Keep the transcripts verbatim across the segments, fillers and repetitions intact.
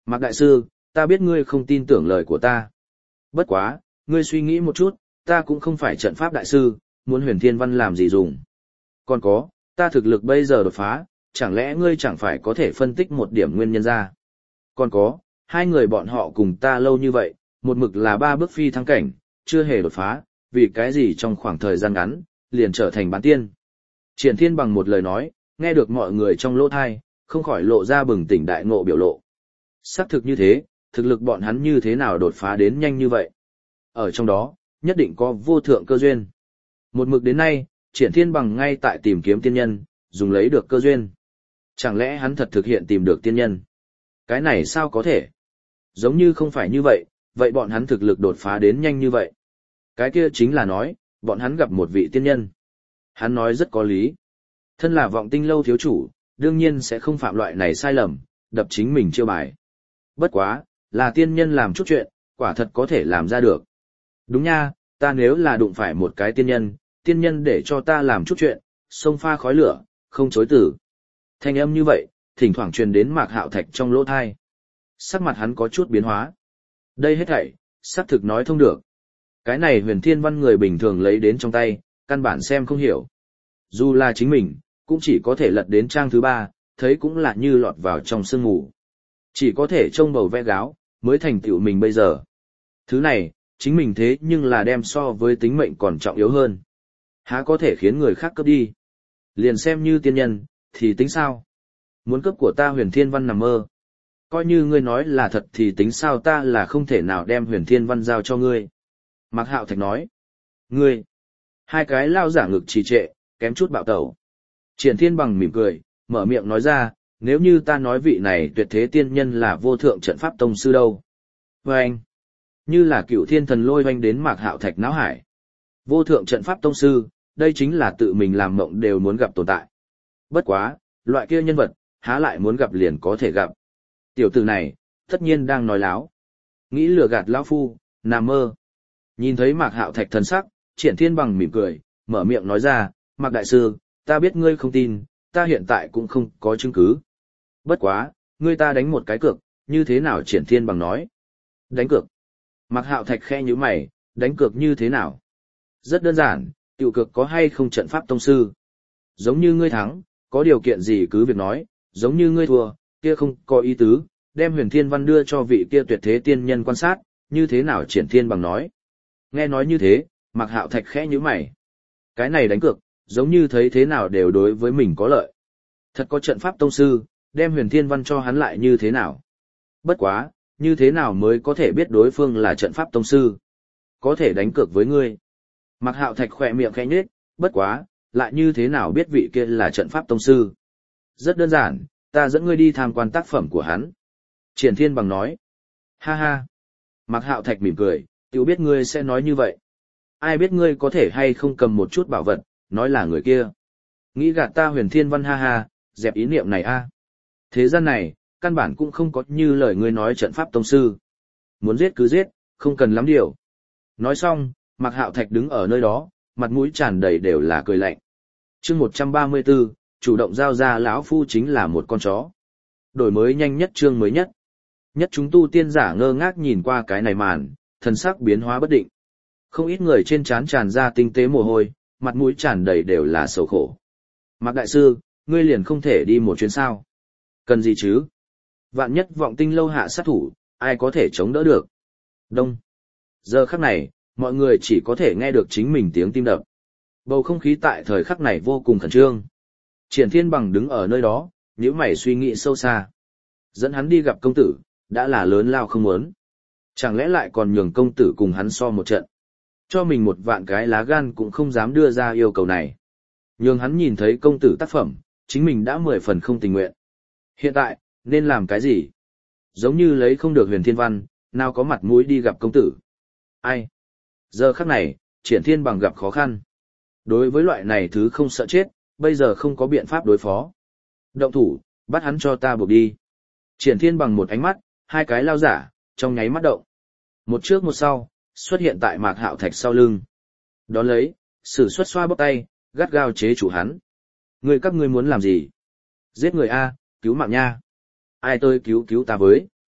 Mạc Đại Sư, ta biết ngươi không tin tưởng lời của ta. Bất quá, ngươi suy nghĩ một chút, ta cũng không phải trận pháp đại sư, muốn huyền thiên văn làm gì dùng. Còn có, ta thực lực bây giờ đột phá, chẳng lẽ ngươi chẳng phải có thể phân tích một điểm nguyên nhân ra. Còn có, hai người bọn họ cùng ta lâu như vậy, một mực là ba bước phi thăng cảnh, chưa hề đột phá, vì cái gì trong khoảng thời gian ngắn, liền trở thành bán tiên. Triển Thiên bằng một lời nói, nghe được mọi người trong lỗ thai, không khỏi lộ ra bừng tỉnh đại ngộ biểu lộ. Xác thực như thế, thực lực bọn hắn như thế nào đột phá đến nhanh như vậy. Ở trong đó, nhất định có vô thượng cơ duyên. Một mực đến nay, Triển Thiên bằng ngay tại tìm kiếm tiên nhân, dùng lấy được cơ duyên. Chẳng lẽ hắn thật thực hiện tìm được tiên nhân? Cái này sao có thể? Giống như không phải như vậy, vậy bọn hắn thực lực đột phá đến nhanh như vậy. Cái kia chính là nói, bọn hắn gặp một vị tiên nhân. Hắn nói rất có lý. Thân là Vọng Tinh lâu thiếu chủ, đương nhiên sẽ không phạm loại này sai lầm, đập chính mình chiêu bài. Bất quá, là tiên nhân làm chút chuyện, quả thật có thể làm ra được. Đúng nha, ta nếu là đụng phải một cái tiên nhân, tiên nhân để cho ta làm chút chuyện, xông pha khói lửa, không chối tử. Thanh âm như vậy, thỉnh thoảng truyền đến Mạc Hạo Thạch trong lỗ thai. Sắc mặt hắn có chút biến hóa. Đây hết thảy, xác thực nói thông được. Cái này huyền thiên văn người bình thường lấy đến trong tay, căn bản xem không hiểu. Dù là chính mình, cũng chỉ có thể lật đến trang thứ ba, thấy cũng là như lọt vào trong sương mù. Chỉ có thể trông bầu vẽ gáo, mới thành tựu mình bây giờ. Thứ này, chính mình thế nhưng là đem so với tính mệnh còn trọng yếu hơn. Há có thể khiến người khác cướp đi. Liền xem như tiên nhân, thì tính sao? Muốn cướp của ta huyền thiên văn nằm mơ. Coi như ngươi nói là thật thì tính sao, ta là không thể nào đem huyền thiên văn giao cho ngươi. Mạc Hạo Thạch nói. Ngươi. Hai cái lao giả ngực trì trệ, kém chút bạo tẩu. Triển Thiên bằng mỉm cười, mở miệng nói ra, nếu như ta nói vị này tuyệt thế tiên nhân là vô thượng trận pháp tông sư đâu. Và anh. Như là cựu thiên thần lôi oanh đến Mạc Hạo Thạch não hải. Vô thượng trận pháp tông sư, đây chính là tự mình làm mộng đều muốn gặp tồn tại. Bất quá, loại kia nhân vật, há lại muốn gặp liền có thể gặp. Tiểu tử này, tất nhiên đang nói láo. Nghĩ lừa gạt lão phu, nằm mơ. Nhìn thấy Mạc Hạo Thạch thần sắc, Triển Thiên bằng mỉm cười, mở miệng nói ra, Mạc Đại Sư, ta biết ngươi không tin, ta hiện tại cũng không có chứng cứ. Bất quá, ngươi ta đánh một cái cược, như thế nào? Triển Thiên bằng nói. Đánh cược. Mạc Hạo Thạch khẽ nhíu mày, đánh cược như thế nào? Rất đơn giản, tiểu cược có hay không trận pháp tông sư. Giống như ngươi thắng, có điều kiện gì cứ việc nói, giống như ngươi thua, kia không có ý tứ, đem huyền thiên văn đưa cho vị kia tuyệt thế tiên nhân quan sát, như thế nào? Triển Thiên bằng nói. Nghe nói như thế, Mạc Hạo Thạch khẽ nhíu mày. Cái này đánh cược, giống như thấy thế nào đều đối với mình có lợi. Thật có trận pháp tông sư, đem huyền thiên văn cho hắn lại như thế nào? Bất quá, như thế nào mới có thể biết đối phương là trận pháp tông sư? Có thể đánh cược với ngươi. Mạc Hạo Thạch khỏe miệng khẽ nhếch, bất quá, lại như thế nào biết vị kia là trận pháp tông sư? Rất đơn giản, ta dẫn ngươi đi tham quan tác phẩm của hắn. Triển Thiên bằng nói. Ha ha. Mạc Hạo Thạch mỉm cười, tiểu biết ngươi sẽ nói như vậy. Ai biết ngươi có thể hay không cầm một chút bảo vật, nói là người kia. Nghĩ gạt ta huyền thiên văn, ha ha, dẹp ý niệm này a. Thế gian này, căn bản cũng không có như lời ngươi nói trận pháp tông sư. Muốn giết cứ giết, không cần lắm điều. Nói xong, Mạc Hạo Thạch đứng ở nơi đó, mặt mũi tràn đầy đều là cười lạnh. Chương một trăm ba mươi tư, chủ động giao ra lão phu chính là một con chó. Đổi mới nhanh nhất chương mới nhất. Nhất chúng tu tiên giả ngơ ngác nhìn qua cái này màn, thần sắc biến hóa bất định. Không ít người trên trán tràn ra tinh tế mồ hôi, mặt mũi tràn đầy đều là sầu khổ. Mạc Đại Sư, ngươi liền không thể đi một chuyến sao? Cần gì chứ? Vạn nhất Vọng Tinh lâu hạ sát thủ, ai có thể chống đỡ được? Đông. Giờ khắc này, mọi người chỉ có thể nghe được chính mình tiếng tim đập. Bầu không khí tại thời khắc này vô cùng khẩn trương. Triển Thiên bằng đứng ở nơi đó, nhíu mày suy nghĩ sâu xa. Dẫn hắn đi gặp công tử, đã là lớn lao không muốn. Chẳng lẽ lại còn nhường công tử cùng hắn so một trận? Cho mình một vạn cái lá gan cũng không dám đưa ra yêu cầu này. Nhường hắn nhìn thấy công tử tác phẩm, chính mình đã mười phần không tình nguyện. Hiện tại, nên làm cái gì? Giống như lấy không được huyền thiên văn, nào có mặt mũi đi gặp công tử. Ai? Giờ khắc này, Triển Thiên bằng gặp khó khăn. Đối với loại này thứ không sợ chết, bây giờ không có biện pháp đối phó. Động thủ, bắt hắn cho ta buộc đi. Triển Thiên bằng một ánh mắt, hai cái lao giả, trong nháy mắt động. Một trước một sau, xuất hiện tại Mạc Hạo Thạch sau lưng. Đón lấy, sử xuất xoa bóp tay, gắt gao chế chủ hắn. Người các ngươi muốn làm gì? Giết người A, cứu mạng nha. Ai tôi cứu cứu ta với.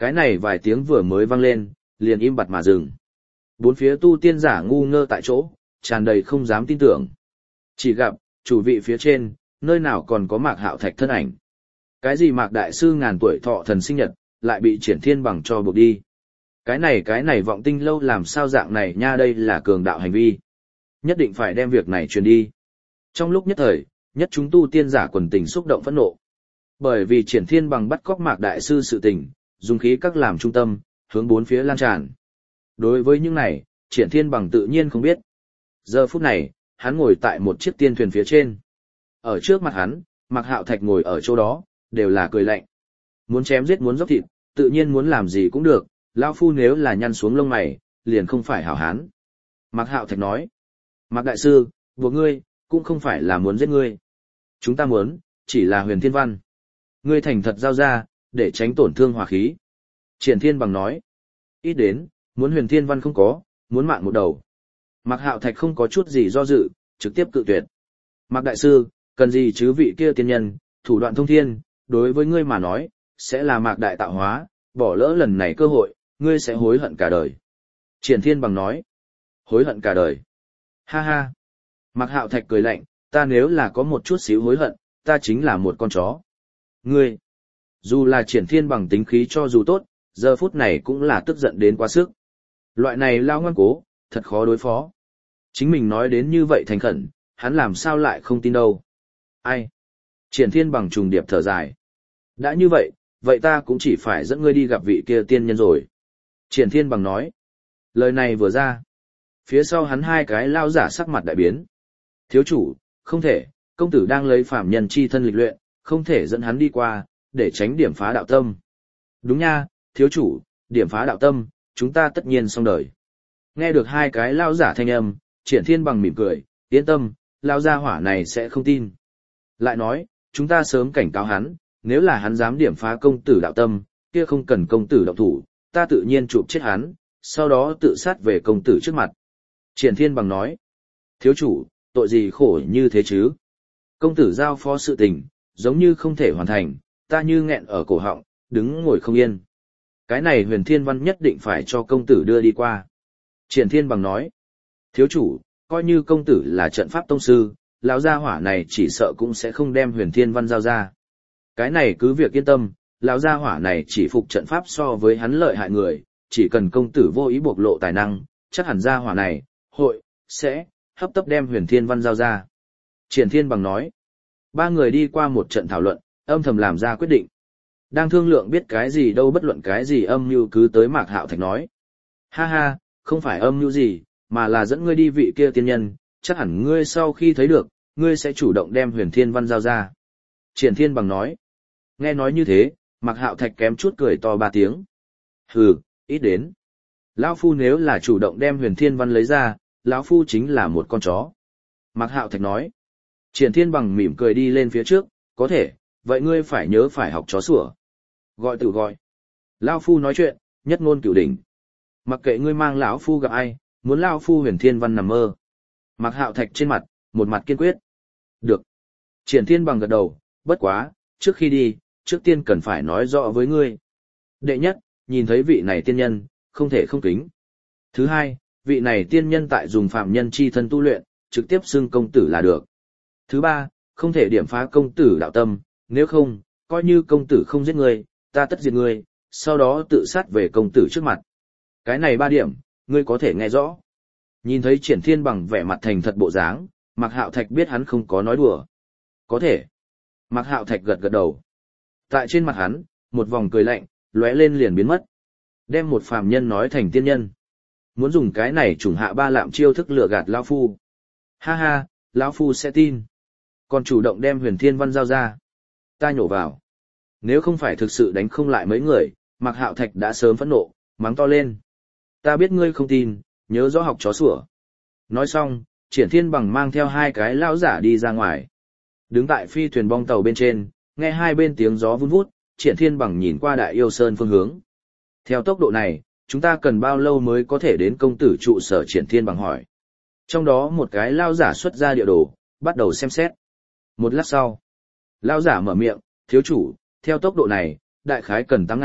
Cái này vài tiếng vừa mới vang lên, liền im bặt mà dừng. Bốn phía tu tiên giả ngu ngơ tại chỗ, tràn đầy không dám tin tưởng. Chỉ gặp, chủ vị phía trên, nơi nào còn có Mạc Hạo Thạch thân ảnh. Cái gì Mạc Đại Sư ngàn tuổi thọ thần sinh nhật, lại bị Triển Thiên Bằng cho buộc đi. Cái này cái này vọng tinh lâu làm sao dạng này nha, đây là cường đạo hành vi. Nhất định phải đem việc này truyền đi. Trong lúc nhất thời, nhất chúng tu tiên giả quần tình xúc động phẫn nộ. Bởi vì Triển Thiên Bằng bắt cóc Mạc Đại Sư sự tình, dùng khí các làm trung tâm, hướng bốn phía lan tràn. Đối với những này, Triển Thiên Bằng tự nhiên không biết. Giờ phút này, hắn ngồi tại một chiếc tiên thuyền phía trên. Ở trước mặt hắn, Mạc Hạo Thạch ngồi ở chỗ đó, đều là cười lạnh. Muốn chém giết muốn dốc thịt, tự nhiên muốn làm gì cũng được, lão phu nếu là nhăn xuống lông mày, liền không phải hảo hán. Mạc Hạo Thạch nói, Mạc Đại Sư, buộc ngươi, cũng không phải là muốn giết ngươi. Chúng ta muốn, chỉ là Huyền Thiên Văn. Ngươi thành thật giao ra, để tránh tổn thương hòa khí. Triển Thiên Bằng nói, ít đến, muốn Huyền Thiên Văn không có, muốn mạng một đầu. Mạc Hạo Thạch không có chút gì do dự, trực tiếp cự tuyệt. Mạc Đại Sư, cần gì chứ vị kia tiên nhân, thủ đoạn thông thiên, đối với ngươi mà nói, sẽ là Mạc Đại tạo hóa, bỏ lỡ lần này cơ hội, ngươi sẽ hối hận cả đời. Triển Thiên Bằng nói, hối hận cả đời. Ha ha. Mạc Hạo Thạch cười lạnh, ta nếu là có một chút xíu hối hận, ta chính là một con chó. Ngươi, dù là Triển Thiên Bằng tính khí cho dù tốt, giờ phút này cũng là tức giận đến quá sức. Loại này lao ngoan cố, thật khó đối phó. Chính mình nói đến như vậy thành khẩn, hắn làm sao lại không tin đâu. Ai? Triển Thiên Bằng trùng điệp thở dài. Đã như vậy, vậy ta cũng chỉ phải dẫn ngươi đi gặp vị kia tiên nhân rồi. Triển Thiên Bằng nói. Lời này vừa ra. Phía sau hắn hai cái lao giả sắc mặt đại biến. Thiếu chủ, không thể, công tử đang lấy phạm nhân chi thân lịch luyện, không thể dẫn hắn đi qua, để tránh điểm phá đạo tâm. Đúng nha, thiếu chủ, điểm phá đạo tâm, chúng ta tất nhiên xong đời. Nghe được hai cái lao giả thanh âm, Triển Thiên Bằng mỉm cười, yên tâm, lao gia hỏa này sẽ không tin. Lại nói, chúng ta sớm cảnh cáo hắn, nếu là hắn dám điểm phá công tử đạo tâm, kia không cần công tử động thủ, ta tự nhiên chụp chết hắn, sau đó tự sát về công tử trước mặt. Triển Thiên Bằng nói, thiếu chủ, tội gì khổ như thế chứ? Công tử giao phó sự tình, giống như không thể hoàn thành, ta như nghẹn ở cổ họng, đứng ngồi không yên. Cái này Huyền Thiên Văn nhất định phải cho công tử đưa đi qua. Triển Thiên Bằng nói, thiếu chủ, coi như công tử là trận pháp tông sư, lão gia hỏa này chỉ sợ cũng sẽ không đem Huyền Thiên Văn giao ra. Cái này cứ việc yên tâm, lão gia hỏa này chỉ phục trận pháp so với hắn lợi hại người, chỉ cần công tử vô ý bộc lộ tài năng, chắc hẳn gia hỏa này, hội, sẽ, hấp tấp đem Huyền Thiên Văn giao ra. Triển Thiên Bằng nói, ba người đi qua một trận thảo luận, âm thầm làm ra quyết định. Đang thương lượng biết cái gì đâu bất luận cái gì âm mưu cứ tới Mạc Hạo Thạch nói. Ha ha, không phải âm mưu gì, mà là dẫn ngươi đi vị kia tiên nhân, chắc hẳn ngươi sau khi thấy được, ngươi sẽ chủ động đem Huyền Thiên Văn giao ra. Triển Thiên Bằng nói. Nghe nói như thế, Mạc Hạo Thạch kém chút cười to ba tiếng. Hừ, ít đến. Lão phu nếu là chủ động đem Huyền Thiên Văn lấy ra, lão phu chính là một con chó. Mạc Hạo Thạch nói. Triển Thiên Bằng mỉm cười đi lên phía trước, có thể, vậy ngươi phải nhớ phải học chó sủa. Gọi tự gọi. Lão phu nói chuyện, nhất ngôn cửu đỉnh. Mặc kệ ngươi mang lão phu gặp ai, muốn lão phu Huyền Thiên Văn nằm mơ. Mạc Hạo Thạch trên mặt, một mặt kiên quyết. Được. Triển Thiên Bằng gật đầu, bất quá, trước khi đi, trước tiên cần phải nói rõ với ngươi. Đệ nhất, nhìn thấy vị này tiên nhân, không thể không kính. Thứ hai, vị này tiên nhân tại dùng phạm nhân chi thân tu luyện, trực tiếp xưng công tử là được. Thứ ba, không thể điểm phá công tử đạo tâm, nếu không, coi như công tử không giết ngươi, ta tất diệt ngươi, sau đó tự sát về công tử trước mặt. Cái này ba điểm, ngươi có thể nghe rõ. Nhìn thấy Triển Thiên Bằng vẻ mặt thành thật bộ dáng, Mạc Hạo Thạch biết hắn không có nói đùa. Có thể. Mạc Hạo Thạch gật gật đầu. Tại trên mặt hắn, một vòng cười lạnh, lóe lên liền biến mất. Đem một phàm nhân nói thành tiên nhân. Muốn dùng cái này trùng hạ ba lạm chiêu thức lừa gạt lão phu. Ha ha, lão phu sẽ tin. Còn chủ động đem Huyền Thiên Văn giao ra. Ta nhổ vào. Nếu không phải thực sự đánh không lại mấy người, Mạc Hạo Thạch đã sớm phẫn nộ, mắng to lên. Ta biết ngươi không tin, nhớ rõ học chó sủa. Nói xong, Triển Thiên Bằng mang theo hai cái lão giả đi ra ngoài. Đứng tại phi thuyền bong tàu bên trên, nghe hai bên tiếng gió vun vút, Triển Thiên Bằng nhìn qua Đại Yêu Sơn phương hướng. Theo tốc độ này, chúng ta cần bao lâu mới có thể đến công tử trụ sở? Triển Thiên Bằng hỏi. Trong đó một cái lão giả xuất ra địa đồ, bắt đầu xem xét. Một lát sau, lão giả mở miệng, thiếu chủ, theo tốc độ này, đại khái cần tám ngày,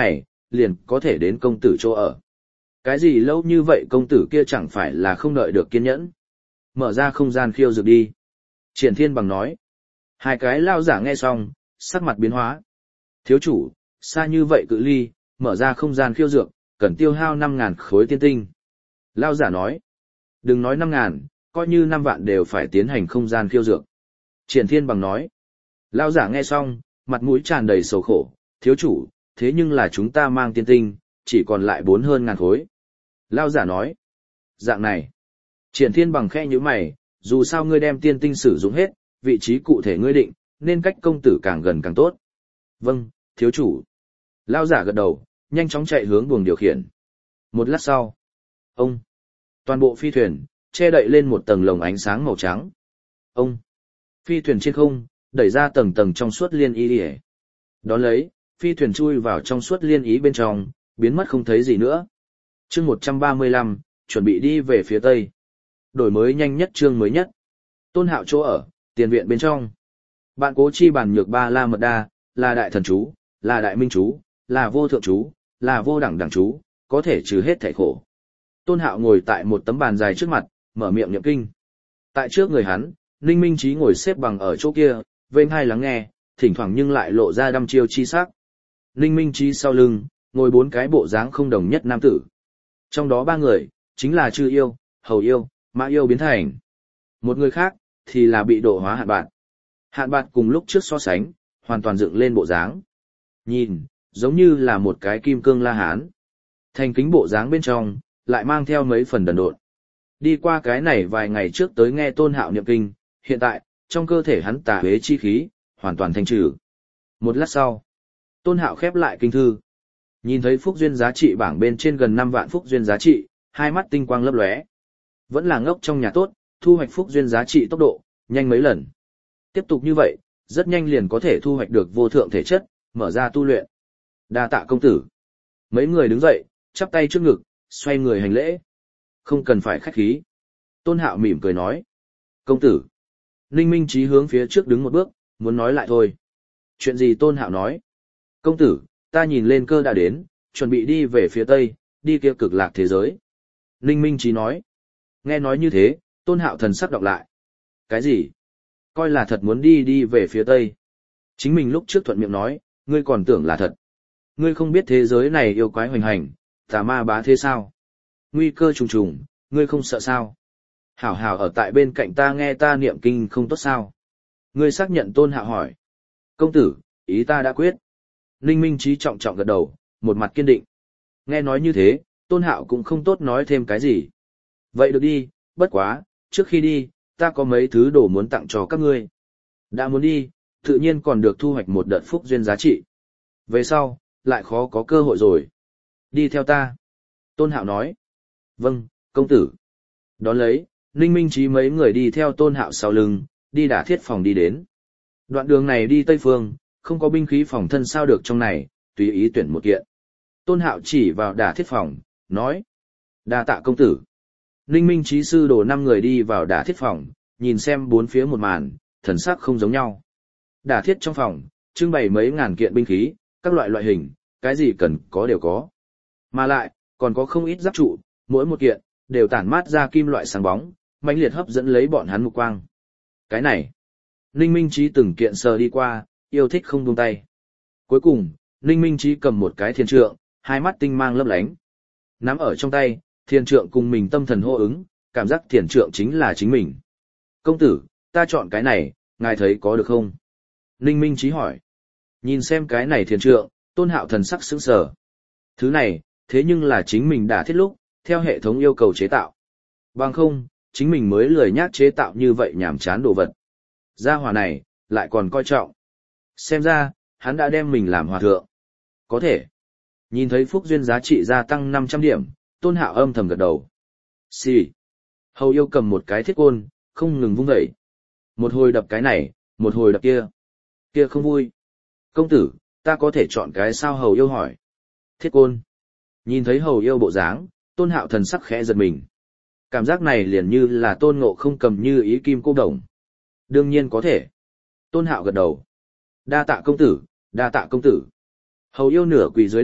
liền có thể đến công tử chỗ ở. Cái gì lâu như vậy công tử kia chẳng phải là không đợi được kiên nhẫn. Mở ra không gian khiêu dược đi. Triển Thiên Bằng nói. Hai cái lao giả nghe xong, sắc mặt biến hóa. Thiếu chủ, xa như vậy cự ly, mở ra không gian khiêu dược, cần tiêu hao năm ngàn khối tiên tinh. Lao giả nói. Đừng nói năm ngàn, coi như năm vạn đều phải tiến hành không gian khiêu dược. Triển Thiên Bằng nói. Lao giả nghe xong, mặt mũi tràn đầy sầu khổ. Thiếu chủ, thế nhưng là chúng ta mang tiên tinh, chỉ còn lại bốn hơn ngàn khối. Lao giả nói. Dạng này. Triển Thiên Bằng khẽ như mày, dù sao ngươi đem tiên tinh sử dụng hết, vị trí cụ thể ngươi định, nên cách công tử càng gần càng tốt. Vâng, thiếu chủ. Lao giả gật đầu, nhanh chóng chạy hướng buồng điều khiển. Một lát sau. Ông. Toàn bộ phi thuyền, che đậy lên một tầng lồng ánh sáng màu trắng. Ông. Phi thuyền trên không, đẩy ra tầng tầng trong suốt liên ý ỉa. Đón lấy, phi thuyền chui vào trong suốt liên ý bên trong, biến mất không thấy gì nữa. Chương một trăm ba mươi lăm, chuẩn bị đi về phía tây. Đổi mới nhanh nhất chương mới nhất. Tôn Hạo chỗ ở, tiền viện bên trong. Bạn cố chi bàn nhược ba la mật đa, là đại thần chú, là đại minh chú, là vô thượng chú, là vô đẳng đẳng chú, có thể trừ hết thảy khổ. Tôn Hạo ngồi tại một tấm bàn dài trước mặt, mở miệng niệm kinh. Tại trước người hắn, Ninh Minh Chí ngồi xếp bằng ở chỗ kia, vênh hai lắng nghe, thỉnh thoảng nhưng lại lộ ra đăm chiêu chi sắc. Ninh Minh Chí sau lưng, ngồi bốn cái bộ dáng không đồng nhất nam tử. Trong đó ba người, chính là Chư Yêu, Hầu Yêu, Mã Yêu biến thành. Một người khác, thì là bị độ hóa Hạn Bạt. Hạn Bạt cùng lúc trước so sánh, hoàn toàn dựng lên bộ dáng. Nhìn, giống như là một cái kim cương la hán. Thành kính bộ dáng bên trong, lại mang theo mấy phần đần độn. Đi qua cái này vài ngày trước tới nghe Tôn Hạo niệm kinh, hiện tại, trong cơ thể hắn tà huế chi khí, hoàn toàn thanh trừ. Một lát sau, Tôn Hạo khép lại kinh thư. Nhìn thấy phúc duyên giá trị bảng bên trên gần năm vạn phúc duyên giá trị, hai mắt tinh quang lấp lóe. Vẫn là ngốc trong nhà tốt, thu hoạch phúc duyên giá trị tốc độ, nhanh mấy lần. Tiếp tục như vậy, rất nhanh liền có thể thu hoạch được vô thượng thể chất, mở ra tu luyện. Đa tạ công tử. Mấy người đứng dậy, chắp tay trước ngực, xoay người hành lễ. Không cần phải khách khí. Tôn Hạo mỉm cười nói. Công tử. Ninh Minh Chí hướng phía trước đứng một bước, muốn nói lại thôi. Chuyện gì Tôn Hạo nói? Công tử, ta nhìn lên cơ đã đến, chuẩn bị đi về phía tây, đi kia cực lạc thế giới. Ninh Minh Chí nói. Nghe nói như thế, Tôn Hạo thần sắc đọc lại. Cái gì? Coi là thật muốn đi đi về phía tây. Chính mình lúc trước thuận miệng nói, ngươi còn tưởng là thật. Ngươi không biết thế giới này yêu quái hoành hành, tà ma bá thế sao? Nguy cơ trùng trùng, ngươi không sợ sao? Hảo hảo ở tại bên cạnh ta nghe ta niệm kinh không tốt sao? Ngươi xác nhận Tôn Hạo hỏi. Công tử, ý ta đã quyết. Ninh Minh Chí trọng trọng gật đầu, một mặt kiên định. Nghe nói như thế, Tôn Hạo cũng không tốt nói thêm cái gì. Vậy được đi, bất quá, trước khi đi, ta có mấy thứ đồ muốn tặng cho các ngươi. Đã muốn đi, tự nhiên còn được thu hoạch một đợt phúc duyên giá trị. Về sau, lại khó có cơ hội rồi. Đi theo ta. Tôn Hạo nói. Vâng, công tử. Đón lấy, Ninh Minh Chí mấy người đi theo Tôn Hạo sau lưng, đi đả thiết phòng đi đến. Đoạn đường này đi Tây Phương, không có binh khí phòng thân sao được trong này, tùy ý tuyển một kiện. Tôn Hạo chỉ vào đả thiết phòng, nói. Đa tạ công tử. Ninh Minh Chí sư đồ năm người đi vào đả thiết phòng, nhìn xem bốn phía một màn, thần sắc không giống nhau. Đả thiết trong phòng, trưng bày mấy ngàn kiện binh khí, các loại loại hình, cái gì cần có đều có. Mà lại, còn có không ít giáp trụ, mỗi một kiện, đều tản mát ra kim loại sáng bóng, mãnh liệt hấp dẫn lấy bọn hắn mục quang. Cái này, Ninh Minh Chí từng kiện sờ đi qua, yêu thích không buông tay. Cuối cùng, Ninh Minh Chí cầm một cái thiên trượng, hai mắt tinh mang lấp lánh. Nắm ở trong tay, thiên trượng cùng mình tâm thần hô ứng, cảm giác thiên trượng chính là chính mình. Công tử, ta chọn cái này, ngài thấy có được không? Ninh Minh Chí hỏi. Nhìn xem cái này thiên trượng, Tôn Hạo thần sắc sững sờ. Thứ này, thế nhưng là chính mình đã thiết lúc, theo hệ thống yêu cầu chế tạo. Bằng không, chính mình mới lười nhác chế tạo như vậy nhảm chán đồ vật. Gia hỏa này, lại còn coi trọng. Xem ra, hắn đã đem mình làm hòa thượng. Có thể. Nhìn thấy phúc duyên giá trị gia tăng năm trăm điểm, Tôn Hạo âm thầm gật đầu. Xì. Hầu yêu cầm một cái thiết côn, không ngừng vung dậy. Một hồi đập cái này, một hồi đập kia. Kia không vui. Công tử, ta có thể chọn cái sao hầu yêu hỏi. Thiết côn. Nhìn thấy hầu yêu bộ dáng, Tôn Hạo thần sắc khẽ giật mình. Cảm giác này liền như là Tôn Ngộ không cầm như ý kim cô đồng. Đương nhiên có thể. Tôn Hạo gật đầu. Đa tạ công tử, đa tạ công tử. Hầu yêu nửa quỳ dưới đất,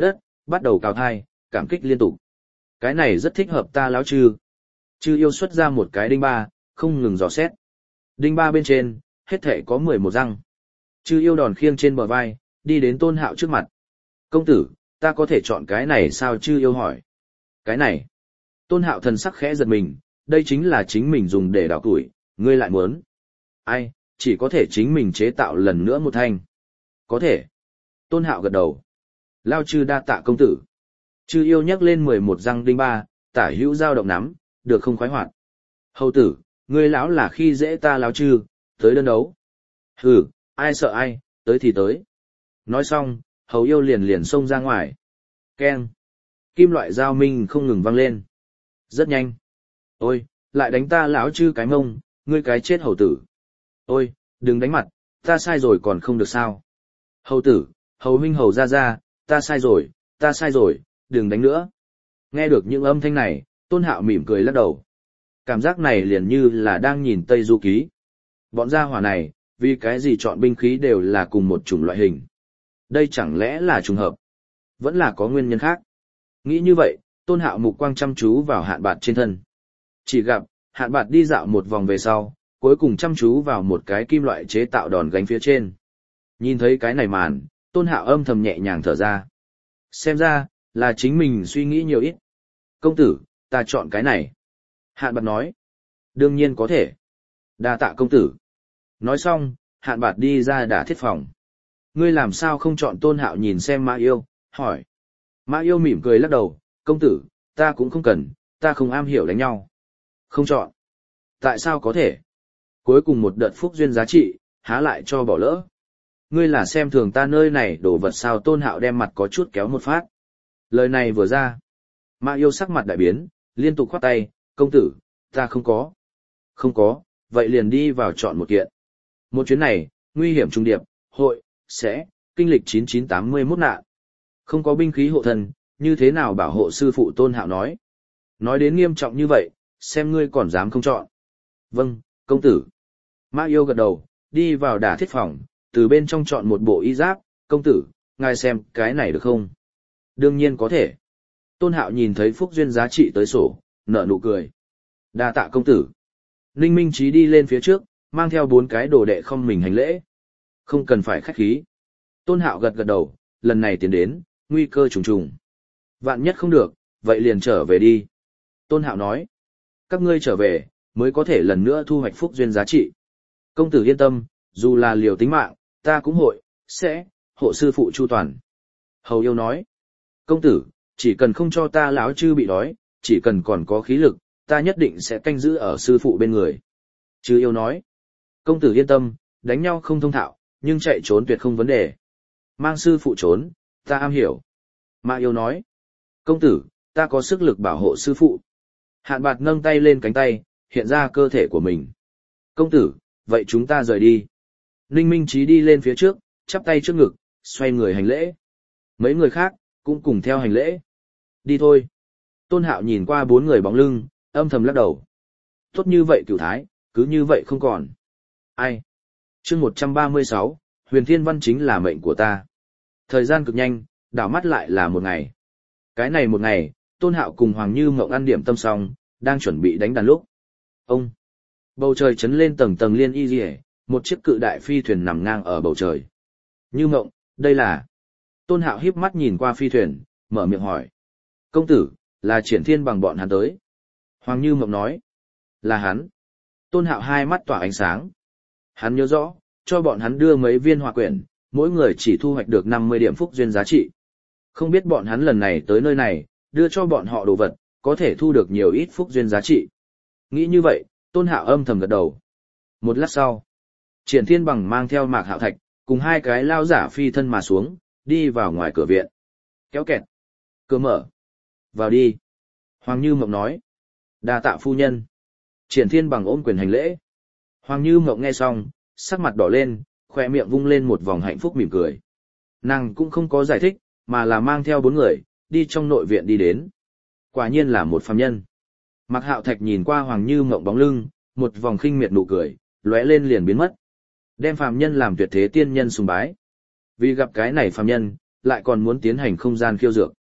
bắt đầu cào thai, cảm kích liên tục. Cái này rất thích hợp ta lão chư. Chư yêu xuất ra một cái đinh ba, không ngừng dò xét. Đinh ba bên trên, hết thể có mười một răng. Chư yêu đòn khiêng trên bờ vai, đi đến Tôn Hạo trước mặt. Công tử, ta có thể chọn cái này sao? Chư yêu hỏi. Cái này. Tôn Hạo thần sắc khẽ giật mình, đây chính là chính mình dùng để đào tuổi, ngươi lại muốn. Ai, chỉ có thể chính mình chế tạo lần nữa một thanh. Có thể. Tôn Hạo gật đầu. Lao chư đa tạ công tử. Chư yêu nhắc lên mười một răng đinh ba, tả hữu dao động nắm, được không khoái hoạt. Hầu tử, ngươi lão là khi dễ ta lão chư, tới đơn đấu. Hừ, ai sợ ai, tới thì tới. Nói xong, hầu yêu liền liền xông ra ngoài. Keng. Kim loại dao minh không ngừng vang lên. Rất nhanh. Ôi, lại đánh ta lão chư cái mông, ngươi cái chết hầu tử. Ôi, đừng đánh mặt, ta sai rồi còn không được sao. Hầu tử, hầu huynh hầu ra ra, ta sai rồi, ta sai rồi, đừng đánh nữa. Nghe được những âm thanh này, Tôn Hạo mỉm cười lắc đầu. Cảm giác này liền như là đang nhìn Tây Du Ký. Bọn gia hỏa này, vì cái gì chọn binh khí đều là cùng một chủng loại hình. Đây chẳng lẽ là trùng hợp? Vẫn là có nguyên nhân khác. Nghĩ như vậy, Tôn Hạo mục quang chăm chú vào Hạn Bạt trên thân. Chỉ gặp, Hạn Bạt đi dạo một vòng về sau, cuối cùng chăm chú vào một cái kim loại chế tạo đòn gánh phía trên. Nhìn thấy cái này màn, Tôn Hạo âm thầm nhẹ nhàng thở ra. Xem ra, là chính mình suy nghĩ nhiều ít. Công tử, ta chọn cái này. Hạn Bạt nói. Đương nhiên có thể. Đa tạ công tử. Nói xong, Hạn Bạt đi ra đả thiết phòng. Ngươi làm sao không chọn? Tôn Hạo nhìn xem Mã Yêu, hỏi. Mã Yêu mỉm cười lắc đầu, công tử, ta cũng không cần, ta không am hiểu đánh nhau. Không chọn. Tại sao có thể? Cuối cùng một đợt phúc duyên giá trị, há lại cho bỏ lỡ. Ngươi là xem thường ta nơi này đổ vật sao? Tôn Hạo đem mặt có chút kéo một phát. Lời này vừa ra. Mã Yêu sắc mặt đại biến, liên tục khoát tay, công tử, ta không có. Không có, vậy liền đi vào chọn một kiện. Một chuyến này, nguy hiểm trung điệp, hội, sẽ, kinh lịch chín chín tám mươi mốt nạn. Không có binh khí hộ thân, như thế nào bảo hộ sư phụ? Tôn Hạo nói. Nói đến nghiêm trọng như vậy, xem ngươi còn dám không chọn. Vâng, công tử. Mã Yêu gật đầu, đi vào đả thiết phòng, từ bên trong chọn một bộ y giáp, công tử, ngài xem cái này được không? Đương nhiên có thể. Tôn Hạo nhìn thấy phúc duyên giá trị tới sổ, nở nụ cười. Đa tạ công tử. Ninh Minh Chí đi lên phía trước, mang theo bốn cái đồ đệ không mình hành lễ. Không cần phải khách khí. Tôn Hạo gật gật đầu, lần này tiến đến, nguy cơ trùng trùng. Vạn nhất không được, vậy liền trở về đi. Tôn Hạo nói. Các ngươi trở về, mới có thể lần nữa thu hoạch phúc duyên giá trị. Công tử yên tâm, dù là liều tính mạng, ta cũng hội, sẽ, hộ sư phụ chu toàn. Hầu Yêu nói. Công tử, chỉ cần không cho ta lão chư bị đói, chỉ cần còn có khí lực, ta nhất định sẽ canh giữ ở sư phụ bên người. Chư Yêu nói. Công tử yên tâm, đánh nhau không thông thạo, nhưng chạy trốn tuyệt không vấn đề. Mang sư phụ trốn, ta am hiểu. Mã Yêu nói. Công tử, ta có sức lực bảo hộ sư phụ. Hạn Bạt nâng tay lên cánh tay, hiện ra cơ thể của mình. Công tử, vậy chúng ta rời đi. Ninh Minh Chí đi lên phía trước, chắp tay trước ngực, xoay người hành lễ. Mấy người khác, cũng cùng theo hành lễ. Đi thôi. Tôn Hạo nhìn qua bốn người bóng lưng, âm thầm lắc đầu. Tốt như vậy cửu thái, cứ như vậy không còn. Ai? Chương một trăm ba mươi sáu, Huyền Thiên Văn chính là mệnh của ta. Thời gian cực nhanh, đảo mắt lại là một ngày. Cái này một ngày, Tôn Hạo cùng Hoàng Như Mộng ăn điểm tâm xong, đang chuẩn bị đánh đàn lúc. Ông! Bầu trời chấn lên tầng tầng liên y rìa, một chiếc cự đại phi thuyền nằm ngang ở bầu trời. Như Mộng, đây là... Tôn Hạo híp mắt nhìn qua phi thuyền, mở miệng hỏi. Công tử, là Triển Thiên bằng bọn hắn tới. Hoàng Như Mộng nói. Là hắn. Tôn Hạo hai mắt tỏa ánh sáng. Hắn nhớ rõ, cho bọn hắn đưa mấy viên hỏa quyển, mỗi người chỉ thu hoạch được năm mươi điểm phúc duyên giá trị. Không biết bọn hắn lần này tới nơi này, đưa cho bọn họ đồ vật, có thể thu được nhiều ít phúc duyên giá trị. Nghĩ như vậy, Tôn Hạo âm thầm gật đầu. Một lát sau, Triển Thiên bằng mang theo Mạc Hạo Thạch, cùng hai cái lao giả phi thân mà xuống, đi vào ngoài cửa viện. Kéo kẹt. Cửa mở. Vào đi. Hoàng Như Mộng nói. Đa tạ phu nhân. Triển Thiên bằng ôm quyền hành lễ. Hoàng Như Mộng nghe xong, sắc mặt đỏ lên, khỏe miệng vung lên một vòng hạnh phúc mỉm cười. Nàng cũng không có giải thích, mà là mang theo bốn người, đi trong nội viện đi đến. Quả nhiên là một phàm nhân. Mạc Hạo Thạch nhìn qua Hoàng Như Mộng bóng lưng, một vòng khinh miệt nụ cười, lóe lên liền biến mất. Đem phàm nhân làm tuyệt thế tiên nhân sùng bái. Vì gặp cái này phàm nhân, lại còn muốn tiến hành không gian khiêu dược.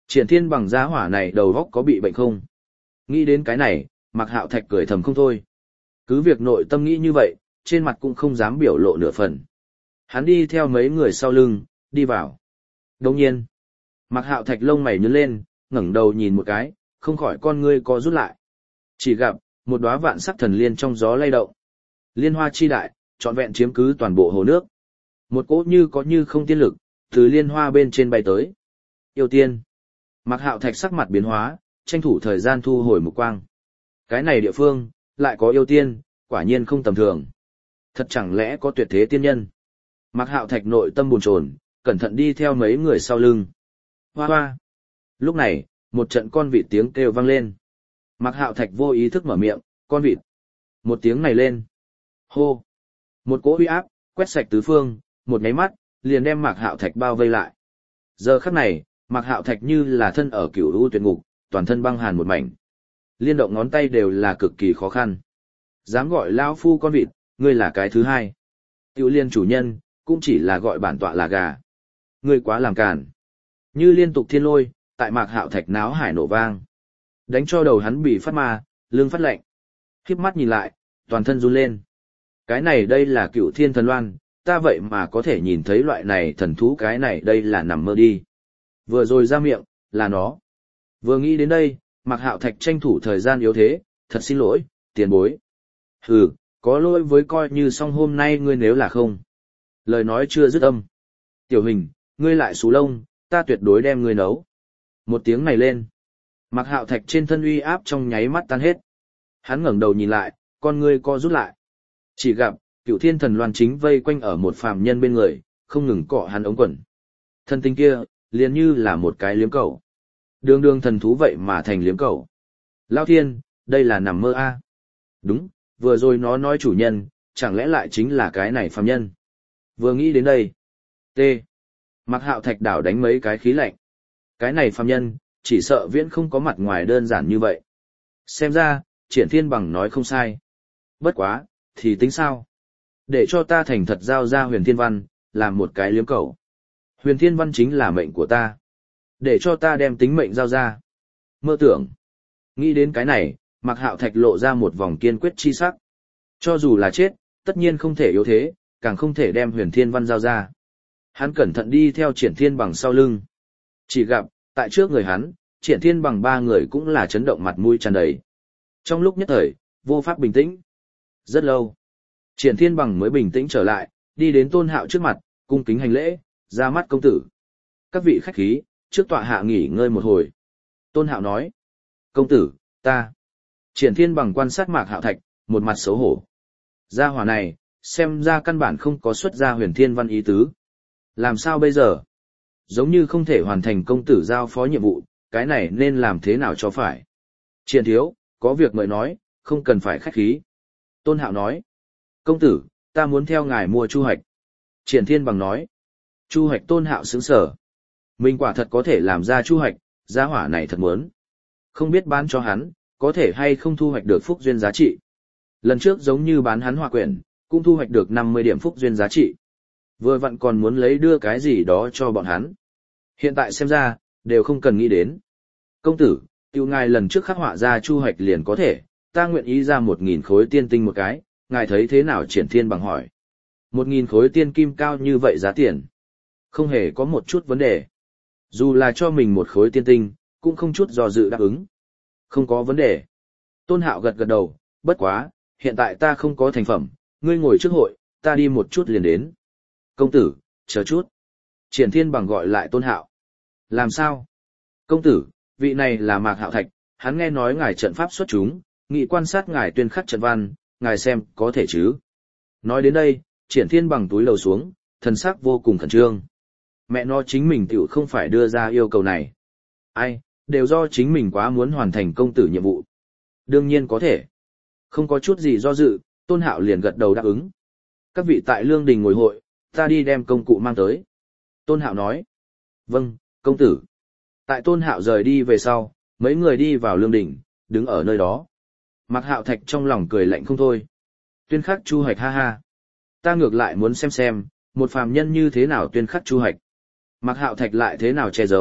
Triển Thiên Bằng giá hỏa này đầu óc có bị bệnh không? Nghĩ đến cái này, Mạc Hạo Thạch cười thầm không thôi. Cứ việc nội tâm nghĩ như vậy, trên mặt cũng không dám biểu lộ nửa phần. Hắn đi theo mấy người sau lưng, đi vào. Đồng nhiên, Mạc Hạo Thạch lông mày nhướng lên, ngẩng đầu nhìn một cái, không khỏi con ngươi co rút lại. Chỉ gặp, một đóa vạn sắc thần liên trong gió lay động. Liên hoa chi đại, trọn vẹn chiếm cứ toàn bộ hồ nước. Một cỗ như có như không tiên lực, từ liên hoa bên trên bay tới. Yêu tiên. Mạc Hạo Thạch sắc mặt biến hóa, tranh thủ thời gian thu hồi mục quang. Cái này địa phương, lại có yêu tiên, quả nhiên không tầm thường. Thật chẳng lẽ có tuyệt thế tiên nhân. Mạc Hạo Thạch nội tâm buồn chồn, cẩn thận đi theo mấy người sau lưng. Hoa hoa. Lúc này, một trận con vịt tiếng kêu vang lên. Mạc Hạo Thạch vô ý thức mở miệng, con vịt. Một tiếng này lên. Hô. Một cỗ uy áp, quét sạch tứ phương, một nháy mắt, liền đem Mạc Hạo Thạch bao vây lại. Giờ khắc này, Mạc Hạo Thạch như là thân ở cửu u tuyệt ngục, toàn thân băng hàn một mảnh. Liên động ngón tay đều là cực kỳ khó khăn. Dám gọi lão phu con vịt, ngươi là cái thứ hai. Tiểu liên chủ nhân, cũng chỉ là gọi bản tọa là gà. Ngươi quá làm càn. Như liên tục thiên lôi, tại Mạc Hạo Thạch náo hải nổ vang. Đánh cho đầu hắn bị phát ma, lưng phát lạnh. Khiếp mắt nhìn lại, toàn thân run lên. Cái này đây là Cựu Thiên Thần Loan, ta vậy mà có thể nhìn thấy loại này thần thú, cái này đây là nằm mơ đi. Vừa rồi ra miệng, là nó. Vừa nghĩ đến đây, Mạc Hạo Thạch tranh thủ thời gian yếu thế, thật xin lỗi, tiền bối. Hừ, có lỗi với coi như xong hôm nay ngươi nếu là không. Lời nói chưa dứt âm. Tiểu Hình, ngươi lại xú lông, ta tuyệt đối đem ngươi nấu. Một tiếng này lên. Mạc Hạo Thạch trên thân uy áp trong nháy mắt tan hết. Hắn ngẩng đầu nhìn lại, con ngươi co rút lại. Chỉ gặp, Cựu Thiên Thần Loan chính vây quanh ở một phàm nhân bên người, không ngừng cọ hắn ống quần. Thân tinh kia, liền như là một cái liếm cầu. Đường đường thần thú vậy mà thành liếm cầu. Lao thiên, đây là nằm mơ a. Đúng, vừa rồi nó nói chủ nhân, chẳng lẽ lại chính là cái này phàm nhân. Vừa nghĩ đến đây. T. Mạc Hạo Thạch đảo đánh mấy cái khí lạnh. Cái này phàm nhân, chỉ sợ viễn không có mặt ngoài đơn giản như vậy. Xem ra, Triển Thiên Bằng nói không sai. Bất quá, thì tính sao? Để cho ta thành thật giao ra Huyền Thiên Văn, làm một cái liếm cầu. Huyền Thiên Văn chính là mệnh của ta. Để cho ta đem tính mệnh giao ra. Mơ tưởng. Nghĩ đến cái này, Mạc Hạo Thạch lộ ra một vòng kiên quyết chi sắc. Cho dù là chết, tất nhiên không thể yếu thế, càng không thể đem Huyền Thiên Văn giao ra. Hắn cẩn thận đi theo Triển Thiên Bằng sau lưng. Chỉ gặp, tại trước người hắn, Triển Thiên Bằng ba người cũng là chấn động mặt mũi tràn đầy. Trong lúc nhất thời, vô pháp bình tĩnh. Rất lâu, Triển Thiên Bằng mới bình tĩnh trở lại, đi đến Tôn Hạo trước mặt, cung kính hành lễ, ra mắt công tử. Các vị khách khí, trước tọa hạ nghỉ ngơi một hồi. Tôn Hạo nói, công tử, ta. Triển Thiên Bằng quan sát Mạc Hạo Thạch, một mặt xấu hổ. Gia hỏa này, xem ra căn bản không có xuất ra Huyền Thiên Văn ý tứ. Làm sao bây giờ? Giống như không thể hoàn thành công tử giao phó nhiệm vụ, cái này nên làm thế nào cho phải? Triển thiếu, có việc mời nói, không cần phải khách khí. Tôn Hạo nói, công tử, ta muốn theo ngài mua chu hoạch. Triển Thiên Bằng nói, chu hoạch. Tôn Hạo sững sờ. Mình quả thật có thể làm ra chu hoạch, gia hỏa này thật muốn. Không biết bán cho hắn, có thể hay không thu hoạch được phúc duyên giá trị. Lần trước giống như bán hắn hỏa quyển, cũng thu hoạch được năm mươi điểm phúc duyên giá trị. Vừa vặn còn muốn lấy đưa cái gì đó cho bọn hắn. Hiện tại xem ra, đều không cần nghĩ đến. Công tử, tiêu ngài lần trước khắc họa ra chu hoạch liền có thể, ta nguyện ý ra một nghìn khối tiên tinh một cái, ngài thấy thế nào? Triển Thiên Bằng hỏi. Một nghìn khối tiên kim cao như vậy giá tiền. Không hề có một chút vấn đề. Dù là cho mình một khối tiên tinh, cũng không chút do dự đáp ứng. Không có vấn đề. Tôn Hạo gật gật đầu, bất quá, hiện tại ta không có thành phẩm, ngươi ngồi trước hội, ta đi một chút liền đến. Công tử, chờ chút. Triển Thiên Bằng gọi lại Tôn Hạo. Làm sao? Công tử, vị này là Mạc Hạo Thạch, hắn nghe nói ngài trận pháp xuất chúng, nghị quan sát ngài tuyên khắc trận văn, ngài xem có thể chứ? Nói đến đây, Triển Thiên Bằng túi lầu xuống, thần sắc vô cùng khẩn trương. Mẹ nó chính mình tiểu không phải đưa ra yêu cầu này. Ai, đều do chính mình quá muốn hoàn thành công tử nhiệm vụ. Đương nhiên có thể. Không có chút gì do dự, Tôn Hạo liền gật đầu đáp ứng. Các vị tại Lương Đình ngồi hội, ta đi đem công cụ mang tới. Tôn Hạo nói. Vâng, công tử. Tại Tôn Hạo rời đi về sau, mấy người đi vào Lương Đình, đứng ở nơi đó. Mạc Hạo Thạch trong lòng cười lạnh không thôi. Tuyên khắc chu hoạch ha ha. Ta ngược lại muốn xem xem, một phàm nhân như thế nào tuyên khắc chu hoạch. Mạc Hạo Thạch lại thế nào che giấu,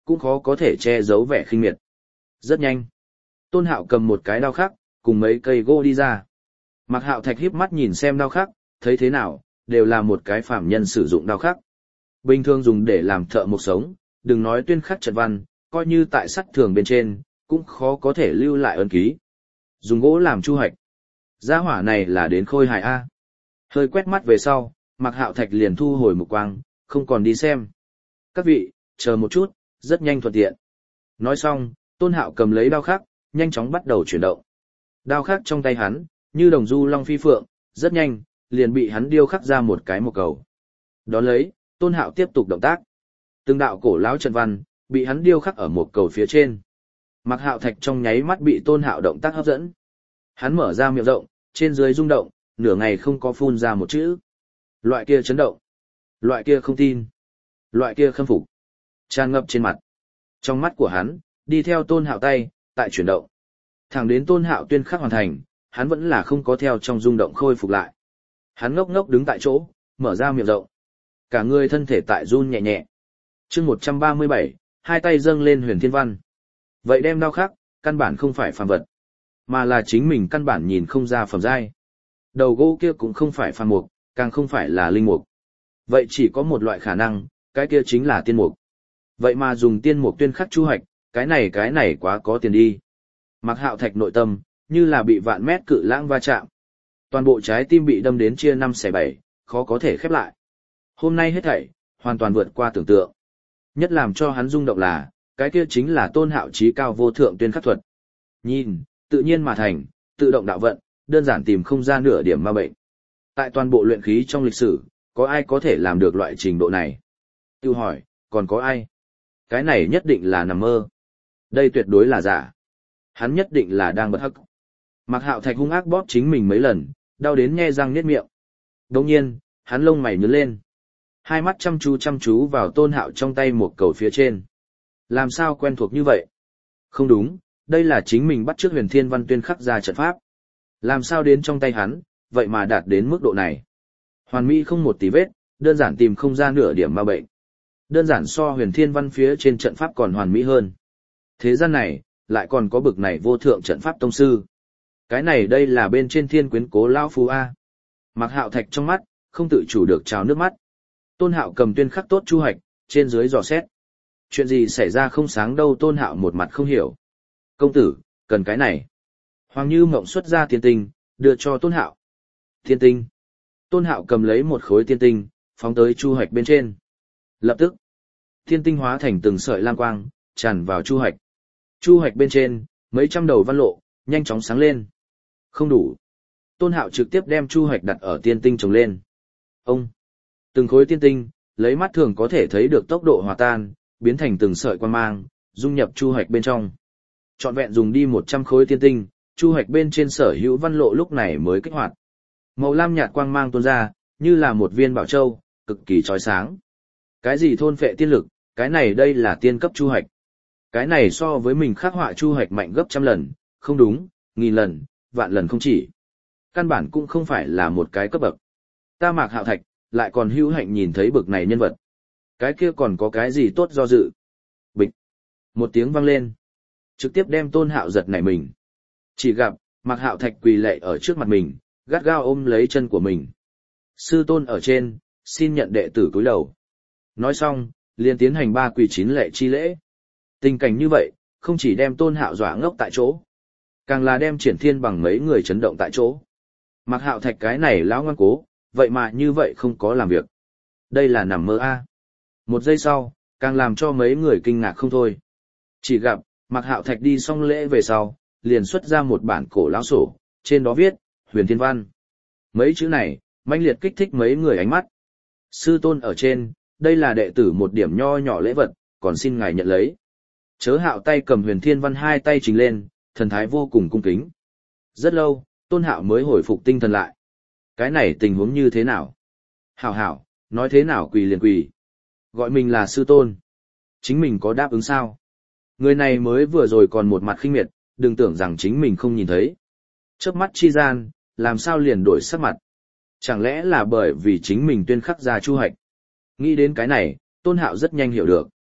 cũng khó có thể che giấu vẻ khinh miệt. Rất nhanh. Tôn Hạo cầm một cái đao khắc, cùng mấy cây gỗ đi ra. Mạc Hạo Thạch híp mắt nhìn xem đao khắc, thấy thế nào, đều là một cái phàm nhân sử dụng đao khắc. Bình thường dùng để làm thợ mộc sống, đừng nói tuyên khắc trận văn, coi như tại sắt thường bên trên, cũng khó có thể lưu lại ấn ký. Dùng gỗ làm chu hạch. Gia hỏa này là đến khôi hài A. Hơi quét mắt về sau, Mạc Hạo Thạch liền thu hồi mục quang, không còn đi xem. Các vị, chờ một chút, rất nhanh thuận tiện. Nói xong, Tôn Hạo cầm lấy đao khắc, nhanh chóng bắt đầu chuyển động. Đao khắc trong tay hắn, như đồng du long phi phượng, rất nhanh, liền bị hắn điêu khắc ra một cái một cầu. Đón lấy, Tôn Hạo tiếp tục động tác. Từng đạo cổ lão trận văn, bị hắn điêu khắc ở một cầu phía trên. Mạc Hạo Thạch trong nháy mắt bị Tôn Hạo động tác hấp dẫn. Hắn mở ra miệng rộng, trên dưới rung động, nửa ngày không có phun ra một chữ. Loại kia chấn động, loại kia không tin, loại kia khâm phục, tràn ngập trên mặt. Trong mắt của hắn, đi theo Tôn Hạo tay, tại chuyển động. Thẳng đến Tôn Hạo tuyên khắc hoàn thành, hắn vẫn là không có theo trong rung động khôi phục lại. Hắn ngốc ngốc đứng tại chỗ, mở ra miệng rộng. Cả người thân thể tại run nhẹ nhẹ. Chương một trăm ba mươi bảy, hai tay dâng lên huyền thiên văn. Vậy đem đao khắc, căn bản không phải phàm vật, mà là chính mình căn bản nhìn không ra phẩm giai. Đầu gỗ kia cũng không phải phàm mục, càng không phải là linh mục. Vậy chỉ có một loại khả năng, cái kia chính là tiên mục. Vậy mà dùng tiên mục tuyên khắc chu hạch, cái này cái này quá có tiền đi. Mạc Hạo Thạch nội tâm, như là bị vạn mét cự lãng va chạm. Toàn bộ trái tim bị đâm đến chia năm xẻ bảy, khó có thể khép lại. Hôm nay hết thảy, hoàn toàn vượt qua tưởng tượng. Nhất làm cho hắn rung động là, cái kia chính là Tôn Hạo chí cao vô thượng tuyên khắc thuật. Nhìn, tự nhiên mà thành, tự động đạo vận, đơn giản tìm không ra nửa điểm ma bệnh. Tại toàn bộ luyện khí trong lịch sử, có ai có thể làm được loại trình độ này? Tiêu hỏi, còn có ai? Cái này nhất định là nằm mơ. Đây tuyệt đối là giả. Hắn nhất định là đang bật hắc. Mạc Hạo Thạch hung ác bóp chính mình mấy lần, đau đến nhe răng niết miệng. Đồng nhiên, hắn lông mày nhướng lên. Hai mắt chăm chú chăm chú vào Tôn Hạo trong tay một cầu phía trên. Làm sao quen thuộc như vậy? Không đúng, đây là chính mình bắt trước huyền thiên văn tuyên khắc ra trận pháp. Làm sao đến trong tay hắn, vậy mà đạt đến mức độ này? Hoàn mỹ không một tí vết, đơn giản tìm không ra nửa điểm ma bệnh. Đơn giản so huyền thiên văn phía trên trận pháp còn hoàn mỹ hơn. Thế gian này, lại còn có bực này vô thượng trận pháp tông sư. Cái này đây là bên trên thiên quyến cố lão phu A. Mạc Hạo Thạch trong mắt, không tự chủ được trào nước mắt. Tôn Hạo cầm tuyên khắc tốt chu hạch, trên dưới dò xét. Chuyện gì xảy ra không sáng đâu. Tôn Hạo một mặt không hiểu. Công tử, cần cái này. Hoàng Như Mộng xuất ra tiên tinh, đưa cho Tôn Hạo. Tiên tinh. Tôn Hạo cầm lấy một khối tiên tinh, phóng tới chu hạch bên trên. Lập tức, tiên tinh hóa thành từng sợi lam quang, tràn vào chu hạch. Chu hạch bên trên, mấy trăm đầu văn lộ, nhanh chóng sáng lên. Không đủ. Tôn Hạo trực tiếp đem chu hạch đặt ở tiên tinh trồng lên. Ông. Từng khối tiên tinh, lấy mắt thường có thể thấy được tốc độ hòa tan, biến thành từng sợi quang mang, dung nhập chu hạch bên trong. Trọn vẹn dùng đi một trăm khối tiên tinh, chu hạch bên trên sở hữu văn lộ lúc này mới kích hoạt. Màu lam nhạt quang mang tuôn ra, như là một viên bảo châu, cực kỳ chói sáng. Cái gì thôn phệ tiên lực, cái này đây là tiên cấp chu hạch. Cái này so với mình khắc họa chu hạch mạnh gấp trăm lần, không đúng, nghìn lần, vạn lần không chỉ. Căn bản cũng không phải là một cái cấp bậc. Ta Mạc Hạo Thạch, lại còn hữu hạnh nhìn thấy bực này nhân vật. Cái kia còn có cái gì tốt do dự. Bịch. Một tiếng vang lên. Trực tiếp đem Tôn Hạo giật nảy mình. Chỉ gặp, Mạc Hạo Thạch quỳ lạy ở trước mặt mình, gắt gao ôm lấy chân của mình. Sư tôn ở trên, xin nhận đệ tử cúi đầu. Nói xong, liền tiến hành ba quỳ chín lệ chi lễ. Tình cảnh như vậy, không chỉ đem Tôn Hạo dọa ngốc tại chỗ, càng là đem Triển Thiên bằng mấy người chấn động tại chỗ. Mạc Hạo Thạch cái này lão ngoan cố, vậy mà như vậy không có làm việc. Đây là nằm mơ a. Một giây sau, càng làm cho mấy người kinh ngạc không thôi. Chỉ gặp, Mạc Hạo Thạch đi xong lễ về sau, liền xuất ra một bản cổ lão sổ, trên đó viết, huyền thiên văn. Mấy chữ này, mãnh liệt kích thích mấy người ánh mắt. Sư tôn ở trên, đây là đệ tử một điểm nho nhỏ lễ vật, còn xin ngài nhận lấy. Chớ Hạo tay cầm huyền thiên văn hai tay trình lên, thần thái vô cùng cung kính. Rất lâu, Tôn Hạo mới hồi phục tinh thần lại. Cái này tình huống như thế nào? Hảo hảo, nói thế nào quỳ liền quỳ. Gọi mình là sư tôn. Chính mình có đáp ứng sao? Người này mới vừa rồi còn một mặt khinh miệt, đừng tưởng rằng chính mình không nhìn thấy. Chớp mắt chi gian, làm sao liền đổi sắc mặt? Chẳng lẽ là bởi vì chính mình tuyên khắc ra chu hạch? Nghĩ đến cái này, Tôn Hạo rất nhanh hiểu được.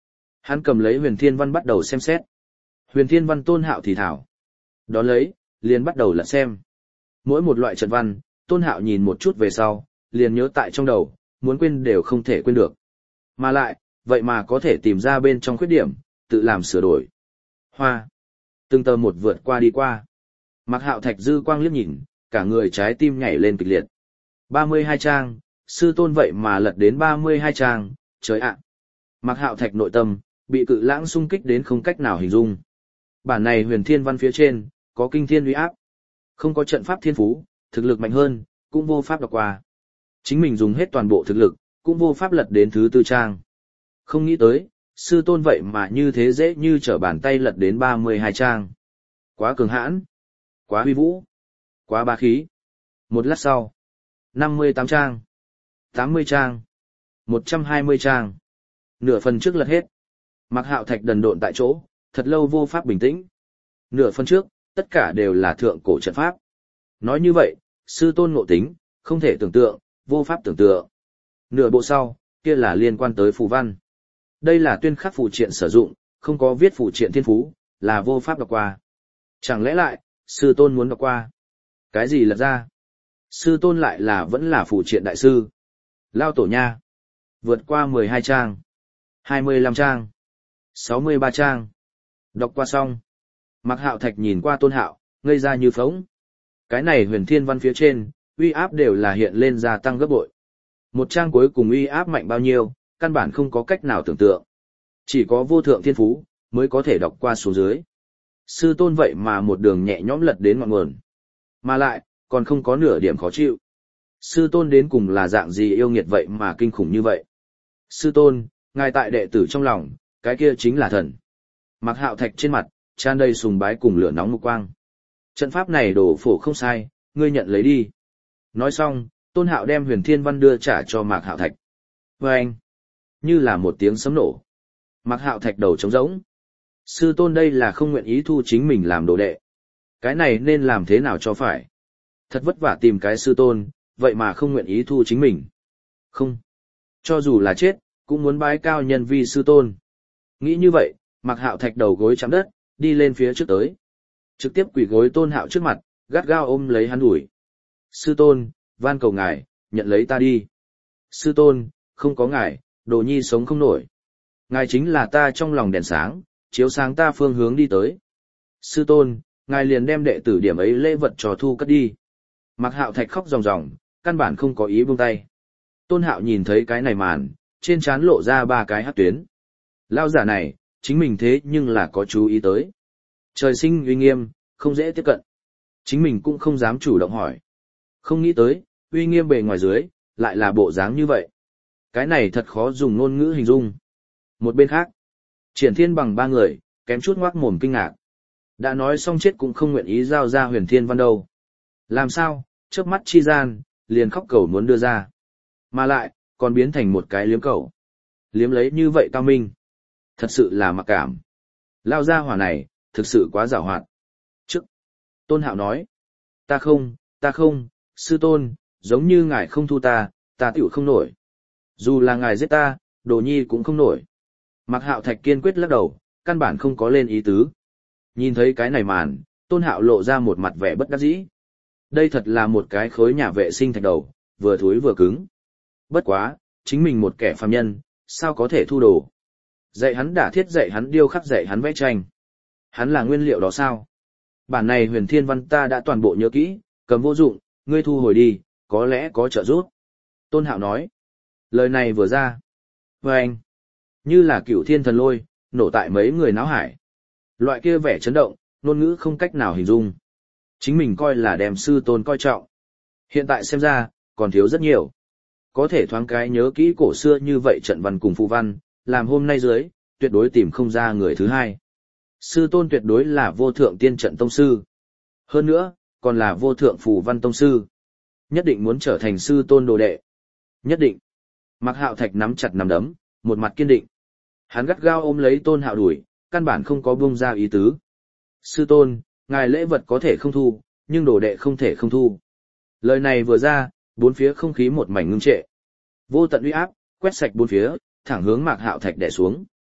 Hắn cầm lấy huyền thiên văn bắt đầu xem xét. Huyền thiên văn Tôn Hạo thì thảo. Đón lấy, liền bắt đầu lật xem. Mỗi một loại trận văn, Tôn Hạo nhìn một chút về sau, liền nhớ tại trong đầu, muốn quên đều không thể quên được. Mà lại, vậy mà có thể tìm ra bên trong khuyết điểm, tự làm sửa đổi. Hoa. Từng tờ một vượt qua đi qua. Mạc Hạo Thạch dư quang liếc nhìn, cả người trái tim nhảy lên kịch liệt. ba mươi hai trang, sư tôn vậy mà lật đến ba mươi hai trang, trời ạ. Mạc Hạo Thạch nội tâm, bị cự lãng xung kích đến không cách nào hình dung. Bản này huyền thiên văn phía trên, có kinh thiên uy áp. Không có trận pháp thiên phú, thực lực mạnh hơn, cũng vô pháp đọc qua. Chính mình dùng hết toàn bộ thực lực, cũng vô pháp lật đến thứ tư trang. Không nghĩ tới, sư tôn vậy mà như thế dễ như trở bàn tay lật đến ba mươi hai trang. Quá cường hãn, quá uy vũ, quá bá khí. Một lát sau, năm mươi tám trang, tám mươi trang, một trăm hai mươi trang. Nửa phần trước lật hết. Mạc Hạo Thạch đần độn tại chỗ, thật lâu vô pháp bình tĩnh. Nửa phần trước, tất cả đều là thượng cổ trận pháp. Nói như vậy, sư tôn ngộ tính, không thể tưởng tượng, vô pháp tưởng tượng. Nửa bộ sau, kia là liên quan tới phù văn. Đây là tuyên khắc phù triện sử dụng, không có viết phù triện thiên phú, là vô pháp đọc qua. Chẳng lẽ lại, sư tôn muốn đọc qua? Cái gì lật ra? Sư tôn lại là vẫn là phù triện đại sư. Lao tổ nha. Vượt qua mười hai trang, hai mươi lăm trang, sáu mươi ba trang. Đọc qua xong. Mạc Hạo Thạch nhìn qua Tôn Hạo, ngây ra như phóng. Cái này huyền thiên văn phía trên, uy áp đều là hiện lên gia tăng gấp bội. Một trang cuối cùng uy áp mạnh bao nhiêu, căn bản không có cách nào tưởng tượng. Chỉ có vô thượng thiên phú, mới có thể đọc qua số dưới. Sư tôn vậy mà một đường nhẹ nhõm lật đến ngọn nguồn. Mà lại, còn không có nửa điểm khó chịu. Sư tôn đến cùng là dạng gì yêu nghiệt vậy mà kinh khủng như vậy. Sư tôn, ngài tại đệ tử trong lòng, cái kia chính là thần. Mạc Hạo Thạch trên mặt, tràn đầy sùng bái cùng lửa nóng mục quang. Trận pháp này đổ phổ không sai, ngươi nhận lấy đi. Nói xong, Tôn Hạo đem huyền thiên văn đưa trả cho Mạc Hạo Thạch. Và anh, như là một tiếng sấm nổ. Mạc Hạo Thạch đầu trống rỗng. Sư tôn đây là không nguyện ý thu chính mình làm đồ đệ. Cái này nên làm thế nào cho phải? Thật vất vả tìm cái sư tôn, vậy mà không nguyện ý thu chính mình. Không. Cho dù là chết, cũng muốn bái cao nhân vi sư tôn. Nghĩ như vậy, Mạc Hạo Thạch đầu gối chạm đất, đi lên phía trước tới. Trực tiếp quỳ gối Tôn Hạo trước mặt, gắt gao ôm lấy hắn ủi. Sư tôn, van cầu ngài, nhận lấy ta đi. Sư tôn, không có ngài, đồ nhi sống không nổi. Ngài chính là ta trong lòng đèn sáng, chiếu sáng ta phương hướng đi tới. Sư tôn, ngài liền đem đệ tử điểm ấy lễ vật cho thu cất đi. Mạc Hạo Thạch khóc ròng ròng, căn bản không có ý buông tay. Tôn Hạo nhìn thấy cái này màn, trên trán lộ ra ba cái hắc tuyến. Lao giả này, chính mình thế nhưng là có chú ý tới. Trời sinh uy nghiêm, không dễ tiếp cận. Chính mình cũng không dám chủ động hỏi. Không nghĩ tới, uy nghiêm bề ngoài dưới, lại là bộ dáng như vậy. Cái này thật khó dùng ngôn ngữ hình dung. Một bên khác, Triển Thiên bằng ba người, kém chút ngoác mồm kinh ngạc. Đã nói xong chết cũng không nguyện ý giao ra huyền thiên văn đâu. Làm sao, chớp mắt chi gian, liền khóc cầu muốn đưa ra. Mà lại, còn biến thành một cái liếm cầu. Liếm lấy như vậy cao minh. Thật sự là mặc cảm. Lao ra hỏa này, thực sự quá giàu hoạt. Trước, Tôn Hạo nói. Ta không, ta không, sư tôn, giống như ngài không thu ta, ta tiểu không nổi. Dù là ngài giết ta, đồ nhi cũng không nổi. Mạc Hạo Thạch kiên quyết lắc đầu, căn bản không có lên ý tứ. Nhìn thấy cái này màn, Tôn Hạo lộ ra một mặt vẻ bất đắc dĩ. Đây thật là một cái khối nhà vệ sinh thạch đầu, vừa thối vừa cứng. Bất quá, chính mình một kẻ phàm nhân, sao có thể thu đồ. Dạy hắn đả thiết, dạy hắn điêu khắc, dạy hắn vẽ tranh. Hắn là nguyên liệu đó sao? Bản này huyền thiên văn ta đã toàn bộ nhớ kỹ, cầm vô dụng, ngươi thu hồi đi, có lẽ có trợ giúp. Tôn Hạo nói. Lời này vừa ra. Và anh, như là cửu thiên thần lôi, nổ tại mấy người náo hải. Loại kia vẻ chấn động, ngôn ngữ không cách nào hình dung. Chính mình coi là đem sư tôn coi trọng. Hiện tại xem ra, còn thiếu rất nhiều. Có thể thoáng cái nhớ kỹ cổ xưa như vậy trận văn cùng phù văn, làm hôm nay dưới, tuyệt đối tìm không ra người thứ hai. Sư tôn tuyệt đối là vô thượng tiên trận tông sư. Hơn nữa, còn là vô thượng phù văn tông sư. Nhất định muốn trở thành sư tôn đồ đệ. Nhất định. Mạc Hạo Thạch nắm chặt nắm đấm, một mặt kiên định. Hắn gắt gao ôm lấy Tôn Hạo đuổi, căn bản không có buông ra ý tứ. Sư tôn, ngài lễ vật có thể không thu, nhưng đồ đệ không thể không thu. Lời này vừa ra, bốn phía không khí một mảnh ngưng trệ. Vô tận uy áp, quét sạch bốn phía, thẳng hướng Mạc Hạo Thạch đè xuống.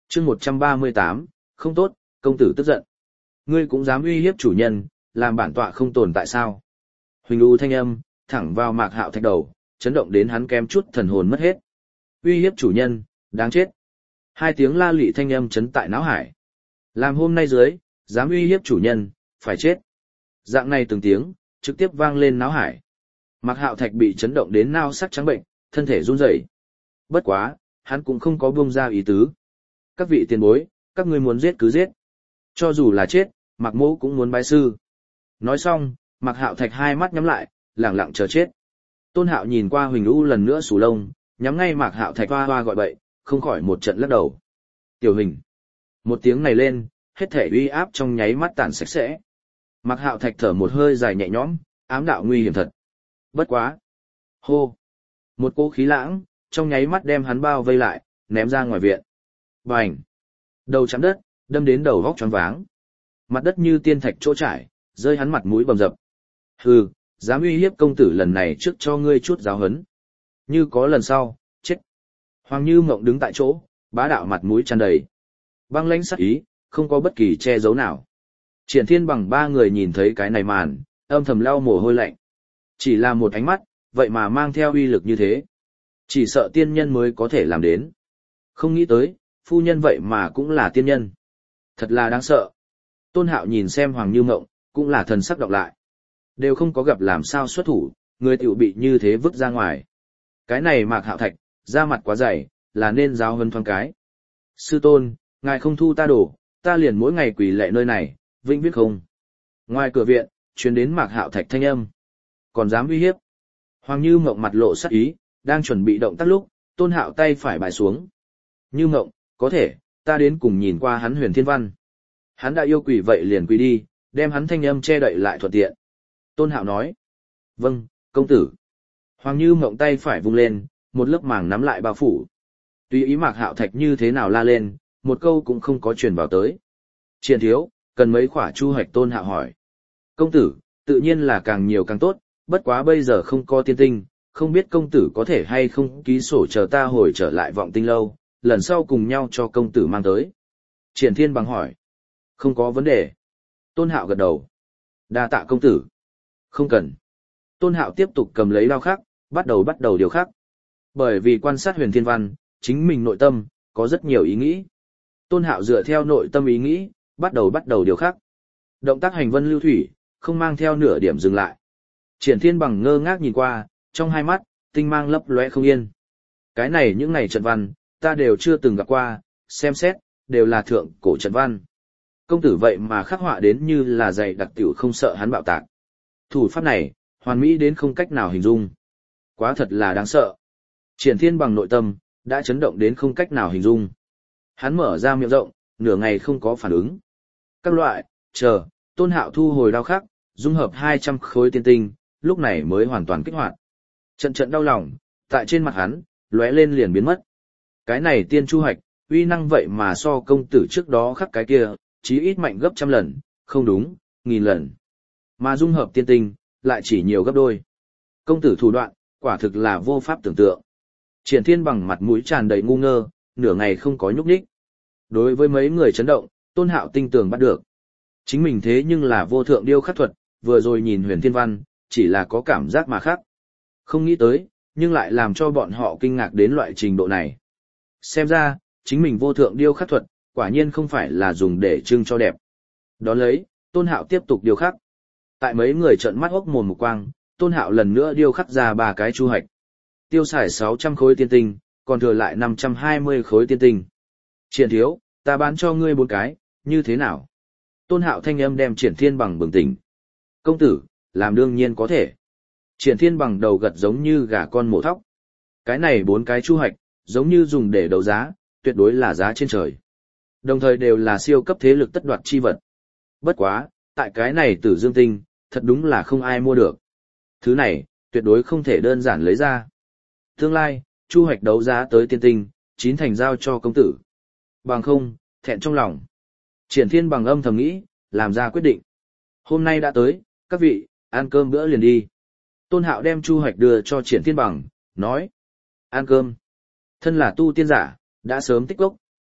chương một trăm ba mươi tám, không tốt, công tử tức giận. Ngươi cũng dám uy hiếp chủ nhân, làm bản tọa không tồn tại sao? Huỳnh U thanh âm, thẳng vào Mạc Hạo Thạch đầu, chấn động đến hắn kém chút thần hồn mất hết. Uy hiếp chủ nhân, đáng chết. Hai tiếng la lị thanh âm chấn tại não hải. Làm hôm nay dưới, dám uy hiếp chủ nhân, phải chết. Dạng này từng tiếng, trực tiếp vang lên não hải. Mạc Hạo Thạch bị chấn động đến nao sắc trắng bệnh, thân thể run rẩy. Bất quá, hắn cũng không có buông ra ý tứ. Các vị tiền bối, các ngươi muốn giết cứ giết. Cho dù là chết, Mạc Mỗ cũng muốn bái sư. Nói xong, Mạc Hạo Thạch hai mắt nhắm lại, lẳng lặng chờ chết. Tôn Hạo nhìn qua Huỳnh U lần nữa sù lông, nhắm ngay Mạc Hạo Thạch hoa hoa gọi bậy, không khỏi một trận lắc đầu. Tiểu Hình. Một tiếng này lên, hết thể uy áp trong nháy mắt tàn sạch sẽ. Mạc Hạo Thạch thở một hơi dài nhẹ nhõm, ám đạo nguy hiểm thật. Bất quá. Hô. Một cỗ khí lãng, trong nháy mắt đem hắn bao vây lại, ném ra ngoài viện. Bành. Đầu chạm đất, đâm đến đầu vóc choáng váng. Mặt đất như tiên thạch chỗ trải, rơi hắn mặt mũi bầm dập. Hừ, dám uy hiếp công tử lần này trước cho ngươi chút giáo hấn. Như có lần sau, chết. Hoàng Như Mộng đứng tại chỗ, bá đạo mặt mũi tràn đầy. Băng lãnh sắc ý, không có bất kỳ che giấu nào. Triển Thiên Bằng ba người nhìn thấy cái này màn, âm thầm lau mồ hôi lạnh. Chỉ là một ánh mắt, vậy mà mang theo uy lực như thế. Chỉ sợ tiên nhân mới có thể làm đến. Không nghĩ tới, phu nhân vậy mà cũng là tiên nhân. Thật là đáng sợ. Tôn Hạo nhìn xem Hoàng Như Mộng, cũng là thần sắc đọc lại. Đều không có gặp làm sao xuất thủ, người tiểu bị như thế vứt ra ngoài. Cái này Mạc Hạo Thạch, da mặt quá dày, là nên giáo hơn thoáng cái. Sư tôn, ngài không thu ta đổ, ta liền mỗi ngày quỳ lệ nơi này, vĩnh viết không. Ngoài cửa viện, truyền đến Mạc Hạo Thạch thanh âm. Còn dám uy hiếp. Hoàng Như Mộng mặt lộ sắc ý, đang chuẩn bị động tác lúc, Tôn Hạo tay phải bài xuống. Như Mộng, có thể, ta đến cùng nhìn qua hắn Huyền Thiên Văn. Hắn đã yêu quỷ vậy liền quỳ đi, đem hắn thanh âm che đậy lại thuận tiện. Tôn Hạo nói. Vâng, công tử. Hoàng Như Mộng tay phải vung lên, một lớp màng nắm lại bao phủ. Tùy ý Mạc Hạo Thạch như thế nào la lên, một câu cũng không có truyền vào tới. Triển thiếu, cần mấy khỏa chu hoạch. Tôn Hạo hỏi. Công tử, tự nhiên là càng nhiều càng tốt, bất quá bây giờ không có tiên tinh, không biết công tử có thể hay không ký sổ chờ ta hồi trở lại Vọng Tinh lâu, lần sau cùng nhau cho công tử mang tới. Triển Thiên Bằng hỏi. Không có vấn đề. Tôn Hạo gật đầu. Đa tạ công tử. Không cần. Tôn Hạo tiếp tục cầm lấy đao khắc, bắt đầu bắt đầu điều khắc. Bởi vì quan sát Huyền Thiên Văn, chính mình nội tâm, có rất nhiều ý nghĩ. Tôn Hạo dựa theo nội tâm ý nghĩ, bắt đầu bắt đầu điều khắc. Động tác hành vân lưu thủy, không mang theo nửa điểm dừng lại. Triển Thiên Bằng ngơ ngác nhìn qua, trong hai mắt, tinh mang lấp lóe không yên. Cái này những ngày trận văn, ta đều chưa từng gặp qua, xem xét, đều là thượng cổ trận văn. Công tử vậy mà khắc họa đến như là dày đặc tiểu không sợ hắn bạo tạc. Thủ pháp này, hoàn mỹ đến không cách nào hình dung. Quá thật là đáng sợ. Triển Thiên Bằng nội tâm, đã chấn động đến không cách nào hình dung. Hắn mở ra miệng rộng, nửa ngày không có phản ứng. Các loại, chờ, Tôn Hạo thu hồi đao khắc, dung hợp hai trăm khối tiên tinh, lúc này mới hoàn toàn kích hoạt. Trận trận đau lòng, tại trên mặt hắn, lóe lên liền biến mất. Cái này tiên chu hoạch, uy năng vậy mà so công tử trước đó khắc cái kia, chí ít mạnh gấp trăm lần, không đúng, nghìn lần. Mà dung hợp tiên tinh, lại chỉ nhiều gấp đôi. Công tử thủ đoạn, quả thực là vô pháp tưởng tượng. Triển Thiên Bằng mặt mũi tràn đầy ngu ngơ, nửa ngày không có nhúc nhích. Đối với mấy người chấn động, Tôn Hạo tinh tường bắt được. Chính mình thế nhưng là vô thượng điêu khắc thuật, vừa rồi nhìn Huyền Thiên Văn, chỉ là có cảm giác mà khác. Không nghĩ tới, nhưng lại làm cho bọn họ kinh ngạc đến loại trình độ này. Xem ra, chính mình vô thượng điêu khắc thuật, quả nhiên không phải là dùng để trưng cho đẹp. Đón lấy, Tôn Hạo tiếp tục điêu khắc. Tại mấy người trợn mắt hốc mồm một quang, Tôn Hạo lần nữa điêu khắc ra ba cái chu hạch. Tiêu xài sáu trăm khối tiên tinh, còn thừa lại năm trăm hai mươi khối tiên tinh. Triển thiếu, ta bán cho ngươi bốn cái, như thế nào? Tôn Hạo thanh âm đem Triển Thiên Bằng bừng tỉnh. Công tử, làm đương nhiên có thể. Triển Thiên Bằng đầu gật giống như gà con mổ thóc. Cái này bốn cái chu hạch, giống như dùng để đấu giá, tuyệt đối là giá trên trời. Đồng thời đều là siêu cấp thế lực tất đoạt chi vật. Bất quá, tại cái này Tử Dương Tinh, thật đúng là không ai mua được. Thứ này, tuyệt đối không thể đơn giản lấy ra. Tương lai, chu hoạch đấu giá tới tiên tinh, chín thành giao cho công tử. Bằng không, thẹn trong lòng. Triển Thiên Bằng âm thầm nghĩ, làm ra quyết định. Hôm nay đã tới, các vị, ăn cơm bữa liền đi. Tôn Hạo đem chu hoạch đưa cho Triển Thiên Bằng, nói. Ăn cơm. Thân là tu tiên giả, đã sớm tích gốc,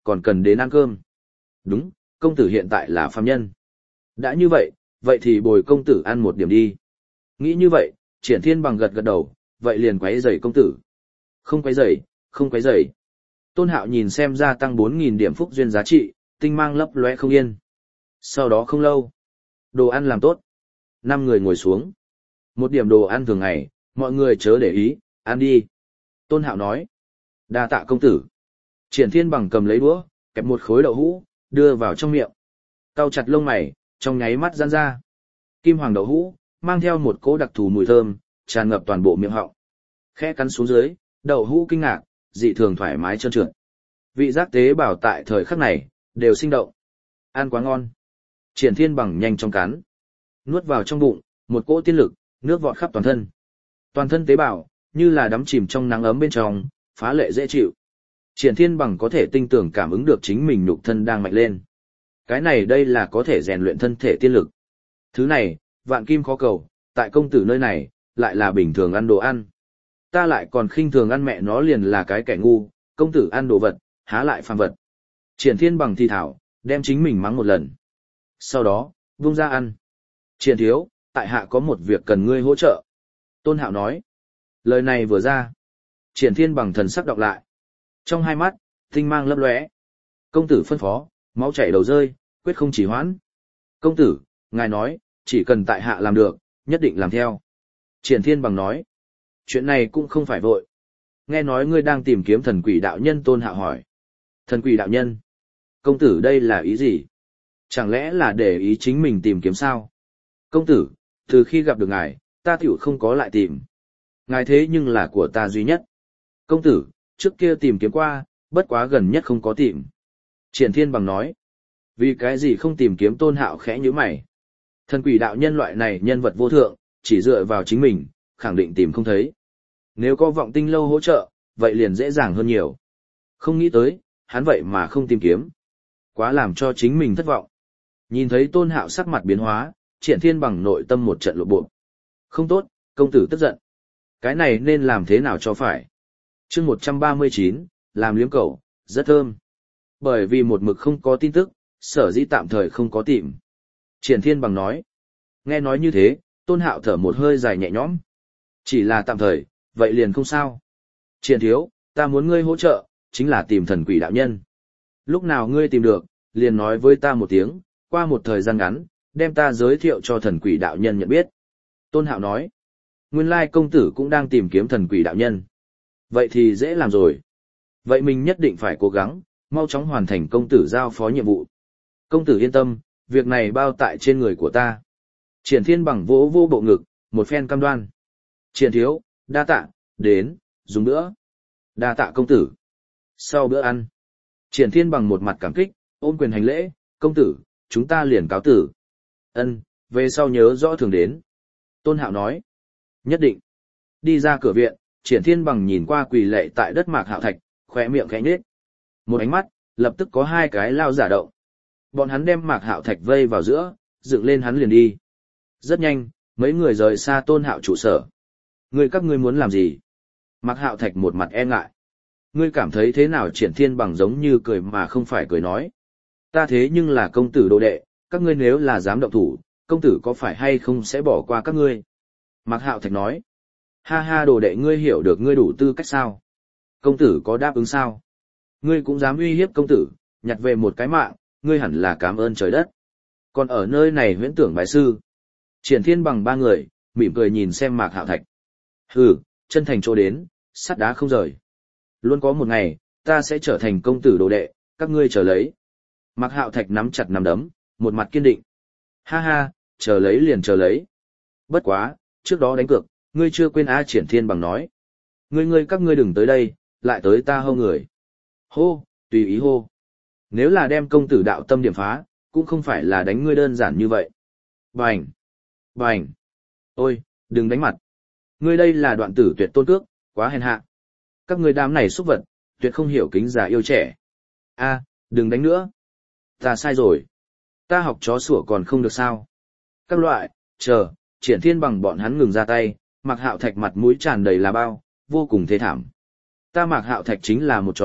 còn cần đến ăn cơm. Đúng, công tử hiện tại là phàm nhân. Đã như vậy, vậy thì bồi công tử ăn một điểm đi. Nghĩ như vậy, Triển Thiên Bằng gật gật đầu, vậy liền quấy rầy công tử. Không quấy rầy, không quấy rầy. Tôn Hạo nhìn xem gia tăng bốn nghìn điểm phúc duyên giá trị, tinh mang lấp lóe không yên. Sau đó không lâu, đồ ăn làm tốt. Năm người ngồi xuống. Một điểm đồ ăn thường ngày, mọi người chớ để ý, ăn đi. Tôn Hạo nói. Đa tạ công tử. Triển Thiên Bằng cầm lấy đũa, kẹp một khối đậu hũ, đưa vào trong miệng. Cau chặt lông mày, trong nháy mắt giãn ra. Kim hoàng đậu hũ, mang theo một cỗ đặc thù mùi thơm, tràn ngập toàn bộ miệng họng. Khẽ cắn xuống dưới, đậu hũ kinh ngạc, dị thường thoải mái trơn trượt. Vị giác tế bào tại thời khắc này, đều sinh động. Ăn quá ngon. Triển Thiên Bằng nhanh trong cắn. Nuốt vào trong bụng, một cỗ tiên lực, nước vọt khắp toàn thân. Toàn thân tế bào, như là đắm chìm trong nắng ấm bên trong, phá lệ dễ chịu. Triển Thiên Bằng có thể tinh tưởng cảm ứng được chính mình nhục thân đang mạnh lên. Cái này đây là có thể rèn luyện thân thể tiên lực. Thứ này, vạn kim khó cầu, tại công tử nơi này, lại là bình thường ăn đồ ăn. Ta lại còn khinh thường ăn mẹ nó liền là cái kẻ ngu, công tử ăn đồ vật, há lại phàm vật. Triển Thiên Bằng thi thảo, đem chính mình mắng một lần. Sau đó, vung ra ăn. Triển thiếu, tại hạ có một việc cần ngươi hỗ trợ. Tôn Hạo nói. Lời này vừa ra. Triển Thiên Bằng thần sắc đọc lại. Trong hai mắt, tinh mang lấp lóe. Công tử phân phó, máu chảy đầu rơi, quyết không chỉ hoãn. Công tử, ngài nói, chỉ cần tại hạ làm được, nhất định làm theo. Triển Thiên Bằng nói. Chuyện này cũng không phải vội. Nghe nói ngươi đang tìm kiếm thần quỷ đạo nhân. Tôn Hạo hỏi. Thần quỷ đạo nhân? Công tử đây là ý gì? Chẳng lẽ là để ý chính mình tìm kiếm sao? Công tử, từ khi gặp được ngài, ta tiểu không có lại tìm. Ngài thế nhưng là của ta duy nhất. Công tử, trước kia tìm kiếm qua, bất quá gần nhất không có tìm. Triển Thiên Bằng nói. Vì cái gì không tìm kiếm? Tôn Hạo khẽ nhíu mày. Thần quỷ đạo nhân loại này nhân vật vô thượng, chỉ dựa vào chính mình, khẳng định tìm không thấy. Nếu có vọng tinh lâu hỗ trợ, vậy liền dễ dàng hơn nhiều. Không nghĩ tới, hắn vậy mà không tìm kiếm. Quá làm cho chính mình thất vọng. Nhìn thấy Tôn Hạo sắc mặt biến hóa, Triển Thiên Bằng nội tâm một trận lộ bộ. Không tốt, công tử tức giận. Cái này nên làm thế nào cho phải? Chương một trăm ba mươi chín, làm liếm cẩu, rất thơm. Bởi vì một mực không có tin tức, sở dĩ tạm thời không có tìm. Triển Thiên Bằng nói. Nghe nói như thế, Tôn Hạo thở một hơi dài nhẹ nhõm. Chỉ là tạm thời, vậy liền không sao. Triển thiếu, ta muốn ngươi hỗ trợ, chính là tìm thần quỷ đạo nhân. Lúc nào ngươi tìm được, liền nói với ta một tiếng, qua một thời gian ngắn, đem ta giới thiệu cho thần quỷ đạo nhân nhận biết. Tôn Hạo nói. Nguyên lai công tử cũng đang tìm kiếm thần quỷ đạo nhân. Vậy thì dễ làm rồi. Vậy mình nhất định phải cố gắng, mau chóng hoàn thành công tử giao phó nhiệm vụ. Công tử yên tâm, việc này bao tại trên người của ta. Triển Thiên Bằng vỗ vô bộ ngực, một phen cam đoan. Triển thiếu, đa tạ, đến, dùng bữa. Đa tạ công tử. Sau bữa ăn, Triển Thiên Bằng một mặt cảm kích, ôm quyền hành lễ, công tử, chúng ta liền cáo tử. Ân, về sau nhớ rõ thường đến. Tôn Hạo nói. Nhất định. Đi ra cửa viện, Triển Thiên Bằng nhìn qua quỳ lệ tại đất Mạc Hạo Thạch, khóe miệng khẽ nhếch. Một ánh mắt, lập tức có hai cái lao giả động. Bọn hắn đem Mạc Hạo Thạch vây vào giữa, dựng lên hắn liền đi. Rất nhanh, mấy người rời xa Tôn Hạo trụ sở. Ngươi các ngươi muốn làm gì? Mạc Hạo Thạch một mặt e ngại. Ngươi cảm thấy thế nào? Triển Thiên Bằng giống như cười mà không phải cười nói. Ta thế nhưng là công tử đồ đệ, các ngươi nếu là dám động thủ, công tử có phải hay không sẽ bỏ qua các ngươi? Mạc Hạo Thạch nói. Ha ha, đồ đệ ngươi hiểu được ngươi đủ tư cách sao? Công tử có đáp ứng sao? Ngươi cũng dám uy hiếp công tử, nhặt về một cái mạng, ngươi hẳn là cảm ơn trời đất. Còn ở nơi này huyễn tưởng bái sư. Triển Thiên Bằng ba người, mỉm cười nhìn xem Mạc Hạo Thạch. Hừ, chân thành chỗ đến, sắt đá không rời. Luôn có một ngày, ta sẽ trở thành công tử đồ đệ, các ngươi chờ lấy. Mạc Hạo Thạch nắm chặt nắm đấm, một mặt kiên định. Ha ha, chờ lấy liền chờ lấy. Bất quá, trước đó đánh cược, ngươi chưa quên A. Triển Thiên Bằng nói. Ngươi ngươi các ngươi đừng tới đây, lại tới ta hô người. Hô, tùy ý hô. Nếu là đem công tử đạo tâm điểm phá, cũng không phải là đánh ngươi đơn giản như vậy. Bành! Bành! Ôi, đừng đánh mặt. Ngươi đây là đoạn tử tuyệt tôn cước, quá hèn hạ. Các ngươi đám này xúc vật, tuyệt không hiểu kính già yêu trẻ. A, đừng đánh nữa. Ta sai rồi. Ta học chó sủa còn không được sao. Các loại, chờ, Triển Thiên Bằng bọn hắn ngừng ra tay, Mạc Hạo Thạch mặt mũi tràn đầy là bao, vô cùng thê thảm. Ta Mạc Hạo Thạch chính là một chó,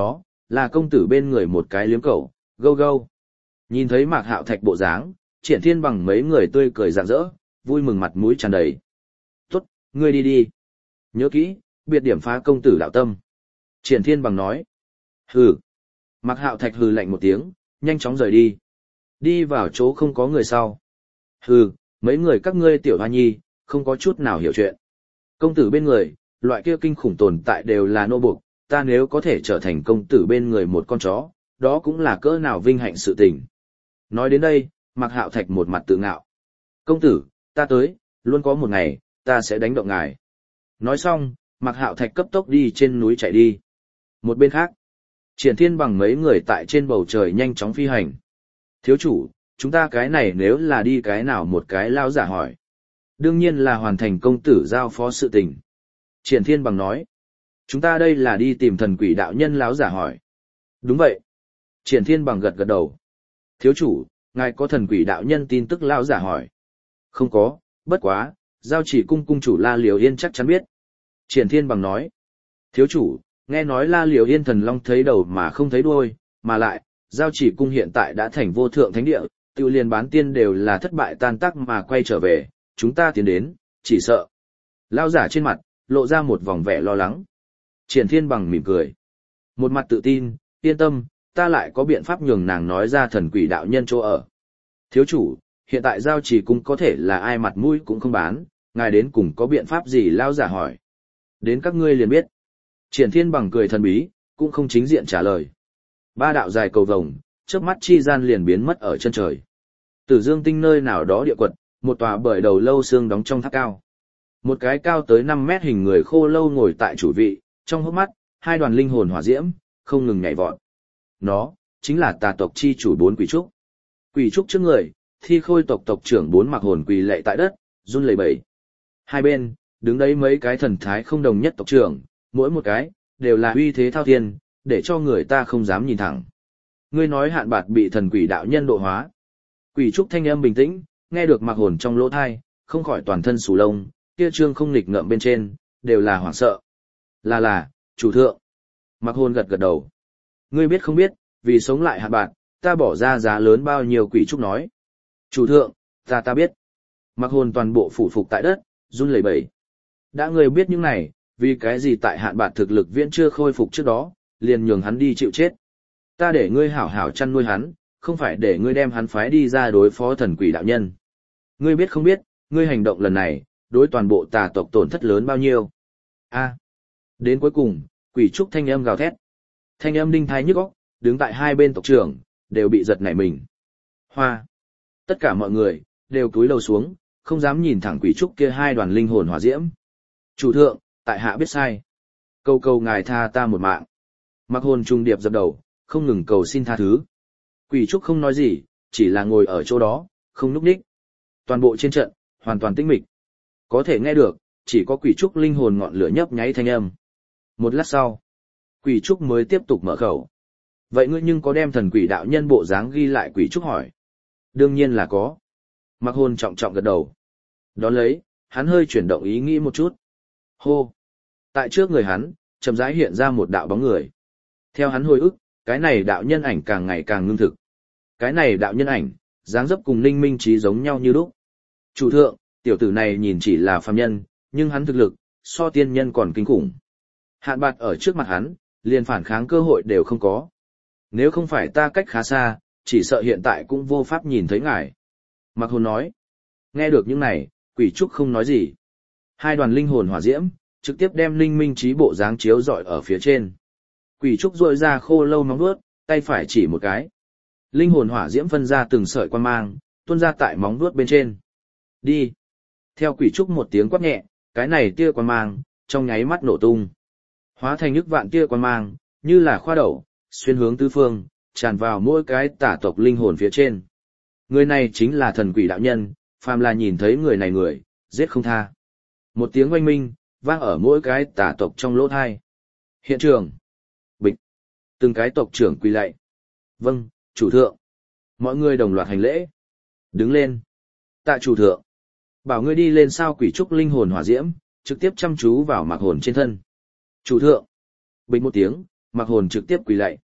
là công tử bên người một cái liếm cẩu, gâu gâu. Nhìn thấy Mạc Hạo Thạch bộ dáng, Triển Thiên Bằng mấy người tươi cười rạng rỡ, vui mừng mặt mũi tràn đầy. Tốt, ngươi đi đi. Nhớ kỹ, biệt điểm phá công tử đạo tâm. Triển Thiên Bằng nói. Hừ. Mạc Hạo Thạch hừ lạnh một tiếng, nhanh chóng rời đi. Đi vào chỗ không có người sau. Hừ, mấy người các ngươi tiểu hoa nhi, không có chút nào hiểu chuyện. Công tử bên người, loại kia kinh khủng tồn tại đều là nô buộc, ta nếu có thể trở thành công tử bên người một con chó, đó cũng là cỡ nào vinh hạnh sự tình. Nói đến đây, Mạc Hạo Thạch một mặt tự ngạo. Công tử, ta tới, luôn có một ngày, ta sẽ đánh động ngài. Nói xong, Mạc Hạo Thạch cấp tốc đi trên núi chạy đi. Một bên khác, Triển Thiên Bằng mấy người tại trên bầu trời nhanh chóng phi hành. Thiếu chủ, chúng ta cái này nếu là đi cái nào một cái lao giả hỏi. Đương nhiên là hoàn thành công tử giao phó sự tình. Triển Thiên Bằng nói. Chúng ta đây là đi tìm thần quỷ đạo nhân lão giả hỏi. Đúng vậy. Triển Thiên Bằng gật gật đầu. Thiếu chủ, ngài có thần quỷ đạo nhân tin tức lão giả hỏi. Không có, bất quá, giao chỉ cung cung chủ La Liều Yên chắc chắn biết. Triển Thiên Bằng nói. Thiếu chủ, nghe nói La Liều Yên thần long thấy đầu mà không thấy đuôi, mà lại, giao chỉ cung hiện tại đã thành vô thượng thánh địa, tiêu liên bán tiên đều là thất bại tan tác mà quay trở về, chúng ta tiến đến, chỉ sợ. Lão giả trên mặt, lộ ra một vòng vẻ lo lắng. Triển Thiên Bằng mỉm cười. Một mặt tự tin, yên tâm, ta lại có biện pháp nhường nàng nói ra thần quỷ đạo nhân chỗ ở. Thiếu chủ, hiện tại giao chỉ cung có thể là ai mặt mũi cũng không bán, ngài đến cùng có biện pháp gì lão giả hỏi. Đến các ngươi liền biết. Triển Thiên Bằng cười thần bí, cũng không chính diện trả lời. Ba đạo dài cầu vồng, chớp mắt chi gian liền biến mất ở chân trời. Tử Dương Tinh nơi nào đó địa quật, một tòa bởi đầu lâu xương đóng trong tháp cao. Một cái cao tới năm mét hình người khô lâu ngồi tại chủ vị, trong hốc mắt, hai đoàn linh hồn hỏa diễm, không ngừng nhảy vọt. Nó, chính là tà tộc chi chủ bốn quỷ trúc. Quỷ trúc trước người, thi khôi tộc tộc trưởng bốn mặc hồn quỳ lệ tại đất, run lẩy bẩy. Hai bên, đứng đấy mấy cái thần thái không đồng nhất tộc trưởng, mỗi một cái, đều là uy thế thao thiên, để cho người ta không dám nhìn thẳng. Ngươi nói Hạn Bạt bị thần quỷ đạo nhân độ hóa. Quỷ trúc thanh âm bình tĩnh, nghe được mặc hồn trong lỗ thai, không khỏi toàn thân sù lông, kia trương không nghịch ngợm bên trên, đều là hoảng sợ. Là là, chủ thượng. Mặc hồn gật gật đầu. Ngươi biết không biết, vì sống lại Hạn Bạt, ta bỏ ra giá lớn bao nhiêu, quỷ trúc nói. Chủ thượng, ta ta biết. Mặc hồn toàn bộ phủ phục tại đất, run lẩy bẩy. Đã ngươi biết những này, vì cái gì tại Hạn Bạt thực lực viễn chưa khôi phục trước đó, liền nhường hắn đi chịu chết. Ta để ngươi hảo hảo chăn nuôi hắn, không phải để ngươi đem hắn phái đi ra đối phó thần quỷ đạo nhân. Ngươi biết không biết, ngươi hành động lần này, đối toàn bộ tà tộc tổn thất lớn bao nhiêu? A. Đến cuối cùng, quỷ trúc thanh âm gào thét. Thanh âm đinh thái nhức óc, đứng tại hai bên tộc trưởng, đều bị giật nảy mình. Hoa. Tất cả mọi người, đều cúi đầu xuống, không dám nhìn thẳng quỷ trúc kia hai đoàn linh hồn hỏa diễm. Chủ thượng, tại hạ biết sai. Cầu cầu ngài tha ta một mạng. Mặc hồn trung điệp dập đầu, không ngừng cầu xin tha thứ. Quỷ trúc không nói gì, chỉ là ngồi ở chỗ đó, không núp đích. Toàn bộ trên trận, hoàn toàn tĩnh mịch. Có thể nghe được, chỉ có quỷ trúc linh hồn ngọn lửa nhấp nháy thanh âm. Một lát sau, quỷ trúc mới tiếp tục mở khẩu. Vậy ngươi nhưng có đem thần quỷ đạo nhân bộ dáng ghi lại, quỷ trúc hỏi. Đương nhiên là có. Mặc hồn trọng trọng gật đầu. Đón lấy, hắn hơi chuyển động ý nghĩ một chút. Hô. Tại trước người hắn, chậm rãi hiện ra một đạo bóng người. Theo hắn hồi ức, cái này đạo nhân ảnh càng ngày càng ngưng thực. Cái này đạo nhân ảnh, dáng dấp cùng Ninh Minh Chí giống nhau như lúc. Chủ thượng, tiểu tử này nhìn chỉ là phàm nhân, nhưng hắn thực lực, so tiên nhân còn kinh khủng. Hạn Bạt ở trước mặt hắn, liền phản kháng cơ hội đều không có. Nếu không phải ta cách khá xa, chỉ sợ hiện tại cũng vô pháp nhìn thấy ngài. Mặc hồn nói. Nghe được những này, quỷ trúc không nói gì. Hai đoàn linh hồn hỏa diễm, trực tiếp đem Ninh Minh Chí bộ dáng chiếu rọi ở phía trên. Quỷ trúc rội ra khô lâu móng vuốt, tay phải chỉ một cái. Linh hồn hỏa diễm phân ra từng sợi quang mang, tuôn ra tại móng vuốt bên trên. Đi. Theo quỷ trúc một tiếng quát nhẹ, cái này tia quang mang, trong nháy mắt nổ tung. Hóa thành nhức vạn tia quang mang, như là khoa đậu, xuyên hướng tứ phương, tràn vào mỗi cái tả tộc linh hồn phía trên. Người này chính là thần quỷ đạo nhân, phàm là nhìn thấy người này người, giết không tha. Một tiếng oanh minh, vang ở mỗi cái tả tộc trong lỗ thai. Hiện trường. Bịch. Từng cái tộc trưởng quỳ lạy. Vâng, chủ thượng. Mọi người đồng loạt hành lễ. Đứng lên. Tạ chủ thượng. Bảo ngươi đi lên sao, quỷ trúc linh hồn hỏa diễm, trực tiếp chăm chú vào mặc hồn trên thân. Chủ thượng. Bịch một tiếng, mặc hồn trực tiếp quỳ lạy.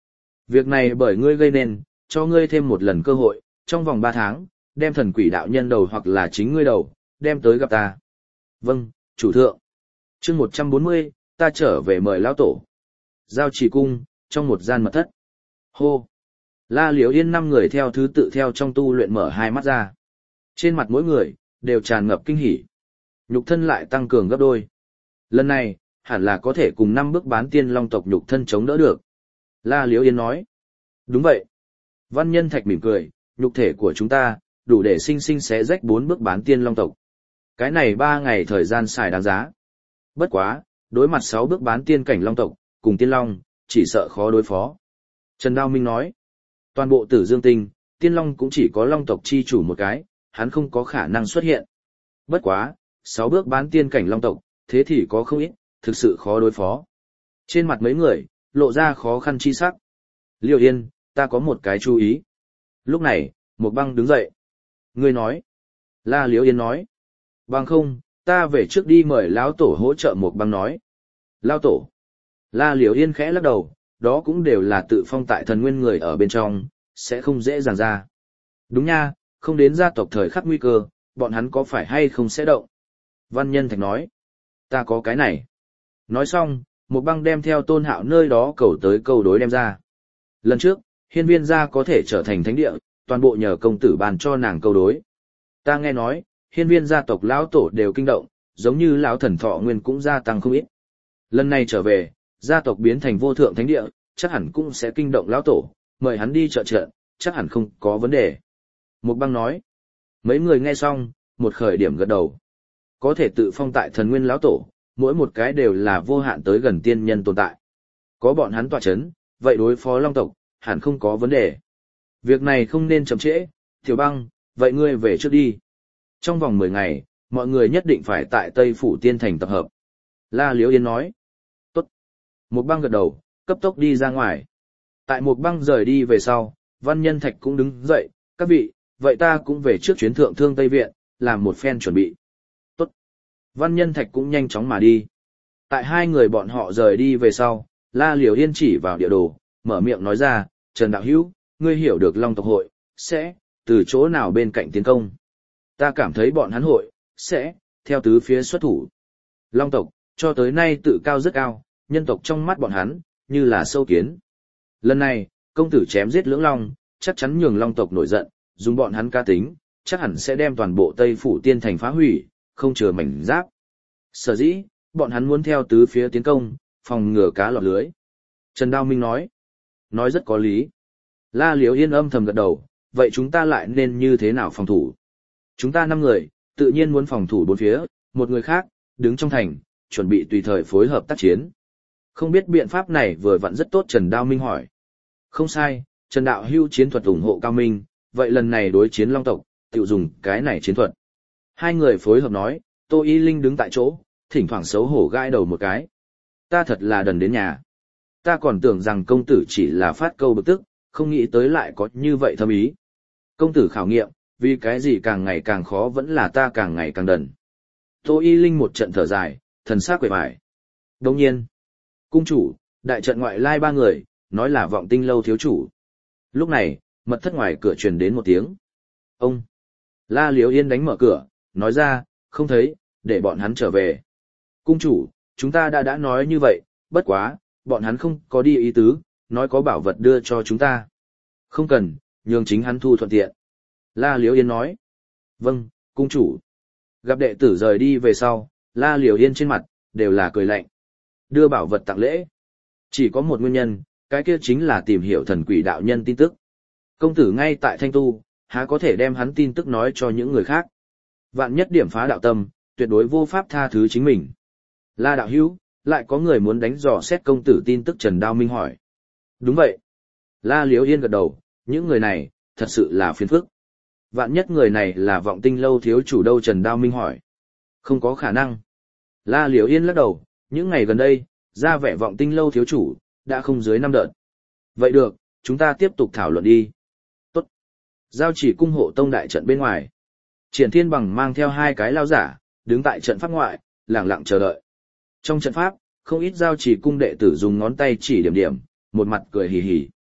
Việc này bởi ngươi gây nên, cho ngươi thêm một lần cơ hội, trong vòng ba tháng, đem thần quỷ đạo nhân đầu hoặc là chính ngươi đầu, đem tới gặp ta. Vâng, chủ thượng. chương một trăm bốn mươi, ta trở về mời lão tổ. Giao Chỉ cung, trong một gian mật thất. Hô. La Liễu Yên năm người theo thứ tự theo trong tu luyện mở hai mắt ra. Trên mặt mỗi người, đều tràn ngập kinh hỉ. Nhục thân lại tăng cường gấp đôi. Lần này, hẳn là có thể cùng năm bước bán tiên long tộc nhục thân chống đỡ được. La Liễu Yên nói. Đúng vậy. Văn Nhân Thạch mỉm cười, nhục thể của chúng ta, đủ để sinh sinh xé rách bốn bước bán tiên long tộc. Cái này ba ngày thời gian xài đáng giá. Bất quá, đối mặt sáu bước bán tiên cảnh long tộc, cùng tiên long, chỉ sợ khó đối phó. Trần Đao Minh nói. Toàn bộ Tử Dương Tinh, tiên long cũng chỉ có long tộc chi chủ một cái, hắn không có khả năng xuất hiện. Bất quá, sáu bước bán tiên cảnh long tộc, thế thì có không ít, thực sự khó đối phó. Trên mặt mấy người, lộ ra khó khăn chi sắc. Liêu Yên, ta có một cái chú ý. Lúc này, một băng đứng dậy. Ngươi nói. La Liễu Yên nói. Bằng không, ta về trước đi mời lão tổ hỗ trợ một băng nói. Lão tổ. La Liễu Yên khẽ lắc đầu, đó cũng đều là tự phong tại thần nguyên người ở bên trong, sẽ không dễ dàng ra. Đúng nha, không đến gia tộc thời khắc nguy cơ, bọn hắn có phải hay không sẽ động. Văn Nhân Thạch nói. Ta có cái này. Nói xong, một băng đem theo Tôn Hạo nơi đó cầu tới câu đối đem ra. Lần trước, hiên viên gia có thể trở thành thánh địa, toàn bộ nhờ công tử bàn cho nàng câu đối. Ta nghe nói, hiên viên gia tộc lão tổ đều kinh động, giống như lão thần thọ nguyên cũng gia tăng không ít. Lần này trở về, gia tộc biến thành vô thượng thánh địa, chắc hẳn cũng sẽ kinh động lão tổ, mời hắn đi trợ trợ, chắc hẳn không có vấn đề. Một băng nói. Mấy người nghe xong, một khởi điểm gật đầu. Có thể tự phong tại thần nguyên lão tổ, mỗi một cái đều là vô hạn tới gần tiên nhân tồn tại. Có bọn hắn tọa chấn, vậy đối phó long tộc, hẳn không có vấn đề. Việc này không nên chậm trễ, Tiểu Băng, vậy ngươi về trước đi. Trong vòng mười ngày, mọi người nhất định phải tại Tây Phủ Tiên Thành tập hợp. La Liễu Yên nói. Tốt. Một băng gật đầu, cấp tốc đi ra ngoài. Tại một băng rời đi về sau, Văn Nhân Thạch cũng đứng dậy, các vị, vậy ta cũng về trước chuyến thượng thương Tây Viện, làm một phen chuẩn bị. Tốt. Văn Nhân Thạch cũng nhanh chóng mà đi. Tại hai người bọn họ rời đi về sau, La Liễu Yên chỉ vào địa đồ, mở miệng nói ra, Trần Đạo Hữu, ngươi hiểu được Long tộc hội, sẽ, từ chỗ nào bên cạnh tiến công. Ta cảm thấy bọn hắn hội, sẽ, theo tứ phía xuất thủ. Long tộc, cho tới nay tự cao rất cao, nhân tộc trong mắt bọn hắn, như là sâu kiến. Lần này, công tử chém giết lưỡng long, chắc chắn nhường Long tộc nổi giận, dùng bọn hắn ca tính, chắc hẳn sẽ đem toàn bộ Tây Phủ Tiên Thành phá hủy, không chừa mảnh giáp. Sở dĩ, bọn hắn muốn theo tứ phía tiến công, phòng ngừa cá lọt lưới. Trần Đao Minh nói. Nói rất có lý. La Liễu Yên âm thầm gật đầu, vậy chúng ta lại nên như thế nào phòng thủ? Chúng ta năm người, tự nhiên muốn phòng thủ bốn phía, một người khác, đứng trong thành, chuẩn bị tùy thời phối hợp tác chiến. Không biết biện pháp này vừa vặn rất tốt Trần Đao Minh hỏi. Không sai, Trần Đạo Hưu chiến thuật ủng hộ cao minh, vậy lần này đối chiến Long tộc, tự dùng cái này chiến thuật. Hai người phối hợp nói, Tô Y Linh đứng tại chỗ, thỉnh thoảng xấu hổ gãi đầu một cái. Ta thật là đần đến nhà. Ta còn tưởng rằng công tử chỉ là phát câu bực tức, không nghĩ tới lại có như vậy thâm ý. Công tử khảo nghiệm, vì cái gì càng ngày càng khó vẫn là ta càng ngày càng đần. Tô Y Linh một trận thở dài, thần sắc quệ bại. Đồng nhiên, cung chủ, đại trận ngoại lai ba người, nói là Vọng Tinh lâu thiếu chủ. Lúc này, mật thất ngoài cửa truyền đến một tiếng. Ông! La Liễu Yên đánh mở cửa, nói ra, không thấy, để bọn hắn trở về. Cung chủ, chúng ta đã đã nói như vậy, bất quá, bọn hắn không có đi ý tứ, nói có bảo vật đưa cho chúng ta. Không cần, nhường chính hắn thu thuận tiện. La Liễu Yên nói. Vâng, cung chủ. Gặp đệ tử rời đi về sau, La Liễu Yên trên mặt, đều là cười lạnh. Đưa bảo vật tặng lễ. Chỉ có một nguyên nhân, cái kia chính là tìm hiểu thần quỷ đạo nhân tin tức. Công tử ngay tại Thanh Tu, há có thể đem hắn tin tức nói cho những người khác. Vạn nhất điểm phá đạo tâm, tuyệt đối vô pháp tha thứ chính mình. La đạo hữu, lại có người muốn đánh dò xét công tử tin tức Trần Đao Minh hỏi. Đúng vậy. La Liễu Yên gật đầu, những người này, thật sự là phiền phức. Vạn nhất người này là Vọng Tinh lâu thiếu chủ đâu Trần Đao Minh hỏi. Không có khả năng. La Liễu Yên lắc đầu, những ngày gần đây, ra vẻ Vọng Tinh lâu thiếu chủ, đã không dưới năm đợt. Vậy được, chúng ta tiếp tục thảo luận đi. Tốt. Giao Chỉ cung hộ tông đại trận bên ngoài. Triển Thiên Bằng mang theo hai cái lao giả, đứng tại trận pháp ngoại, lặng lặng chờ đợi. Trong trận pháp, không ít Giao Chỉ cung đệ tử dùng ngón tay chỉ điểm điểm, một mặt cười hì hì.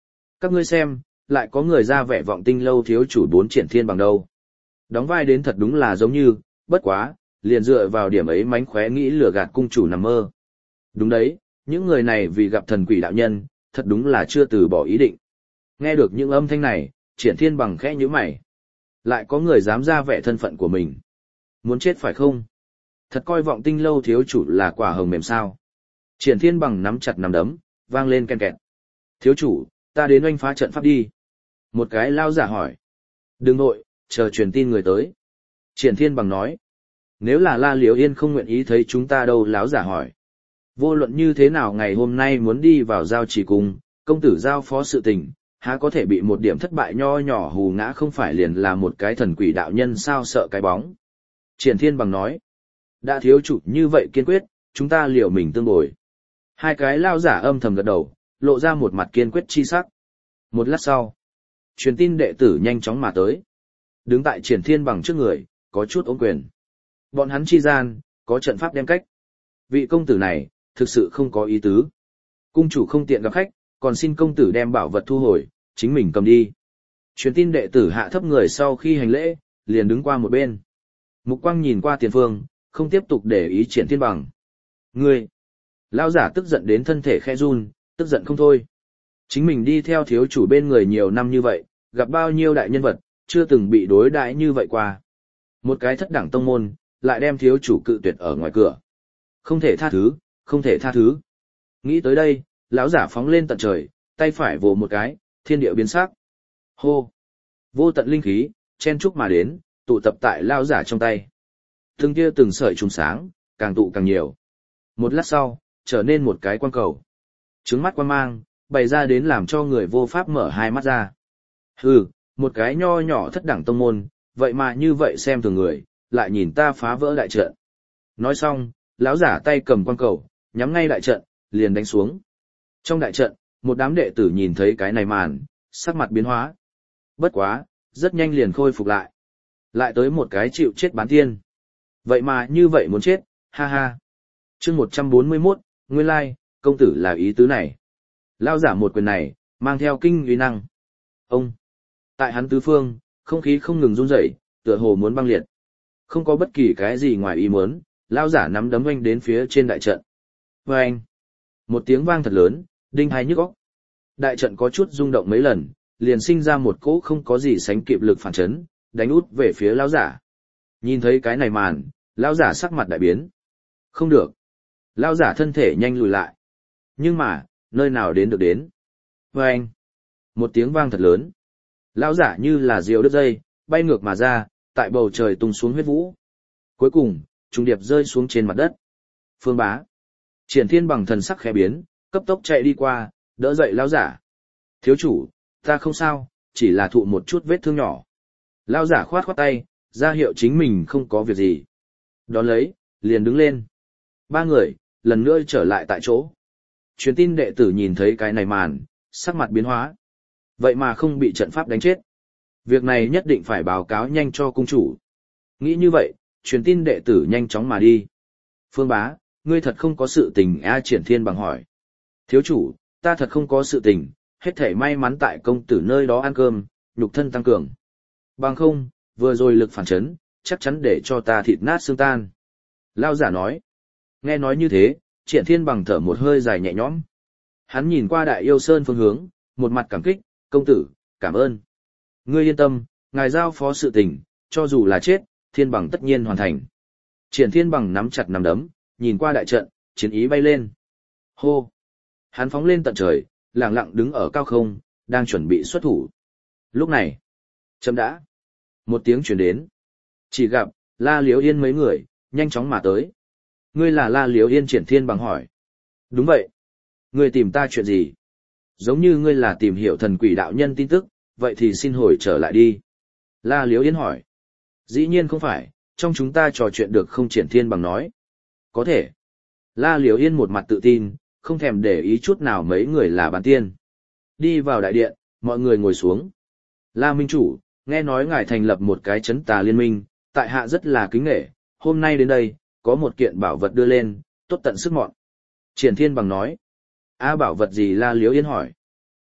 Các ngươi xem, lại có người ra vẻ vọng tinh lâu thiếu chủ bốn triển thiên bằng đâu. Đóng vai đến thật đúng là giống như, bất quá, liền dựa vào điểm ấy mánh khóe nghĩ lừa gạt cung chủ nằm mơ. Đúng đấy, những người này vì gặp thần quỷ đạo nhân, thật đúng là chưa từ bỏ ý định. Nghe được những âm thanh này, triển thiên bằng khẽ nhíu mày. Lại có người dám ra vẻ thân phận của mình. Muốn chết phải không? Thật coi vọng tinh lâu thiếu chủ là quả hồng mềm sao. Triển thiên bằng nắm chặt nắm đấm, vang lên ken kẹt. Thiếu chủ, ta đến oanh phá trận pháp đi. Một cái lao giả hỏi. Đừng nội, chờ truyền tin người tới. Triển thiên bằng nói. Nếu là La Liễu Yên không nguyện ý thấy chúng ta đâu, láo giả hỏi. Vô luận như thế nào ngày hôm nay muốn đi vào giao chỉ cùng, công tử giao phó sự tình, há có thể bị một điểm thất bại nho nhỏ hù ngã, không phải liền là một cái thần quỷ đạo nhân sao sợ cái bóng. Triển thiên bằng nói. Đã thiếu chủ như vậy kiên quyết, chúng ta liều mình tương bồi. Hai cái lao giả âm thầm gật đầu, lộ ra một mặt kiên quyết chi sắc. Một lát sau, truyền tin đệ tử nhanh chóng mà tới. Đứng tại triển thiên bằng trước người, có chút ống quyền. Bọn hắn chi gian, có trận pháp đem cách. Vị công tử này, thực sự không có ý tứ. Cung chủ không tiện gặp khách, còn xin công tử đem bảo vật thu hồi, chính mình cầm đi. Truyền tin đệ tử hạ thấp người sau khi hành lễ, liền đứng qua một bên. Mục quang nhìn qua tiền phương, không tiếp tục để ý triển thiên bằng. Ngươi! Lao giả tức giận đến thân thể khẽ run, tức giận không thôi. Chính mình đi theo thiếu chủ bên người nhiều năm như vậy, gặp bao nhiêu đại nhân vật, chưa từng bị đối đãi như vậy qua. Một cái thất đẳng tông môn, lại đem thiếu chủ cự tuyệt ở ngoài cửa. Không thể tha thứ, không thể tha thứ. Nghĩ tới đây, lão giả phóng lên tận trời, tay phải vồ một cái, thiên địa biến sắc. Hô! Vô tận linh khí, chen chúc mà đến, tụ tập tại lão giả trong tay. Từng kia từng sợi trùng sáng, càng tụ càng nhiều. Một lát sau, trở nên một cái quang cầu. Trứng mắt quang mang, bày ra đến làm cho người vô pháp mở hai mắt ra. Hừ, một cái nho nhỏ thất đẳng tông môn, vậy mà như vậy xem thường người, lại nhìn ta phá vỡ đại trận. Nói xong, lão giả tay cầm quang cầu, nhắm ngay đại trận, liền đánh xuống. Trong đại trận, một đám đệ tử nhìn thấy cái này màn, sắc mặt biến hóa. Bất quá, rất nhanh liền khôi phục lại. Lại tới một cái chịu chết bán tiên. Vậy mà như vậy muốn chết, ha ha. Chương một trăm bốn mươi mốt, nguyên lai, công tử là ý tứ này. Lao giả một quyền này, mang theo kinh uy năng. Ông! Tại hắn tứ phương, không khí không ngừng run rẩy, tựa hồ muốn băng liệt. Không có bất kỳ cái gì ngoài ý muốn, lao giả nắm đấm oanh đến phía trên đại trận. Oanh! Một tiếng vang thật lớn, đinh hai nhức óc. Đại trận có chút rung động mấy lần, liền sinh ra một cỗ không có gì sánh kịp lực phản chấn, đánh út về phía lao giả. Nhìn thấy cái này màn, lao giả sắc mặt đại biến. Không được. Lao giả thân thể nhanh lùi lại. Nhưng mà, nơi nào đến được đến. Oanh! Một tiếng vang thật lớn. Lao giả như là diều đứt dây, bay ngược mà ra, tại bầu trời tung xuống huyết vũ. Cuối cùng, trùng điệp rơi xuống trên mặt đất. Phương Bá. Triển Thiên bằng thần sắc khẽ biến, cấp tốc chạy đi qua, đỡ dậy lão giả. Thiếu chủ, ta không sao, chỉ là thụ một chút vết thương nhỏ. Lão giả khoát khoát tay, ra hiệu chính mình không có việc gì. Đón lấy, liền đứng lên. Ba người, lần nữa trở lại tại chỗ. Truyền tin đệ tử nhìn thấy cái này màn, sắc mặt biến hóa. Vậy mà không bị trận pháp đánh chết. Việc này nhất định phải báo cáo nhanh cho cung chủ. Nghĩ như vậy, truyền tin đệ tử nhanh chóng mà đi. Phương Bá, ngươi thật không có sự tình a? Triển Thiên bằng hỏi. Thiếu chủ, ta thật không có sự tình, hết thảy may mắn tại công tử nơi đó ăn cơm, nhục thân tăng cường. Bằng không, vừa rồi lực phản chấn, chắc chắn để cho ta thịt nát xương tan. Lao giả nói. Nghe nói như thế, Triển Thiên bằng thở một hơi dài nhẹ nhõm. Hắn nhìn qua Đại Yêu Sơn phương hướng, một mặt cảm kích, công tử, cảm ơn. Ngươi yên tâm, ngài giao phó sự tình, cho dù là chết, Thiên bằng tất nhiên hoàn thành. Triển Thiên bằng nắm chặt nắm đấm, nhìn qua đại trận, chiến ý bay lên. Hô! Hắn phóng lên tận trời, lặng lặng đứng ở cao không, đang chuẩn bị xuất thủ. Lúc này, chấm đã. Một tiếng truyền đến. Chỉ gặp, La Liễu Yên mấy người, nhanh chóng mà tới. Ngươi là La Liễu Yên? Triển Thiên bằng hỏi. Đúng vậy. Ngươi tìm ta chuyện gì? Giống như ngươi là tìm hiểu thần quỷ đạo nhân tin tức, vậy thì xin hồi trở lại đi. La Liễu Yên hỏi. Dĩ nhiên không phải, trong chúng ta trò chuyện được không? Triển Thiên bằng nói. Có thể. La Liễu Yên một mặt tự tin, không thèm để ý chút nào mấy người là bán tiên. Đi vào đại điện, mọi người ngồi xuống. La Minh Chủ, nghe nói ngài thành lập một cái chấn tà liên minh, tại hạ rất là kính nể, hôm nay đến đây, có một kiện bảo vật đưa lên, tốt tận sức mọn. Triển Thiên bằng nói. A, bảo vật gì? La Liễu Yên hỏi.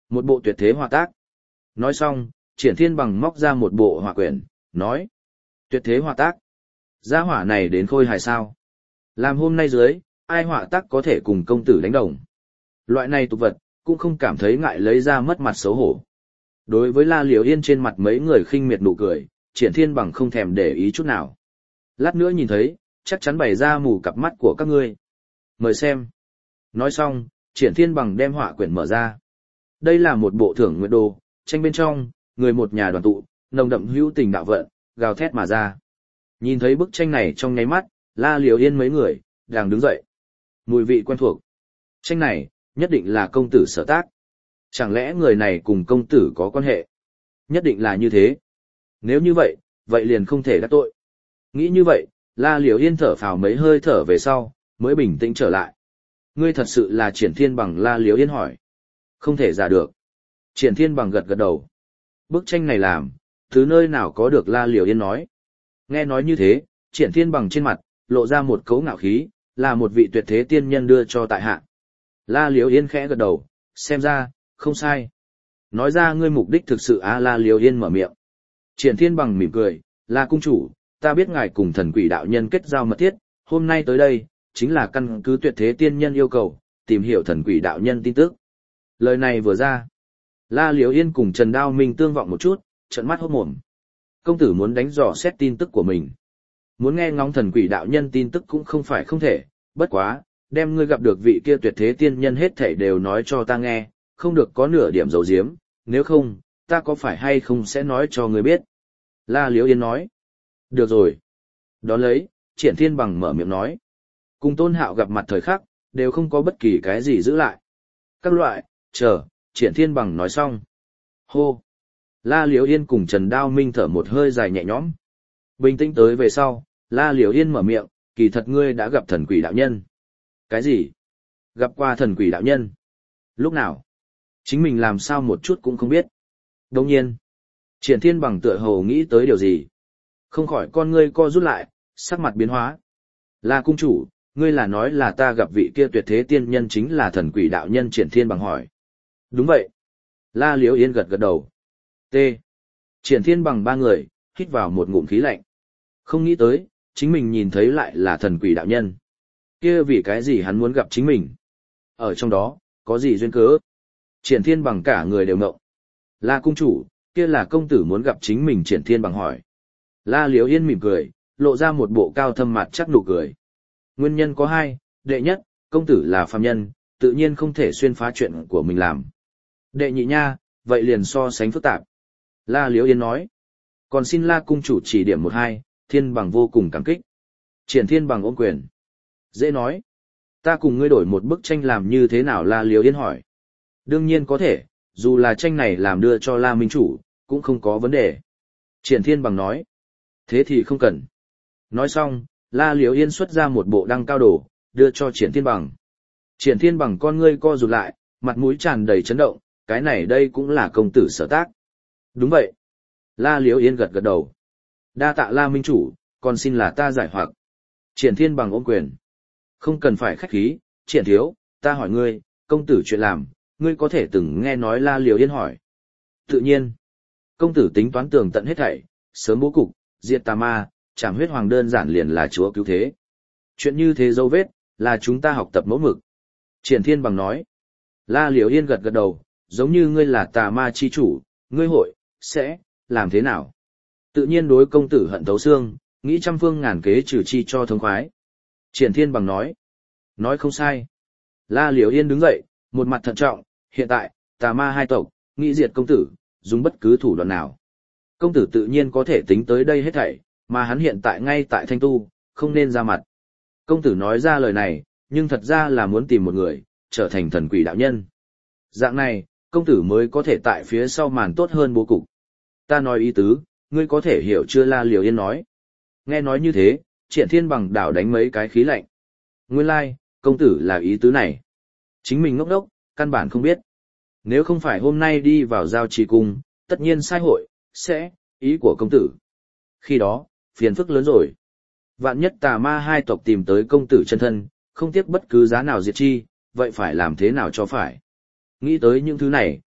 Một bộ tuyệt thế họa tác. Nói xong, Triển Thiên Bằng móc ra một bộ họa quyển, nói. Tuyệt thế họa tác. Gia hỏa này đến khôi hài sao. Làm hôm nay dưới, ai họa tác có thể cùng công tử đánh đồng. Loại này tục vật, cũng không cảm thấy ngại lấy ra mất mặt xấu hổ. Đối với La Liễu Yên trên mặt mấy người khinh miệt nụ cười, Triển Thiên Bằng không thèm để ý chút nào. Lát nữa nhìn thấy, chắc chắn bày ra mù cặp mắt của các ngươi. Mời xem. Nói xong, Triển Thiên Bằng đem họa quyển mở ra. Đây là một bộ thưởng nguyện đồ, tranh bên trong, người một nhà đoàn tụ, nồng đậm hữu tình đạo vận, gào thét mà ra. Nhìn thấy bức tranh này trong nháy mắt, La Liễu Yên mấy người, đang đứng dậy. Mùi vị quen thuộc. Tranh này, nhất định là công tử sở tác. Chẳng lẽ người này cùng công tử có quan hệ? Nhất định là như thế. Nếu như vậy, vậy liền không thể đắc tội. Nghĩ như vậy, La Liễu Yên thở phào mấy hơi thở về sau, mới bình tĩnh trở lại. Ngươi thật sự là Triển Thiên Bằng? La Liễu Yên hỏi. Không thể giả được. Triển Thiên Bằng gật gật đầu. Bức tranh này làm, thứ nơi nào có được? La Liễu Yên nói. Nghe nói như thế, Triển Thiên Bằng trên mặt, lộ ra một cấu ngạo khí, là một vị tuyệt thế tiên nhân đưa cho tại hạ. La Liễu Yên khẽ gật đầu, xem ra, không sai. Nói ra ngươi mục đích thực sự á? La Liễu Yên mở miệng. Triển Thiên Bằng mỉm cười, La cung chủ, ta biết ngài cùng thần quỷ đạo nhân kết giao mật thiết, hôm nay tới đây, chính là căn cứ tuyệt thế tiên nhân yêu cầu, tìm hiểu thần quỷ đạo nhân tin tức. Lời này vừa ra, La Liễu Yên cùng Trần Đao Minh tương vọng một chút, trợn mắt hốt mồm. Công tử muốn đánh dò xét tin tức của mình. Muốn nghe ngóng thần quỷ đạo nhân tin tức cũng không phải không thể, bất quá, đem ngươi gặp được vị kia tuyệt thế tiên nhân hết thảy đều nói cho ta nghe, không được có nửa điểm giấu giếm, nếu không, ta có phải hay không sẽ nói cho ngươi biết. La Liễu Yên nói. Được rồi. Đón lấy, Triển Thiên Bằng mở miệng nói. Cùng Tôn Hạo gặp mặt thời khắc, đều không có bất kỳ cái gì giữ lại. Các loại, chờ, Triển Thiên Bằng nói xong. Hô. La Liễu Yên cùng Trần Đao Minh thở một hơi dài nhẹ nhõm. Bình tĩnh tới về sau, La Liễu Yên mở miệng, kỳ thật ngươi đã gặp thần quỷ đạo nhân. Cái gì? Gặp qua thần quỷ đạo nhân? Lúc nào? Chính mình làm sao một chút cũng không biết. Đồng nhiên, Triển Thiên Bằng tựa hồ nghĩ tới điều gì. Không khỏi con ngươi co rút lại, sắc mặt biến hóa. La cung chủ, ngươi là nói là ta gặp vị kia tuyệt thế tiên nhân chính là thần quỷ đạo nhân? Triển Thiên Bằng hỏi. Đúng vậy. La Liễu Yên gật gật đầu. T. Triển Thiên Bằng ba người, hít vào một ngụm khí lạnh. Không nghĩ tới, chính mình nhìn thấy lại là thần quỷ đạo nhân. Kia vì cái gì hắn muốn gặp chính mình? Ở trong đó, có gì duyên cớ? Triển Thiên Bằng cả người đều ngộng. La cung chủ, kia là công tử muốn gặp chính mình? Triển Thiên Bằng hỏi. La Liễu Yên mỉm cười, lộ ra một bộ cao thâm mặt chắc nụ cười. Nguyên nhân có hai, đệ nhất, công tử là phàm nhân, tự nhiên không thể xuyên phá chuyện của mình làm. Đệ nhị nha, vậy liền so sánh phức tạp. La Liễu Yên nói. Còn xin La cung chủ chỉ điểm một hai, Thiên Bằng vô cùng cảm kích. Triển Thiên Bằng ôm quyền. Dễ nói. Ta cùng ngươi đổi một bức tranh làm như thế nào? La Liễu Yên hỏi. Đương nhiên có thể, dù là tranh này làm đưa cho La Minh chủ, cũng không có vấn đề. Triển Thiên Bằng nói. Thế thì không cần. Nói xong, La Liễu Yên xuất ra một bộ đăng cao đồ, đưa cho Triển Thiên Bằng. Triển Thiên Bằng con ngươi co rụt lại, mặt mũi tràn đầy chấn động, cái này đây cũng là công tử sở tác. Đúng vậy. La Liễu Yên gật gật đầu. Đa tạ La Minh chủ, còn xin là ta giải hoặc. Triển Thiên Bằng ôm quyền. Không cần phải khách khí, Triển thiếu, ta hỏi ngươi, công tử chuyện làm, ngươi có thể từng nghe nói? La Liễu Yên hỏi. Tự nhiên. Công tử tính toán tường tận hết thảy, sớm bố cục, diệt tà ma, trảm huyết hoàng đơn giản liền là chúa cứu thế. Chuyện như thế dấu vết, là chúng ta học tập mẫu mực. Triển Thiên Bằng nói. La Liễu Yên gật gật đầu, giống như ngươi là tà ma chi chủ, ngươi hội, sẽ, làm thế nào? Tự nhiên đối công tử hận thấu xương, nghĩ trăm phương ngàn kế trừ chi cho thống khoái. Triển Thiên Bằng nói. Nói không sai. La Liễu Yên đứng dậy, một mặt thận trọng, hiện tại, tà ma hai tộc, nghĩ diệt công tử, dùng bất cứ thủ đoạn nào. Công tử tự nhiên có thể tính tới đây hết thảy, mà hắn hiện tại ngay tại Thanh Tu, không nên ra mặt. Công tử nói ra lời này, nhưng thật ra là muốn tìm một người, trở thành thần quỷ đạo nhân. Dạng này, công tử mới có thể tại phía sau màn tốt hơn bố cục. Ta nói ý tứ, ngươi có thể hiểu chưa? La Liễu Yên nói. Nghe nói như thế, Triển Thiên Bằng đảo đánh mấy cái khí lạnh. Nguyên lai, like, công tử là ý tứ này. Chính mình ngốc đốc, căn bản không biết. Nếu không phải hôm nay đi vào giao trì cung, tất nhiên sai hội, sẽ, ý của công tử. Khi đó, phiền phức lớn rồi. Vạn nhất tà ma hai tộc tìm tới công tử chân thân, không tiếc bất cứ giá nào diệt chi, vậy phải làm thế nào cho phải. Nghĩ tới những thứ này,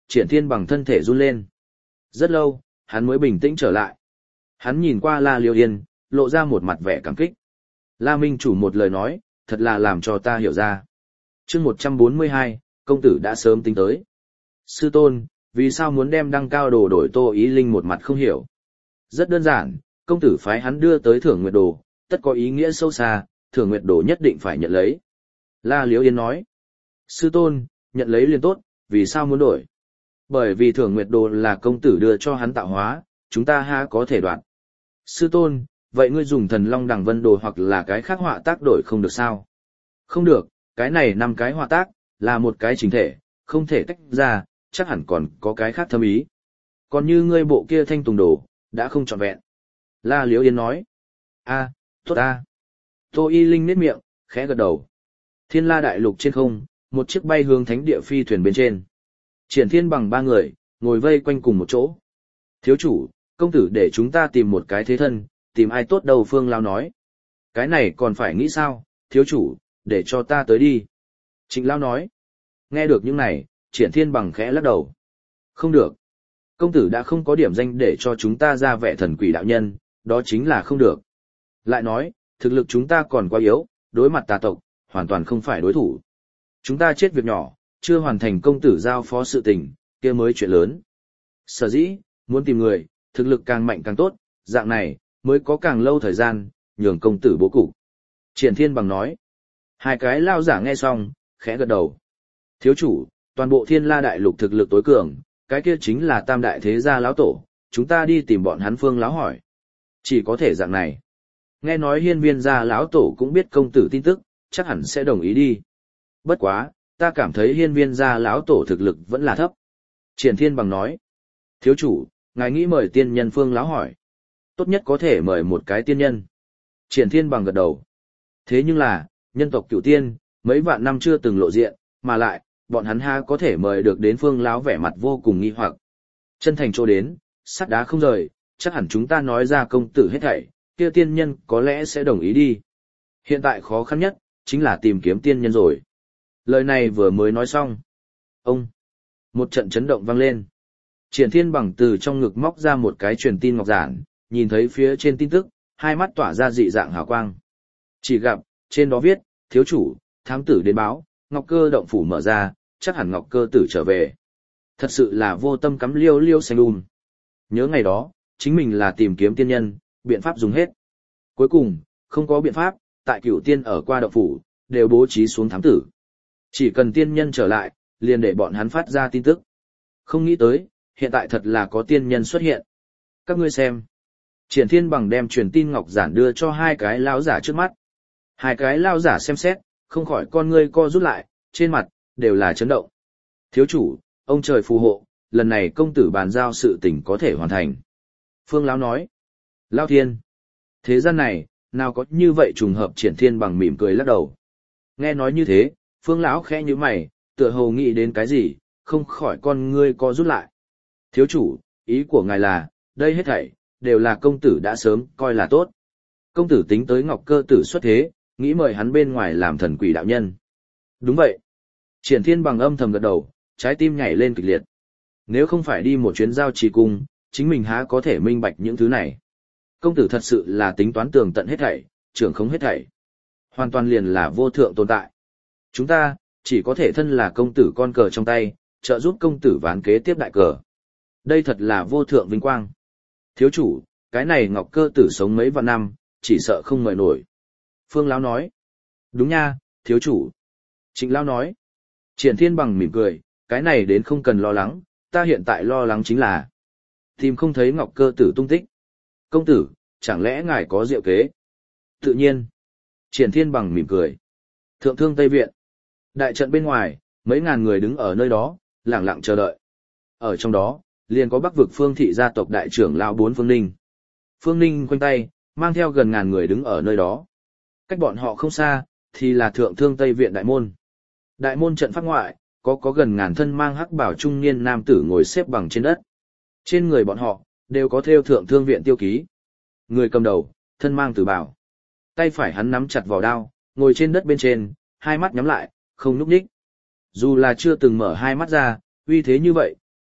Triển Thiên Bằng thân thể run lên. Rất lâu, hắn mới bình tĩnh trở lại. Hắn nhìn qua La Liêu Yên, lộ ra một mặt vẻ cảm kích. La Minh chủ một lời nói, thật là làm cho ta hiểu ra. Chương một trăm bốn mươi hai, công tử đã sớm tính tới. Sư tôn, vì sao muốn đem đăng cao đồ đổi Tô Ý Linh một mặt không hiểu. Rất đơn giản, công tử phái hắn đưa tới Thưởng Nguyệt Đồ, tất có ý nghĩa sâu xa, Thưởng Nguyệt Đồ nhất định phải nhận lấy. La Liễu Yên nói, sư tôn, nhận lấy liền tốt, vì sao muốn đổi? Bởi vì Thưởng Nguyệt Đồ là công tử đưa cho hắn tạo hóa, chúng ta ha có thể đoạt. Sư tôn, vậy ngươi dùng Thần Long Đằng Vân Đồ hoặc là cái khác họa tác đổi không được sao? Không được, cái này năm cái họa tác, là một cái chính thể, không thể tách ra, chắc hẳn còn có cái khác thâm ý. Còn như ngươi bộ kia Thanh Tùng Đồ, đã không trọn vẹn. La Liễu Yên nói, a, tốt a. Tô Y Linh nhếch miệng, khẽ gật đầu. Thiên La Đại Lục trên không, một chiếc bay hướng thánh địa phi thuyền bên trên. Triển Thiên Bằng ba người, ngồi vây quanh cùng một chỗ. Thiếu chủ, công tử để chúng ta tìm một cái thế thân, tìm ai tốt đâu Phương Lão nói. Cái này còn phải nghĩ sao, thiếu chủ, để cho ta tới đi. Trịnh Lão nói. Nghe được những này, Triển Thiên Bằng khẽ lắc đầu. Không được. Công tử đã không có điểm danh để cho chúng ta ra vẻ thần quỷ đạo nhân, đó chính là không được. Lại nói, thực lực chúng ta còn quá yếu, đối mặt tà tộc, hoàn toàn không phải đối thủ. Chúng ta chết việc nhỏ, chưa hoàn thành công tử giao phó sự tình, kia mới chuyện lớn. Sở dĩ, muốn tìm người, thực lực càng mạnh càng tốt, dạng này, mới có càng lâu thời gian, nhường công tử bố cục. Triển Thiên Bằng nói. Hai cái lao giả nghe xong, khẽ gật đầu. Thiếu chủ, toàn bộ Thiên La Đại Lục thực lực tối cường, cái kia chính là Tam Đại Thế Gia lão tổ, chúng ta đi tìm bọn hắn Phương lão hỏi. Chỉ có thể dạng này. Nghe nói Hiên Viên gia lão tổ cũng biết công tử tin tức, chắc hẳn sẽ đồng ý đi. Bất quá, ta cảm thấy Hiên Viên gia lão tổ thực lực vẫn là thấp. Triển Thiên Bằng nói. Thiếu chủ, ngài nghĩ mời tiên nhân Phương lão hỏi. Tốt nhất có thể mời một cái tiên nhân. Triển Thiên Bằng gật đầu. Thế nhưng là, nhân tộc cửu tiên, mấy vạn năm chưa từng lộ diện, mà lại, bọn hắn ha có thể mời được đến Phương lão vẻ mặt vô cùng nghi hoặc. Chân thành chỗ đến, sắt đá không rời, chắc hẳn chúng ta nói ra công tử hết thảy, kia tiên nhân có lẽ sẽ đồng ý đi. Hiện tại khó khăn nhất, chính là tìm kiếm tiên nhân rồi. Lời này vừa mới nói xong. Ông! Một trận chấn động vang lên. Triển Thiên Bằng từ trong ngực móc ra một cái truyền tin ngọc giản, nhìn thấy phía trên tin tức, hai mắt tỏa ra dị dạng hào quang. Chỉ gặp, trên đó viết, thiếu chủ, thám tử đến báo, Ngọc Cơ động phủ mở ra, chắc hẳn Ngọc Cơ tử trở về. Thật sự là vô tâm cắm liêu liêu xanh um. Nhớ ngày đó, chính mình là tìm kiếm tiên nhân, biện pháp dùng hết. Cuối cùng, không có biện pháp, tại cửu tiên ở qua động phủ, đều bố trí xuống thám tử. Chỉ cần tiên nhân trở lại, liền để bọn hắn phát ra tin tức. Không nghĩ tới, hiện tại thật là có tiên nhân xuất hiện. Các ngươi xem. Triển Thiên Bằng đem truyền tin ngọc giản đưa cho hai cái lão giả trước mắt. Hai cái lão giả xem xét, không khỏi con ngươi co rút lại, trên mặt, đều là chấn động. Thiếu chủ, ông trời phù hộ, lần này công tử bàn giao sự tình có thể hoàn thành. Phương lão nói. Lão thiên. Thế gian này, nào có như vậy trùng hợp. Triển Thiên Bằng mỉm cười lắc đầu. Nghe nói như thế, Phương lão khẽ nhíu mày, tựa hồ nghĩ đến cái gì, không khỏi con ngươi co rút lại. Thiếu chủ, ý của ngài là, đây hết thảy, đều là công tử đã sớm coi là tốt. Công tử tính tới Ngọc Cơ tử xuất thế, nghĩ mời hắn bên ngoài làm thần quỷ đạo nhân. Đúng vậy. Triển Thiên Bằng âm thầm gật đầu, trái tim nhảy lên kịch liệt. Nếu không phải đi một chuyến giao trì cung, chính mình há có thể minh bạch những thứ này. Công tử thật sự là tính toán tường tận hết thảy, trưởng không hết thảy. Hoàn toàn liền là vô thượng tồn tại. Chúng ta, chỉ có thể thân là công tử con cờ trong tay, trợ giúp công tử ván kế tiếp đại cờ. Đây thật là vô thượng vinh quang. Thiếu chủ, cái này Ngọc Cơ tử sống mấy vạn năm, chỉ sợ không mời nổi. Phương lão nói. Đúng nha, thiếu chủ. Trịnh lão nói. Triển Thiên Bằng mỉm cười, cái này đến không cần lo lắng, ta hiện tại lo lắng chính là tìm không thấy Ngọc Cơ tử tung tích. Công tử, chẳng lẽ ngài có diệu kế? Tự nhiên. Triển Thiên Bằng mỉm cười. Thượng Thương Tây Viện. Đại trận bên ngoài, mấy ngàn người đứng ở nơi đó, lặng lặng chờ đợi. Ở trong đó, liền có Bắc vực Phương thị gia tộc đại trưởng lão bốn Phương Ninh. Phương Ninh khoanh tay, mang theo gần ngàn người đứng ở nơi đó. Cách bọn họ không xa, thì là Thượng Thương Tây Viện đại môn. Đại môn trận pháp ngoại, có có gần ngàn thân mang hắc bào trung niên nam tử ngồi xếp bằng trên đất. Trên người bọn họ, đều có thêu Thượng Thương Viện tiêu ký. Người cầm đầu, thân mang tử bào. Tay phải hắn nắm chặt vỏ đao, ngồi trên đất bên trên, hai mắt nhắm lại, không nhúc nhích. Dù là chưa từng mở hai mắt ra, uy thế như vậy,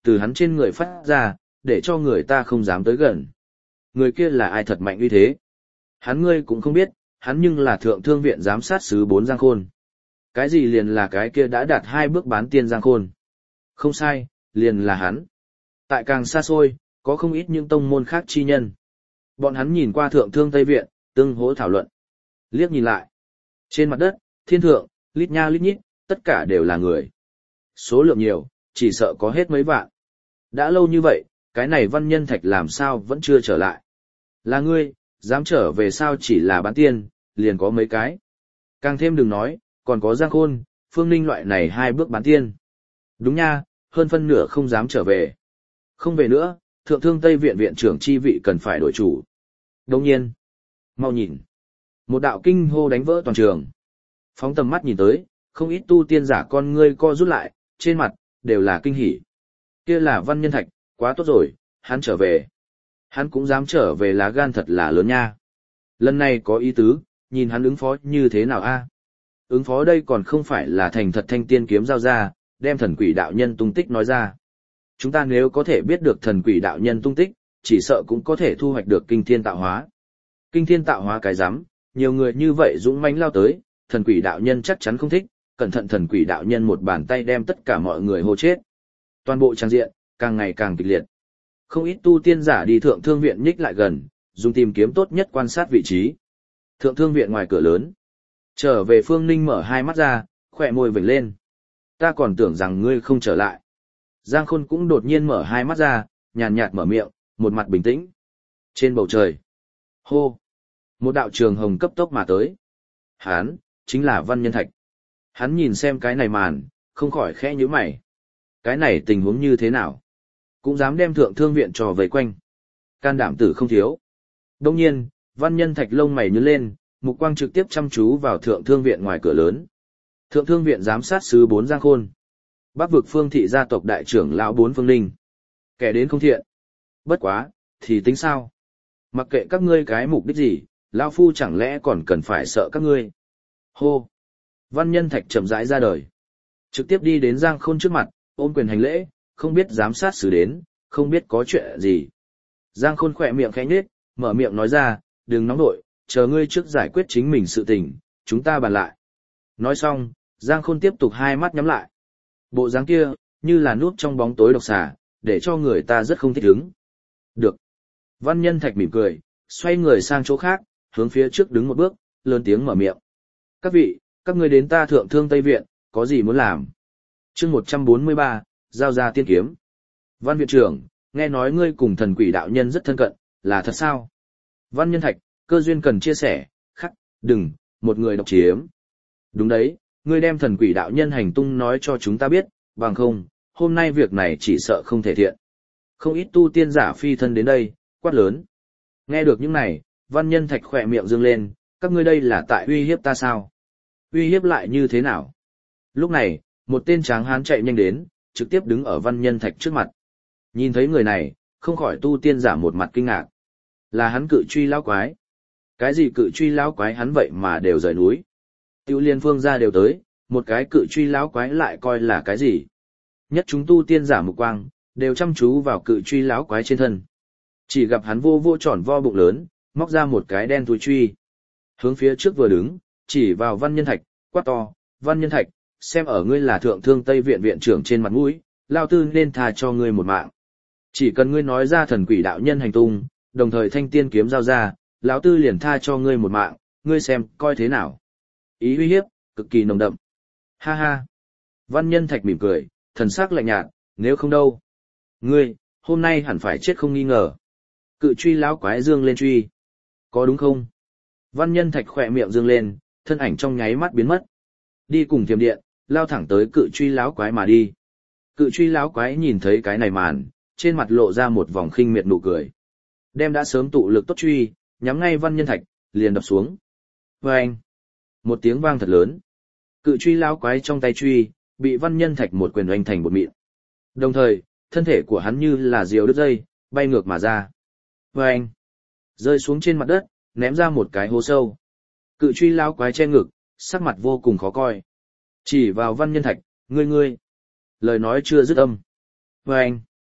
từ hắn trên người phát ra, để cho người ta không dám tới gần. Người kia là ai thật mạnh uy thế? Hắn ngươi cũng không biết, hắn nhưng là thượng thương viện giám sát sứ bốn Giang Khôn. Cái gì liền là cái kia đã đạt hai bước bán tiên Giang Khôn? Không sai, liền là hắn. Tại càng xa xôi, có không ít những tông môn khác chi nhân. Bọn hắn nhìn qua thượng thương Tây Viện, tương hỗ thảo luận. Liếc nhìn lại. Trên mặt đất, thiên thượng, lít nha lít nhít, tất cả đều là người. Số lượng nhiều, chỉ sợ có hết mấy vạn. Đã lâu như vậy, cái này Văn Nhân Thạch làm sao vẫn chưa trở lại. Là ngươi, dám trở về sao chỉ là bán tiên, liền có mấy cái. Càng thêm đừng nói, còn có Giang Khôn, Phương Ninh loại này hai bước bán tiên. Đúng nha, hơn phân nửa không dám trở về. Không về nữa, thượng thương Tây Viện viện trưởng chi vị cần phải đổi chủ. Đồng nhiên, mau nhìn. Một đạo kinh hô đánh vỡ toàn trường. Phóng tầm mắt nhìn tới, không ít tu tiên giả con ngươi co rút lại, trên mặt, đều là kinh hỉ. Kia là Văn Nhân Thạch, quá tốt rồi, hắn trở về. Hắn cũng dám trở về, lá gan thật là lớn nha. Lần này có ý tứ, nhìn hắn ứng phó như thế nào a? Ứng phó đây còn không phải là thành thật thanh tiên kiếm giao ra, đem thần quỷ đạo nhân tung tích nói ra. Chúng ta nếu có thể biết được thần quỷ đạo nhân tung tích, chỉ sợ cũng có thể thu hoạch được kinh thiên tạo hóa. Kinh thiên tạo hóa cái rắm, nhiều người như vậy dũng mãnh lao tới, thần quỷ đạo nhân chắc chắn không thích, cẩn thận thần quỷ đạo nhân một bàn tay đem tất cả mọi người hô chết. Toàn bộ trang diện, càng ngày càng kịch liệt. Không ít tu tiên giả đi thượng thương viện nhích lại gần, dùng tìm kiếm tốt nhất quan sát vị trí. Thượng thương viện ngoài cửa lớn. Trở về Phương Ninh mở hai mắt ra, khỏe môi vểnh lên. Ta còn tưởng rằng ngươi không trở lại. Giang Khôn cũng đột nhiên mở hai mắt ra, nhàn nhạt mở miệng, một mặt bình tĩnh. Trên bầu trời. Hô. Một đạo trường hồng cấp tốc mà tới. Hán, chính là Văn Nhân Thạch. Hắn nhìn xem cái này màn, không khỏi khẽ nhíu mày. Cái này tình huống như thế nào? Cũng dám đem thượng thương viện trò vây quanh. Can đảm tử không thiếu. Đông nhiên, Văn Nhân Thạch lông mày nhướng lên, mục quang trực tiếp chăm chú vào thượng thương viện ngoài cửa lớn. Thượng thương viện giám sát sứ bốn Giang Khôn. Bắc vực Phương thị gia tộc đại trưởng lão bốn Phương Ninh. Kẻ đến không thiện. Bất quá, thì tính sao? Mặc kệ các ngươi cái mục đích gì, lão phu chẳng lẽ còn cần phải sợ các ngươi? Hô. Văn Nhân Thạch chậm rãi ra đời. Trực tiếp đi đến Giang Khôn trước mặt, ôm quyền hành lễ, không biết giám sát sứ đến, không biết có chuyện gì. Giang Khôn khỏe miệng khẽ nhếch, mở miệng nói ra, đừng nóng nội, chờ ngươi trước giải quyết chính mình sự tình, chúng ta bàn lại. Nói xong, Giang Khôn tiếp tục hai mắt nhắm lại. Bộ dáng kia, như là núp trong bóng tối độc xà, để cho người ta rất không thích ứng. Được. Văn Nhân Thạch mỉm cười, xoay người sang chỗ khác, hướng phía trước đứng một bước, lớn tiếng mở miệng. Các vị, các ngươi đến ta thượng thương Tây Viện, có gì muốn làm? chương một trăm bốn mươi ba, giao ra tiên kiếm. Văn viện trưởng, nghe nói ngươi cùng thần quỷ đạo nhân rất thân cận, là thật sao? Văn Nhân Thạch, cơ duyên cần chia sẻ, khắc, đừng, một người độc chiếm. Đúng đấy, ngươi đem thần quỷ đạo nhân hành tung nói cho chúng ta biết, bằng không, hôm nay việc này chỉ sợ không thể thiện. Không ít tu tiên giả phi thân đến đây, quát lớn. Nghe được những này, Văn Nhân Thạch khỏe miệng dương lên, các ngươi đây là tại uy hiếp ta sao? Uy hiếp lại như thế nào? Lúc này, một tên tráng hán chạy nhanh đến, trực tiếp đứng ở Văn Nhân Thạch trước mặt. Nhìn thấy người này, không khỏi tu tiên giả một mặt kinh ngạc. Là hắn cự truy lão quái. Cái gì cự truy lão quái hắn vậy mà đều rời núi. Tiêu liên phương ra đều tới, một cái cự truy lão quái lại coi là cái gì. Nhất chúng tu tiên giả mục quang, đều chăm chú vào cự truy lão quái trên thân. Chỉ gặp hắn vô vô tròn vo bụng lớn, móc ra một cái đen túi truy. Hướng phía trước vừa đứng, chỉ vào Văn Nhân Thạch, quát to, Văn Nhân Thạch, xem ở ngươi là thượng thương Tây Viện viện trưởng trên mặt mũi, lao tư nên tha cho ngươi một mạng. Chỉ cần ngươi nói ra thần quỷ đạo nhân hành tung, đồng thời thanh tiên kiếm giao ra, lão tư liền tha cho ngươi một mạng, ngươi xem coi thế nào. Ý uy hiếp, cực kỳ nồng đậm. Ha ha. Văn Nhân Thạch mỉm cười, thần sắc lạnh nhạt, nếu không đâu. Ngươi, hôm nay hẳn phải chết không nghi ngờ. Cự truy lão quái dương lên truy. Có đúng không? Văn Nhân Thạch khỏe miệng dương lên, thân ảnh trong nháy mắt biến mất. Đi cùng thiềm điện, lao thẳng tới cự truy lão quái mà đi. Cự truy lão quái nhìn thấy cái này màn, trên mặt lộ ra một vòng khinh miệt nụ cười. Đem đã sớm tụ lực tốt truy, nhắm ngay Văn Nhân Thạch, liền đập xuống. Vâng! Một tiếng vang thật lớn. Cự truy lão quái trong tay truy, bị Văn Nhân Thạch một quyền oanh thành bột mịn. Đồng thời, thân thể của hắn như là diều đứt dây, bay ngược mà ra. Vâng! Rơi xuống trên mặt đất, ném ra một cái hố sâu. Cự truy lão quái che ngực, sắc mặt vô cùng khó coi. Chỉ vào Văn Nhân Thạch, ngươi ngươi. Lời nói chưa dứt âm. Vâng!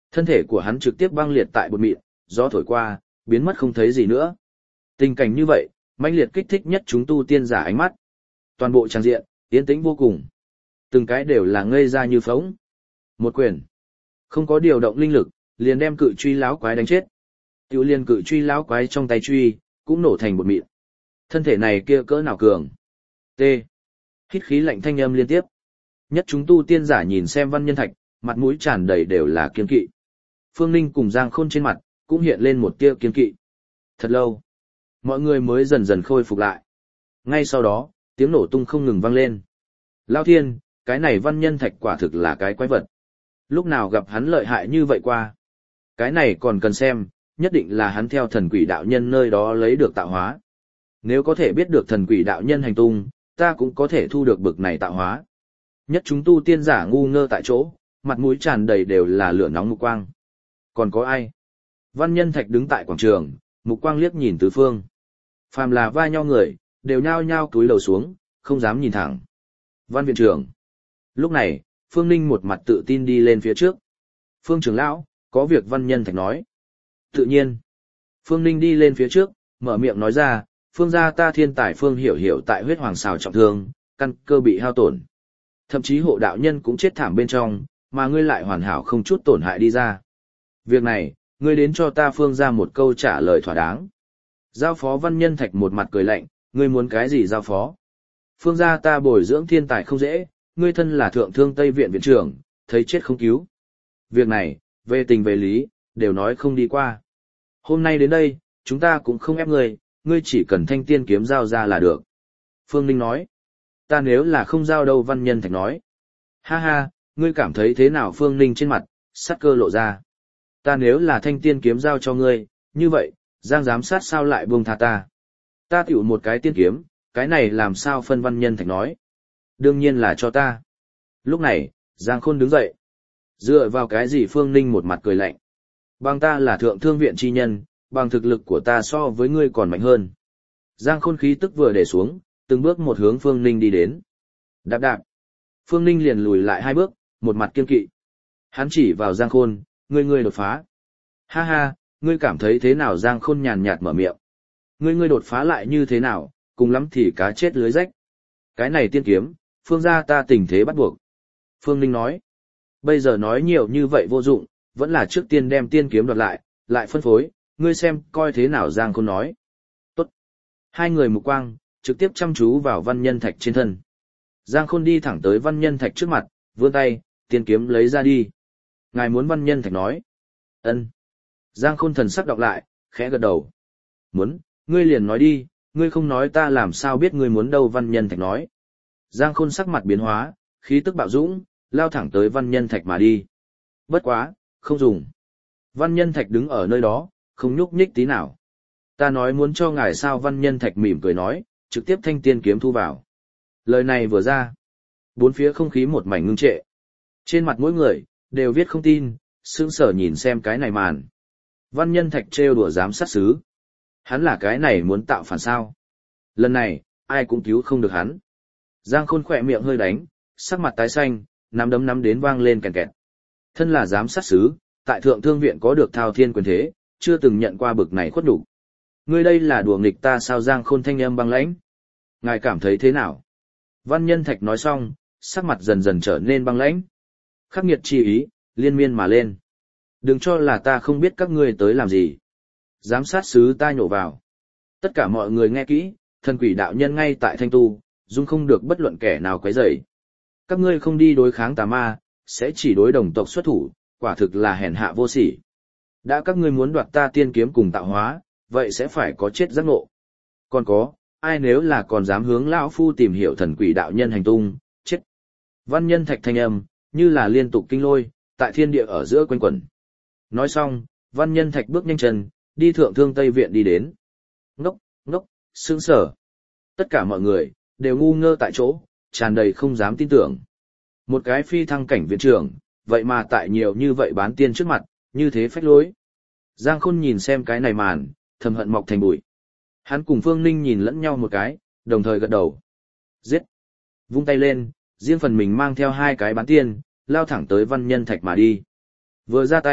Thân thể của hắn trực tiếp băng liệt tại bột mịn, gió thổi qua, biến mất không thấy gì nữa. Tình cảnh như vậy, mãnh liệt kích thích nhất chúng tu tiên giả ánh mắt. Toàn bộ tràng diện, yên tĩnh vô cùng. Từng cái đều là ngây ra như phóng. Một quyền. Không có điều động linh lực, liền đem cự truy láo quái đánh chết. Tiểu liền cự truy láo quái trong tay truy, cũng nổ thành bột mịn. Thân thể này kia cỡ nào cường. T. Hít khí lạnh thanh âm liên tiếp. Nhất chúng tu tiên giả nhìn xem Văn Nhân Thạch, mặt mũi tràn đầy đều là kiên kỵ. Phương Ninh cùng Giang Khôn trên mặt, cũng hiện lên một tia kiên kỵ. Thật lâu, mọi người mới dần dần khôi phục lại. Ngay sau đó, tiếng nổ tung không ngừng vang lên. Lao thiên, cái này Văn Nhân Thạch quả thực là cái quái vật. Lúc nào gặp hắn lợi hại như vậy qua. Cái này còn cần xem, nhất định là hắn theo thần quỷ đạo nhân nơi đó lấy được tạo hóa. Nếu có thể biết được thần quỷ đạo nhân hành tung, ta cũng có thể thu được bực này tạo hóa. Nhất chúng tu tiên giả ngu ngơ tại chỗ, mặt mũi tràn đầy đều là lửa nóng mục quang. Còn có ai? Văn Nhân Thạch đứng tại quảng trường, mục quang liếc nhìn tứ phương. Phàm là vai nhau người, đều nhao nhao cúi đầu xuống, không dám nhìn thẳng. Văn viện trưởng. Lúc này, Phương Ninh một mặt tự tin đi lên phía trước. Phương trưởng lão, có việc Văn Nhân Thạch nói. Tự nhiên. Phương Ninh đi lên phía trước, mở miệng nói ra, Phương gia ta thiên tài Phương Hiểu Hiểu tại huyết hoàng xào trọng thương, căn cơ bị hao tổn. Thậm chí hộ đạo nhân cũng chết thảm bên trong, mà ngươi lại hoàn hảo không chút tổn hại đi ra. Việc này, ngươi đến cho ta Phương gia một câu trả lời thỏa đáng. Giao phó Văn Nhân Thạch một mặt cười lạnh, ngươi muốn cái gì giao phó? Phương gia ta bồi dưỡng thiên tài không dễ, ngươi thân là thượng thương Tây Viện viện trưởng, thấy chết không cứu. Việc này, về tình về lý, đều nói không đi qua. Hôm nay đến đây, chúng ta cũng không ép ngươi, ngươi chỉ cần thanh tiên kiếm giao ra là được. Phương Ninh nói, ta nếu là không giao đâu Văn Nhân Thạch nói. Ha ha, ngươi cảm thấy thế nào Phương Ninh trên mặt, sát cơ lộ ra. Ta nếu là thanh tiên kiếm giao cho ngươi, như vậy, Giang giám sát sao lại buông tha ta. Ta tiểu một cái tiên kiếm, cái này làm sao phân Văn Nhân Thạch nói. Đương nhiên là cho ta. Lúc này, Giang Khôn đứng dậy. Dựa vào cái gì Phương Ninh một mặt cười lạnh. Bằng ta là thượng thương viện chi nhân, bằng thực lực của ta so với ngươi còn mạnh hơn. Giang Khôn khí tức vừa để xuống, từng bước một hướng Phương Ninh đi đến. Đạp đạp. Phương Ninh liền lùi lại hai bước, một mặt kiên kỵ. Hắn chỉ vào Giang Khôn, ngươi ngươi đột phá. Ha ha, ngươi cảm thấy thế nào Giang Khôn nhàn nhạt mở miệng. Ngươi ngươi đột phá lại như thế nào, cùng lắm thì cá chết lưới rách. Cái này tiên kiếm, Phương gia ta tình thế bắt buộc. Phương Ninh nói. Bây giờ nói nhiều như vậy vô dụng, vẫn là trước tiên đem tiên kiếm đoạt lại, lại phân phối, ngươi xem coi thế nào Giang Khôn nói. Tốt. Hai người mục quang, trực tiếp chăm chú vào Văn Nhân Thạch trên thân. Giang Khôn đi thẳng tới Văn Nhân Thạch trước mặt, vươn tay, tiên kiếm lấy ra đi. Ngài muốn Văn Nhân Thạch nói. Ân. Giang Khôn thần sắc đọc lại, khẽ gật đầu. Muốn, ngươi liền nói đi, ngươi không nói ta làm sao biết ngươi muốn đâu Văn Nhân Thạch nói. Giang Khôn sắc mặt biến hóa, khí tức bạo dũng, lao thẳng tới Văn Nhân Thạch mà đi. Bất quá, không dùng. Văn Nhân Thạch đứng ở nơi đó, không nhúc nhích tí nào. Ta nói muốn cho ngài sao Văn Nhân Thạch mỉm cười nói, trực tiếp thanh tiên kiếm thu vào. Lời này vừa ra, bốn phía không khí một mảnh ngưng trệ. Trên mặt mỗi người, đều viết không tin, sững sờ nhìn xem cái này màn. Văn Nhân Thạch trêu đùa giám sát sứ. Hắn là cái này muốn tạo phản sao. Lần này, ai cũng cứu không được hắn. Giang Khôn khỏe miệng hơi đánh, sắc mặt tái xanh, nắm đấm nắm đến vang lên kèn kẹt. Thân là giám sát sứ, tại thượng thương viện có được thao thiên quyền thế, chưa từng nhận qua bực này khuất đủ. Ngươi đây là đùa nghịch ta sao Giang Khôn thanh âm băng lãnh. Ngài cảm thấy thế nào? Văn Nhân Thạch nói xong, sắc mặt dần dần trở nên băng lãnh. Khắc nghiệt chi ý, liên miên mà lên. Đừng cho là ta không biết các ngươi tới làm gì. Giám sát sứ ta nhổ vào. Tất cả mọi người nghe kỹ, thần quỷ đạo nhân ngay tại Thanh Tu, dung không được bất luận kẻ nào quấy rầy. Các ngươi không đi đối kháng tà ma, sẽ chỉ đối đồng tộc xuất thủ, quả thực là hèn hạ vô sỉ. Đã các ngươi muốn đoạt ta tiên kiếm cùng tạo hóa, vậy sẽ phải có chết giác ngộ. Còn có, ai nếu là còn dám hướng lão phu tìm hiểu thần quỷ đạo nhân hành tung, chết. Văn Nhân Thạch thanh âm, như là liên tục kinh lôi, tại thiên địa ở giữa quanh quẩn. Nói xong, Văn Nhân Thạch bước nhanh chân, đi thượng thương Tây Viện đi đến. Ngốc, ngốc, sững sờ. Tất cả mọi người, đều ngu ngơ tại chỗ, tràn đầy không dám tin tưởng. Một cái phi thăng cảnh viện trưởng, vậy mà tại nhiều như vậy bán tiên trước mặt, như thế phách lối. Giang Khôn nhìn xem cái này màn, thầm hận mọc thành bụi. Hắn cùng Phương Ninh nhìn lẫn nhau một cái, đồng thời gật đầu. Giết! Vung tay lên, riêng phần mình mang theo hai cái bán tiên, lao thẳng tới Văn Nhân Thạch mà đi. Vừa ra tay,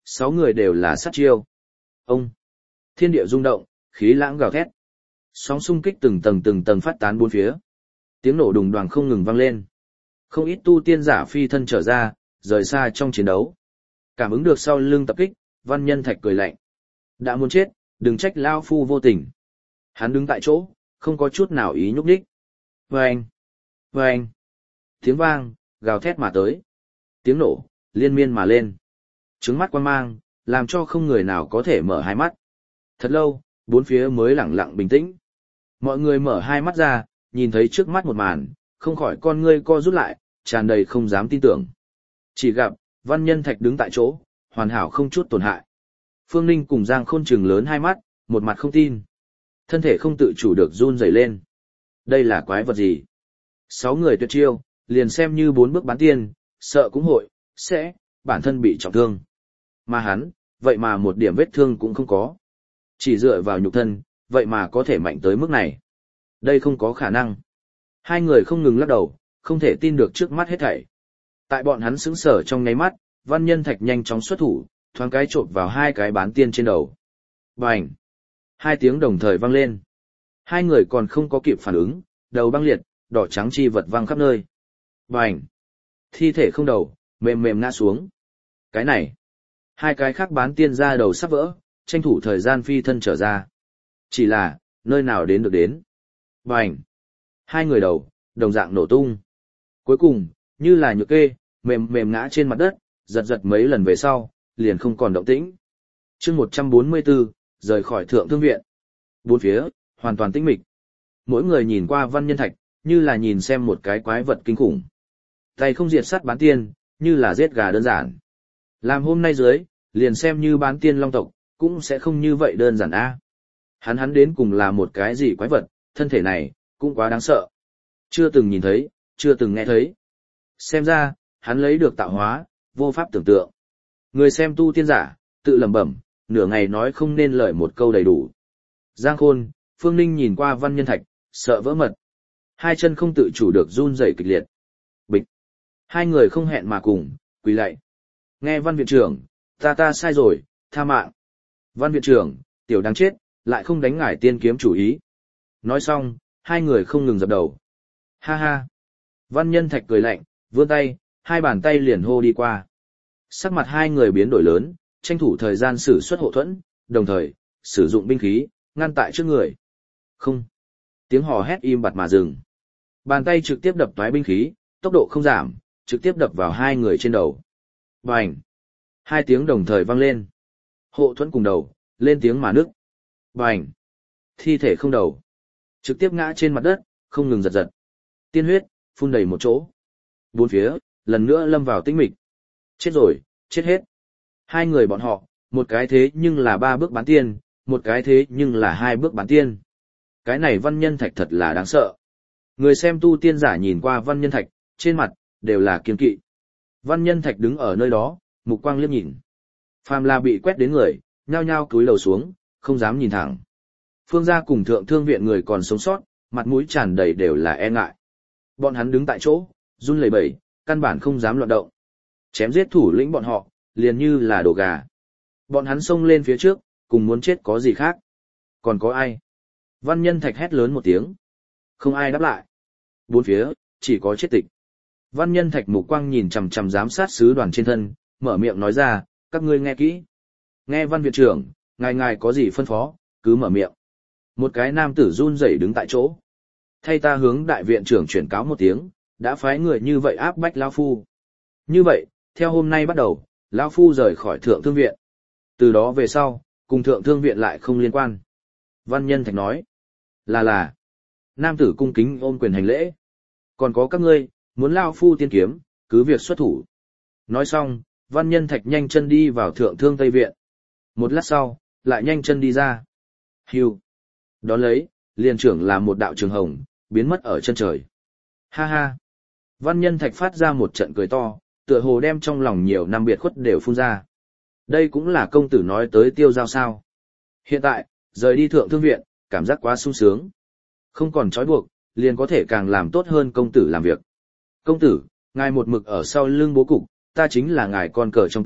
Sáu người đều là sát chiêu. Ông! Thiên địa rung động, khí lãng gào thét. Sóng xung kích từng tầng từng tầng phát tán bốn phía. Tiếng nổ đùng đoàng không ngừng vang lên. Không ít tu tiên giả phi thân trở ra, rời xa trong chiến đấu. Cảm ứng được sau lưng tập kích, Văn Nhân Thạch cười lạnh. Đã muốn chết, đừng trách lao phu vô tình. Hắn đứng tại chỗ, không có chút nào ý nhúc nhích. Vâng! Vâng! Tiếng vang, gào thét mà tới. Tiếng nổ, liên miên mà lên. Trứng mắt quan mang, làm cho không người nào có thể mở hai mắt. Thật lâu, bốn phía mới lặng lặng bình tĩnh. Mọi người mở hai mắt ra, nhìn thấy trước mắt một màn, không khỏi con ngươi co rút lại, tràn đầy không dám tin tưởng. Chỉ gặp, Văn Nhân Thạch đứng tại chỗ, hoàn hảo không chút tổn hại. Phương Ninh cùng Giang Khôn trừng lớn hai mắt, một mặt không tin. Thân thể không tự chủ được run rẩy lên. Đây là quái vật gì? Sáu người tuyệt chiêu, liền xem như bốn bước bán tiên, sợ cũng hội, sẽ, bản thân bị trọng thương. Mà hắn, vậy mà một điểm vết thương cũng không có. Chỉ dựa vào nhục thân, vậy mà có thể mạnh tới mức này. Đây không có khả năng. Hai người không ngừng lắc đầu, không thể tin được trước mắt hết thảy. Tại bọn hắn sững sờ trong nháy mắt, Văn Nhân Thạch nhanh chóng xuất thủ, thoáng cái chộp vào hai cái bán tiên trên đầu. Bành! Hai tiếng đồng thời vang lên. Hai người còn không có kịp phản ứng, đầu băng liệt, đỏ trắng chi vật văng khắp nơi. Bành! Thi thể không đầu, mềm mềm ngã xuống. Cái này! Hai cái khác bán tiên ra đầu sắp vỡ, tranh thủ thời gian phi thân trở ra. Chỉ là, nơi nào đến được đến. Bành! Hai người đầu, đồng dạng nổ tung. Cuối cùng, như là nhược kê, mềm mềm ngã trên mặt đất, giật giật mấy lần về sau, liền không còn động tĩnh. chương một trăm bốn mươi bốn, rời khỏi thượng thương viện. Bốn phía, hoàn toàn tĩnh mịch. Mỗi người nhìn qua Văn Nhân Thạch, như là nhìn xem một cái quái vật kinh khủng. Tay không diệt sát bán tiên, như là giết gà đơn giản. Làm hôm nay dưới, liền xem như bán tiên long tộc, cũng sẽ không như vậy đơn giản a. Hắn hắn đến cùng là một cái gì quái vật, thân thể này, cũng quá đáng sợ. Chưa từng nhìn thấy, chưa từng nghe thấy. Xem ra, hắn lấy được tạo hóa, vô pháp tưởng tượng. Người xem tu tiên giả, tự lẩm bẩm, nửa ngày nói không nên lời một câu đầy đủ. Giang Khôn, Phương Ninh nhìn qua Văn Nhân Thạch, sợ vỡ mật. Hai chân không tự chủ được run rẩy kịch liệt. Bịch. Hai người không hẹn mà cùng, quỳ lạy. Nghe Văn viện trưởng, ta ta sai rồi, tha mạng. Văn viện trưởng, tiểu đáng chết, lại không đánh ngải tiên kiếm chủ ý. Nói xong, hai người không ngừng dập đầu. Ha ha. Văn Nhân Thạch cười lạnh, vươn tay, hai bàn tay liền hô đi qua. Sắc mặt hai người biến đổi lớn, tranh thủ thời gian sử xuất hộ thuẫn, đồng thời, sử dụng binh khí, ngăn tại trước người. Không. Tiếng hò hét im bặt mà dừng. Bàn tay trực tiếp đập toái binh khí, tốc độ không giảm, trực tiếp đập vào hai người trên đầu. Bành. Hai tiếng đồng thời vang lên. Hộ thuẫn cùng đầu, lên tiếng mà nức. Bành. Thi thể không đầu. Trực tiếp ngã trên mặt đất, không ngừng giật giật. Tiên huyết, phun đầy một chỗ. Bốn phía, lần nữa lâm vào tĩnh mịch. Chết rồi, chết hết. Hai người bọn họ, một cái thế nhưng là ba bước bán tiên, một cái thế nhưng là hai bước bán tiên. Cái này Văn Nhân Thạch thật là đáng sợ. Người xem tu tiên giả nhìn qua Văn Nhân Thạch, trên mặt, đều là kiên kỵ. Văn Nhân Thạch đứng ở nơi đó, mục quang liếc nhìn. Phàm là bị quét đến người, nhao nhao cúi đầu xuống, không dám nhìn thẳng. Phương gia cùng thượng thương viện người còn sống sót, mặt mũi tràn đầy đều là e ngại. Bọn hắn đứng tại chỗ, run lẩy bẩy, căn bản không dám loạn động. Chém giết thủ lĩnh bọn họ, liền như là đồ gà. Bọn hắn xông lên phía trước, cùng muốn chết có gì khác. Còn có ai? Văn Nhân Thạch hét lớn một tiếng. Không ai đáp lại. Bốn phía, chỉ có chết tịch. Văn Nhân Thạch mục quang nhìn chằm chằm giám sát sứ đoàn trên thân, mở miệng nói ra, các ngươi nghe kỹ. Nghe Văn viện trưởng, ngài ngài có gì phân phó, cứ mở miệng. Một cái nam tử run rẩy đứng tại chỗ. Thay ta hướng đại viện trưởng chuyển cáo một tiếng, đã phái người như vậy áp bách lão phu. Như vậy, theo hôm nay bắt đầu, lão phu rời khỏi thượng thương viện. Từ đó về sau, cùng thượng thương viện lại không liên quan. Văn Nhân Thạch nói, là là. Nam tử cung kính ôm quyền hành lễ. Còn có các ngươi, muốn lão phu tiên kiếm, cứ việc xuất thủ. Nói xong, Văn Nhân Thạch nhanh chân đi vào thượng thương Tây Viện. Một lát sau, lại nhanh chân đi ra. Hưu. Đón lấy, liền trưởng làm một đạo trường hồng, biến mất ở chân trời. Ha ha. Văn Nhân Thạch phát ra một trận cười to, tựa hồ đem trong lòng nhiều năm biệt khuất đều phun ra. Đây cũng là công tử nói tới tiêu giao sao. Hiện tại, rời đi thượng thương viện, cảm giác quá sung sướng. Không còn trói buộc, liền có thể càng làm tốt hơn công tử làm việc. Công tử, ngài một mực ở sau lưng bố cục, ta chính là ngài con cờ trong tay,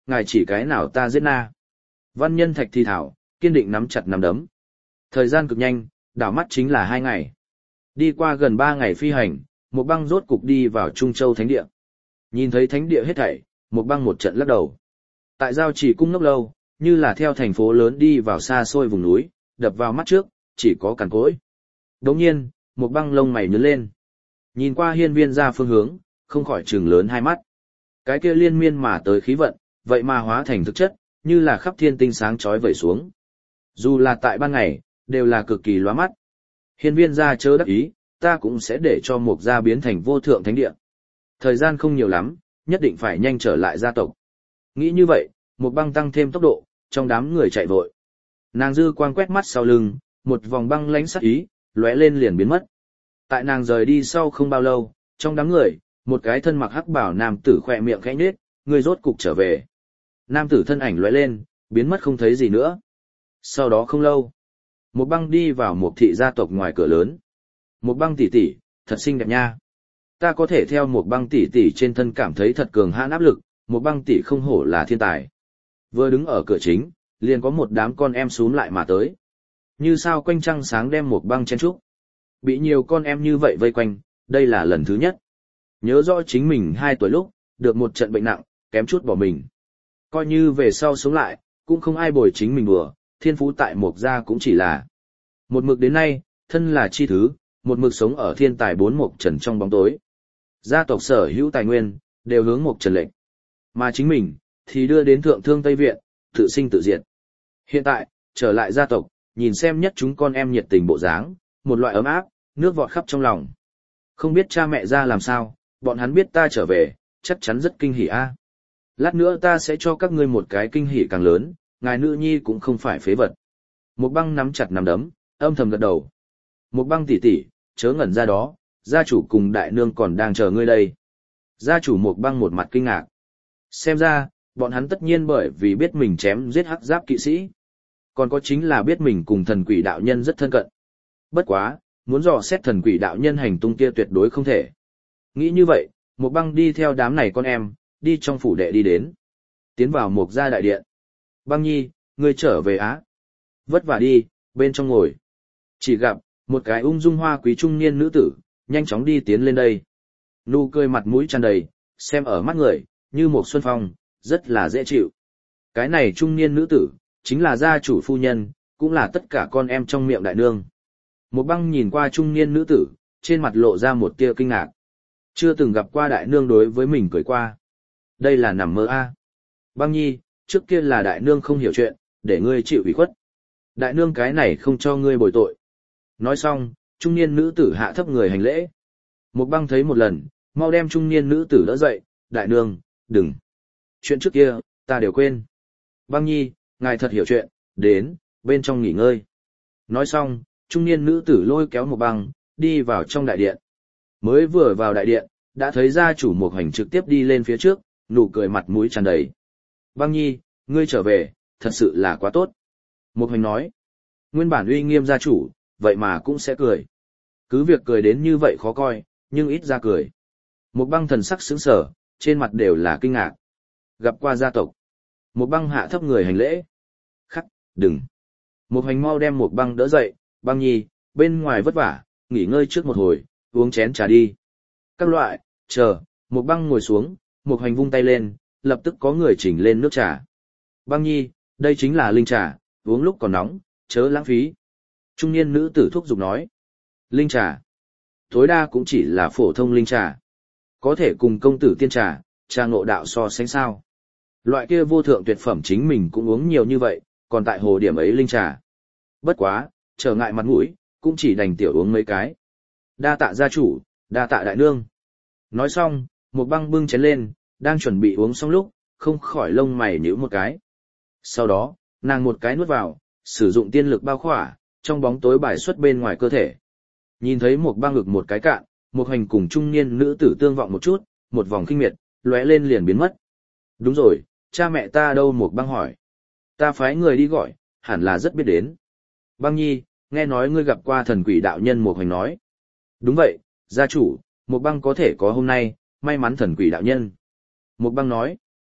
ngài chỉ cái nào ta giết na. Văn Nhân Thạch thì thảo, kiên định nắm chặt nắm đấm. Thời gian cực nhanh, đảo mắt chính là hai ngày. Đi qua gần ba ngày phi hành, một băng rốt cục đi vào Trung Châu Thánh Địa. Nhìn thấy Thánh Địa hết thảy, một băng một trận lắc đầu. Tại giao chỉ cung ngốc lâu, như là theo thành phố lớn đi vào xa xôi vùng núi, đập vào mắt trước, chỉ có cằn cỗi. Đồng nhiên, một băng lông mày nhướng lên. Nhìn qua hiên viên ra phương hướng, không khỏi trừng lớn hai mắt. Cái kia liên miên mà tới khí vận, vậy mà hóa thành thực chất, như là khắp thiên tinh sáng chói vẩy xuống. Dù là tại ban ngày, đều là cực kỳ lóa mắt. Hiên viên gia chớ đắc ý, ta cũng sẽ để cho Mục gia biến thành vô thượng thánh địa. Thời gian không nhiều lắm, nhất định phải nhanh trở lại gia tộc. Nghĩ như vậy, Mục băng tăng thêm tốc độ, trong đám người chạy vội. Nàng dư quang quét mắt sau lưng, một vòng băng lãnh sắc ý, lóe lên liền biến mất. Tại nàng rời đi sau không bao lâu, trong đám người, một cái thân mặc hắc bảo nam tử khỏe miệng khẽ nhếch, người rốt cục trở về. Nam tử thân ảnh lóe lên, biến mất không thấy gì nữa. Sau đó không lâu, một băng đi vào một thị gia tộc ngoài cửa lớn. Một băng tỷ tỷ, thật xinh đẹp nha. Ta có thể theo một băng tỷ tỷ trên thân cảm thấy thật cường hãn áp lực, một băng tỷ không hổ là thiên tài. Vừa đứng ở cửa chính, liền có một đám con em xúm lại mà tới. Như sao quanh trăng sáng đem một băng chen trúc. Bị nhiều con em như vậy vây quanh, đây là lần thứ nhất. Nhớ rõ chính mình hai tuổi lúc, được một trận bệnh nặng, kém chút bỏ mình. Coi như về sau sống lại, cũng không ai bồi chính mình đùa, thiên phú tại Mộc gia cũng chỉ là. Một mực đến nay, thân là chi thứ, một mực sống ở thiên tài bốn Mộc Trần trong bóng tối. Gia tộc sở hữu tài nguyên, đều hướng Mộc Trần lệnh. Mà chính mình, thì đưa đến thượng thương Tây Viện, tự sinh tự diệt. Hiện tại, trở lại gia tộc, nhìn xem nhất chúng con em nhiệt tình bộ dáng, một loại ấm áp, nước vọt khắp trong lòng. Không biết cha mẹ ra làm sao, bọn hắn biết ta trở về, chắc chắn rất kinh hỉ a. Lát nữa ta sẽ cho các ngươi một cái kinh hỉ càng lớn, ngài nữ nhi cũng không phải phế vật. Một băng nắm chặt nắm đấm, âm thầm gật đầu. Một băng tỷ tỷ, chớ ngẩn ra đó, gia chủ cùng đại nương còn đang chờ ngươi đây. Gia chủ một băng một mặt kinh ngạc. Xem ra, bọn hắn tất nhiên bởi vì biết mình chém giết hắc giáp kỵ sĩ. Còn có chính là biết mình cùng thần quỷ đạo nhân rất thân cận. Bất quá, muốn dò xét thần quỷ đạo nhân hành tung kia tuyệt đối không thể. Nghĩ như vậy, một băng đi theo đám này con em, đi trong phủ đệ đi đến. Tiến vào một gia đại điện. Băng nhi, ngươi trở về á. Vất vả đi, bên trong ngồi. Chỉ gặp, một cái ung dung hoa quý trung niên nữ tử, nhanh chóng đi tiến lên đây. Nụ cười mặt mũi tràn đầy, xem ở mắt người, như một xuân phong, rất là dễ chịu. Cái này trung niên nữ tử, chính là gia chủ phu nhân, cũng là tất cả con em trong miệng đại nương. Một băng nhìn qua trung niên nữ tử, trên mặt lộ ra một tia kinh ngạc. Chưa từng gặp qua đại nương đối với mình cười qua. Đây là nằm mơ a. Băng nhi, trước kia là đại nương không hiểu chuyện, để ngươi chịu ủy khuất. Đại nương cái này không cho ngươi bồi tội. Nói xong, trung niên nữ tử hạ thấp người hành lễ. Một băng thấy một lần, mau đem trung niên nữ tử đỡ dậy, đại nương, đừng. Chuyện trước kia, ta đều quên. Băng nhi, ngài thật hiểu chuyện, đến, bên trong nghỉ ngơi. Nói xong, trung niên nữ tử lôi kéo một băng, đi vào trong đại điện. Mới vừa vào đại điện, đã thấy gia chủ một hành trực tiếp đi lên phía trước, nụ cười mặt mũi tràn đầy. Băng nhi, ngươi trở về, thật sự là quá tốt. Một hành nói, nguyên bản uy nghiêm gia chủ, vậy mà cũng sẽ cười. Cứ việc cười đến như vậy khó coi, nhưng ít ra cười. Một băng thần sắc sững sờ, trên mặt đều là kinh ngạc. Gặp qua gia tộc. Một băng hạ thấp người hành lễ. Khắc, đừng. Một hành mau đem một băng đỡ dậy, băng nhi, bên ngoài vất vả, nghỉ ngơi trước một hồi, uống chén trà đi. Các loại, chờ, một băng ngồi xuống, một hành vung tay lên, lập tức có người chỉnh lên nước trà. Băng nhi, đây chính là linh trà, uống lúc còn nóng, chớ lãng phí. Trung niên nữ tử thúc giục nói. Linh trà. Tối đa cũng chỉ là phổ thông linh trà. Có thể cùng công tử tiên trà, trà ngộ đạo so sánh sao. Loại kia vô thượng tuyệt phẩm chính mình cũng uống nhiều như vậy, còn tại hồ điểm ấy linh trà. Bất quá, trở ngại mặt mũi, cũng chỉ đành tiểu uống mấy cái. Đa tạ gia chủ, đa tạ đại nương. Nói xong, một băng bưng chén lên, đang chuẩn bị uống xong lúc, không khỏi lông mày nhíu một cái. Sau đó, nàng một cái nuốt vào, sử dụng tiên lực bao khỏa, trong bóng tối bài xuất bên ngoài cơ thể. Nhìn thấy một băng ngực một cái cạn, một hành cùng trung niên nữ tử tương vọng một chút, một vòng kinh miệt, lóe lên liền biến mất. Đúng rồi, cha mẹ ta đâu? Một băng hỏi. Ta phái người đi gọi, hẳn là rất biết đến. Băng nhi, nghe nói ngươi gặp qua thần quỷ đạo nhân. Một hành nói. Đúng vậy, gia chủ, một băng có thể có hôm nay, may mắn thần quỷ đạo nhân. Một băng nói.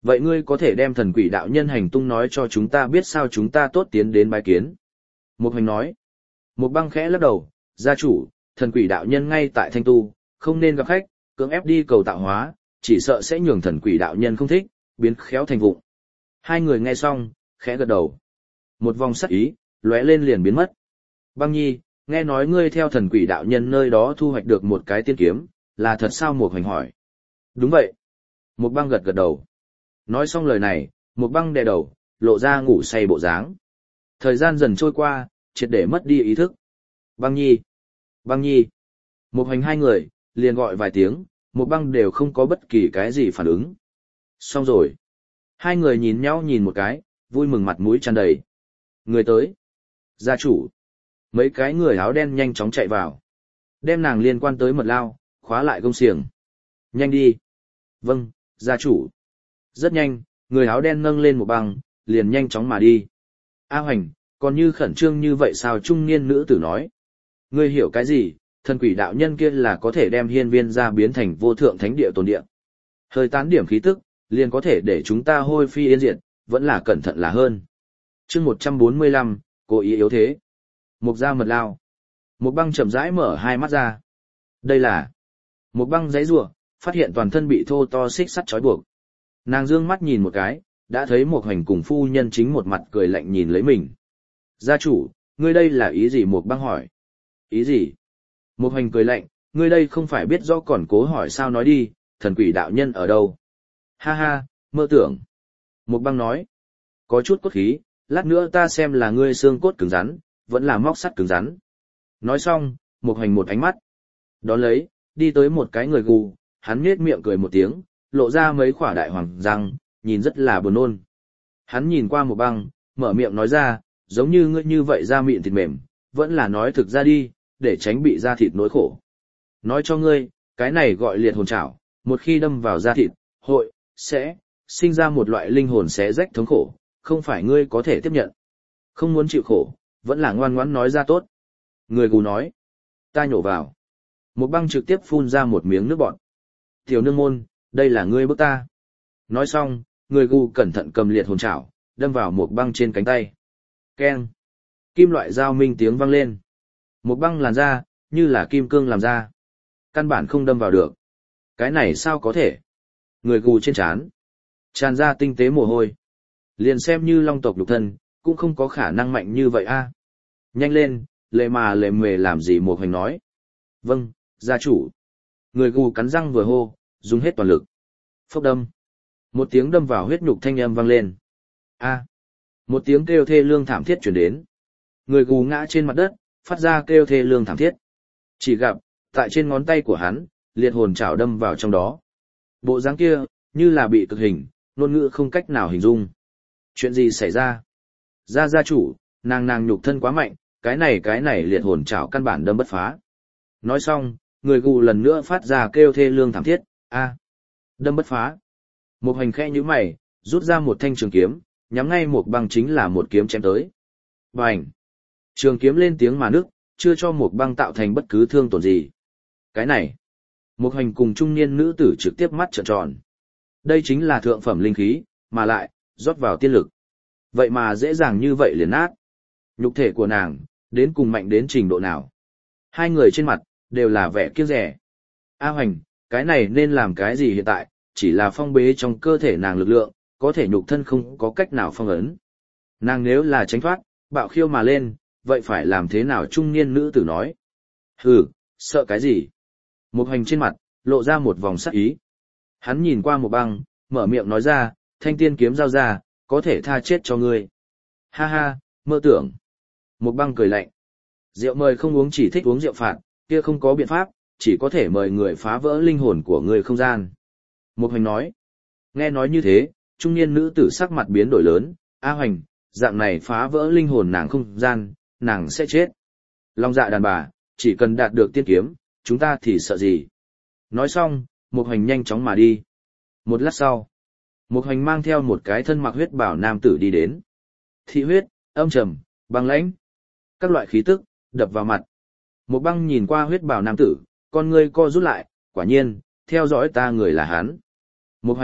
Vậy ngươi có thể đem thần quỷ đạo nhân hành tung nói cho chúng ta biết sao chúng ta tốt tiến đến bái kiến. Một hành nói. Một băng khẽ lắc đầu, gia chủ, thần quỷ đạo nhân ngay tại Thanh Tu, không nên gặp khách, cưỡng ép đi cầu tạo hóa, chỉ sợ sẽ nhường thần quỷ đạo nhân không thích, biến khéo thành vụng. Hai người nghe xong, khẽ gật đầu. Một vòng sắc ý, lóe lên liền biến mất. Băng nhi, nghe nói ngươi theo thần quỷ đạo nhân nơi đó thu hoạch được một cái tiên kiếm, là thật sao? Một hành hỏi. Đúng vậy. Một băng gật gật đầu. Nói xong lời này, một băng đè đầu, lộ ra ngủ say bộ dáng. Thời gian dần trôi qua, triệt để mất đi ý thức. Băng nhi. Băng nhi. Một hành hai người, liền gọi vài tiếng, một băng đều không có bất kỳ cái gì phản ứng. Xong rồi. Hai người nhìn nhau nhìn một cái, vui mừng mặt mũi tràn đầy. Người tới. Gia chủ. Mấy cái người áo đen nhanh chóng chạy vào. Đem nàng liên quan tới mật lao, khóa lại gông xiềng. Nhanh đi. Vâng, gia chủ. Rất nhanh, người áo đen nâng lên một băng, liền nhanh chóng mà đi. A Hoành, còn như khẩn trương như vậy sao? Trung niên nữ tử nói. Ngươi hiểu cái gì? Thần quỷ đạo nhân kia là có thể đem hiên viên ra biến thành vô thượng thánh địa tồn địa. Hơi tán điểm khí tức, liền có thể để chúng ta hôi phi yên diệt, vẫn là cẩn thận là hơn. Chương một trăm bốn mươi lăm, cố ý yếu thế. Mục gia mật lao. Một băng chậm rãi mở hai mắt ra. Đây là một băng giấy rùa, phát hiện toàn thân bị thô to xích sắt trói buộc. Nàng dương mắt nhìn một cái, đã thấy một hành cùng phu nhân chính một mặt cười lạnh nhìn lấy mình. Gia chủ, ngươi đây là ý gì? Một băng hỏi. Ý gì? Một hành cười lạnh, ngươi đây không phải biết rõ còn cố hỏi sao? Nói đi, thần quỷ đạo nhân ở đâu? Ha ha, mơ tưởng. Một băng nói. Có chút cốt khí, lát nữa ta xem là ngươi xương cốt cứng rắn, vẫn là móc sắt cứng rắn. Nói xong, một hành một ánh mắt. Đón lấy, đi tới một cái người gù, hắn nhếch miệng cười một tiếng, lộ ra mấy khỏa đại hoàng răng, nhìn rất là buồn nôn. Hắn nhìn qua một băng, mở miệng nói ra, giống như ngươi như vậy da mịn thịt mềm, vẫn là nói thực ra đi, để tránh bị da thịt nỗi khổ. Nói cho ngươi, cái này gọi liệt hồn trảo, một khi đâm vào da thịt, hội, sẽ, sinh ra một loại linh hồn xé rách thống khổ, không phải ngươi có thể tiếp nhận. Không muốn chịu khổ, vẫn là ngoan ngoãn nói ra tốt. Người gù nói, ta nhổ vào. Một băng trực tiếp phun ra một miếng nước bọt. Tiểu nương môn, đây là ngươi bức ta. Nói xong, người gù cẩn thận cầm liệt hồn chảo, đâm vào một băng trên cánh tay. Keng. Kim loại dao minh tiếng vang lên. Một băng làn da, như là kim cương làm ra. Căn bản không đâm vào được. Cái này sao có thể? Người gù trên trán tràn ra tinh tế mồ hôi. Liền xem như long tộc lục thân, cũng không có khả năng mạnh như vậy a. Nhanh lên, lệ mà lệ mề làm gì? Một hành nói. Vâng, gia chủ. Người gù cắn răng vừa hô, dùng hết toàn lực. Phốc đâm. Một tiếng đâm vào huyết nhục thanh âm vang lên. A. Một tiếng kêu thê lương thảm thiết truyền đến. Người gù ngã trên mặt đất, phát ra kêu thê lương thảm thiết. Chỉ gặp, tại trên ngón tay của hắn, liệt hồn chảo đâm vào trong đó. Bộ dáng kia, như là bị cực hình, ngôn ngữ không cách nào hình dung. Chuyện gì xảy ra? Gia gia chủ, nàng nàng nhục thân quá mạnh, cái này cái này liệt hồn chảo căn bản đâm bất phá. Nói xong, người gù lần nữa phát ra kêu thê lương thảm thiết, a, đâm bất phá. Một hành khẽ nhíu mày, rút ra một thanh trường kiếm, nhắm ngay một băng chính là một kiếm chém tới. Bành! Trường kiếm lên tiếng mà nước, chưa cho một băng tạo thành bất cứ thương tổn gì. Cái này, một hành cùng trung niên nữ tử trực tiếp mắt trợn tròn. Đây chính là thượng phẩm linh khí, mà lại, rót vào tiên lực. Vậy mà dễ dàng như vậy liền nát. Nhục thể của nàng, đến cùng mạnh đến trình độ nào? Hai người trên mặt, đều là vẻ kiêng rẻ. A Hoành, cái này nên làm cái gì hiện tại, chỉ là phong bế trong cơ thể nàng lực lượng, có thể nhục thân không có cách nào phong ấn. Nàng nếu là tránh thoát, bạo khiêu mà lên, vậy phải làm thế nào? Trung niên nữ tử nói. Hừ, sợ cái gì? Một hành trên mặt, lộ ra một vòng sắc ý. Hắn nhìn qua một băng, mở miệng nói ra, thanh tiên kiếm giao ra, có thể tha chết cho ngươi. Ha ha, mơ tưởng. Một băng cười lạnh. Rượu mời không uống chỉ thích uống rượu phạt, kia không có biện pháp, chỉ có thể mời người phá vỡ linh hồn của người không gian. Một hành nói. Nghe nói như thế, trung niên nữ tử sắc mặt biến đổi lớn, A Hoành, dạng này phá vỡ linh hồn nàng không gian, nàng sẽ chết. Long dạ đàn bà, chỉ cần đạt được tiên kiếm, chúng ta thì sợ gì? Nói xong, một hành nhanh chóng mà đi. Một lát sau, một hành mang theo một cái thân mặc huyết bảo nam tử đi đến. Thị huyết, âm trầm, băng lãnh. Các loại khí tức, đập vào mặt. Một băng nhìn qua huyết bảo nam tử, con ngươi co rút lại, quả nhiên, theo dõi ta người là hắn. Một hành,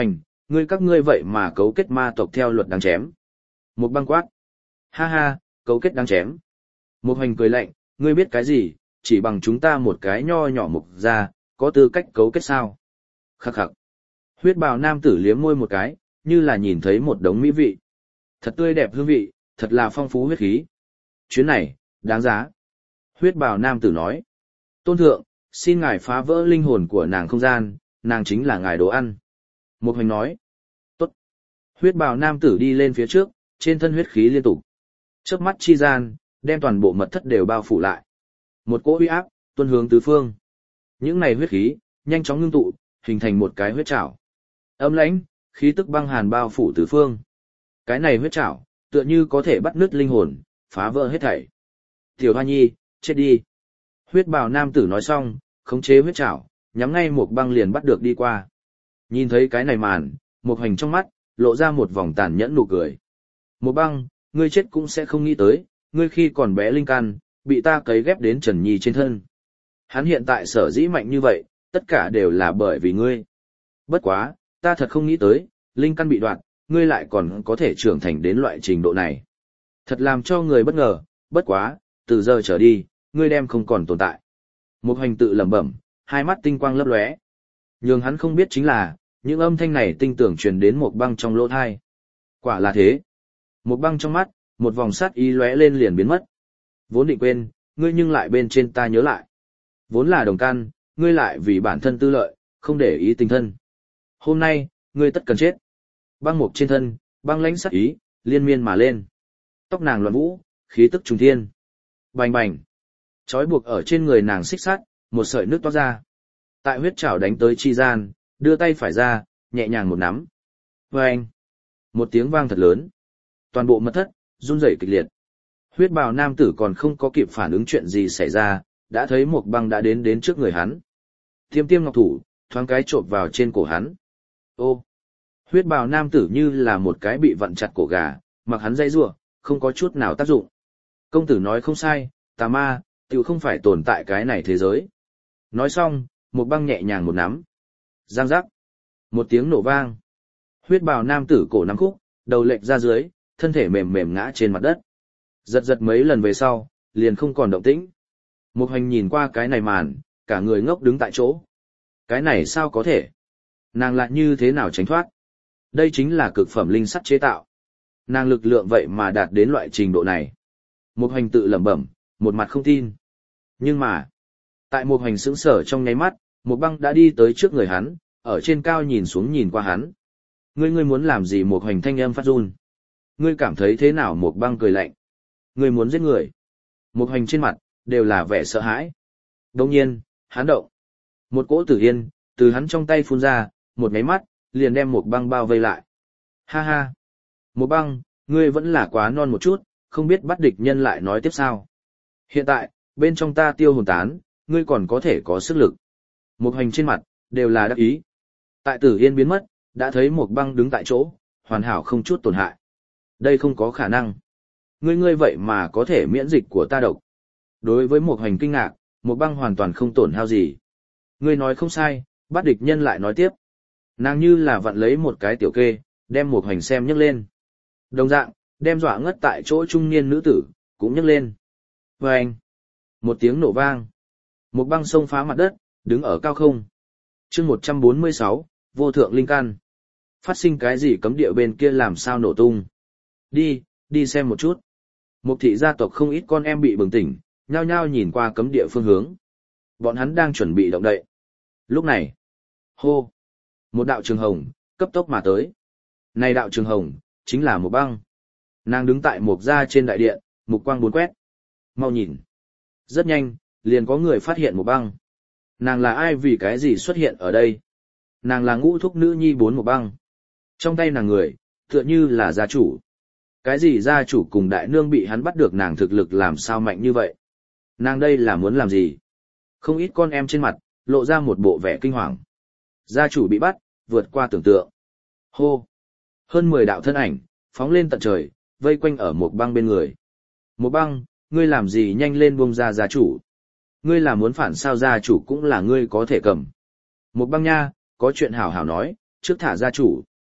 ngươi các ngươi vậy mà cấu kết ma tộc theo luật đáng chém. Một băng quát. Ha ha, cấu kết đáng chém. Một hoành cười lạnh, ngươi biết cái gì, chỉ bằng chúng ta một cái nho nhỏ mục ra, có tư cách cấu kết sao. Khắc khắc. Huyết bào nam tử liếm môi một cái, như là nhìn thấy một đống mỹ vị. Thật tươi đẹp hương vị, thật là phong phú huyết khí. Chuyến này, đáng giá. Huyết bào nam tử nói. Tôn thượng, xin ngài phá vỡ linh hồn của nàng không gian, nàng chính là ngài đồ ăn. Một hoành nói. Tốt. Huyết bào nam tử đi lên phía trước, trên thân huyết khí liên tục. Chớp mắt chi gian, đem toàn bộ mật thất đều bao phủ lại. Một cỗ uy áp, tuôn hướng tứ phương. Những này huyết khí, nhanh chóng ngưng tụ, hình thành một cái huyết trảo. Âm lãnh, khí tức băng hàn bao phủ tứ phương. Cái này huyết trảo, tựa như có thể bắt nứt linh hồn, phá vỡ hết thảy. Tiểu Hoa Nhi, chết đi. Huyết bào nam tử nói xong, khống chế huyết trảo, nhắm ngay một băng liền bắt được đi qua. Nhìn thấy cái này màn, một hành trong mắt, lộ ra một vòng tàn nhẫn nụ cười. Một băng, ngươi chết cũng sẽ không nghĩ tới, ngươi khi còn bé linh căn, bị ta cấy ghép đến Trần Nhi trên thân. Hắn hiện tại sở dĩ mạnh như vậy, tất cả đều là bởi vì ngươi. Bất quá, ta thật không nghĩ tới, linh căn bị đoạt, ngươi lại còn có thể trưởng thành đến loại trình độ này. Thật làm cho người bất ngờ, bất quá, từ giờ trở đi, ngươi đem không còn tồn tại. Một hành tự lẩm bẩm, hai mắt tinh quang lấp lóe. Nhưng hắn không biết chính là, những âm thanh này tinh tưởng truyền đến một băng trong lỗ thai. Quả là thế. Một băng trong mắt, một vòng sát ý lóe lên liền biến mất. Vốn định quên, ngươi nhưng lại bên trên ta nhớ lại. Vốn là đồng căn, ngươi lại vì bản thân tư lợi, không để ý tình thân. Hôm nay, ngươi tất cần chết. Băng mục trên thân, băng lãnh sát ý, liên miên mà lên. Tóc nàng loạn vũ, khí tức trùng thiên. Bành bành. Chói buộc ở trên người nàng xích sắt, một sợi nước toát ra. Tại huyết trảo đánh tới chi gian, đưa tay phải ra, nhẹ nhàng một nắm. Vâng. Một tiếng vang thật lớn. Toàn bộ mật thất, run rẩy kịch liệt. Huyết bào nam tử còn không có kịp phản ứng chuyện gì xảy ra, đã thấy một băng đã đến đến trước người hắn. Tiêm tiêm ngọc thủ, thoáng cái chộp vào trên cổ hắn. Ô! Huyết bào nam tử như là một cái bị vặn chặt cổ gà, mặc hắn dây rủa, không có chút nào tác dụng. Công tử nói không sai, tà ma, tiểu không phải tồn tại cái này thế giới. Nói xong, một băng nhẹ nhàng một nắm. Giang giác. Một tiếng nổ vang. Huyết bào nam tử cổ nắm khúc, đầu lệch ra dưới, thân thể mềm mềm ngã trên mặt đất. Giật giật mấy lần về sau, liền không còn động tĩnh. Một hành nhìn qua cái này màn, cả người ngốc đứng tại chỗ. Cái này sao có thể? Nàng lại như thế nào tránh thoát? Đây chính là cực phẩm linh sắt chế tạo. Nàng lực lượng vậy mà đạt đến loại trình độ này. Một hành tự lẩm bẩm, một mặt không tin. Nhưng mà, tại một hành sững sở trong nháy mắt, một băng đã đi tới trước người hắn, ở trên cao nhìn xuống nhìn qua hắn. Ngươi ngươi muốn làm gì? Một hành thanh âm phát run. Ngươi cảm thấy thế nào? Một băng cười lạnh. Ngươi muốn giết người. Một hành trên mặt, đều là vẻ sợ hãi. Đồng nhiên, hắn động. Một cỗ tử yên, từ hắn trong tay phun ra, một máy mắt, liền đem một băng bao vây lại. Ha ha. Một băng, ngươi vẫn là quá non một chút, không biết bắt địch nhân lại nói tiếp sao. Hiện tại, bên trong ta tiêu hồn tán, ngươi còn có thể có sức lực. Một hành trên mặt, đều là đắc ý. Tại tử yên biến mất, đã thấy một băng đứng tại chỗ, hoàn hảo không chút tổn hại. Đây không có khả năng. Ngươi ngươi vậy mà có thể miễn dịch của ta độc. Đối với một hành kinh ngạc, một băng hoàn toàn không tổn hao gì. Ngươi nói không sai, bắt địch nhân lại nói tiếp. Nàng như là vặn lấy một cái tiểu kê, đem một hành xem nhấc lên. Đồng dạng, đem dọa ngất tại chỗ trung niên nữ tử, cũng nhấc lên. Và anh, một tiếng nổ vang. Một băng sông phá mặt đất, đứng ở cao không. chương một trăm bốn mươi sáu, vô thượng linh căn. Phát sinh cái gì cấm địa bên kia làm sao nổ tung. Đi, đi xem một chút. Một thị gia tộc không ít con em bị bừng tỉnh, nhao nhao nhìn qua cấm địa phương hướng. Bọn hắn đang chuẩn bị động đậy. Lúc này, hô, một đạo trường hồng, cấp tốc mà tới. Này đạo trường hồng, chính là một băng. Nàng đứng tại một gia trên đại điện, mục quang bốn quét. Mau nhìn. Rất nhanh, liền có người phát hiện một băng. Nàng là ai vì cái gì xuất hiện ở đây? Nàng là ngũ thúc nữ nhi bốn một băng. Trong tay nàng người, tựa như là gia chủ. Cái gì gia chủ cùng đại nương bị hắn bắt được nàng thực lực làm sao mạnh như vậy? Nàng đây là muốn làm gì? Không ít con em trên mặt, lộ ra một bộ vẻ kinh hoàng. Gia chủ bị bắt, vượt qua tưởng tượng. Hô! Hơn mười đạo thân ảnh, phóng lên tận trời, vây quanh ở một băng bên người. Một băng, ngươi làm gì nhanh lên buông ra gia chủ. Ngươi là muốn phản sao gia chủ cũng là ngươi có thể cầm. Một băng nha, có chuyện hảo hảo nói, trước thả gia chủ.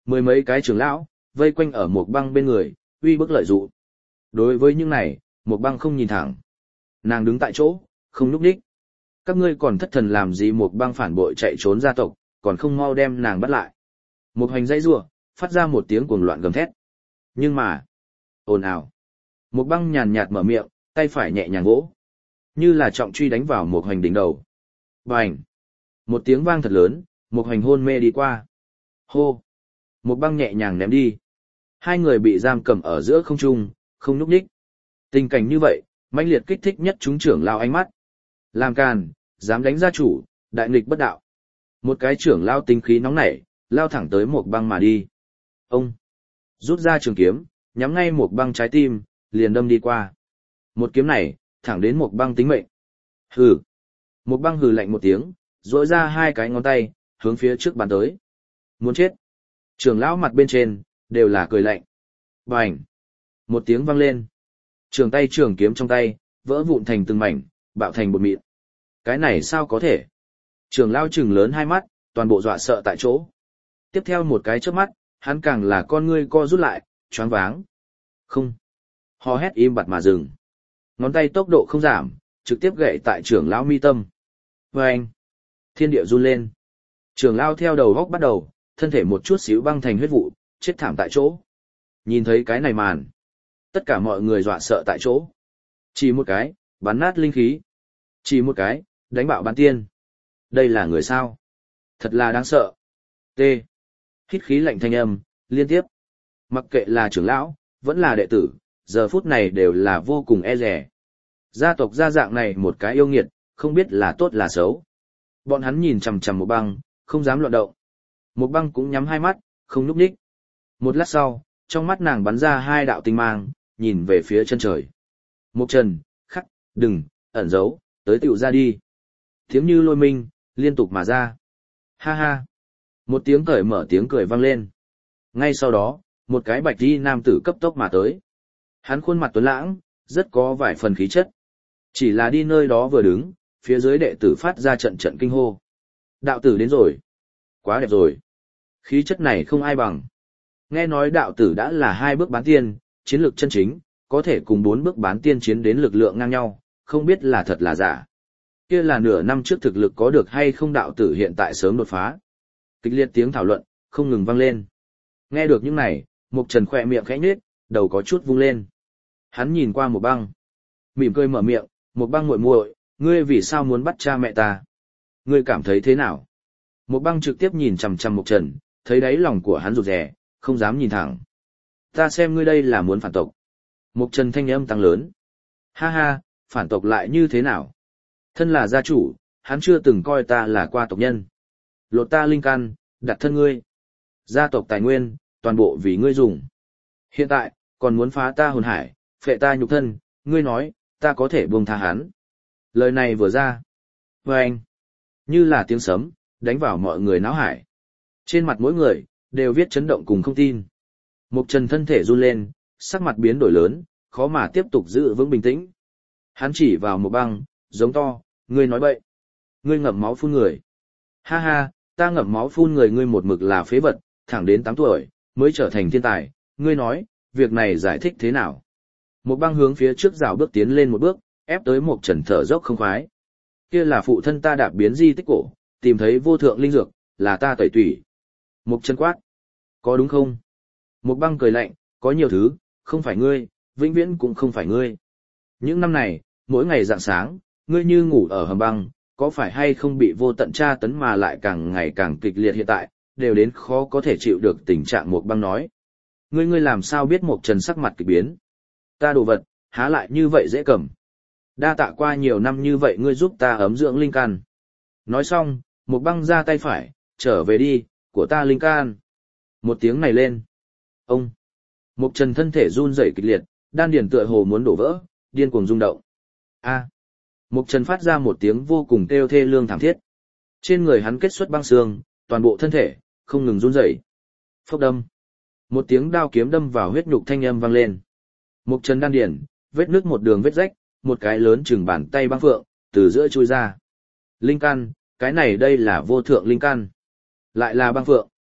Mười mấy cái trưởng lão, vây quanh ở một băng bên người, uy bức lợi dụ. Đối với những này, một băng không nhìn thẳng. Nàng đứng tại chỗ, không núp đích. Các ngươi còn thất thần làm gì, một băng phản bội chạy trốn gia tộc, còn không mau đem nàng bắt lại. Một hành dây rủa, phát ra một tiếng cuồng loạn gầm thét. Nhưng mà, ồn ào. Một băng nhàn nhạt mở miệng, tay phải nhẹ nhàng vỗ. Như là trọng truy đánh vào một hành đỉnh đầu. Bành! Một tiếng vang thật lớn, một hành hôn mê đi qua. Hô! Một băng nhẹ nhàng ném đi. Hai người bị giam cầm ở giữa không trung, không núp đích. Tình cảnh như vậy, mãnh liệt kích thích nhất chúng trưởng lao ánh mắt. Làm càn, dám đánh gia chủ, đại nghịch bất đạo. Một cái trưởng lao tinh khí nóng nảy, lao thẳng tới một băng mà đi. Ông! Rút ra trường kiếm, nhắm ngay một băng trái tim, liền đâm đi qua. Một kiếm này, thẳng đến một băng tính mệnh. Hừ! Một băng hừ lạnh một tiếng, rỗi ra hai cái ngón tay, hướng phía trước bàn tới. Muốn chết! Trưởng lão mặt bên trên, đều là cười lạnh. Bành! Một tiếng vang lên. Trường tay trường kiếm trong tay, vỡ vụn thành từng mảnh, bạo thành bột mịn. Cái này sao có thể? Trường lão trừng lớn hai mắt, toàn bộ dọa sợ tại chỗ. Tiếp theo một cái chớp mắt, hắn càng là con ngươi co rút lại, choáng váng. Không! Hò hét im bặt mà dừng. Ngón tay tốc độ không giảm, trực tiếp gậy tại trưởng lão mi tâm. Vâng! Thiên địa run lên. Trưởng lão theo đầu góc bắt đầu, thân thể một chút xíu băng thành huyết vụ, chết thảm tại chỗ. Nhìn thấy cái này màn, tất cả mọi người dọa sợ tại chỗ. Chỉ một cái, bắn nát linh khí. Chỉ một cái, đánh bạo bán tiên. Đây là người sao? Thật là đáng sợ. T. Hít khí lạnh thanh âm, liên tiếp. Mặc kệ là trưởng lão, vẫn là đệ tử, giờ phút này đều là vô cùng e dè. Gia tộc gia dạng này một cái yêu nghiệt, không biết là tốt là xấu. Bọn hắn nhìn chằm chằm một băng, không dám loạn động. Một băng cũng nhắm hai mắt, không núp đích. Một lát sau, trong mắt nàng bắn ra hai đạo tinh mang, nhìn về phía chân trời. Một trần, khắc, đừng, ẩn giấu, tới tựu ra đi. Tiếng như lôi minh, liên tục mà ra. Ha ha. Một tiếng cởi mở tiếng cười vang lên. Ngay sau đó, một cái bạch y nam tử cấp tốc mà tới. Hắn khuôn mặt tuấn lãng, rất có vài phần khí chất. Chỉ là đi nơi đó vừa đứng, phía dưới đệ tử phát ra trận trận kinh hô. Đạo tử đến rồi. Quá đẹp rồi. Khí chất này không ai bằng. Nghe nói đạo tử đã là hai bước bán tiên, chiến lược chân chính, có thể cùng bốn bước bán tiên chiến đến lực lượng ngang nhau, không biết là thật là giả. Kia là nửa năm trước thực lực có được hay không, đạo tử hiện tại sớm đột phá. Kịch liệt tiếng thảo luận, không ngừng vang lên. Nghe được những này, Mục Trần khỏe miệng khẽ nhếch, đầu có chút vung lên. Hắn nhìn qua một băng. Mỉm cười mở miệng, một băng muội muội, ngươi vì sao muốn bắt cha mẹ ta? Ngươi cảm thấy thế nào? Một băng trực tiếp nhìn chằm chằm Mục Trần, thấy đáy lòng của hắn rụt rè, không dám nhìn thẳng. Ta xem ngươi đây là muốn phản tộc. Mục Trần thanh âm tăng lớn. Ha ha, phản tộc lại như thế nào? Thân là gia chủ, hắn chưa từng coi ta là qua tộc nhân. Lột ta linh căn, đặt thân ngươi. Gia tộc tài nguyên, toàn bộ vì ngươi dùng. Hiện tại, còn muốn phá ta hồn hải, phệ ta nhục thân, ngươi nói, ta có thể buông tha hắn. Lời này vừa ra. Và anh, như là tiếng sấm, đánh vào mọi người náo hải. Trên mặt mỗi người, đều viết chấn động cùng không tin. Mục Trần thân thể run lên, sắc mặt biến đổi lớn, khó mà tiếp tục giữ vững bình tĩnh. Hắn chỉ vào một băng, giống to, ngươi nói bậy. Ngươi ngậm máu phun người. Ha ha, ta ngậm máu phun người, ngươi một mực là phế vật, thẳng đến tám tuổi, mới trở thành thiên tài. Ngươi nói, việc này giải thích thế nào? Một băng hướng phía trước rào bước tiến lên một bước, ép tới Mục Trần thở dốc không khoái. Kia là phụ thân ta đạp biến di tích cổ, tìm thấy vô thượng linh dược, là ta tẩy tủy. Mục Trần quát. Có đúng không? Một băng cười lạnh, có nhiều thứ, không phải ngươi, vĩnh viễn cũng không phải ngươi. Những năm này, mỗi ngày rạng sáng, ngươi như ngủ ở hầm băng, có phải hay không bị vô tận tra tấn mà lại càng ngày càng kịch liệt, hiện tại, đều đến khó có thể chịu được tình trạng. Một băng nói. Ngươi ngươi làm sao biết? Mục Trần sắc mặt kỳ biến. Ta đồ vật, há lại như vậy dễ cầm. Đa tạ qua nhiều năm như vậy ngươi giúp ta ấm dưỡng linh căn. Nói xong, một băng ra tay phải, trở về đi, của ta linh căn. Một tiếng này lên. Ông. Mục Trần thân thể run rẩy kịch liệt, đan điền tựa hồ muốn đổ vỡ, điên cuồng rung động. A. Mục Trần phát ra một tiếng vô cùng kêu thê lương thảm thiết. Trên người hắn kết xuất băng xương, toàn bộ thân thể không ngừng run rẩy. Phốc đâm. Một tiếng đao kiếm đâm vào huyết nhục thanh âm vang lên. Mục Trần đan điền, vết nứt một đường vết rách, một cái lớn chừng bàn tay băng phượng, từ giữa chui ra. Linh căn, cái này đây là vô thượng linh căn. Lại là băng phượng.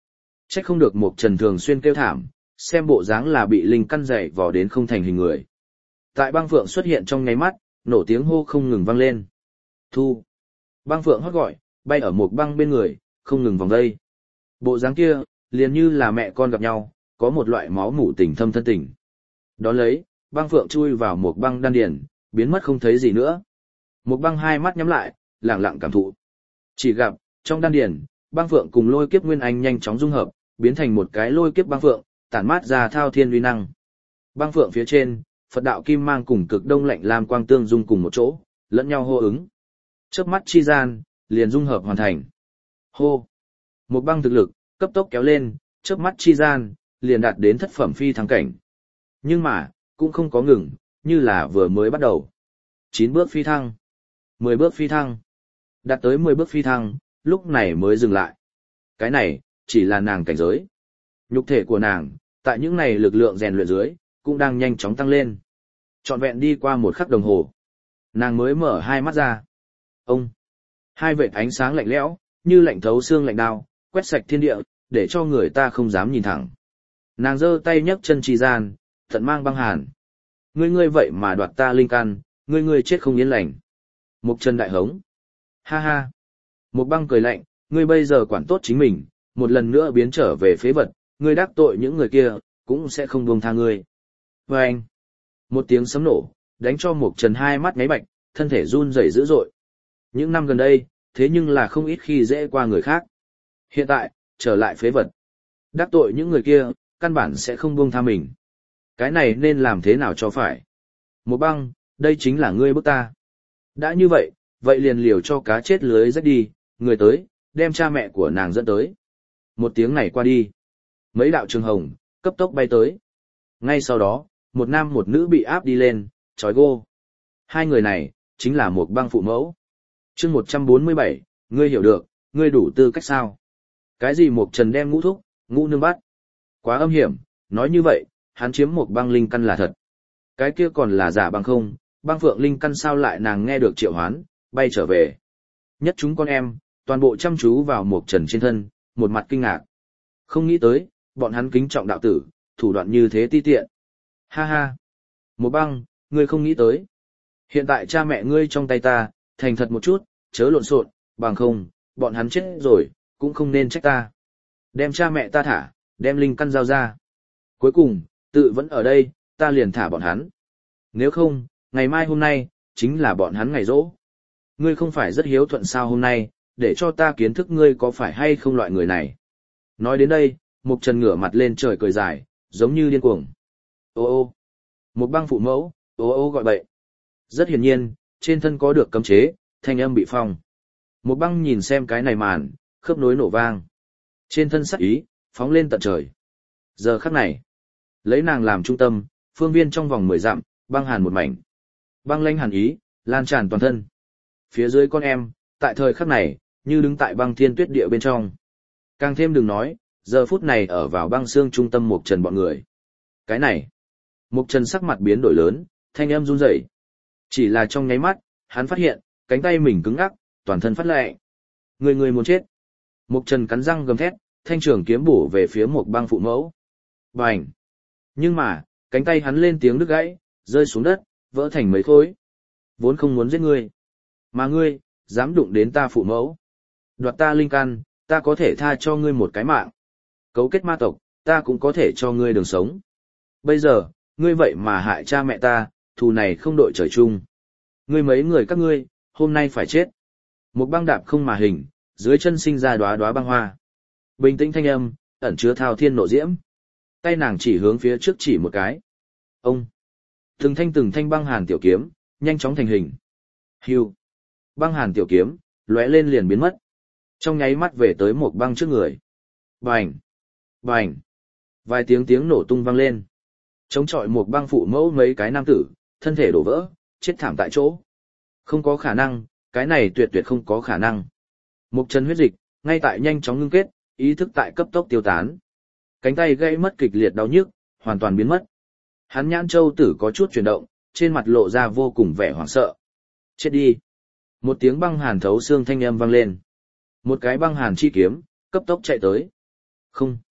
Trách không được Mục Trần thường xuyên kêu thảm, xem bộ dáng là bị linh căn dày vò đến không thành hình người. Tại băng phượng xuất hiện trong nháy mắt, nổ tiếng hô không ngừng vang lên. Thu. Băng phượng hót gọi, bay ở một băng bên người, không ngừng vòng dây. Bộ dáng kia, liền như là mẹ con gặp nhau, có một loại máu mủ tình thâm thân tình. Đón lấy, băng phượng chui vào một băng đan điền, biến mất không thấy gì nữa. Một băng hai mắt nhắm lại, lặng lặng cảm thụ. Chỉ gặp, trong đan điền, băng phượng cùng lôi kiếp nguyên anh nhanh chóng dung hợp, biến thành một cái lôi kiếp băng phượng, tản mát ra thao thiên uy năng. Băng phượng phía trên, Phật đạo kim mang cùng cực đông lạnh lam quang tương dung cùng một chỗ, lẫn nhau hô ứng. Chớp mắt chi gian, liền dung hợp hoàn thành. Hô. Một băng thực lực, cấp tốc kéo lên, chớp mắt chi gian, liền đạt đến thất phẩm phi thăng cảnh. Nhưng mà, cũng không có ngừng, như là vừa mới bắt đầu. Chín bước phi thăng, mười bước phi thăng, đạt tới mười bước phi thăng, lúc này mới dừng lại. Cái này, chỉ là nàng cảnh giới. Nhục thể của nàng, tại những này lực lượng rèn luyện dưới, cũng đang nhanh chóng tăng lên. Trọn vẹn đi qua một khắc đồng hồ. Nàng mới mở hai mắt ra. Ông! Hai vệt ánh sáng lạnh lẽo, như lạnh thấu xương lạnh đao, quét sạch thiên địa, để cho người ta không dám nhìn thẳng. Nàng giơ tay nhấc chân trì gian, tận mang băng hàn. Ngươi ngươi vậy mà đoạt ta linh căn, ngươi ngươi chết không yên lành. Mục Trần đại hống. Ha ha. Mục băng cười lạnh, ngươi bây giờ quản tốt chính mình, một lần nữa biến trở về phế vật, ngươi đắc tội những người kia, cũng sẽ không buông tha ngươi. Và anh. Một tiếng sấm nổ, đánh cho Mục Trần hai mắt ngáy bạch, thân thể run rẩy dữ dội. Những năm gần đây, thế nhưng là không ít khi dễ qua người khác. Hiện tại, trở lại phế vật. Đắc tội những người kia, căn bản sẽ không buông tha mình. Cái này nên làm thế nào cho phải? Một băng, đây chính là ngươi bức ta. Đã như vậy, vậy liền liều cho cá chết lưới rách đi, người tới, đem cha mẹ của nàng dẫn tới. Một tiếng này qua đi. Mấy đạo trường hồng, cấp tốc bay tới. Ngay sau đó, một nam một nữ bị áp đi lên, trói gô. Hai người này, chính là một băng phụ mẫu. chương một trăm bốn mươi bảy, ngươi hiểu được, ngươi đủ tư cách sao? Cái gì Mục Trần đem ngũ thúc, ngũ nương bắt? Quá âm hiểm, nói như vậy, hắn chiếm một băng linh căn là thật. Cái kia còn là giả băng không, băng phượng linh căn sao lại nàng nghe được triệu hoán, bay trở về. Nhất chúng con em, toàn bộ chăm chú vào Mục Trần trên thân, một mặt kinh ngạc. Không nghĩ tới, bọn hắn kính trọng đạo tử, thủ đoạn như thế ti tiện. Ha ha. Một băng, ngươi không nghĩ tới. Hiện tại cha mẹ ngươi trong tay ta, thành thật một chút, chớ lộn xộn, bằng không, bọn hắn chết rồi, cũng không nên trách ta. Đem cha mẹ ta thả, đem linh căn giao ra. Cuối cùng, tự vẫn ở đây, ta liền thả bọn hắn. Nếu không, ngày mai hôm nay, chính là bọn hắn ngày rỗ. Ngươi không phải rất hiếu thuận sao hôm nay, để cho ta kiến thức ngươi có phải hay không loại người này. Nói đến đây, Mục Trần ngửa mặt lên trời cười dài, giống như điên cuồng. Ô ô, một băng phụ mẫu, ô ô gọi bậy. Rất hiển nhiên, trên thân có được cấm chế, thanh âm bị phong. Một băng nhìn xem cái này màn, khớp nối nổ vang. Trên thân sắc ý, phóng lên tận trời. Giờ khắc này, lấy nàng làm trung tâm, phương viên trong vòng mười dặm, băng hàn một mảnh. Băng lãnh hàn ý, lan tràn toàn thân. Phía dưới con em, tại thời khắc này, như đứng tại băng thiên tuyết địa bên trong. Càng thêm đừng nói, giờ phút này ở vào băng xương trung tâm Mục Trần bọn người. Cái này, Mục Trần sắc mặt biến đổi lớn, thanh âm run rẩy. Chỉ là trong nháy mắt, hắn phát hiện, cánh tay mình cứng ngắc, toàn thân phát lạnh. Người người muốn chết. Mục Trần cắn răng gầm thét, thanh trường kiếm bổ về phía một băng phụ mẫu. Bành! Nhưng mà, cánh tay hắn lên tiếng đứt gãy, rơi xuống đất, vỡ thành mấy khối. Vốn không muốn giết ngươi. Mà ngươi, dám đụng đến ta phụ mẫu. Đoạt ta linh căn, ta có thể tha cho ngươi một cái mạng. Cấu kết ma tộc, ta cũng có thể cho ngươi đường sống. Bây giờ, ngươi vậy mà hại cha mẹ ta, thù này không đội trời chung. Ngươi mấy người các ngươi, hôm nay phải chết. Một băng đạp không mà hình, dưới chân sinh ra đóa đóa băng hoa. Bình tĩnh thanh âm, ẩn chứa thao thiên nộ diễm. Tay nàng chỉ hướng phía trước chỉ một cái. Ông! Từng thanh từng thanh băng hàn tiểu kiếm, nhanh chóng thành hình. Hưu! Băng hàn tiểu kiếm, lóe lên liền biến mất. Trong nháy mắt về tới một băng trước người. Bành! Bành! Vài tiếng tiếng nổ tung vang lên. Chống chọi một băng phụ mẫu mấy cái nam tử, thân thể đổ vỡ, chết thảm tại chỗ. Không có khả năng, cái này tuyệt tuyệt không có khả năng. Mục Trần huyết dịch, ngay tại nhanh chóng ngưng kết, ý thức tại cấp tốc tiêu tán. Cánh tay gãy mất kịch liệt đau nhức, hoàn toàn biến mất. Hắn nhãn châu tử có chút chuyển động, trên mặt lộ ra vô cùng vẻ hoảng sợ. Chết đi! Một tiếng băng hàn thấu xương thanh âm vang lên. Một cái băng hàn chi kiếm, cấp tốc chạy tới. Không!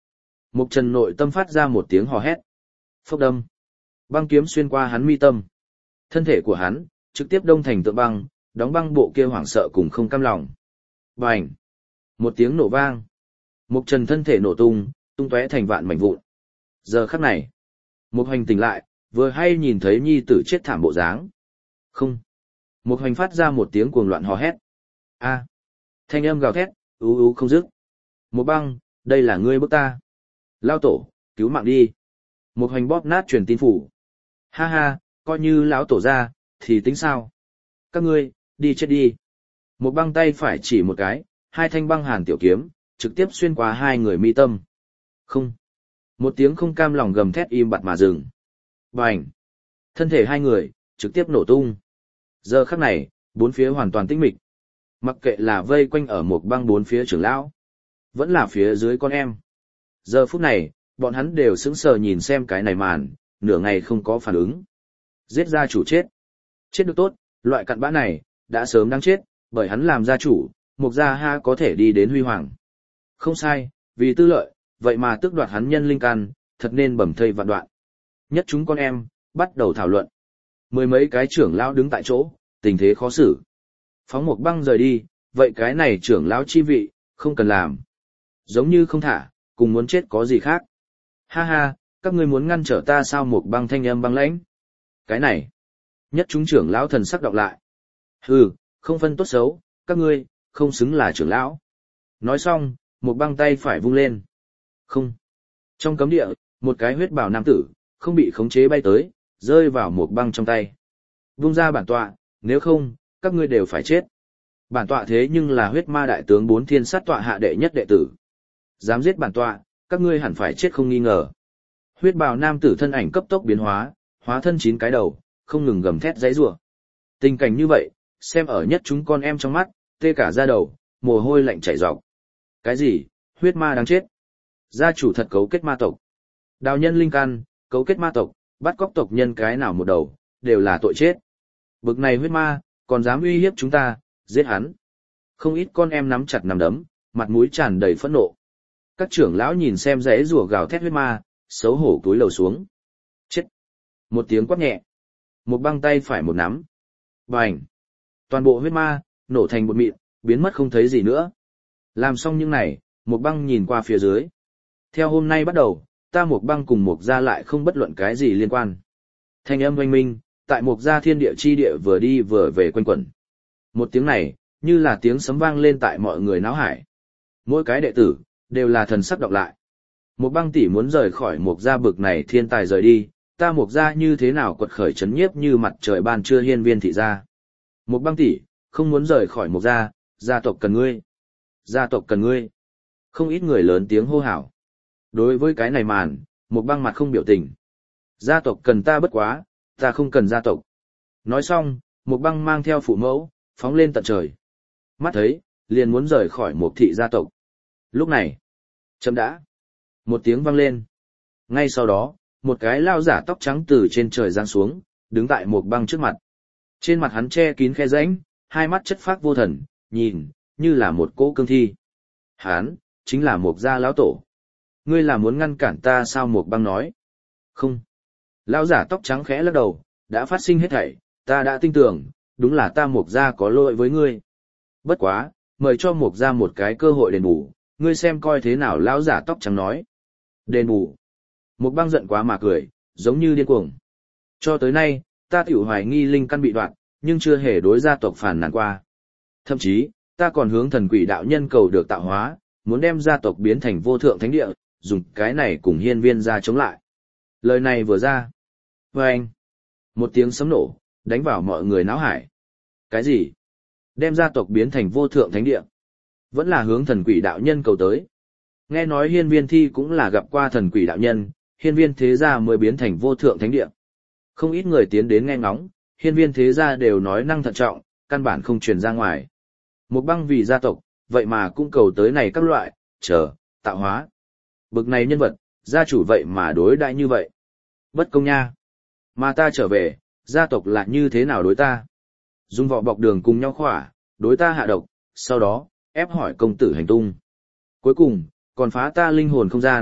Mục Trần nội tâm phát ra một tiếng hò hét. Phốc đâm. Băng kiếm xuyên qua hắn mi tâm. Thân thể của hắn trực tiếp đông thành tượng băng, đóng băng bộ kia hoảng sợ cùng không cam lòng. Bành. Một tiếng nổ vang. Mục Trần thân thể nổ tung, tung tóe thành vạn mảnh vụn. Giờ khắc này, Mục Hoành tỉnh lại, vừa hay nhìn thấy nhi tử chết thảm bộ dáng. Không. Mục Hoành phát ra một tiếng cuồng loạn hò hét. A. Thanh âm gào thét, ú ú không dứt. Mục Băng, đây là ngươi bức ta. Lao tổ, cứu mạng đi. Mục Hoành bóp nát truyền tin phủ. Ha ha, coi như lão tổ ra, thì tính sao? Các ngươi, đi chết đi. Mục Băng tay phải chỉ một cái, hai thanh băng hàn tiểu kiếm, trực tiếp xuyên qua hai người mi tâm. Không. Một tiếng không cam lòng gầm thét im bặt mà dừng. Bành. Thân thể hai người, trực tiếp nổ tung. Giờ khắc này, bốn phía hoàn toàn tĩnh mịch. Mặc kệ là vây quanh ở Mục Băng bốn phía trưởng lão, vẫn là phía dưới con em. Giờ phút này, bọn hắn đều sững sờ nhìn xem cái này màn, nửa ngày không có phản ứng. Giết gia chủ chết. Chết được tốt, loại cặn bã này, đã sớm đang chết, bởi hắn làm gia chủ, Mục gia ha có thể đi đến huy hoàng. Không sai, vì tư lợi, vậy mà tước đoạt hắn nhân linh căn, thật nên bầm thây vạn đoạn. Nhất chúng con em, bắt đầu thảo luận. Mười mấy cái trưởng lão đứng tại chỗ, tình thế khó xử. Phóng Mục Băng rời đi, vậy cái này trưởng lão chi vị, không cần làm. Giống như không thả, cùng muốn chết có gì khác. Ha ha, các ngươi muốn ngăn trở ta sao? Mục Băng thanh âm băng lãnh. Cái này, nhất chúng trưởng lão thần sắc đọc lại. Hừ, không phân tốt xấu, các ngươi, không xứng là trưởng lão. Nói xong, Mục Băng tay phải vung lên. Không. Trong cấm địa, một cái huyết bào nam tử, không bị khống chế bay tới, rơi vào Mục Băng trong tay. Vung ra bản tọa, nếu không, các ngươi đều phải chết. Bản tọa thế nhưng là huyết ma đại tướng bốn thiên sát tọa hạ đệ nhất đệ tử. Dám giết bản tọa, các ngươi hẳn phải chết không nghi ngờ. Huyết bào nam tử thân ảnh cấp tốc biến hóa, hóa thân chín cái đầu, không ngừng gầm thét giãy giụa. Tình cảnh như vậy, xem ở nhất chúng con em trong mắt, tê cả da đầu, mồ hôi lạnh chảy ròng. Cái gì? Huyết ma đáng chết. Gia chủ thật cấu kết ma tộc. Đào nhân linh căn, cấu kết ma tộc, bắt cóc tộc nhân cái nào một đầu, đều là tội chết. Bực này huyết ma, còn dám uy hiếp chúng ta, giết hắn. Không ít con em nắm chặt nắm đấm, mặt mũi tràn đầy phẫn nộ. Các trưởng lão nhìn xem rẽ rùa gào thét huyết ma, xấu hổ cúi lầu xuống. Chết. Một tiếng quát nhẹ. Một băng tay phải một nắm. Bành. Toàn bộ huyết ma, nổ thành bột mịn, biến mất không thấy gì nữa. Làm xong những này, một băng nhìn qua phía dưới. Theo hôm nay bắt đầu, ta một băng cùng một gia lại không bất luận cái gì liên quan. Thanh âm oanh minh, tại một gia thiên địa chi địa vừa đi vừa về quanh quẩn. Một tiếng này, như là tiếng sấm vang lên tại mọi người náo hải. Mỗi cái đệ tử, đều là thần sắc đọc lại. Một băng tỷ muốn rời khỏi một gia bực này thiên tài rời đi, ta một gia như thế nào quật khởi chấn nhiếp như mặt trời ban trưa hiên viên thị gia. Một băng tỷ, không muốn rời khỏi một gia, gia tộc cần ngươi. Gia tộc cần ngươi. Không ít người lớn tiếng hô hào. Đối với cái này màn, một băng mặt không biểu tình. Gia tộc cần ta bất quá, ta không cần gia tộc. Nói xong, một băng mang theo phụ mẫu, phóng lên tận trời. Mắt thấy, liền muốn rời khỏi một thị gia tộc. Lúc này, chấm đã. Một tiếng vang lên. Ngay sau đó, một cái lao giả tóc trắng từ trên trời giáng xuống, đứng tại một băng trước mặt. Trên mặt hắn che kín khe rãnh, hai mắt chất phác vô thần, nhìn, như là một cỗ cương thi. Hắn, chính là một gia lão tổ. Ngươi là muốn ngăn cản ta sao? Một băng nói. Không. Lão giả tóc trắng khẽ lắc đầu, đã phát sinh hết thảy, ta đã tin tưởng, đúng là ta một gia có lỗi với ngươi. Bất quá, mời cho một gia một cái cơ hội đền bù, ngươi xem coi thế nào. Lão giả tóc trắng nói. Đền bù. Một băng giận quá mà cười, giống như điên cuồng. Cho tới nay, ta tiểu hoài nghi linh căn bị đoạn, nhưng chưa hề đối gia tộc phản nàn qua. Thậm chí, ta còn hướng thần quỷ đạo nhân cầu được tạo hóa, muốn đem gia tộc biến thành vô thượng thánh địa, dùng cái này cùng hiên viên gia chống lại. Lời này vừa ra. Và anh. Một tiếng sấm nổ, đánh vào mọi người náo hải. Cái gì? Đem gia tộc biến thành vô thượng thánh địa. Vẫn là hướng thần quỷ đạo nhân cầu tới. Nghe nói hiên viên thi cũng là gặp qua thần quỷ đạo nhân, hiên viên thế gia mới biến thành vô thượng thánh địa. Không ít người tiến đến nghe ngóng, hiên viên thế gia đều nói năng thận trọng, căn bản không truyền ra ngoài. Một băng vì gia tộc, vậy mà cũng cầu tới này các loại, chờ, tạo hóa. Bực này nhân vật, gia chủ vậy mà đối đãi như vậy. Bất công nha. Mà ta trở về, gia tộc là như thế nào đối ta? Dùng vỏ bọc đường cùng nhau khỏa, đối ta hạ độc, sau đó, ép hỏi công tử hành tung. Cuối cùng, còn phá ta linh hồn không gian,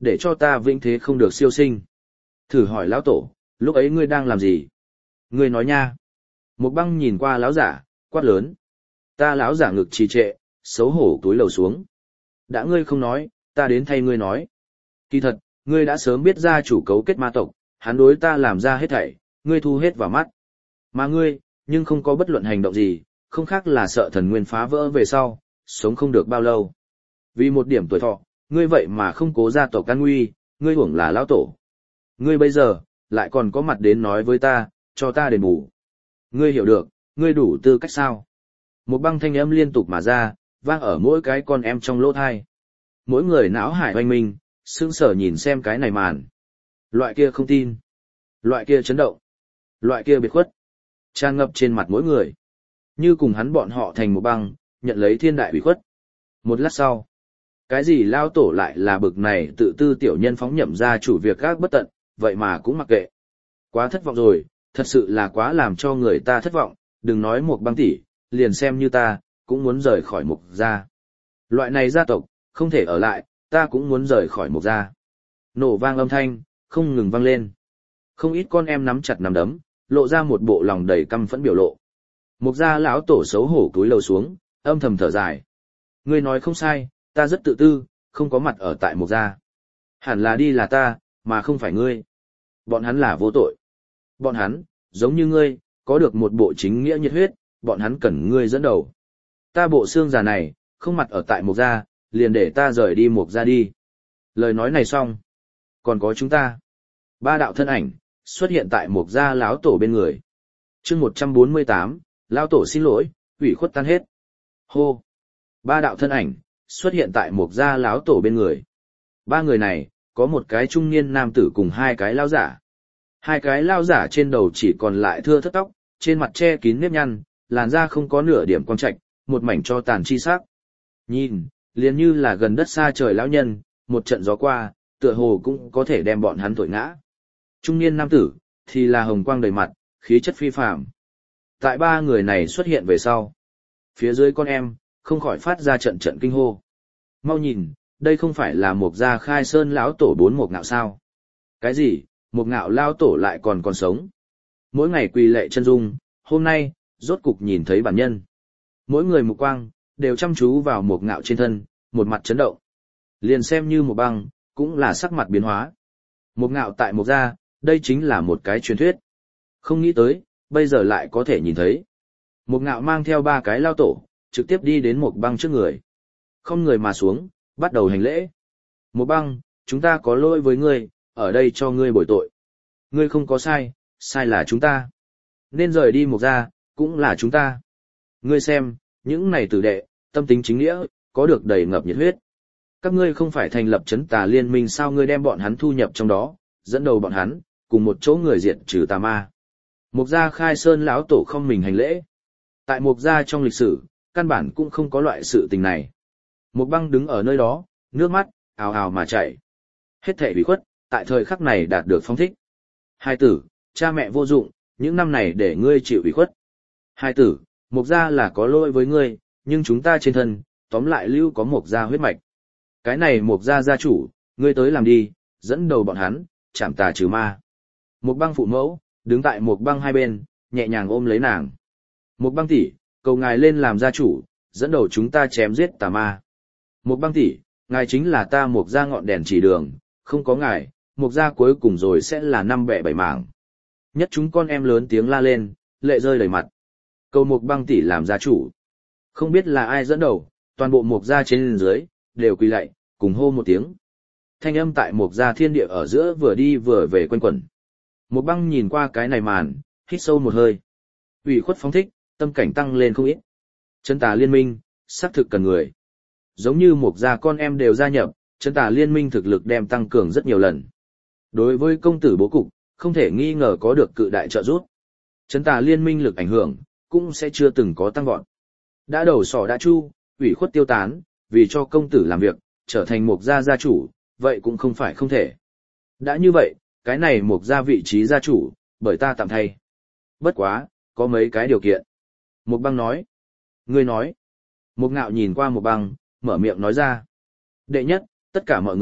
để cho ta vĩnh thế không được siêu sinh. Thử hỏi lão tổ, lúc ấy ngươi đang làm gì? Ngươi nói nha. Một băng nhìn qua lão giả, quát lớn. Ta lão giả ngực trì trệ, xấu hổ túi lầu xuống. Đã ngươi không nói, ta đến thay ngươi nói. Kỳ thật, ngươi đã sớm biết ra chủ cấu kết ma tộc, hắn đối ta làm ra hết thảy, ngươi thu hết vào mắt. Mà ngươi, nhưng không có bất luận hành động gì, không khác là sợ thần nguyên phá vỡ về sau, sống không được bao lâu. Vì một điểm tuổi thọ, ngươi vậy mà không cố gia tộc an nguy, ngươi hưởng là lão tổ. Ngươi bây giờ, lại còn có mặt đến nói với ta, cho ta đền bù. Ngươi hiểu được, ngươi đủ tư cách sao? Một băng thanh âm liên tục mà ra, vang ở mỗi cái con em trong lỗ thai. Mỗi người não hải oanh minh, sững sờ nhìn xem cái này màn. Loại kia không tin. Loại kia chấn động. Loại kia biệt khuất. Tràn ngập trên mặt mỗi người. Như cùng hắn bọn họ thành một băng, nhận lấy thiên đại bị khuất. Một lát sau. Cái gì lao tổ lại là bực này tự tư tiểu nhân phóng nhậm ra chủ việc gác bất tận, vậy mà cũng mặc kệ. Quá thất vọng rồi, thật sự là quá làm cho người ta thất vọng, đừng nói một băng tỷ, liền xem như ta, cũng muốn rời khỏi mục gia. Loại này gia tộc, không thể ở lại, ta cũng muốn rời khỏi mục gia. Nổ vang âm thanh, không ngừng vang lên. Không ít con em nắm chặt nắm đấm, lộ ra một bộ lòng đầy căm phẫn biểu lộ. Mục gia lão tổ xấu hổ cúi lầu xuống, âm thầm thở dài. Ngươi nói không sai, ta rất tự tư, không có mặt ở tại mục gia. Hẳn là đi là ta, mà không phải ngươi. Bọn hắn là vô tội. Bọn hắn, giống như ngươi, có được một bộ chính nghĩa nhiệt huyết, bọn hắn cần ngươi dẫn đầu. Ta bộ xương già này, không mặt ở tại mục gia, liền để ta rời đi mục gia đi. Lời nói này xong. Còn có chúng ta. Ba đạo thân ảnh, xuất hiện tại mục gia lão tổ bên người. chương một trăm bốn mươi tám, lão tổ xin lỗi, ủy khuất tan hết. Hô. Ba đạo thân ảnh, xuất hiện tại mục gia lão tổ bên người. Ba người này, có một cái trung niên nam tử cùng hai cái lão giả. Hai cái lão giả trên đầu chỉ còn lại thưa thớt tóc, trên mặt che kín nếp nhăn, làn da không có nửa điểm quang trạch, một mảnh cho tàn chi sắc. Nhìn, liền như là gần đất xa trời lão nhân, một trận gió qua, tựa hồ cũng có thể đem bọn hắn thổi ngã. Trung niên nam tử, thì là hồng quang đầy mặt, khí chất phi phàm. Tại ba người này xuất hiện về sau. Phía dưới con em, không khỏi phát ra trận trận kinh hô. Mau nhìn, đây không phải là một gia khai sơn lão tổ bốn một ngạo sao? Cái gì, một ngạo lão tổ lại còn còn sống? Mỗi ngày quỳ lệ chân dung, hôm nay, rốt cục nhìn thấy bản nhân. Mỗi người mục quang, đều chăm chú vào một ngạo trên thân, một mặt chấn động. Liền xem như một băng, cũng là sắc mặt biến hóa. Một ngạo tại một gia, đây chính là một cái truyền thuyết. Không nghĩ tới, bây giờ lại có thể nhìn thấy. Một ngạo mang theo ba cái lao tổ, trực tiếp đi đến một băng trước người. Không người mà xuống, bắt đầu hành lễ. Một băng, chúng ta có lỗi với ngươi, ở đây cho ngươi bồi tội. Ngươi không có sai, sai là chúng ta. Nên rời đi một gia, cũng là chúng ta. Ngươi xem, những này tử đệ, tâm tính chính nghĩa, có được đầy ngập nhiệt huyết. Các ngươi không phải thành lập chấn tà liên minh sao, ngươi đem bọn hắn thu nhập trong đó, dẫn đầu bọn hắn, cùng một chỗ người diệt trừ tà ma. Mục gia khai sơn lão tổ không mình hành lễ. Tại mục gia trong lịch sử, căn bản cũng không có loại sự tình này. Mục băng đứng ở nơi đó, nước mắt, ào ào mà chảy. Hết thảy bị khuất, tại thời khắc này đạt được phong thích. Hai tử, cha mẹ vô dụng, những năm này để ngươi chịu ủy khuất. Hai tử, mục gia là có lỗi với ngươi, nhưng chúng ta trên thân, tóm lại lưu có mục gia huyết mạch. Cái này mục gia gia chủ, ngươi tới làm đi, dẫn đầu bọn hắn, chạm tà trừ ma. Mục băng phụ mẫu, đứng tại mục băng hai bên, nhẹ nhàng ôm lấy nàng. Mục băng tỷ, cầu ngài lên làm gia chủ, dẫn đầu chúng ta chém giết tà ma. Mục băng tỷ, ngài chính là ta mục gia ngọn đèn chỉ đường, không có ngài, mục gia cuối cùng rồi sẽ là năm bẻ bảy mảng. Nhất chúng con em lớn tiếng la lên, lệ rơi đầy mặt. Cầu mục băng tỷ làm gia chủ. Không biết là ai dẫn đầu, toàn bộ mục gia trên dưới, đều quỳ lạy, cùng hô một tiếng. Thanh âm tại mục gia thiên địa ở giữa vừa đi vừa về quanh quẩn. Mục băng nhìn qua cái này màn, hít sâu một hơi. Ủy khuất phóng thích, tâm cảnh tăng lên không ít. Chân tà liên minh, xác thực cần người. Giống như mục gia con em đều gia nhập, chân tà liên minh thực lực đem tăng cường rất nhiều lần. Đối với công tử bố cục, không thể nghi ngờ có được cự đại trợ giúp. Chân tà liên minh lực ảnh hưởng, cũng sẽ chưa từng có tăng vọt. Đã đầu sỏ đã chu, ủy khuất tiêu tán, vì cho công tử làm việc, trở thành mục gia gia chủ, vậy cũng không phải không thể. Đã như vậy, cái này mục gia vị trí gia chủ, bởi ta tạm thay. Bất quá, có mấy cái điều kiện. Mục băng nói. Ngươi nói. Mục ngạo nhìn qua mục băng, mở miệng nói ra. Đệ nhất, tất cả mọi người,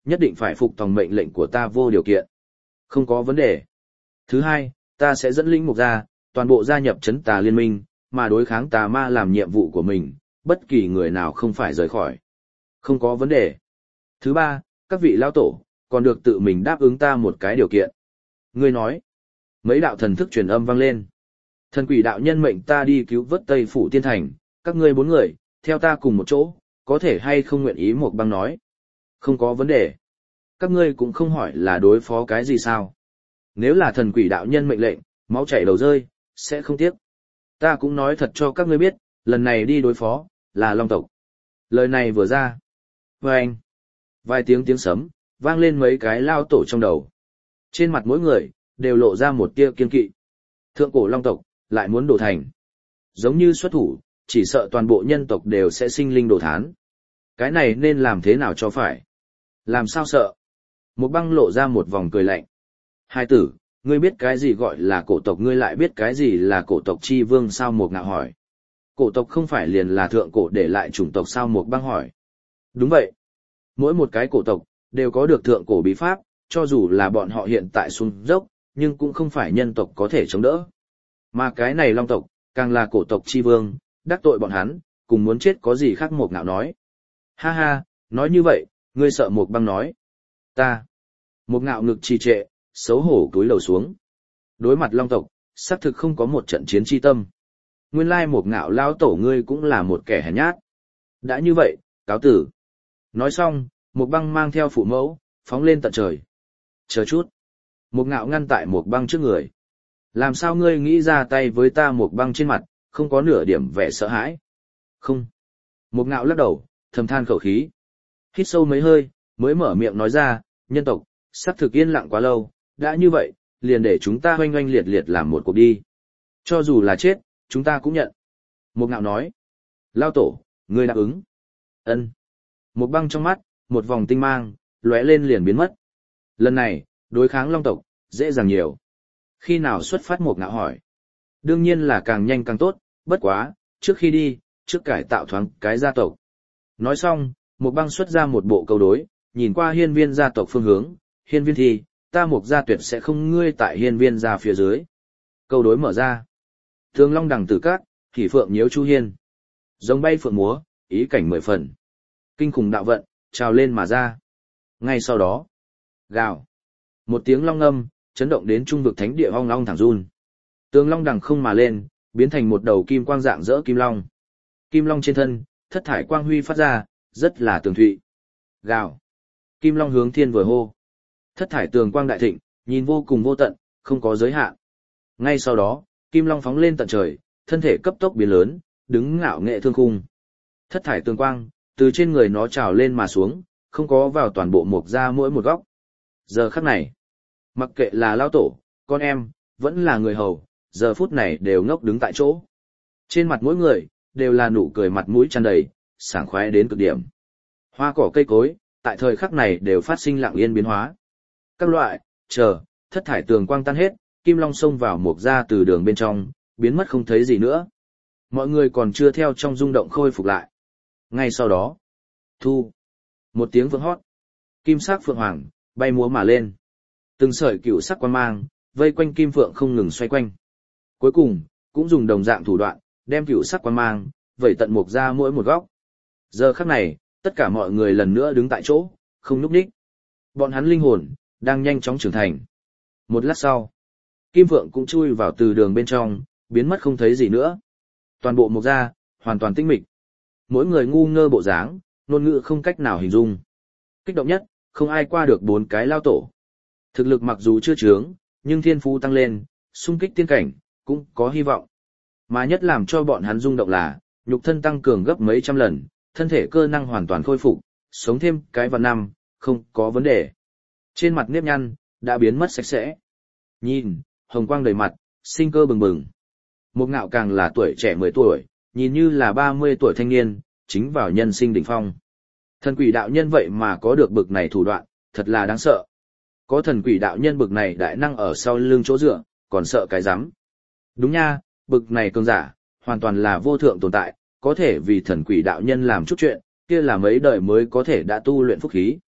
nhất định phải phục tòng mệnh lệnh của ta vô điều kiện. Không có vấn đề. Thứ hai, ta sẽ dẫn linh mục gia, toàn bộ gia nhập chấn tà liên minh, mà đối kháng tà ma làm nhiệm vụ của mình, bất kỳ người nào không phải rời khỏi. Không có vấn đề. Thứ ba, các vị lao tổ, còn được tự mình đáp ứng ta một cái điều kiện. Ngươi nói. Mấy đạo thần thức truyền âm vang lên. Thần quỷ đạo nhân mệnh ta đi cứu vớt Tây Phủ Tiên Thành, các ngươi bốn người, theo ta cùng một chỗ, có thể hay không nguyện ý? Một băng nói. Không có vấn đề. Các ngươi cũng không hỏi là đối phó cái gì sao. Nếu là thần quỷ đạo nhân mệnh lệnh, máu chảy đầu rơi, sẽ không tiếc. Ta cũng nói thật cho các ngươi biết, lần này đi đối phó, là Long tộc. Lời này vừa ra. Và anh. Vài tiếng tiếng sấm, vang lên mấy cái lao tổ trong đầu. Trên mặt mỗi người, đều lộ ra một tia kiên kỵ. Thượng cổ Long tộc, lại muốn đổ thành. Giống như xuất thủ, chỉ sợ toàn bộ nhân tộc đều sẽ sinh linh đồ thán. Cái này nên làm thế nào cho phải? Làm sao sợ? Một băng lộ ra một vòng cười lạnh. Hai tử, ngươi biết cái gì gọi là cổ tộc, ngươi lại biết cái gì là cổ tộc chi vương sao? Một ngạo hỏi. Cổ tộc không phải liền là thượng cổ để lại chủng tộc sao? Một băng hỏi. Đúng vậy. Mỗi một cái cổ tộc, đều có được thượng cổ bí pháp, cho dù là bọn họ hiện tại xuống dốc, nhưng cũng không phải nhân tộc có thể chống đỡ. Mà cái này Long tộc, càng là cổ tộc chi vương, đắc tội bọn hắn, cùng muốn chết có gì khác? Một ngạo nói. Ha ha, nói như vậy, ngươi sợ? Một băng nói. Ta. Một ngạo ngực trì trệ, xấu hổ cúi đầu xuống. Đối mặt Long tộc, xác thực không có một trận chiến chi tâm. Nguyên lai một ngạo lao tổ ngươi cũng là một kẻ hèn nhát. Đã như vậy, cáo tử. Nói xong, một băng mang theo phụ mẫu, phóng lên tận trời. Chờ chút. Một ngạo ngăn tại một băng trước người. Làm sao ngươi nghĩ ra tay với ta? Một băng trên mặt, không có nửa điểm vẻ sợ hãi. Không. Một ngạo lắc đầu, thầm than khẩu khí. Hít sâu mấy hơi, mới mở miệng nói ra, nhân tộc, sắp thực yên lặng quá lâu, đã như vậy, liền để chúng ta oanh oanh liệt liệt làm một cuộc đi. Cho dù là chết, chúng ta cũng nhận. Một ngạo nói. Lao tổ, ngươi đáp ứng. Ân. Một băng trong mắt, một vòng tinh mang, lóe lên liền biến mất. Lần này, đối kháng Long tộc, dễ dàng nhiều. Khi nào xuất phát? Một ngạo hỏi. Đương nhiên là càng nhanh càng tốt, bất quá, trước khi đi, trước cải tạo thoáng cái gia tộc. Nói xong, một băng xuất ra một bộ câu đối, nhìn qua hiên viên gia tộc phương hướng, hiên viên thì, ta một gia tuyệt sẽ không ngươi tại hiên viên gia phía dưới. Câu đối mở ra. Thương long đằng tử cát, hỉ phượng nhiễu chu hiên. Giống bay phượng múa, ý cảnh mười phần. Kinh khủng đạo vận, trào lên mà ra. Ngay sau đó, gào. Một tiếng long âm, chấn động đến trung vực thánh địa ong long thẳng run. Tường long đằng không mà lên, biến thành một đầu kim quang dạng dỡ kim long. Kim long trên thân, thất thải quang huy phát ra, rất là tường thụy. Gào. Kim long hướng thiên vừa hô. Thất thải tường quang đại thịnh, nhìn vô cùng vô tận, không có giới hạn. Ngay sau đó, kim long phóng lên tận trời, thân thể cấp tốc biến lớn, đứng ngạo nghệ thương khung. Thất thải tường quang, từ trên người nó trào lên mà xuống, không có vào toàn bộ mục ra mỗi một góc. Giờ khắc này, mặc kệ là lao tổ, con em, vẫn là người hầu, giờ phút này đều ngốc đứng tại chỗ. Trên mặt mỗi người, đều là nụ cười mặt mũi tràn đầy, sảng khoái đến cực điểm. Hoa cỏ cây cối, tại thời khắc này đều phát sinh lặng yên biến hóa. Các loại, chờ, thất thải tường quang tan hết, kim long xông vào mục ra từ đường bên trong, biến mất không thấy gì nữa. Mọi người còn chưa theo trong rung động khôi phục lại. Ngay sau đó, thu, một tiếng vượng hót, kim sắc phượng hoàng, bay múa mà lên. Từng sợi cựu sắc quang mang, vây quanh kim phượng không ngừng xoay quanh. Cuối cùng, cũng dùng đồng dạng thủ đoạn, đem cựu sắc quang mang, vẩy tận mục ra mỗi một góc. Giờ khắc này, tất cả mọi người lần nữa đứng tại chỗ, không nhúc nhích. Bọn hắn linh hồn, đang nhanh chóng trưởng thành. Một lát sau, kim phượng cũng chui vào từ đường bên trong, biến mất không thấy gì nữa. Toàn bộ mục ra, hoàn toàn tĩnh mịch. Mỗi người ngu ngơ bộ dáng, ngôn ngữ không cách nào hình dung. Kích động nhất, không ai qua được bốn cái lao tổ. Thực lực mặc dù chưa trướng, nhưng thiên phú tăng lên, xung kích tiên cảnh, cũng có hy vọng. Mà nhất làm cho bọn hắn rung động là, nhục thân tăng cường gấp mấy trăm lần, thân thể cơ năng hoàn toàn khôi phục, sống thêm cái vạn năm, không có vấn đề. Trên mặt nếp nhăn, đã biến mất sạch sẽ. Nhìn, hồng quang đầy mặt, sinh cơ bừng bừng. Một ngạo càng là tuổi trẻ mười tuổi, nhìn như là ba mươi tuổi thanh niên, chính vào nhân sinh đỉnh phong. Thần quỷ đạo nhân vậy mà có được bực này thủ đoạn, thật là đáng sợ. Có thần quỷ đạo nhân bực này đại năng ở sau lưng chỗ dựa, còn sợ cái rắm. Đúng nha, bực này cường giả, hoàn toàn là vô thượng tồn tại, có thể vì thần quỷ đạo nhân làm chút chuyện, kia là mấy đời mới có thể đã tu luyện phúc khí.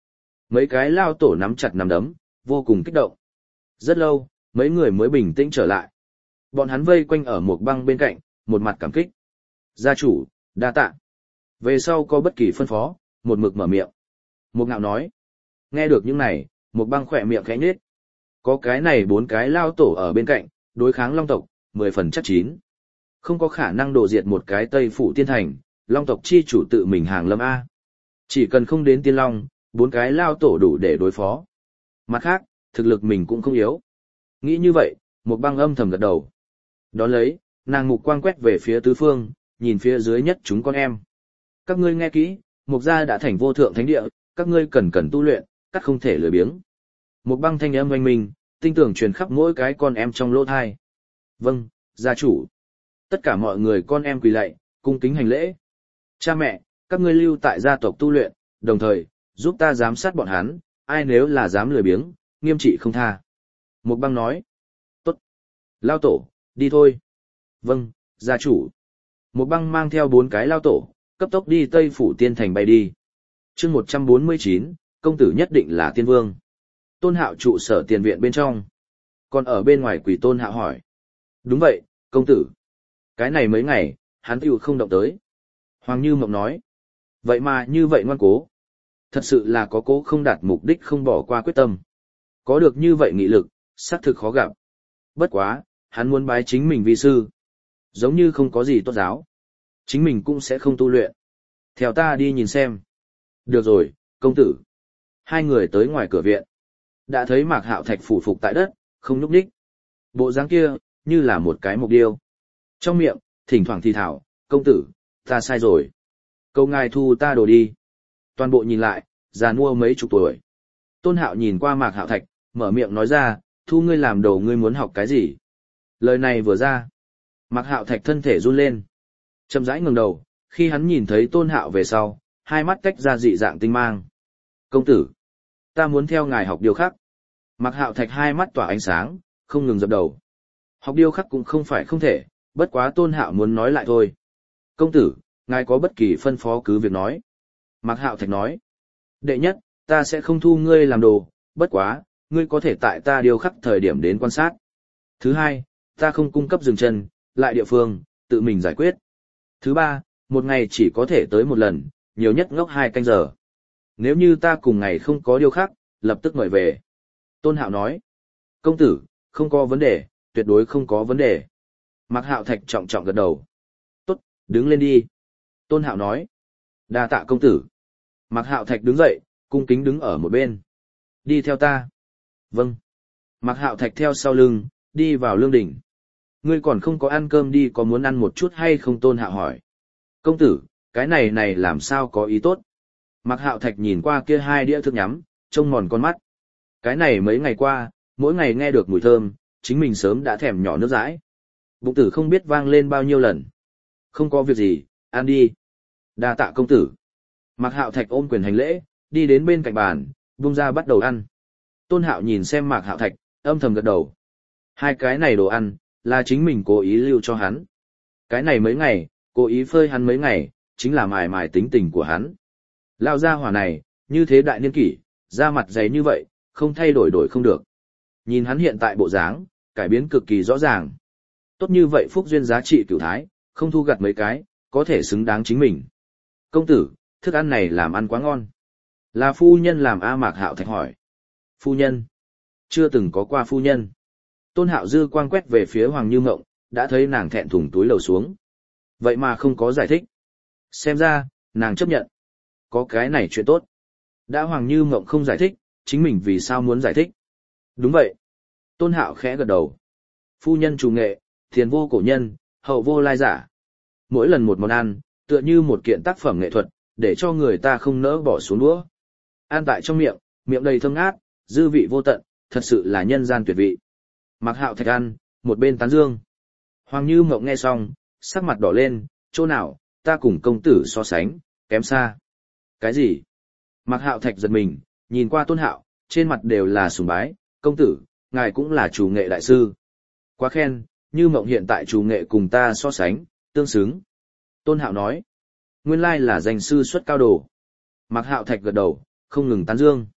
Mấy cái lao tổ nắm chặt nắm đấm, vô cùng kích động. Rất lâu, mấy người mới bình tĩnh trở lại. Bọn hắn vây quanh ở một băng bên cạnh, một mặt cảm kích. Gia chủ, đa tạ. Về sau có bất kỳ phân phó, một mực mở miệng. Một ngạo nói. Nghe được những này, một băng khỏe miệng khẽ nhếch. Có cái này bốn cái lao tổ ở bên cạnh, đối kháng long tộc, mười phần chắc chín. Không có khả năng đổ diệt một cái Tây Phủ Tiên Thành, long tộc chi chủ tự mình hàng lâm A. Chỉ cần không đến tiên long, bốn cái lao tổ đủ để đối phó. Mặt khác, thực lực mình cũng không yếu. Nghĩ như vậy, một băng âm thầm gật đầu. Đón lấy, nàng mục quang quét về phía tứ phương, nhìn phía dưới nhất chúng con em. Các ngươi nghe kỹ, Mục gia đã thành vô thượng thánh địa, các ngươi cần cần tu luyện, các không thể lười biếng. Một băng thanh âm oanh minh, tinh tưởng truyền khắp mỗi cái con em trong lỗ thai. Vâng, gia chủ. Tất cả mọi người con em quỳ lạy, cung kính hành lễ. Cha mẹ, các ngươi lưu tại gia tộc tu luyện, đồng thời, giúp ta giám sát bọn hắn, ai nếu là dám lười biếng, nghiêm trị không tha. Một băng nói. Tốt. Lao tổ, đi thôi. Vâng, gia chủ. Một băng mang theo bốn cái lao tổ, cấp tốc đi Tây Phủ Tiên Thành bay đi. chương một trăm bốn mươi chín, công tử nhất định là tiên vương. Tôn Hạo trụ sở tiền viện bên trong. Còn ở bên ngoài quỷ Tôn Hạo hỏi. Đúng vậy, công tử. Cái này mấy ngày, hắn tiểu không động tới. Hoàng Như Mộng nói. Vậy mà như vậy ngoan cố. Thật sự là có cố không đạt mục đích không bỏ qua quyết tâm. Có được như vậy nghị lực, xác thực khó gặp. Bất quá, hắn muốn bái chính mình vi sư. Giống như không có gì tốt giáo. Chính mình cũng sẽ không tu luyện. Theo ta đi nhìn xem. Được rồi, công tử. Hai người tới ngoài cửa viện. Đã thấy Mạc Hạo Thạch phủ phục tại đất, không nhúc nhích. Bộ dáng kia, như là một cái mục điêu. Trong miệng, thỉnh thoảng thì thảo, công tử, ta sai rồi. Câu ngài thu ta đồ đi. Toàn bộ nhìn lại, già nua mấy chục tuổi. Tôn Hạo nhìn qua Mạc Hạo Thạch, mở miệng nói ra, thu ngươi làm đồ ngươi muốn học cái gì. Lời này vừa ra. Mạc Hạo Thạch thân thể run lên. Chậm rãi ngẩng đầu, khi hắn nhìn thấy Tôn Hạo về sau, hai mắt tách ra dị dạng tinh mang. Công tử, ta muốn theo ngài học điều khác. Mạc Hạo Thạch hai mắt tỏa ánh sáng, không ngừng dập đầu. Học điêu khắc cũng không phải không thể, bất quá Tôn Hạo muốn nói lại thôi. Công tử, ngài có bất kỳ phân phó cứ việc nói. Mạc Hạo Thạch nói. Đệ nhất, ta sẽ không thu ngươi làm đồ, bất quá, ngươi có thể tại ta điêu khắc thời điểm đến quan sát. Thứ hai, ta không cung cấp dừng chân, lại địa phương, tự mình giải quyết. Thứ ba, một ngày chỉ có thể tới một lần, nhiều nhất ngốc hai canh giờ. Nếu như ta cùng ngày không có điêu khắc, lập tức mời về. Tôn Hạo nói. Công tử, không có vấn đề, tuyệt đối không có vấn đề. Mạc Hạo Thạch trọng trọng gật đầu. Tốt, đứng lên đi. Tôn Hạo nói. Đa tạ công tử. Mạc Hạo Thạch đứng dậy, cung kính đứng ở một bên. Đi theo ta. Vâng. Mạc Hạo Thạch theo sau lưng, đi vào lương đỉnh. Ngươi còn không có ăn cơm đi, có muốn ăn một chút hay không? Tôn Hạo hỏi. Công tử, cái này này làm sao có ý tốt? Mạc Hạo Thạch nhìn qua kia hai đĩa thức nhắm, trông mòn con mắt. Cái này mấy ngày qua, mỗi ngày nghe được mùi thơm, chính mình sớm đã thèm nhỏ nước dãi. Bụng tử không biết vang lên bao nhiêu lần. Không có việc gì, ăn đi. Đa tạ công tử. Mạc Hạo Thạch ôm quyền hành lễ, đi đến bên cạnh bàn, vung ra bắt đầu ăn. Tôn Hạo nhìn xem Mạc Hạo Thạch, âm thầm gật đầu. Hai cái này đồ ăn, là chính mình cố ý lưu cho hắn. Cái này mấy ngày, cố ý phơi hắn mấy ngày, chính là mài mài tính tình của hắn. Lao ra hỏa này, như thế đại niên kỷ, da mặt dày như vậy, không thay đổi đổi không được. Nhìn hắn hiện tại bộ dáng, cải biến cực kỳ rõ ràng. Tốt như vậy phúc duyên giá trị cửu thái, không thu gặt mấy cái, có thể xứng đáng chính mình. Công tử, thức ăn này làm ăn quá ngon. Là phu nhân làm A? Mạc Hạo Thạch hỏi. Phu nhân? Chưa từng có qua phu nhân. Tôn Hạo dư quang quét về phía Hoàng Như Mộng, đã thấy nàng thẹn thùng túi lầu xuống. Vậy mà không có giải thích. Xem ra, nàng chấp nhận. Có cái này chuyện tốt. Đã Hoàng Như Mộng không giải thích, chính mình vì sao muốn giải thích? Đúng vậy. Tôn Hạo khẽ gật đầu. Phu nhân chủ nghệ, thiền vô cổ nhân, hậu vô lai giả. Mỗi lần một món ăn, tựa như một kiện tác phẩm nghệ thuật, để cho người ta không nỡ bỏ xuống đũa. Ăn tại trong miệng, miệng đầy thơm ngát, dư vị vô tận, thật sự là nhân gian tuyệt vị. Mạc Hạo Thạch ăn, một bên tán dương. Hoàng Như Mộng nghe xong, sắc mặt đỏ lên, chỗ nào, ta cùng công tử so sánh, kém xa. Cái gì? Mạc Hạo Thạch giật mình, nhìn qua Tôn Hạo, trên mặt đều là sùng bái, công tử, ngài cũng là chủ nghệ đại sư. Quá khen, Như Mộng hiện tại chủ nghệ cùng ta so sánh, tương xứng. Tôn Hạo nói, nguyên lai là danh sư xuất cao đồ. Mạc Hạo Thạch gật đầu, không ngừng tán dương.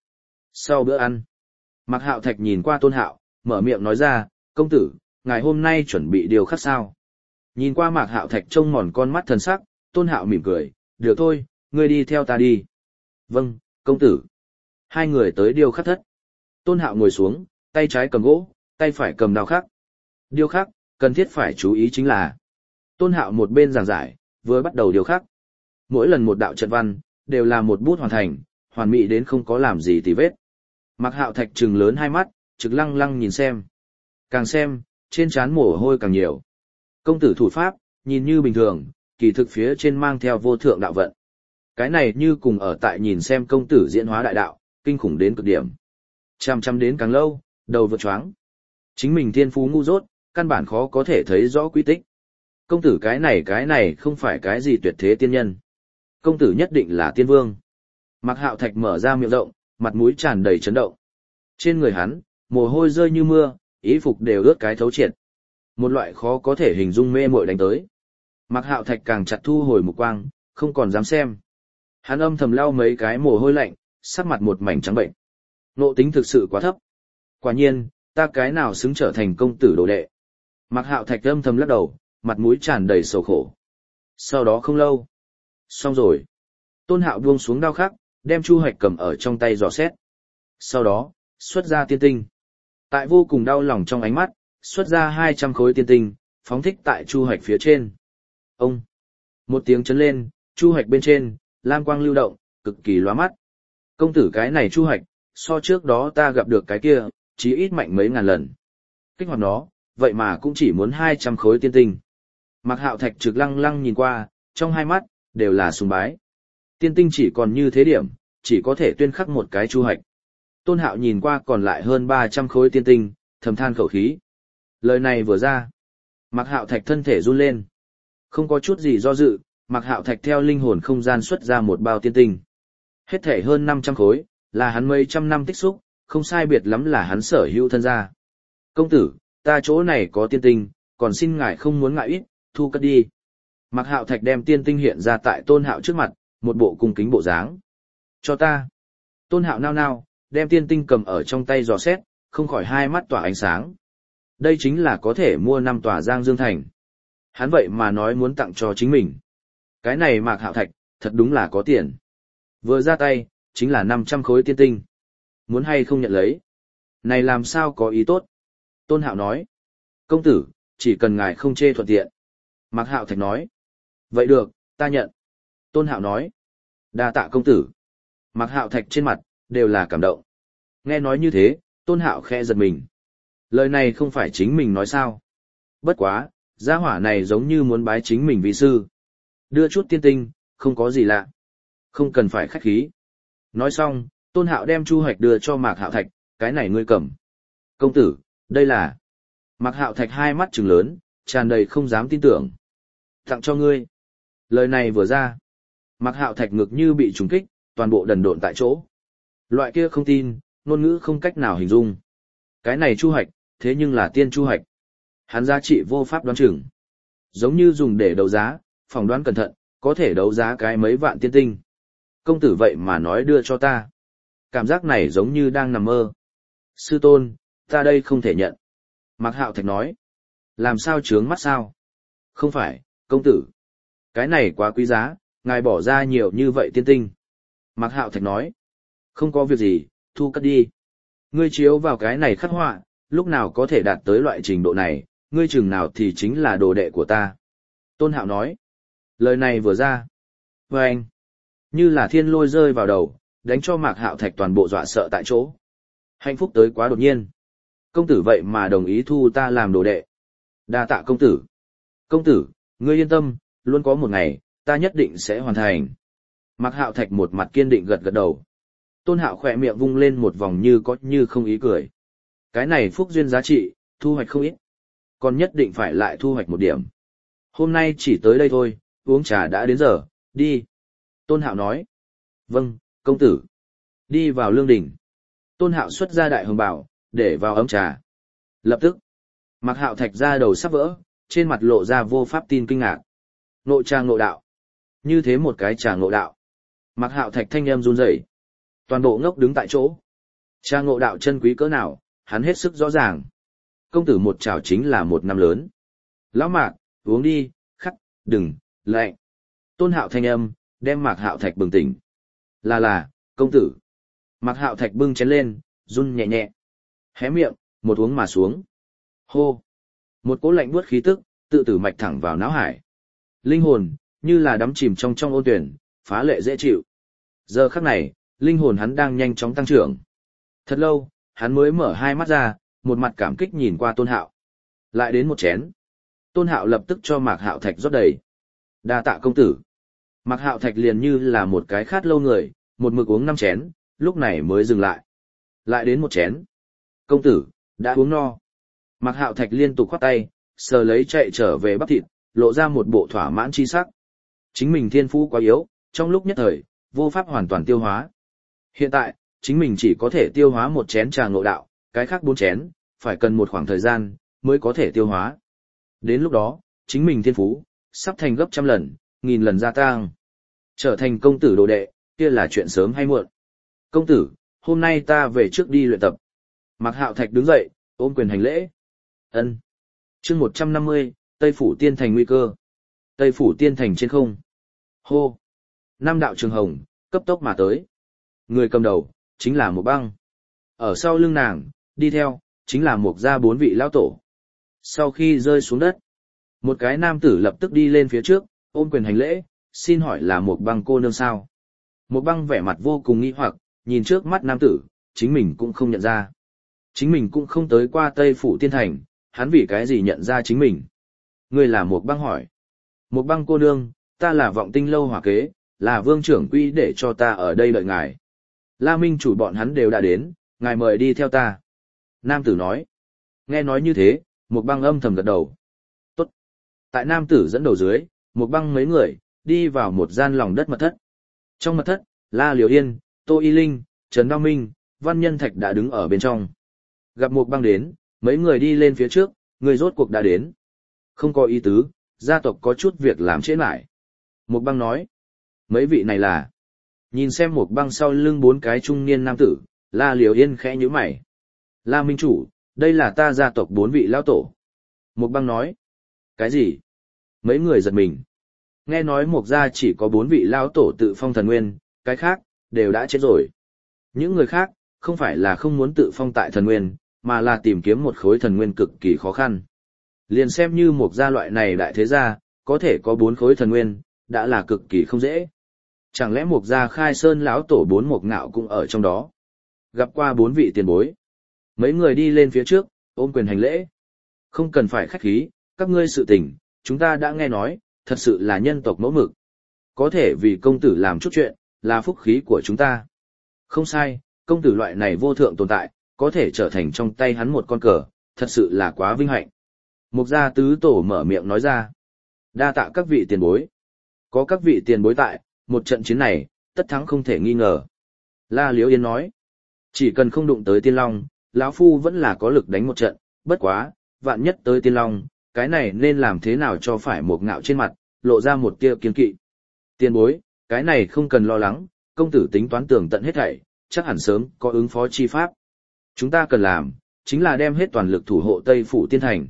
Sau bữa ăn, Mạc Hạo Thạch nhìn qua Tôn Hạo, mở miệng nói ra, công tử, ngài hôm nay chuẩn bị điều khắc sao? Nhìn qua Mạc Hạo Thạch trông mòn con mắt thần sắc, Tôn Hạo mỉm cười, được thôi, ngươi đi theo ta đi. Vâng, công tử. Hai người tới điêu khắc thất. Tôn Hạo ngồi xuống, tay trái cầm gỗ, tay phải cầm đao khắc. Điêu khắc, cần thiết phải chú ý chính là. Tôn Hạo một bên giảng giải, vừa bắt đầu điêu khắc. Mỗi lần một đạo trận văn, đều là một bút hoàn thành, hoàn mỹ đến không có làm gì tì vết. Mạc Hạo Thạch trừng lớn hai mắt, trực lăng lăng nhìn xem. Càng xem, trên trán mồ hôi càng nhiều. Công tử thủ pháp, nhìn như bình thường, kỳ thực phía trên mang theo vô thượng đạo vận. Cái này như cùng ở tại nhìn xem công tử diễn hóa đại đạo, kinh khủng đến cực điểm. Chăm chăm đến càng lâu, đầu vượt choáng. Chính mình thiên phú ngu dốt, căn bản khó có thể thấy rõ quy tích. Công tử cái này cái này không phải cái gì tuyệt thế tiên nhân. Công tử nhất định là tiên vương. Mạc Hạo Thạch mở ra miệng rộng, mặt mũi tràn đầy chấn động. Trên người hắn, mồ hôi rơi như mưa, ý phục đều ướt cái thấu triệt. Một loại khó có thể hình dung mê muội đánh tới. Mạc Hạo Thạch càng chặt thu hồi mục quang, không còn dám xem. Hắn âm thầm lau mấy cái mồ hôi lạnh, sắc mặt một mảnh trắng bệnh. Nộ tính thực sự quá thấp. Quả nhiên, ta cái nào xứng trở thành công tử đồ đệ. Mạc Hạo Thạch âm thầm lắc đầu, mặt mũi tràn đầy sầu khổ. Sau đó không lâu. Xong rồi. Tôn Hạo buông xuống đao khắc, đem chu hạch cầm ở trong tay dò xét. Sau đó, xuất ra tiên tinh. Tại vô cùng đau lòng trong ánh mắt, xuất ra hai trăm khối tiên tinh, phóng thích tại chu hạch phía trên. Ông! Một tiếng chấn lên, chu hạch bên trên, lam quang lưu động, cực kỳ lóa mắt. Công tử cái này chu hạch, so trước đó ta gặp được cái kia, chí ít mạnh mấy ngàn lần. Kích hoạt nó, vậy mà cũng chỉ muốn hai trăm khối tiên tinh. Mạc Hạo Thạch trực lăng lăng nhìn qua, trong hai mắt, đều là sùng bái. Tiên tinh chỉ còn như thế điểm, chỉ có thể tuyên khắc một cái chu hạch. Tôn Hạo nhìn qua còn lại hơn ba trăm khối tiên tinh, thầm than khẩu khí. Lời này vừa ra, Mạc Hạo Thạch thân thể run lên. Không có chút gì do dự, Mạc Hạo Thạch theo linh hồn không gian xuất ra một bao tiên tinh. Hết thể hơn năm trăm khối, là hắn mấy trăm năm tích xúc, không sai biệt lắm là hắn sở hữu thân gia. Công tử, ta chỗ này có tiên tinh, còn xin ngài không muốn ngại ít, thu cất đi. Mạc Hạo Thạch đem tiên tinh hiện ra tại Tôn Hạo trước mặt, một bộ cung kính bộ dáng. Cho ta. Tôn Hạo nao nao, đem tiên tinh cầm ở trong tay dò xét, không khỏi hai mắt tỏa ánh sáng. Đây chính là có thể mua năm tòa Giang Dương Thành. Hắn vậy mà nói muốn tặng cho chính mình. Cái này Mạc Hạo Thạch, thật đúng là có tiền. Vừa ra tay, chính là năm trăm khối tiên tinh. Muốn hay không nhận lấy? Này làm sao có ý tốt? Tôn Hạo nói. Công tử, chỉ cần ngài không chê thuận tiện. Mạc Hạo Thạch nói. Vậy được, ta nhận. Tôn Hạo nói. Đa tạ công tử. Mạc Hạo Thạch trên mặt, đều là cảm động. Nghe nói như thế, Tôn Hạo khẽ giật mình. Lời này không phải chính mình nói sao? Bất quá, gia hỏa này giống như muốn bái chính mình vì sư. Đưa chút tiên tinh, không có gì lạ. Không cần phải khách khí. Nói xong, Tôn Hạo đem chu hạch đưa cho Mạc Hạo Thạch, cái này ngươi cầm. Công tử, đây là... Mạc Hạo Thạch hai mắt trừng lớn, tràn đầy không dám tin tưởng. Tặng cho ngươi. Lời này vừa ra. Mạc Hạo Thạch ngực như bị trúng kích, toàn bộ đần độn tại chỗ. Loại kia không tin, ngôn ngữ không cách nào hình dung. Cái này chu hạch, thế nhưng là tiên chu hạch. Hắn giá trị vô pháp đoán chừng. Giống như dùng để đấu giá, phỏng đoán cẩn thận, có thể đấu giá cái mấy vạn tiên tinh. Công tử vậy mà nói đưa cho ta. Cảm giác này giống như đang nằm mơ. Sư tôn, ta đây không thể nhận. Mạc Hạo Thạch nói. Làm sao trướng mắt sao? Không phải, công tử. Cái này quá quý giá, ngài bỏ ra nhiều như vậy tiên tinh. Mạc Hạo Thạch nói. Không có việc gì, thu cất đi. Ngươi chiếu vào cái này khắc họa, lúc nào có thể đạt tới loại trình độ này, ngươi chừng nào thì chính là đồ đệ của ta. Tôn Hạo nói. Lời này vừa ra. Và anh. Như là thiên lôi rơi vào đầu, đánh cho Mạc Hạo Thạch toàn bộ dọa sợ tại chỗ. Hạnh phúc tới quá đột nhiên. Công tử vậy mà đồng ý thu ta làm đồ đệ. Đa tạ công tử. Công tử, ngươi yên tâm, luôn có một ngày, ta nhất định sẽ hoàn thành. Mạc Hạo Thạch một mặt kiên định gật gật đầu. Tôn Hạo khỏe miệng vung lên một vòng như có như không ý cười. Cái này phúc duyên giá trị, thu hoạch không ít. Còn nhất định phải lại thu hoạch một điểm. Hôm nay chỉ tới đây thôi, uống trà đã đến giờ, đi. Tôn Hạo nói. Vâng, công tử. Đi vào lương đình. Tôn Hạo xuất ra đại hồng bảo, để vào ấm trà. Lập tức, Mạc Hạo Thạch ra đầu sắp vỡ, trên mặt lộ ra vô pháp tin kinh ngạc. Ngộ trà ngộ đạo. Như thế một cái trà ngộ đạo. Mạc Hạo Thạch thanh em run rẩy, toàn bộ ngốc đứng tại chỗ. Cha ngộ đạo chân quý cỡ nào, hắn hết sức rõ ràng. Công tử một chảo chính là một năm lớn. Lão Mạc, uống đi, khắc, đừng, lạnh. Tôn Hạo thanh âm, đem Mạc Hạo Thạch bừng tỉnh. Là là, công tử. Mạc Hạo Thạch bưng chén lên, run nhẹ nhẹ. Hé miệng, một uống mà xuống. Hô. Một cỗ lạnh buốt khí tức, tự tử mạch thẳng vào não hải. Linh hồn, như là đắm chìm trong trong ôn tuyển, phá lệ dễ chịu. Giờ khắc này, linh hồn hắn đang nhanh chóng tăng trưởng. Thật lâu, hắn mới mở hai mắt ra, một mặt cảm kích nhìn qua Tôn Hạo. Lại đến một chén. Tôn Hạo lập tức cho Mạc Hạo Thạch rót đầy. Đa tạ công tử. Mạc Hạo Thạch liền như là một cái khát lâu người, một mực uống năm chén, lúc này mới dừng lại. Lại đến một chén. Công tử, đã uống no. Mạc Hạo Thạch liên tục khoát tay, sờ lấy chạy trở về bắp thịt, lộ ra một bộ thỏa mãn chi sắc. Chính mình thiên phú quá yếu, trong lúc nhất thời, vô pháp hoàn toàn tiêu hóa. Hiện tại, chính mình chỉ có thể tiêu hóa một chén trà ngộ đạo, cái khác bốn chén, phải cần một khoảng thời gian, mới có thể tiêu hóa. Đến lúc đó, chính mình thiên phú, sắp thành gấp trăm lần, nghìn lần gia tăng. Trở thành công tử đồ đệ, kia là chuyện sớm hay muộn. Công tử, hôm nay ta về trước đi luyện tập. Mạc Hạo Thạch đứng dậy, ôm quyền hành lễ. Ân. Chương một trăm năm mươi, Tây Phủ Tiên Thành nguy cơ. Tây Phủ Tiên Thành trên không. Hô. Năm đạo trường hồng, cấp tốc mà tới. Người cầm đầu, chính là một băng. Ở sau lưng nàng, đi theo, chính là một gia bốn vị lão tổ. Sau khi rơi xuống đất, một cái nam tử lập tức đi lên phía trước, ôm quyền hành lễ, xin hỏi là một băng cô nương sao. Một băng vẻ mặt vô cùng nghi hoặc, nhìn trước mắt nam tử, chính mình cũng không nhận ra. Chính mình cũng không tới qua Tây Phủ Tiên Thành, hắn vì cái gì nhận ra chính mình. Người là một băng hỏi. Một băng cô nương, ta là vọng tinh lâu hỏa kế, là vương trưởng quy để cho ta ở đây đợi ngài. La Minh chủ bọn hắn đều đã đến, ngài mời đi theo ta. Nam tử nói. Nghe nói như thế, một băng âm thầm gật đầu. Tốt. Tại nam tử dẫn đầu dưới, một băng mấy người, đi vào một gian lòng đất mật thất. Trong mật thất, La Liễu Yên, Tô Y Linh, Trần Đao Minh, Văn Nhân Thạch đã đứng ở bên trong. Gặp một băng đến, mấy người đi lên phía trước, người rốt cuộc đã đến. Không có ý tứ, gia tộc có chút việc làm trễ lại. Một băng nói. Mấy vị này là... Nhìn xem một băng sau lưng bốn cái trung niên nam tử, La Liễu Yên khẽ nhíu mày. La Minh chủ, đây là ta gia tộc bốn vị lão tổ. Một băng nói. Cái gì? Mấy người giật mình. Nghe nói một gia chỉ có bốn vị lão tổ tự phong thần nguyên, cái khác, đều đã chết rồi. Những người khác, không phải là không muốn tự phong tại thần nguyên, mà là tìm kiếm một khối thần nguyên cực kỳ khó khăn. Liền xem như một gia loại này đại thế gia, có thể có bốn khối thần nguyên, đã là cực kỳ không dễ. Chẳng lẽ một gia khai sơn lão tổ bốn một ngạo cũng ở trong đó. Gặp qua bốn vị tiền bối. Mấy người đi lên phía trước, ôm quyền hành lễ. Không cần phải khách khí, các ngươi sự tình, chúng ta đã nghe nói, thật sự là nhân tộc mẫu mực. Có thể vì công tử làm chút chuyện, là phúc khí của chúng ta. Không sai, công tử loại này vô thượng tồn tại, có thể trở thành trong tay hắn một con cờ, thật sự là quá vinh hạnh. Mục gia tứ tổ mở miệng nói ra. Đa tạ các vị tiền bối. Có các vị tiền bối tại, một trận chiến này, tất thắng không thể nghi ngờ. La Liễu Yên nói. Chỉ cần không đụng tới Tiên Long, lão phu vẫn là có lực đánh một trận, bất quá, vạn nhất tới Tiên Long, cái này nên làm thế nào cho phải một ngạo trên mặt, lộ ra một tia kiên kỵ. Tiền bối, cái này không cần lo lắng, công tử tính toán tường tận hết thảy, chắc hẳn sớm có ứng phó chi pháp. Chúng ta cần làm, chính là đem hết toàn lực thủ hộ Tây Phủ Tiên Thành.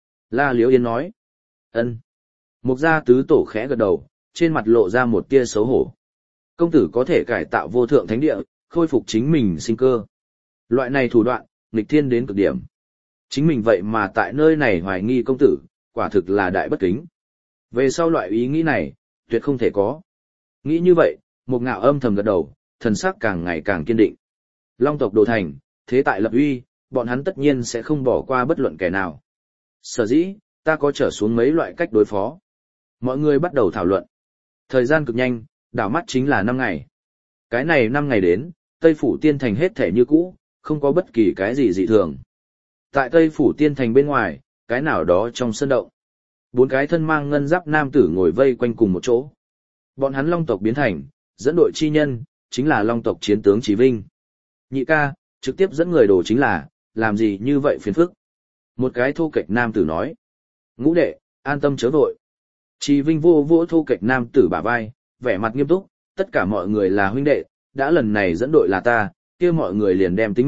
La Liễu Yên nói. Ân. Mục gia tứ tổ khẽ gật đầu, trên mặt lộ ra một tia xấu hổ. Công tử có thể cải tạo vô thượng thánh địa, khôi phục chính mình sinh cơ. Loại này thủ đoạn, nghịch thiên đến cực điểm. Chính mình vậy mà tại nơi này hoài nghi công tử, quả thực là đại bất kính. Về sau loại ý nghĩ này, tuyệt không thể có. Nghĩ như vậy, một ngạo âm thầm gật đầu, thần sắc càng ngày càng kiên định. Long tộc đồ thành, thế tại lập uy, bọn hắn tất nhiên sẽ không bỏ qua bất luận kẻ nào. Sở dĩ, ta có trở xuống mấy loại cách đối phó. Mọi người bắt đầu thảo luận. Thời gian cực nhanh, đảo mắt chính là năm ngày. Cái này năm ngày đến, Tây Phủ Tiên Thành hết thể như cũ, không có bất kỳ cái gì dị thường. Tại Tây Phủ Tiên Thành bên ngoài, cái nào đó trong sân động. Bốn cái thân mang ngân giáp nam tử ngồi vây quanh cùng một chỗ. Bọn hắn Long tộc biến thành, dẫn đội chi nhân, chính là Long tộc chiến tướng Chí Vinh. Nhị ca, trực tiếp dẫn người đồ chính là, làm gì như vậy phiền phức. Một cái thô kệch nam tử nói. Ngũ đệ, an tâm chớ vội. Chí Vinh vô vô thô kệch nam tử bả vai, vẻ mặt nghiêm túc, tất cả mọi người là huynh đệ, đã lần này dẫn đội là ta, kia mọi người liền đem tính mệnh,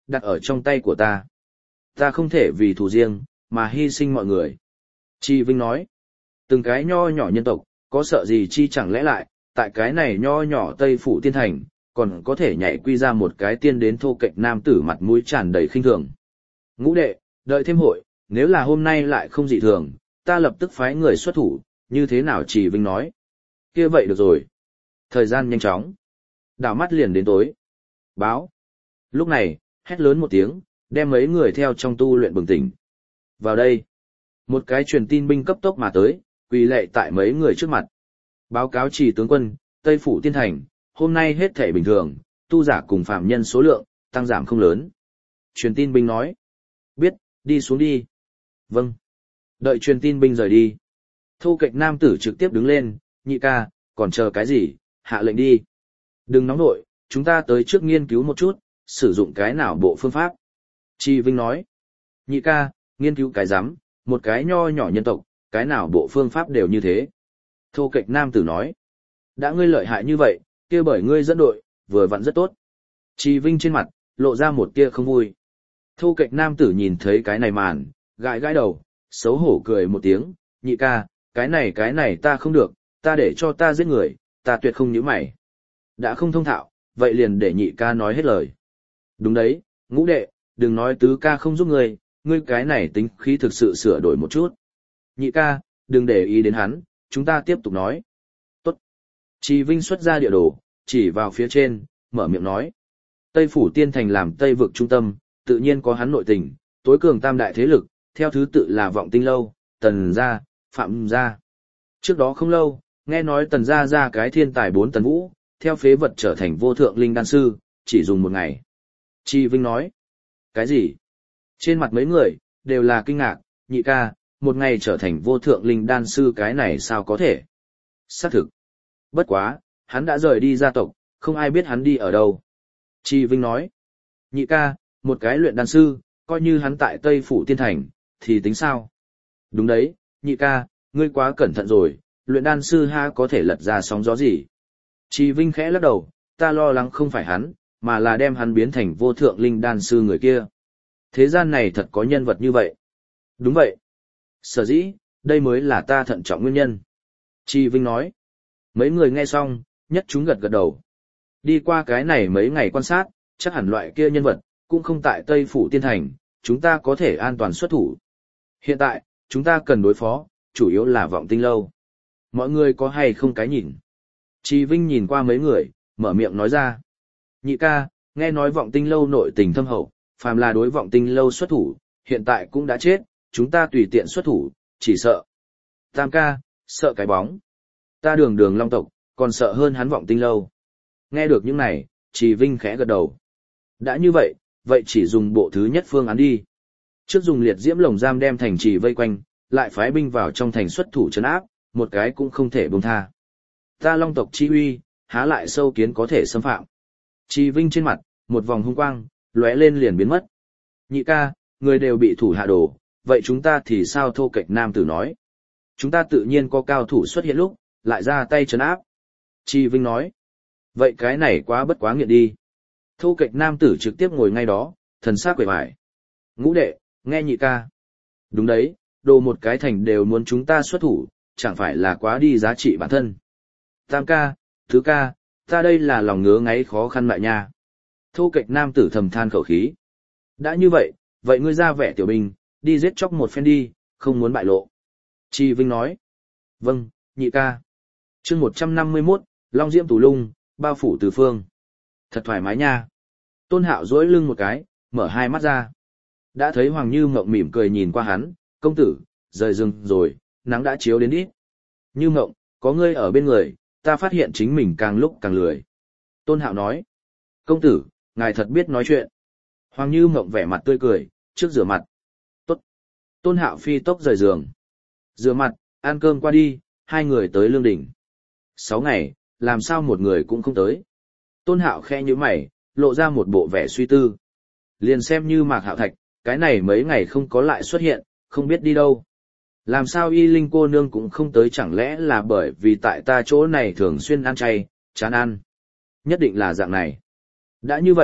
đặt ở trong tay của ta. Ta không thể vì thù riêng, mà hy sinh mọi người. Chi Vinh nói, từng cái nho nhỏ nhân tộc, có sợ gì chi chẳng lẽ lại, tại cái này nho nhỏ Tây Phủ Tiên Thành, còn có thể nhảy quy ra một cái tiên đến thô kệch nam tử mặt mũi tràn đầy khinh thường. Ngũ đệ, đợi thêm hội, nếu là hôm nay lại không dị thường, ta lập tức phái người xuất thủ, như thế nào Trì Vinh nói. Kia vậy được rồi. Thời gian nhanh chóng. Đảo mắt liền đến tối. Báo. Lúc này, hét lớn một tiếng, đem mấy người theo trong tu luyện bừng tỉnh. Vào đây. Một cái truyền tin binh cấp tốc mà tới, quỳ lệ tại mấy người trước mặt. Báo cáo Trì tướng quân, Tây Phủ Tiên Thành, hôm nay hết thể bình thường, tu giả cùng phạm nhân số lượng, tăng giảm không lớn. Truyền tin binh nói. Biết, đi xuống đi. Vâng. Đợi truyền tin binh rời đi. Thô kệch nam tử trực tiếp đứng lên, nhị ca, còn chờ cái gì, hạ lệnh đi. Đừng nóng nội, chúng ta tới trước nghiên cứu một chút, sử dụng cái nào bộ phương pháp. Chi Vinh nói. Nhị ca, nghiên cứu cái rắm, một cái nho nhỏ nhân tộc, cái nào bộ phương pháp đều như thế. Thô kệch nam tử nói. Đã ngươi lợi hại như vậy, kia bởi ngươi dẫn đội, vừa vặn rất tốt. Chi Vinh trên mặt, lộ ra một tia không vui. Thô kệch nam tử nhìn thấy cái này màn, gãi gãi đầu, xấu hổ cười một tiếng, nhị ca, cái này cái này ta không được, ta để cho ta giết người, ta tuyệt không nhíu mày. Đã không thông thạo, vậy liền để nhị ca nói hết lời. Đúng đấy, ngũ đệ, đừng nói tứ ca không giúp ngươi, ngươi cái này tính khí thực sự sửa đổi một chút. Nhị ca, đừng để ý đến hắn, chúng ta tiếp tục nói. Tốt. Chi Vinh xuất ra địa đồ, chỉ vào phía trên, mở miệng nói. Tây Phủ Tiên Thành làm Tây vực trung tâm, tự nhiên có hắn nội tình, tối cường tam đại thế lực, theo thứ tự là Vọng Tinh Lâu, Tần Gia, Phạm Gia. Trước đó không lâu, nghe nói Tần Gia ra cái thiên tài bốn tần vũ, theo phế vật trở thành vô thượng linh đan sư, chỉ dùng một ngày. Chi Vinh nói, cái gì? Trên mặt mấy người, đều là kinh ngạc, nhị ca, một ngày trở thành vô thượng linh đan sư cái này sao có thể? Xác thực. Bất quá, hắn đã rời đi gia tộc, không ai biết hắn đi ở đâu. Chi Vinh nói, nhị ca, một cái luyện đan sư, coi như hắn tại Tây Phủ Tiên Thành, thì tính sao? Đúng đấy, nhị ca, ngươi quá cẩn thận rồi, luyện đan sư ha có thể lật ra sóng gió gì? Chi Vinh khẽ lắc đầu, ta lo lắng không phải hắn, mà là đem hắn biến thành vô thượng linh đan sư người kia. Thế gian này thật có nhân vật như vậy. Đúng vậy. Sở dĩ, đây mới là ta thận trọng nguyên nhân. Chi Vinh nói. Mấy người nghe xong, nhất chúng gật gật đầu. Đi qua cái này mấy ngày quan sát, chắc hẳn loại kia nhân vật, cũng không tại Tây Phủ Tiên Thành, chúng ta có thể an toàn xuất thủ. Hiện tại, chúng ta cần đối phó, chủ yếu là Vọng Tinh Lâu. Mọi người có hay không cái nhìn? Chi Vinh nhìn qua mấy người, mở miệng nói ra. Nhị ca, nghe nói Vọng Tinh Lâu nội tình thâm hậu, phàm là đối Vọng Tinh Lâu xuất thủ, hiện tại cũng đã chết, chúng ta tùy tiện xuất thủ, chỉ sợ. Tam ca, sợ cái bóng. Ta đường đường long tộc, còn sợ hơn hắn Vọng Tinh Lâu. Nghe được những này, Trì Vinh khẽ gật đầu. Đã như vậy, vậy chỉ dùng bộ thứ nhất phương án đi. Trước dùng liệt diễm lồng giam đem thành trì vây quanh, lại phái binh vào trong thành xuất thủ trấn áp, một cái cũng không thể buông tha. Ta long tộc chi uy, há lại sâu kiến có thể xâm phạm. Trì Vinh trên mặt, một vòng hung quang, lóe lên liền biến mất. Nhị ca, người đều bị thủ hạ đổ, vậy chúng ta thì sao? Thô kệch nam tử nói. Chúng ta tự nhiên có cao thủ xuất hiện lúc, lại ra tay trấn áp. Trì Vinh nói. Vậy cái này quá bất quá nghiện đi. Thô kệch nam tử trực tiếp ngồi ngay đó, thần sắc quể vải. Ngũ đệ, nghe nhị ca. Đúng đấy, đồ một cái thành đều muốn chúng ta xuất thủ, chẳng phải là quá đi giá trị bản thân. Tam ca, thứ ca, ta đây là lòng ngứa ngáy khó khăn lại nha. Thô kệch nam tử thầm than khẩu khí. Đã như vậy, vậy ngươi ra vẻ tiểu binh, đi giết chóc một phen đi, không muốn bại lộ. Chi Vinh nói. Vâng, nhị ca. Chương một trăm năm mươi mốt, Long Diễm Tù Lung, bao phủ tứ phương. Thật thoải mái nha. Tôn Hạo duỗi lưng một cái, mở hai mắt ra. Đã thấy Hoàng Như Mộng mỉm cười nhìn qua hắn, công tử, rời rừng rồi, nắng đã chiếu đến ít. Như Mộng, có ngươi ở bên người, ta phát hiện chính mình càng lúc càng lười. Tôn Hạo nói. Công tử, ngài thật biết nói chuyện. Hoàng Như Mộng vẻ mặt tươi cười, trước rửa mặt. Tốt. Tôn Hạo phi tốc rời giường. Rửa mặt, ăn cơm qua đi, hai người tới Lương Đỉnh. Sáu ngày, làm sao một người cũng không tới. Tôn Hạo khẽ nhíu mày, lộ ra một bộ vẻ suy tư. Liền xem như Mạc Hạo Thạch, cái này mấy ngày không có lại xuất hiện, không biết đi đâu. Làm sao Y Linh cô nương cũng không tới, chẳng lẽ là bởi vì tại ta chỗ này thường xuyên ăn chay, chán ăn. Nhất định là dạng này. Đã như vậy,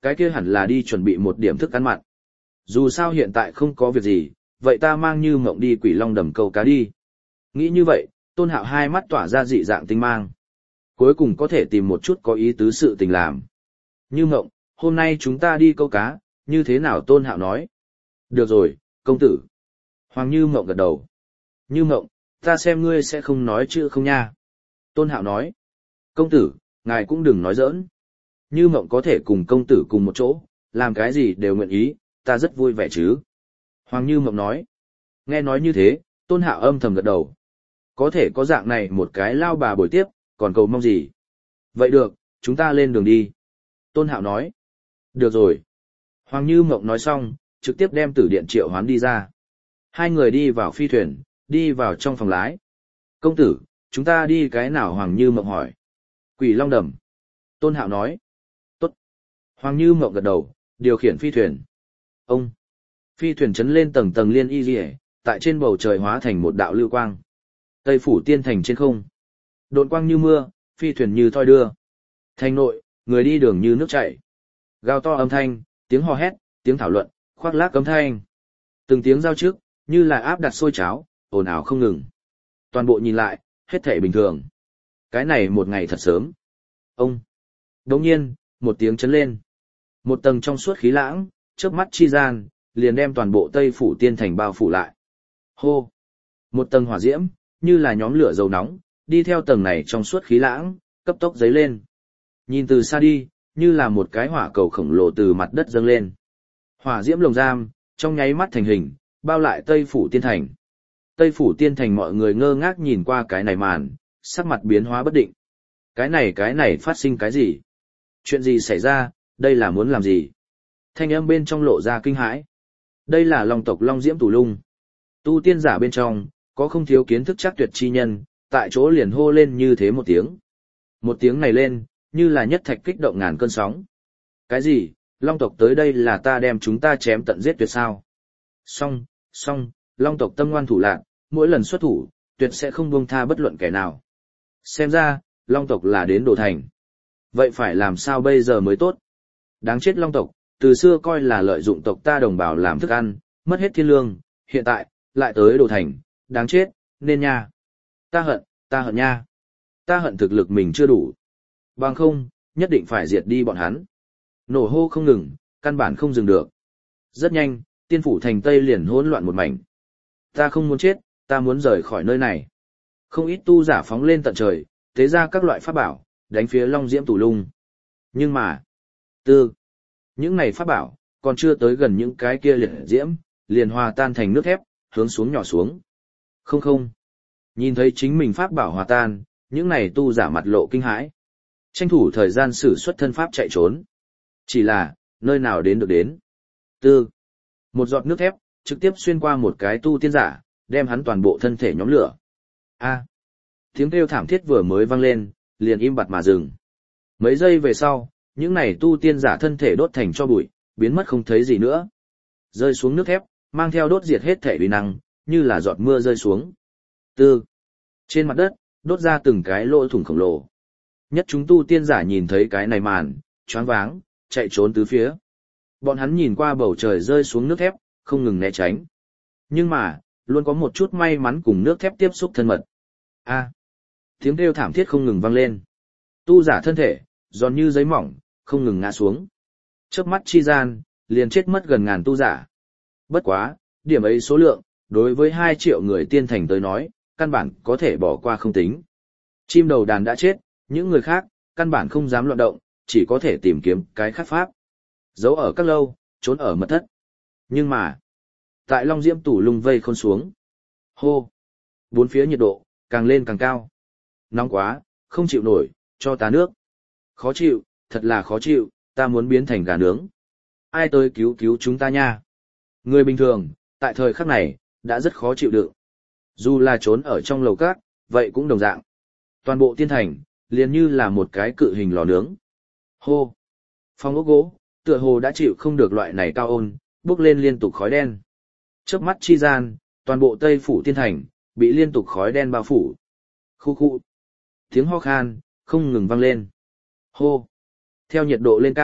cái kia hẳn là đi chuẩn bị một điểm thức ăn mặn. Dù sao hiện tại không có việc gì, vậy ta mang Như Mộng đi Quỷ Long đầm câu cá đi. Nghĩ như vậy, Tôn Hạo hai mắt tỏa ra dị dạng tinh mang. Cuối cùng có thể tìm một chút có ý tứ sự tình làm. Như Mộng, hôm nay chúng ta đi câu cá, như thế nào? Tôn Hạo nói. Được rồi, công tử. Hoàng Như Mộng gật đầu. Như Mộng, ta xem ngươi sẽ không nói chữ không nha. Tôn Hạo nói. Công tử, ngài cũng đừng nói giỡn. Như Mộng có thể cùng công tử cùng một chỗ, làm cái gì đều nguyện ý, ta rất vui vẻ chứ. Hoàng Như Mộng nói. Nghe nói như thế, Tôn Hạo âm thầm gật đầu. Có thể có dạng này một cái lao bà bồi tiếp, còn cầu mong gì. Vậy được, chúng ta lên đường đi. Tôn Hạo nói. Được rồi. Hoàng Như Mộng nói xong, trực tiếp đem Tử Điện triệu hoán đi ra. Hai người đi vào phi thuyền, đi vào trong phòng lái. Công tử, chúng ta đi cái nào? Hoàng Như Mộng hỏi. Quỷ Long đầm. Tôn Hạo nói. Tốt. Hoàng Như Mộng gật đầu, điều khiển phi thuyền. Ông. Phi thuyền chấn lên tầng tầng liên y rìa, tại trên bầu trời hóa thành một đạo lưu quang. Tây phủ tiên thành trên không. Độn quang như mưa, phi thuyền như thoi đưa. Thành nội, người đi đường như nước chảy. Gào to âm thanh, tiếng hò hét, tiếng thảo luận, khoác lác âm thanh. Từng tiếng giao trước, như là áp đặt sôi cháo, ồn ào không ngừng. Toàn bộ nhìn lại, hết thảy bình thường. Cái này một ngày thật sớm. Ông. Đồng nhiên, một tiếng chấn lên. Một tầng trong suốt khí lãng, chớp mắt chi gian, liền đem toàn bộ Tây phủ tiên thành bao phủ lại. Hô. Một tầng hỏa diễm, như là nhóm lửa dầu nóng, đi theo tầng này trong suốt khí lãng, cấp tốc dấy lên. Nhìn từ xa đi, như là một cái hỏa cầu khổng lồ từ mặt đất dâng lên. Hỏa diễm lồng giam, trong nháy mắt thành hình, bao lại Tây phủ tiên thành. Tây phủ tiên thành mọi người ngơ ngác nhìn qua cái này màn, sắc mặt biến hóa bất định. Cái này cái này phát sinh cái gì? Chuyện gì xảy ra, đây là muốn làm gì? Thanh âm bên trong lộ ra kinh hãi. Đây là Long tộc Long Diễm Tù Lung. Tu tiên giả bên trong, có không thiếu kiến thức chắc tuyệt chi nhân, tại chỗ liền hô lên như thế một tiếng. Một tiếng này lên, như là nhất thạch kích động ngàn cơn sóng. Cái gì? Long tộc tới đây là ta đem chúng ta chém tận giết tuyệt sao? Song, song, Long tộc tâm ngoan thủ lạn, mỗi lần xuất thủ, tuyệt sẽ không buông tha bất luận kẻ nào. Xem ra, Long tộc là đến đổ thành. Vậy phải làm sao bây giờ mới tốt? Đáng chết Long tộc, từ xưa coi là lợi dụng tộc ta đồng bào làm thức ăn, mất hết thiên lương, hiện tại, lại tới đổ thành, đáng chết, nên nha. Ta hận, ta hận nha. Ta hận thực lực mình chưa đủ. Bằng không, nhất định phải diệt đi bọn hắn. Nổ hô không ngừng, căn bản không dừng được. Rất nhanh, tiên phủ thành Tây liền hỗn loạn một mảnh. Ta không muốn chết, ta muốn rời khỏi nơi này. Không ít tu giả phóng lên tận trời, tế ra các loại pháp bảo, đánh phía Long Diễm Tù Lung. Nhưng mà, tư, những này pháp bảo, còn chưa tới gần những cái kia liệt diễm, liền hòa tan thành nước thép, hướng xuống nhỏ xuống. Không không. Nhìn thấy chính mình pháp bảo hòa tan, những này tu giả mặt lộ kinh hãi. Tranh thủ thời gian sử xuất thân pháp chạy trốn. Chỉ là, nơi nào đến được đến. Tư. Một giọt nước thép, trực tiếp xuyên qua một cái tu tiên giả, đem hắn toàn bộ thân thể nhóm lửa. A. Tiếng kêu thảm thiết vừa mới vang lên, liền im bặt mà dừng. Mấy giây về sau, những này tu tiên giả thân thể đốt thành cho bụi, biến mất không thấy gì nữa. Rơi xuống nước thép, mang theo đốt diệt hết thể uy năng, như là giọt mưa rơi xuống. Tư. Trên mặt đất, đốt ra từng cái lỗ thủng khổng lồ. Nhất chúng tu tiên giả nhìn thấy cái này màn, choáng váng, chạy trốn tứ phía. Bọn hắn nhìn qua bầu trời rơi xuống nước thép, không ngừng né tránh. Nhưng mà, luôn có một chút may mắn cùng nước thép tiếp xúc thân mật. A. Tiếng kêu thảm thiết không ngừng vang lên. Tu giả thân thể, giòn như giấy mỏng, không ngừng ngã xuống. Chớp mắt chi gian, liền chết mất gần ngàn tu giả. Bất quá, điểm ấy số lượng, đối với hai triệu người tiên thành tới nói, căn bản có thể bỏ qua không tính. Chim đầu đàn đã chết, những người khác, căn bản không dám loạn động, chỉ có thể tìm kiếm cái khác pháp. Giấu ở các lâu, trốn ở mật thất. Nhưng mà, tại Long Diễm Tù Lung vây khôn xuống. Hô! Bốn phía nhiệt độ, càng lên càng cao. Nóng quá, không chịu nổi, cho ta nước. Khó chịu, thật là khó chịu, ta muốn biến thành gà nướng. Ai tới cứu cứu chúng ta nha? Người bình thường, tại thời khắc này, đã rất khó chịu đựng. Dù là trốn ở trong lầu cát, vậy cũng đồng dạng. Toàn bộ tiên thành, liền như là một cái cự hình lò nướng. Hô! Phòng ốc gỗ, tựa hồ đã chịu không được loại này cao ôn, bốc lên liên tục khói đen. Chớp mắt chi gian, toàn bộ Tây phủ tiên thành, bị liên tục khói đen bao phủ. Khu khu! Tiếng ho khan, không ngừng vang lên. Hô! Theo nhiệt độ lên cao,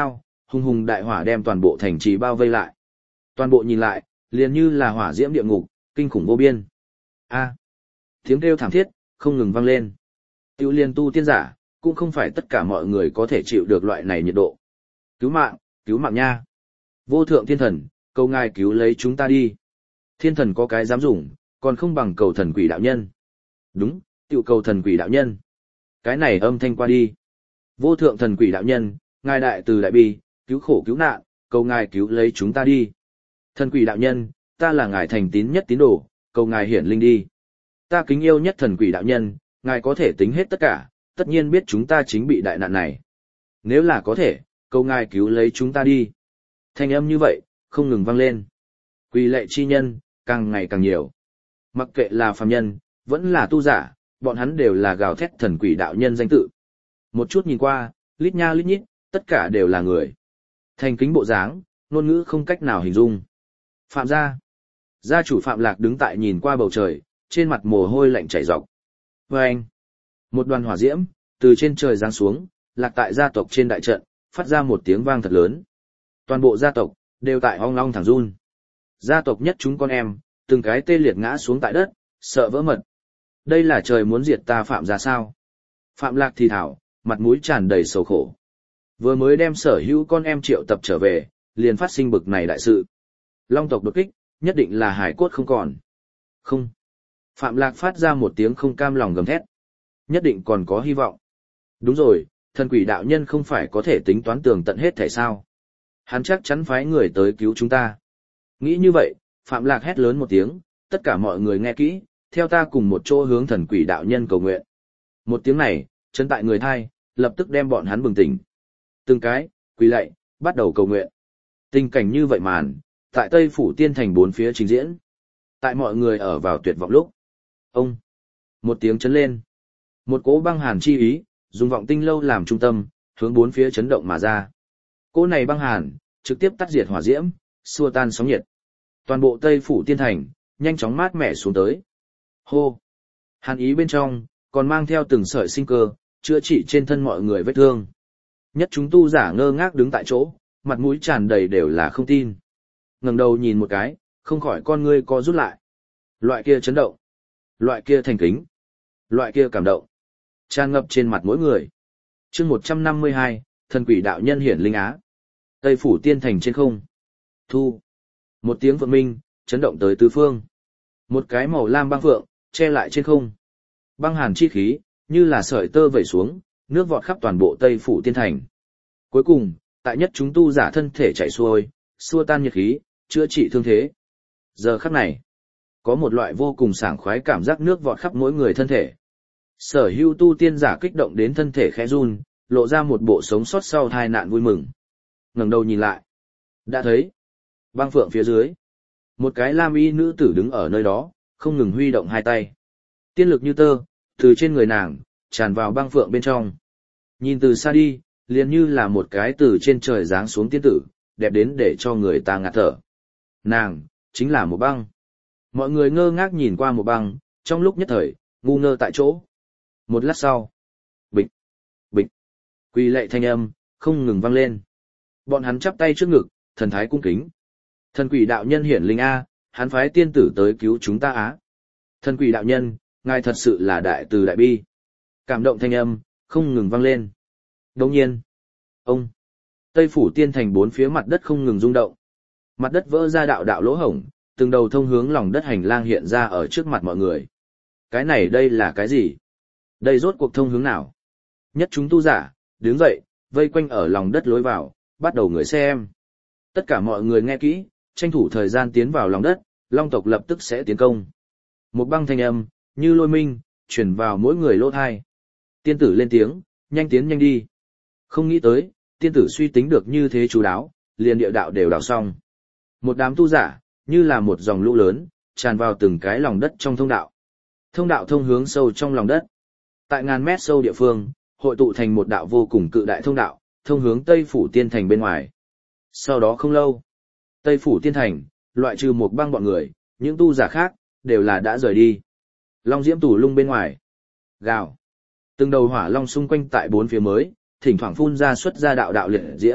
hùng hùng đại hỏa đem toàn bộ thành trì bao vây lại. Toàn bộ nhìn lại, liền như là hỏa diễm địa ngục, kinh khủng vô biên. A, tiếng kêu thảm thiết không ngừng vang lên. Tiểu liên tu tiên giả, cũng không phải tất cả mọi người có thể chịu được loại này nhiệt độ. Cứu mạng, cứu mạng nha. Vô thượng thiên thần, cầu ngài cứu lấy chúng ta đi. Thiên thần có cái dám dùng, còn không bằng cầu thần quỷ đạo nhân. Đúng, tiểu cầu thần quỷ đạo nhân. Cái này âm thanh qua đi. Vô thượng thần quỷ đạo nhân, ngài đại từ đại bi, cứu khổ cứu nạn, cầu ngài cứu lấy chúng ta đi. Thần quỷ đạo nhân, ta là ngài thành tín nhất tín đồ, cầu ngài hiển linh đi. Ta kính yêu nhất thần quỷ đạo nhân, ngài có thể tính hết tất cả, tất nhiên biết chúng ta chính bị đại nạn này. Nếu là có thể, cầu ngài cứu lấy chúng ta đi. Thanh âm như vậy, không ngừng vang lên. Quỳ lệ chi nhân, càng ngày càng nhiều. Mặc kệ là phàm nhân, vẫn là tu giả, bọn hắn đều là gào thét thần quỷ đạo nhân danh tự. Một chút nhìn qua, lít nha lít nhít, tất cả đều là người. Thành kính bộ dáng, ngôn ngữ không cách nào hình dung. Phạm gia. Gia chủ Phạm Lạc đứng tại nhìn qua bầu trời, trên mặt mồ hôi lạnh chảy ròng. Và anh, một đoàn hỏa diễm, từ trên trời giáng xuống, lạc tại gia tộc trên đại trận, phát ra một tiếng vang thật lớn. Toàn bộ gia tộc, đều tại ong long thẳng run. Gia tộc nhất chúng con em, từng cái tê liệt ngã xuống tại đất, sợ vỡ mật. Đây là trời muốn diệt ta Phạm gia sao? Phạm Lạc thì thảo, mặt mũi tràn đầy sầu khổ. Vừa mới đem sở hữu con em triệu tập trở về, liền phát sinh bực này đại sự. Long tộc đột kích, nhất định là hải cốt không còn. Không. Phạm Lạc phát ra một tiếng không cam lòng gầm thét. Nhất định còn có hy vọng. Đúng rồi, thần quỷ đạo nhân không phải có thể tính toán tường tận hết thể sao. Hắn chắc chắn phái người tới cứu chúng ta. Nghĩ như vậy, Phạm Lạc hét lớn một tiếng, tất cả mọi người nghe kỹ, theo ta cùng một chỗ hướng thần quỷ đạo nhân cầu nguyện. Một tiếng này, chân tại người thai, lập tức đem bọn hắn bừng tỉnh. Từng cái, quỳ lạy, bắt đầu cầu nguyện. Tình cảnh như vậy màn, tại Tây Phủ Tiên Thành bốn phía trình diễn. Tại mọi người ở vào tuyệt vọng lúc. Ông! Một tiếng chấn lên. Một cỗ băng hàn chi ý, dùng vọng tinh lâu làm trung tâm, hướng bốn phía chấn động mà ra. Cỗ này băng hàn, trực tiếp tắt diệt hỏa diễm, xua tan sóng nhiệt. Toàn bộ Tây Phủ Tiên Thành, nhanh chóng mát mẻ xuống tới. Hô! Hàn ý bên trong, còn mang theo từng sợi sinh cơ, chữa trị trên thân mọi người vết thương. Nhất chúng tu giả ngơ ngác đứng tại chỗ, mặt mũi tràn đầy đều là không tin. Ngẩng đầu nhìn một cái, không khỏi con ngươi co rút lại. Loại kia chấn động, loại kia thành kính, loại kia cảm động, tràn ngập trên mặt mỗi người. Chương một trăm năm mươi hai, thần quỷ đạo nhân hiển linh á. Tây Phủ Tiên Thành trên không. Thu. Một tiếng vượng minh, chấn động tới tứ phương. Một cái màu lam băng phượng, che lại trên không. Băng hàn chi khí, như là sợi tơ vẩy xuống, nước vọt khắp toàn bộ Tây Phủ Tiên Thành. Cuối cùng, tại nhất chúng tu giả thân thể chảy xuôi, xua tan nhiệt khí, chữa trị thương thế. Giờ khắc này, có một loại vô cùng sảng khoái cảm giác nước vọt khắp mỗi người thân thể. Sở hữu tu tiên giả kích động đến thân thể khẽ run, lộ ra một bộ sống sót sau tai nạn vui mừng. Ngẩng đầu nhìn lại, đã thấy băng phượng phía dưới, một cái lam y nữ tử đứng ở nơi đó, không ngừng huy động hai tay. Tiên lực như tơ, từ trên người nàng tràn vào băng phượng bên trong. Nhìn từ xa đi, liền như là một cái từ trên trời giáng xuống tiên tử, đẹp đến để cho người ta ngạt thở. Nàng chính là một băng. Mọi người ngơ ngác nhìn qua một băng, trong lúc nhất thời, ngu ngơ tại chỗ. Một lát sau, bịch, bịch, quỳ lệ thanh âm, không ngừng vang lên. Bọn hắn chắp tay trước ngực, thần thái cung kính. Thần quỷ đạo nhân hiển linh A, hắn phái tiên tử tới cứu chúng ta á. Thần quỷ đạo nhân, ngài thật sự là đại từ đại bi. Cảm động thanh âm, không ngừng vang lên. Đồng nhiên, ông, Tây Phủ Tiên Thành bốn phía mặt đất không ngừng rung động. Mặt đất vỡ ra đạo đạo lỗ hổng, từng đầu thông hướng lòng đất hành lang hiện ra ở trước mặt mọi người. Cái này đây là cái gì? Đây rốt cuộc thông hướng nào? Nhất chúng tu giả, đứng dậy, vây quanh ở lòng đất lối vào, bắt đầu người xem. Tất cả mọi người nghe kỹ, tranh thủ thời gian tiến vào lòng đất, Long tộc lập tức sẽ tiến công. Một băng thanh âm, như lôi minh, truyền vào mỗi người lỗ thai. Tiên tử lên tiếng, nhanh tiến nhanh đi. Không nghĩ tới, tiên tử suy tính được như thế chú đáo, liền địa đạo đều đào xong. Một đám tu giả, như là một dòng lũ lớn, tràn vào từng cái lòng đất trong thông đạo. Thông đạo thông hướng sâu trong lòng đất. Tại ngàn mét sâu địa phương, hội tụ thành một đạo vô cùng cự đại thông đạo, thông hướng Tây Phủ Tiên Thành bên ngoài. Sau đó không lâu, Tây Phủ Tiên Thành, loại trừ một băng bọn người, những tu giả khác, đều là đã rời đi. Long diễm tủ lung bên ngoài. Gào. Từng đầu hỏa long xung quanh tại bốn phía mới, thỉnh thoảng phun ra xuất ra đạo đạo liệt diễm,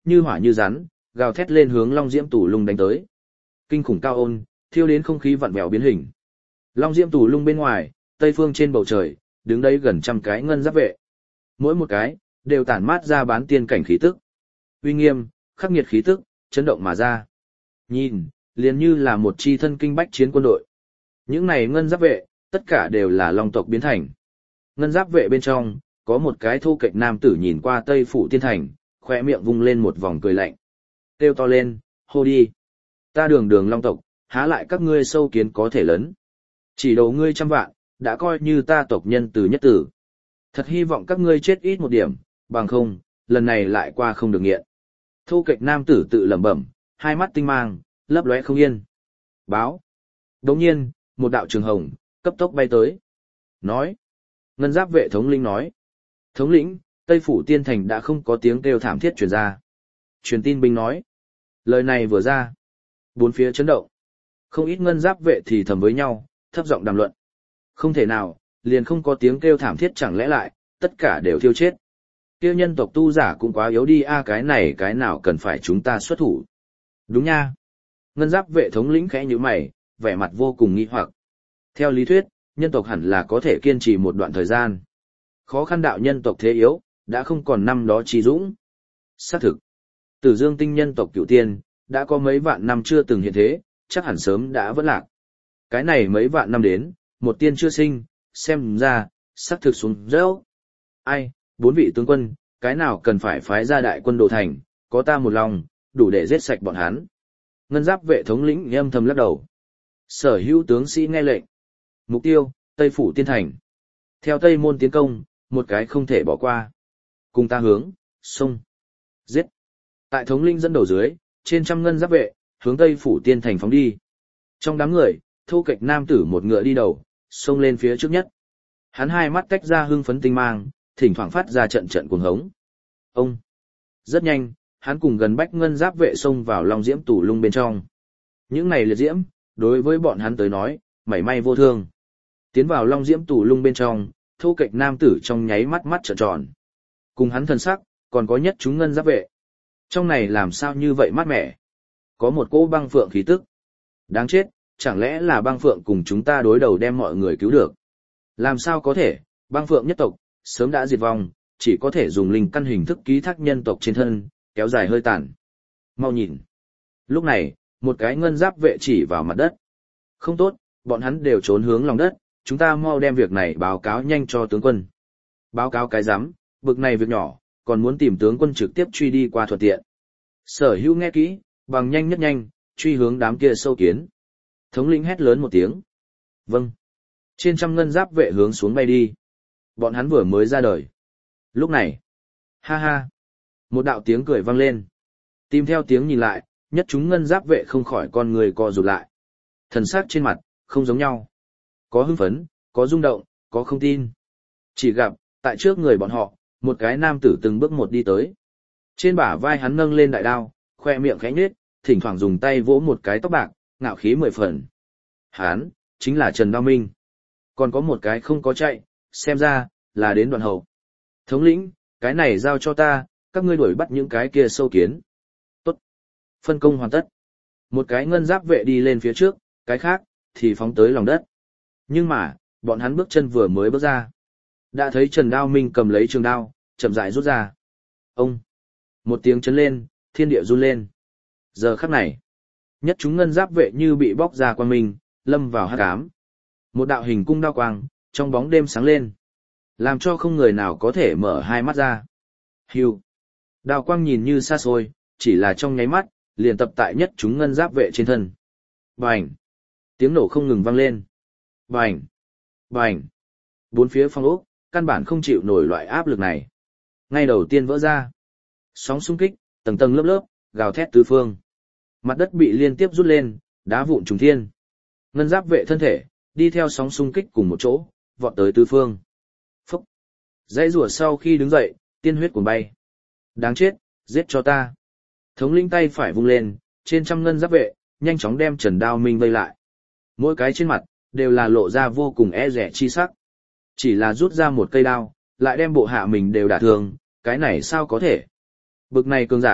như hỏa như rắn, gào thét lên hướng Long Diễm Tù Lung đánh tới. Kinh khủng cao ôn, thiêu đến không khí vặn vẹo biến hình. Long Diễm Tù Lung bên ngoài, tây phương trên bầu trời, đứng đấy gần trăm cái ngân giáp vệ. Mỗi một cái đều tản mát ra bán tiên cảnh khí tức. Uy nghiêm, khắc nghiệt khí tức, chấn động mà ra. Nhìn, liền như là một chi thân kinh bách chiến quân đội. Những này ngân giáp vệ, tất cả đều là long tộc biến thành. Ngân giáp vệ bên trong, có một cái thô kệch nam tử nhìn qua Tây Phủ Tiên Thành, khỏe miệng vung lên một vòng cười lạnh. Kêu to lên, hô đi. Ta đường đường long tộc, há lại các ngươi sâu kiến có thể lớn. Chỉ đầu ngươi trăm vạn, đã coi như ta tộc nhân từ nhất tử. Thật hy vọng các ngươi chết ít một điểm, bằng không, lần này lại qua không được nghiện. Thô kệch nam tử tự lẩm bẩm, hai mắt tinh mang, lấp lóe không yên. Báo. Đồng nhiên, một đạo trường hồng, cấp tốc bay tới. Nói. Ngân giáp vệ thống lĩnh nói. Thống lĩnh, Tây Phủ Tiên Thành đã không có tiếng kêu thảm thiết truyền ra. Truyền tin binh nói. Lời này vừa ra. Bốn phía chấn động. Không ít ngân giáp vệ thì thầm với nhau, thấp giọng đàm luận. Không thể nào, liền không có tiếng kêu thảm thiết chẳng lẽ lại, tất cả đều thiêu chết. Kêu nhân tộc tu giả cũng quá yếu đi a cái này cái nào cần phải chúng ta xuất thủ. Đúng nha. Ngân giáp vệ thống lĩnh khẽ như mày, vẻ mặt vô cùng nghi hoặc. Theo lý thuyết, nhân tộc hẳn là có thể kiên trì một đoạn thời gian. Khó khăn đạo nhân tộc thế yếu, đã không còn năm đó trí dũng. Xác thực. Tử Dương tinh nhân tộc cửu tiên, đã có mấy vạn năm chưa từng hiện thế, chắc hẳn sớm đã vẫn lạc. Cái này mấy vạn năm đến, một tiên chưa sinh, xem ra, xác thực xuống dốc. Ai, bốn vị tướng quân, cái nào cần phải phái ra đại quân đồ thành, có ta một lòng, đủ để giết sạch bọn hắn. Ngân giáp vệ thống lĩnh âm thầm lắc đầu. Sở hữu tướng sĩ nghe lệnh. Mục tiêu, Tây Phủ Tiên Thành. Theo Tây Môn tiến công, một cái không thể bỏ qua. Cùng ta hướng, sông. Giết. Tại thống lĩnh dẫn đầu dưới, trên trăm ngân giáp vệ, hướng Tây Phủ Tiên Thành phóng đi. Trong đám người, thô kệch nam tử một ngựa đi đầu, xông lên phía trước nhất. Hắn hai mắt tách ra hưng phấn tinh mang, thỉnh thoảng phát ra trận trận cuồng hống. Ông. Rất nhanh, hắn cùng gần bách ngân giáp vệ xông vào Long Diễm Tù Lung bên trong. Những này liệt diễm, đối với bọn hắn tới nói, mảy may vô thương. Tiến vào Long Diễm Tù Lung bên trong, thô kệch nam tử trong nháy mắt mắt trợn tròn. Cùng hắn thần sắc, còn có nhất chúng ngân giáp vệ. Trong này làm sao như vậy mát mẻ? Có một cỗ băng phượng khí tức. Đáng chết, chẳng lẽ là băng phượng cùng chúng ta đối đầu đem mọi người cứu được? Làm sao có thể, băng phượng nhất tộc, sớm đã diệt vong, chỉ có thể dùng linh căn hình thức ký thác nhân tộc trên thân, kéo dài hơi tàn. Mau nhìn. Lúc này, một cái ngân giáp vệ chỉ vào mặt đất. Không tốt, bọn hắn đều trốn hướng lòng đất, chúng ta mau đem việc này báo cáo nhanh cho tướng quân. Báo cáo cái rắm, bực này việc nhỏ, còn muốn tìm tướng quân trực tiếp truy đi qua thuận tiện. Sở hữu nghe kỹ, bằng nhanh nhất nhanh, truy hướng đám kia sâu kiến. Thống lĩnh hét lớn một tiếng. Vâng. Trên trăm ngân giáp vệ hướng xuống bay đi. Bọn hắn vừa mới ra đời. Lúc này, ha ha, một đạo tiếng cười vang lên. Tìm theo tiếng nhìn lại, nhất chúng ngân giáp vệ không khỏi con người co rụt lại. Thần sắc trên mặt, không giống nhau. Có hưng phấn, có rung động, có không tin. Chỉ gặp, tại trước người bọn họ, một cái nam tử từng bước một đi tới. Trên bả vai hắn nâng lên đại đao, khoe miệng khẽ nhếch, thỉnh thoảng dùng tay vỗ một cái tóc bạc, ngạo khí mười phần. Hắn, chính là Trần Đao Minh. Còn có một cái không có chạy, xem ra, là đến Đoạn Hậu. Thống lĩnh, cái này giao cho ta, các ngươi đuổi bắt những cái kia sâu kiến. Tốt. Phân công hoàn tất. Một cái ngân giáp vệ đi lên phía trước, cái khác, thì phóng tới lòng đất. Nhưng mà, bọn hắn bước chân vừa mới bước ra. Đã thấy Trần Đao Minh cầm lấy trường đao, chậm rãi rút ra. Ông. Một tiếng chấn lên, thiên địa run lên. Giờ khắc này, nhất chúng ngân giáp vệ như bị bóc ra qua mình, lâm vào hắc ám. Một đạo hình cung đao quang, trong bóng đêm sáng lên. Làm cho không người nào có thể mở hai mắt ra. Hưu. Đao quang nhìn như xa xôi, chỉ là trong nháy mắt, liền tập tại nhất chúng ngân giáp vệ trên thân. Bành. Tiếng nổ không ngừng vang lên. Bành. Bành. Bốn phía phong ốc, căn bản không chịu nổi loại áp lực này. Ngay đầu tiên vỡ ra. Sóng xung kích, tầng tầng lớp lớp, gào thét tứ phương. Mặt đất bị liên tiếp rút lên, đá vụn trùng thiên. Ngân giáp vệ thân thể, đi theo sóng xung kích cùng một chỗ, vọt tới tứ phương. Phúc. Dãy rủa sau khi đứng dậy, tiên huyết cuồng bay. Đáng chết, giết cho ta. Thống lĩnh tay phải vung lên, trên trăm ngân giáp vệ, nhanh chóng đem Trần Đao Minh vây lại. Mỗi cái trên mặt, đều là lộ ra vô cùng e rẻ chi sắc. Chỉ là rút ra một cây đao, lại đem bộ hạ mình đều đả thương, cái này sao có thể. Bực này cường giả,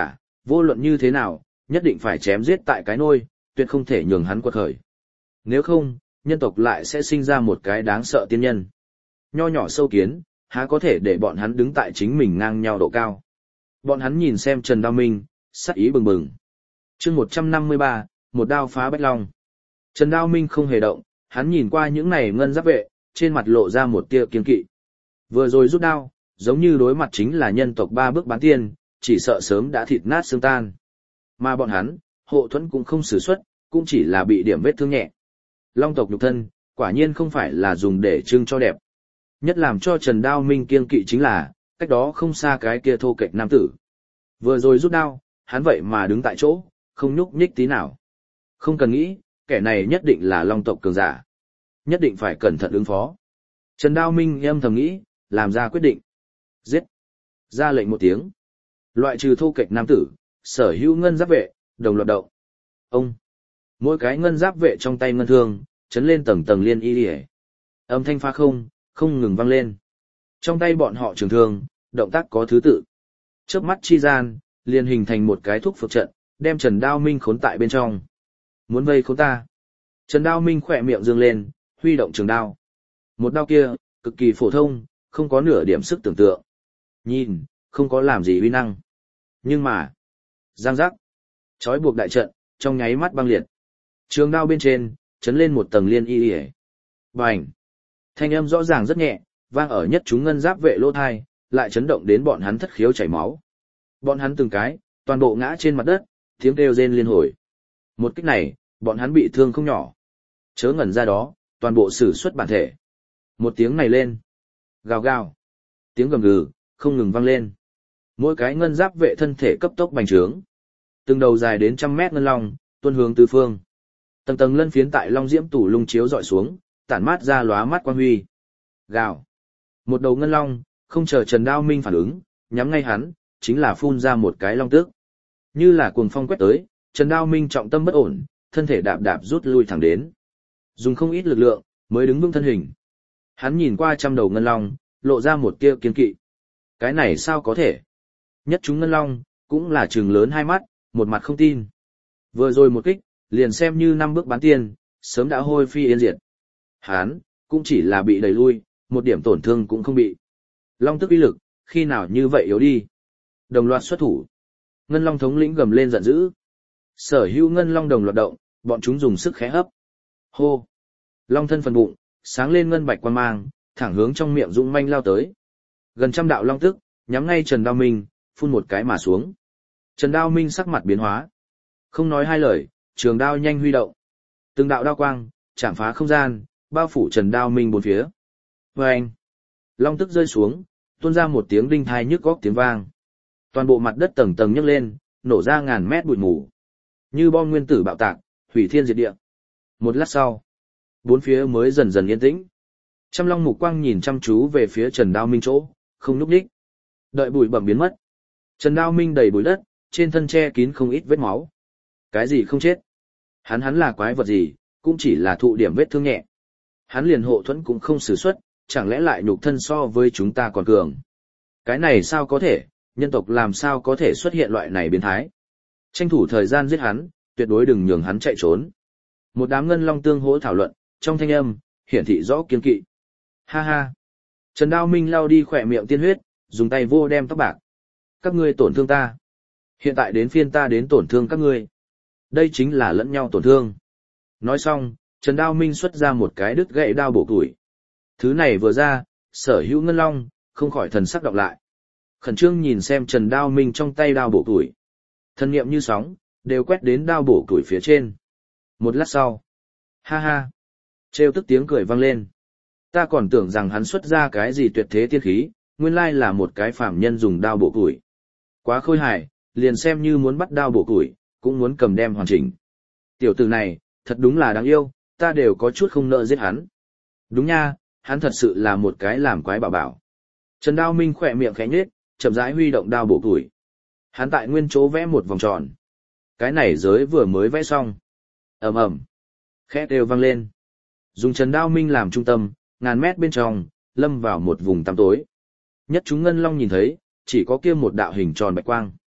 Vô luận như thế nào, nhất định phải chém giết tại cái nôi, tuyệt không thể nhường hắn quật khởi. Nếu không, nhân tộc lại sẽ sinh ra một cái đáng sợ tiên nhân. Nho nhỏ sâu kiến, há có thể để bọn hắn đứng tại chính mình ngang nhau độ cao. Bọn hắn nhìn xem Trần Đao Minh, sắc ý bừng bừng. chương một trăm năm mươi ba, một đao phá bách long. Trần Đao Minh không hề động, hắn nhìn qua những này ngân giáp vệ, trên mặt lộ ra một tia kiên kỵ. Vừa rồi rút đao, giống như đối mặt chính là nhân tộc ba bước bán tiên, chỉ sợ sớm đã thịt nát xương tan. Mà bọn hắn, hộ thuẫn cũng không sử xuất, cũng chỉ là bị điểm vết thương nhẹ. Long tộc nhục thân, quả nhiên không phải là dùng để trưng cho đẹp. Nhất làm cho Trần Đao Minh kiên kỵ chính là, cách đó không xa cái kia thô kệch nam tử. Vừa rồi rút đao, hắn vậy mà đứng tại chỗ, không nhúc nhích tí nào. Không cần nghĩ, kẻ này nhất định là Long tộc cường giả. Nhất định phải cẩn thận ứng phó. Trần Đao Minh âm thầm nghĩ, làm ra quyết định. Giết. Ra lệnh một tiếng. Loại trừ thô kệch nam tử, sở hữu ngân giáp vệ, đồng loạt động. Ông. Mỗi cái ngân giáp vệ trong tay ngân thương, chấn lên tầng tầng liên y liễu. Âm thanh phá không, không ngừng vang lên. Trong tay bọn họ trường thương, động tác có thứ tự. Chớp mắt chi gian, liền hình thành một cái thuốc phược trận, đem Trần Đao Minh khốn tại bên trong. Muốn vây khốn ta. Trần Đao Minh khỏe miệng dương lên, huy động trường đao. Một đao kia, cực kỳ phổ thông, không có nửa điểm sức tưởng tượng. Nhìn, không có làm gì uy năng. Nhưng mà, giang giác, trói buộc đại trận, trong nháy mắt băng liệt. Trường đao bên trên, chấn lên một tầng liên y liễu. Bành! Thanh âm rõ ràng rất nhẹ, vang ở nhất chúng ngân giáp vệ lỗ thai, lại chấn động đến bọn hắn thất khiếu chảy máu. Bọn hắn từng cái, toàn bộ ngã trên mặt đất, tiếng kêu rên liên hồi. Một kích này, bọn hắn bị thương không nhỏ. Chớ ngẩn ra đó, toàn bộ sử xuất bản thể. Một tiếng này lên. Gào gào. Tiếng gầm gừ, không ngừng vang lên. Mỗi cái ngân giáp vệ thân thể cấp tốc bành trướng. Từng đầu dài đến trăm mét ngân long, tuôn hướng tứ phương. Tầng tầng lân phiến tại long diễm tủ lung chiếu dọi xuống, tản mát ra lóa mắt quang huy. Gào. Một đầu ngân long, không chờ Trần Đao Minh phản ứng, nhắm ngay hắn, chính là phun ra một cái long tước. Như là cuồng phong quét tới, Trần Đao Minh trọng tâm bất ổn, thân thể đạp đạp rút lui thẳng đến. Dùng không ít lực lượng, mới đứng vững thân hình. Hắn nhìn qua trăm đầu ngân long, lộ ra một tia kiên kỵ. Cái này sao có thể? Nhất chúng ngân long, cũng là trừng lớn hai mắt, một mặt không tin. Vừa rồi một kích, liền xem như năm bước bán tiên, sớm đã hôi phi yên diệt. Hắn, cũng chỉ là bị đẩy lui, một điểm tổn thương cũng không bị. Long tức uy lực, khi nào như vậy yếu đi. Đồng loạt xuất thủ. Ngân long thống lĩnh gầm lên giận dữ. Sở hữu ngân long đồng loạt động, bọn chúng dùng sức khẽ hấp. Hô. Long thân phần bụng, sáng lên ngân bạch quan mang, thẳng hướng trong miệng dũng manh lao tới. Gần trăm đạo long tức, nhắm ngay Trần Đao Minh, phun một cái mà xuống. Trần Đao Minh sắc mặt biến hóa. Không nói hai lời, trường đao nhanh huy động. Từng đạo đao quang, chạm phá không gian, bao phủ Trần Đao Minh bốn phía. Vâng! Long tức rơi xuống, tuôn ra một tiếng đinh thai nhức góc tiếng vang. Toàn bộ mặt đất tầng tầng nhấc lên, nổ ra ngàn mét bụi mù. Như bom nguyên tử bạo tạc, hủy thiên diệt địa. Một lát sau, bốn phía mới dần dần yên tĩnh. Trăm long mục quang nhìn chăm chú về phía Trần Đao Minh chỗ, không núp đích. Đợi bụi bẩm biến mất. Trần Đao Minh đầy bụi đất, trên thân che kín không ít vết máu. Cái gì không chết? Hắn hắn là quái vật gì, cũng chỉ là thụ điểm vết thương nhẹ. Hắn liền hộ thuẫn cũng không sử xuất, chẳng lẽ lại nhục thân so với chúng ta còn cường. Cái này sao có thể, nhân tộc làm sao có thể xuất hiện loại này biến thái. Tranh thủ thời gian giết hắn, tuyệt đối đừng nhường hắn chạy trốn. Một đám ngân long tương hỗ thảo luận, trong thanh âm, hiển thị rõ kiên kỵ. Ha ha. Trần Đao Minh lau đi khỏe miệng tiên huyết, dùng tay vô đem tóc bạc. Các ngươi tổn thương ta. Hiện tại đến phiên ta đến tổn thương các ngươi. Đây chính là lẫn nhau tổn thương. Nói xong, Trần Đao Minh xuất ra một cái đứt gãy đao bổ tuổi. Thứ này vừa ra, sở hữu ngân long, không khỏi thần sắc đọc lại. Khẩn trương nhìn xem Trần Đao Minh trong tay đao bổ tuổi. Thân niệm như sóng, đều quét đến đao bổ tuổi phía trên. Một lát sau. Ha ha. Trêu tức tiếng cười vang lên. Ta còn tưởng rằng hắn xuất ra cái gì tuyệt thế tiên khí, nguyên lai là một cái phàm nhân dùng đao bổ tuổi. Quá khôi hài, liền xem như muốn bắt đao bổ tuổi, cũng muốn cầm đem hoàn chỉnh. Tiểu tử này, thật đúng là đáng yêu, ta đều có chút không nỡ giết hắn. Đúng nha, hắn thật sự là một cái làm quái bảo bảo. Trần Đao Minh khỏe miệng khẽ nhếch, chậm rãi huy động đao bổ tuổi. Hắn tại nguyên chỗ vẽ một vòng tròn. Cái này giới vừa mới vẽ xong. Ầm ầm, khẽ đều vang lên. Dùng Trần Đao Minh làm trung tâm, ngàn mét bên trong, lâm vào một vùng tăm tối. Nhất chúng ngân long nhìn thấy, chỉ có kia một đạo hình tròn bạch quang.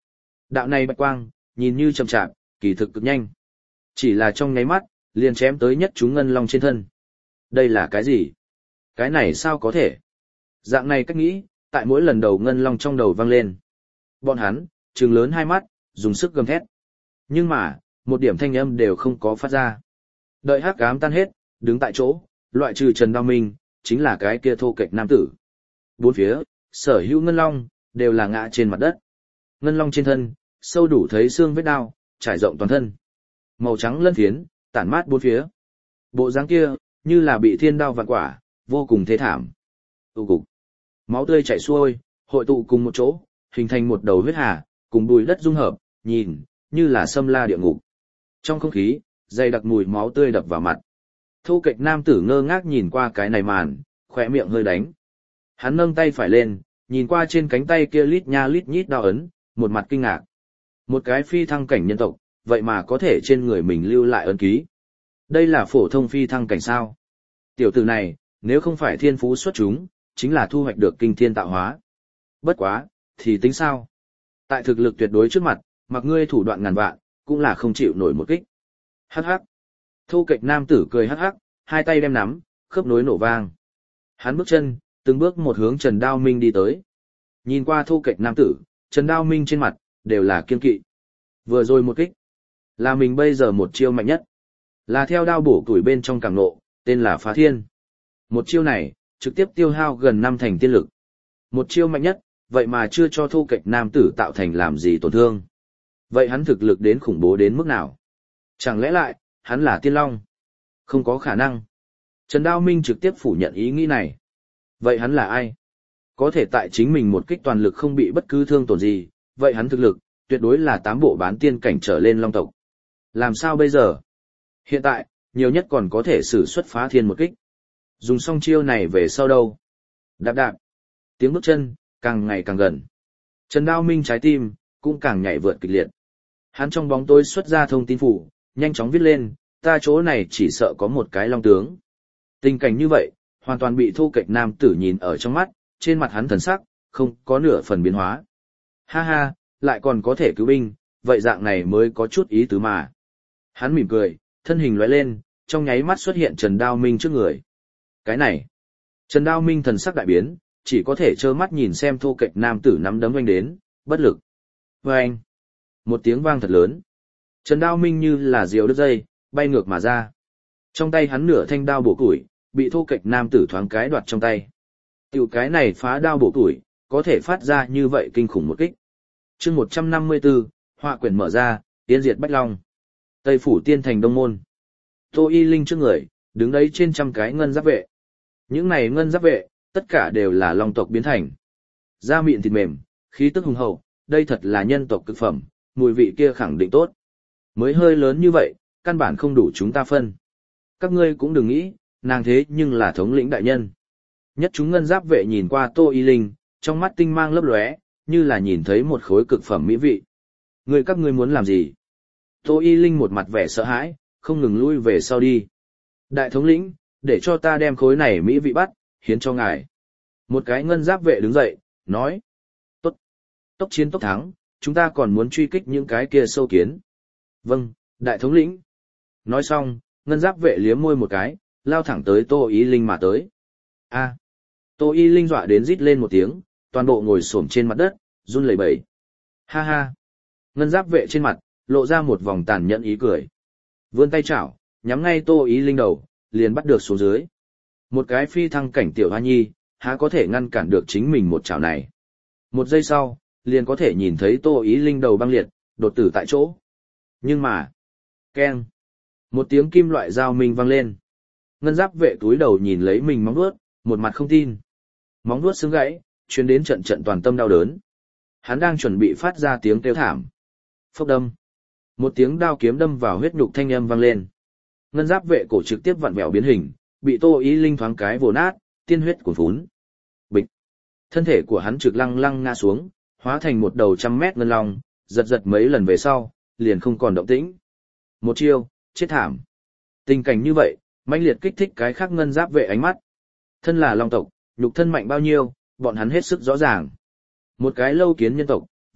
Đạo này bạch quang, nhìn như chậm chạp, kỳ thực cực nhanh. Chỉ là trong nháy mắt, liền chém tới nhất chúng ngân long trên thân. Đây là cái gì? Cái này sao có thể? Dạng này cách nghĩ, tại mỗi lần đầu ngân long trong đầu vang lên. Bọn hắn, trừng lớn hai mắt, dùng sức gầm thét. Nhưng mà, một điểm thanh âm đều không có phát ra. Đợi hắc ám tan hết, đứng tại chỗ, loại trừ Trần Đao Minh, chính là cái kia thô kệch nam tử. Bốn phía, sở hữu ngân long, đều là ngã trên mặt đất. Ngân long trên thân, sâu đủ thấy xương vết đao, trải rộng toàn thân. Màu trắng lân phiến, tản mát bốn phía. Bộ dáng kia, như là bị thiên đao vạn quả, vô cùng thê thảm. Tụ cục. Máu tươi chảy xuôi, hội tụ cùng một chỗ, hình thành một đầu huyết hà, cùng bùi đất dung hợp, nhìn, như là xâm la địa ngục. Trong không khí, dày đặc mùi máu tươi đập vào mặt. Thô kệch nam tử ngơ ngác nhìn qua cái này màn, khỏe miệng hơi đánh. Hắn nâng tay phải lên, nhìn qua trên cánh tay kia lít nha lít nhít đao ấn, một mặt kinh ngạc. Một cái phi thăng cảnh nhân tộc, vậy mà có thể trên người mình lưu lại ấn ký. Đây là phổ thông phi thăng cảnh sao. Tiểu tử này, nếu không phải thiên phú xuất chúng, chính là thu hoạch được kinh thiên tạo hóa. Bất quá, thì tính sao? Tại thực lực tuyệt đối trước mặt, mặc ngươi thủ đoạn ngàn vạn, cũng là không chịu nổi một kích. Hắc hắc. Thô kệch nam tử cười hắc hắc, hai tay đem nắm, khớp nối nổ vang. Hắn bước chân, từng bước một hướng Trần Đao Minh đi tới. Nhìn qua thô kệch nam tử, Trần Đao Minh trên mặt, đều là kiên kỵ. Vừa rồi một kích, là mình bây giờ một chiêu mạnh nhất. Là theo đao bổ tuổi bên trong càng nộ, tên là Phá Thiên. Một chiêu này, trực tiếp tiêu hao gần năm thành tiên lực. Một chiêu mạnh nhất, vậy mà chưa cho thô kệch nam tử tạo thành làm gì tổn thương. Vậy hắn thực lực đến khủng bố đến mức nào? Chẳng lẽ lại, hắn là tiên long? Không có khả năng. Trần Đao Minh trực tiếp phủ nhận ý nghĩ này. Vậy hắn là ai? Có thể tại chính mình một kích toàn lực không bị bất cứ thương tổn gì, vậy hắn thực lực, tuyệt đối là tám bộ bán tiên cảnh trở lên long tộc. Làm sao bây giờ? Hiện tại, nhiều nhất còn có thể sử xuất Phá Thiên một kích. Dùng xong chiêu này về sau đâu? Đạp đạp. Tiếng bước chân, càng ngày càng gần. Trần Đao Minh trái tim, cũng càng nhảy vượt kịch liệt. Hắn trong bóng tối xuất ra thông tin phủ, nhanh chóng viết lên, ta chỗ này chỉ sợ có một cái long tướng. Tình cảnh như vậy, hoàn toàn bị thô kệch nam tử nhìn ở trong mắt, trên mặt hắn thần sắc, không có nửa phần biến hóa. Ha ha, lại còn có thể cứu binh, vậy dạng này mới có chút ý tứ mà. Hắn mỉm cười, thân hình lóe lên, trong nháy mắt xuất hiện Trần Đao Minh trước người. Cái này, Trần Đao Minh thần sắc đại biến, chỉ có thể trơ mắt nhìn xem thô kệch nam tử nắm đấm anh đến, bất lực. Và anh, một tiếng vang thật lớn. Trần Đao Minh như là diều đứt dây, bay ngược mà ra. Trong tay hắn nửa thanh đao bổ củi, bị thô kệch nam tử thoáng cái đoạt trong tay. Tiểu cái này phá đao bổ củi, có thể phát ra như vậy kinh khủng một kích. Chương một trăm năm mươi tư, họa quyển mở ra, tiên diệt Bách Long. Tây phủ tiên thành Đông môn. Tô Y Linh trước người, đứng đấy trên trăm cái ngân giáp vệ. Những này ngân giáp vệ, tất cả đều là long tộc biến thành. Da mịn thịt mềm, khí tức hùng hậu, đây thật là nhân tộc cực phẩm, mùi vị kia khẳng định tốt. Mới hơi lớn như vậy, căn bản không đủ chúng ta phân. Các ngươi cũng đừng nghĩ, nàng thế nhưng là thống lĩnh đại nhân. Nhất chúng ngân giáp vệ nhìn qua Tô Y Linh, trong mắt tinh mang lấp lóe, như là nhìn thấy một khối cực phẩm mỹ vị. Người các ngươi muốn làm gì? Tô Y Linh một mặt vẻ sợ hãi, không ngừng lui về sau đi. Đại thống lĩnh, để cho ta đem khối này mỹ vị bắt, hiến cho ngài. Một cái ngân giáp vệ đứng dậy, nói. Tốt. Tốc chiến tốc thắng, chúng ta còn muốn truy kích những cái kia sâu kiến. Vâng, đại thống lĩnh. Nói xong, ngân giáp vệ liếm môi một cái, lao thẳng tới Tô Y Linh mà tới. A. Tô Y Linh dọa đến rít lên một tiếng, toàn bộ ngồi xổm trên mặt đất, run lẩy bẩy. Ha ha. Ngân giáp vệ trên mặt, lộ ra một vòng tàn nhẫn ý cười. Vươn tay chảo, nhắm ngay Tô Y Linh đầu, liền bắt được xuống dưới. Một cái phi thăng cảnh tiểu hoa nhi, há có thể ngăn cản được chính mình một chảo này. Một giây sau, liền có thể nhìn thấy Tô Y Linh đầu băng liệt, đột tử tại chỗ. Nhưng mà, keng, một tiếng kim loại dao minh vang lên. Ngân giáp vệ túi đầu nhìn lấy mình móng vuốt, một mặt không tin. Móng vuốt xương gãy, truyền đến trận trận toàn tâm đau đớn. Hắn đang chuẩn bị phát ra tiếng kêu thảm. Phốc đâm. Một tiếng đao kiếm đâm vào huyết nhục thanh âm vang lên. Ngân giáp vệ cổ trực tiếp vặn vẹo biến hình, bị Tô Y Linh thoáng cái vồ nát, tiên huyết cuồn phún. Bịch. Thân thể của hắn trực lăng lăng ngã xuống, hóa thành một đầu trăm mét ngân long, giật giật mấy lần về sau, liền không còn động tĩnh. Một chiêu, chết thảm. Tình cảnh như vậy, mãnh liệt kích thích cái khác ngân giáp vệ ánh mắt. Thân là long tộc, nhục thân mạnh bao nhiêu, bọn hắn hết sức rõ ràng. Một cái lâu kiến nhân tộc,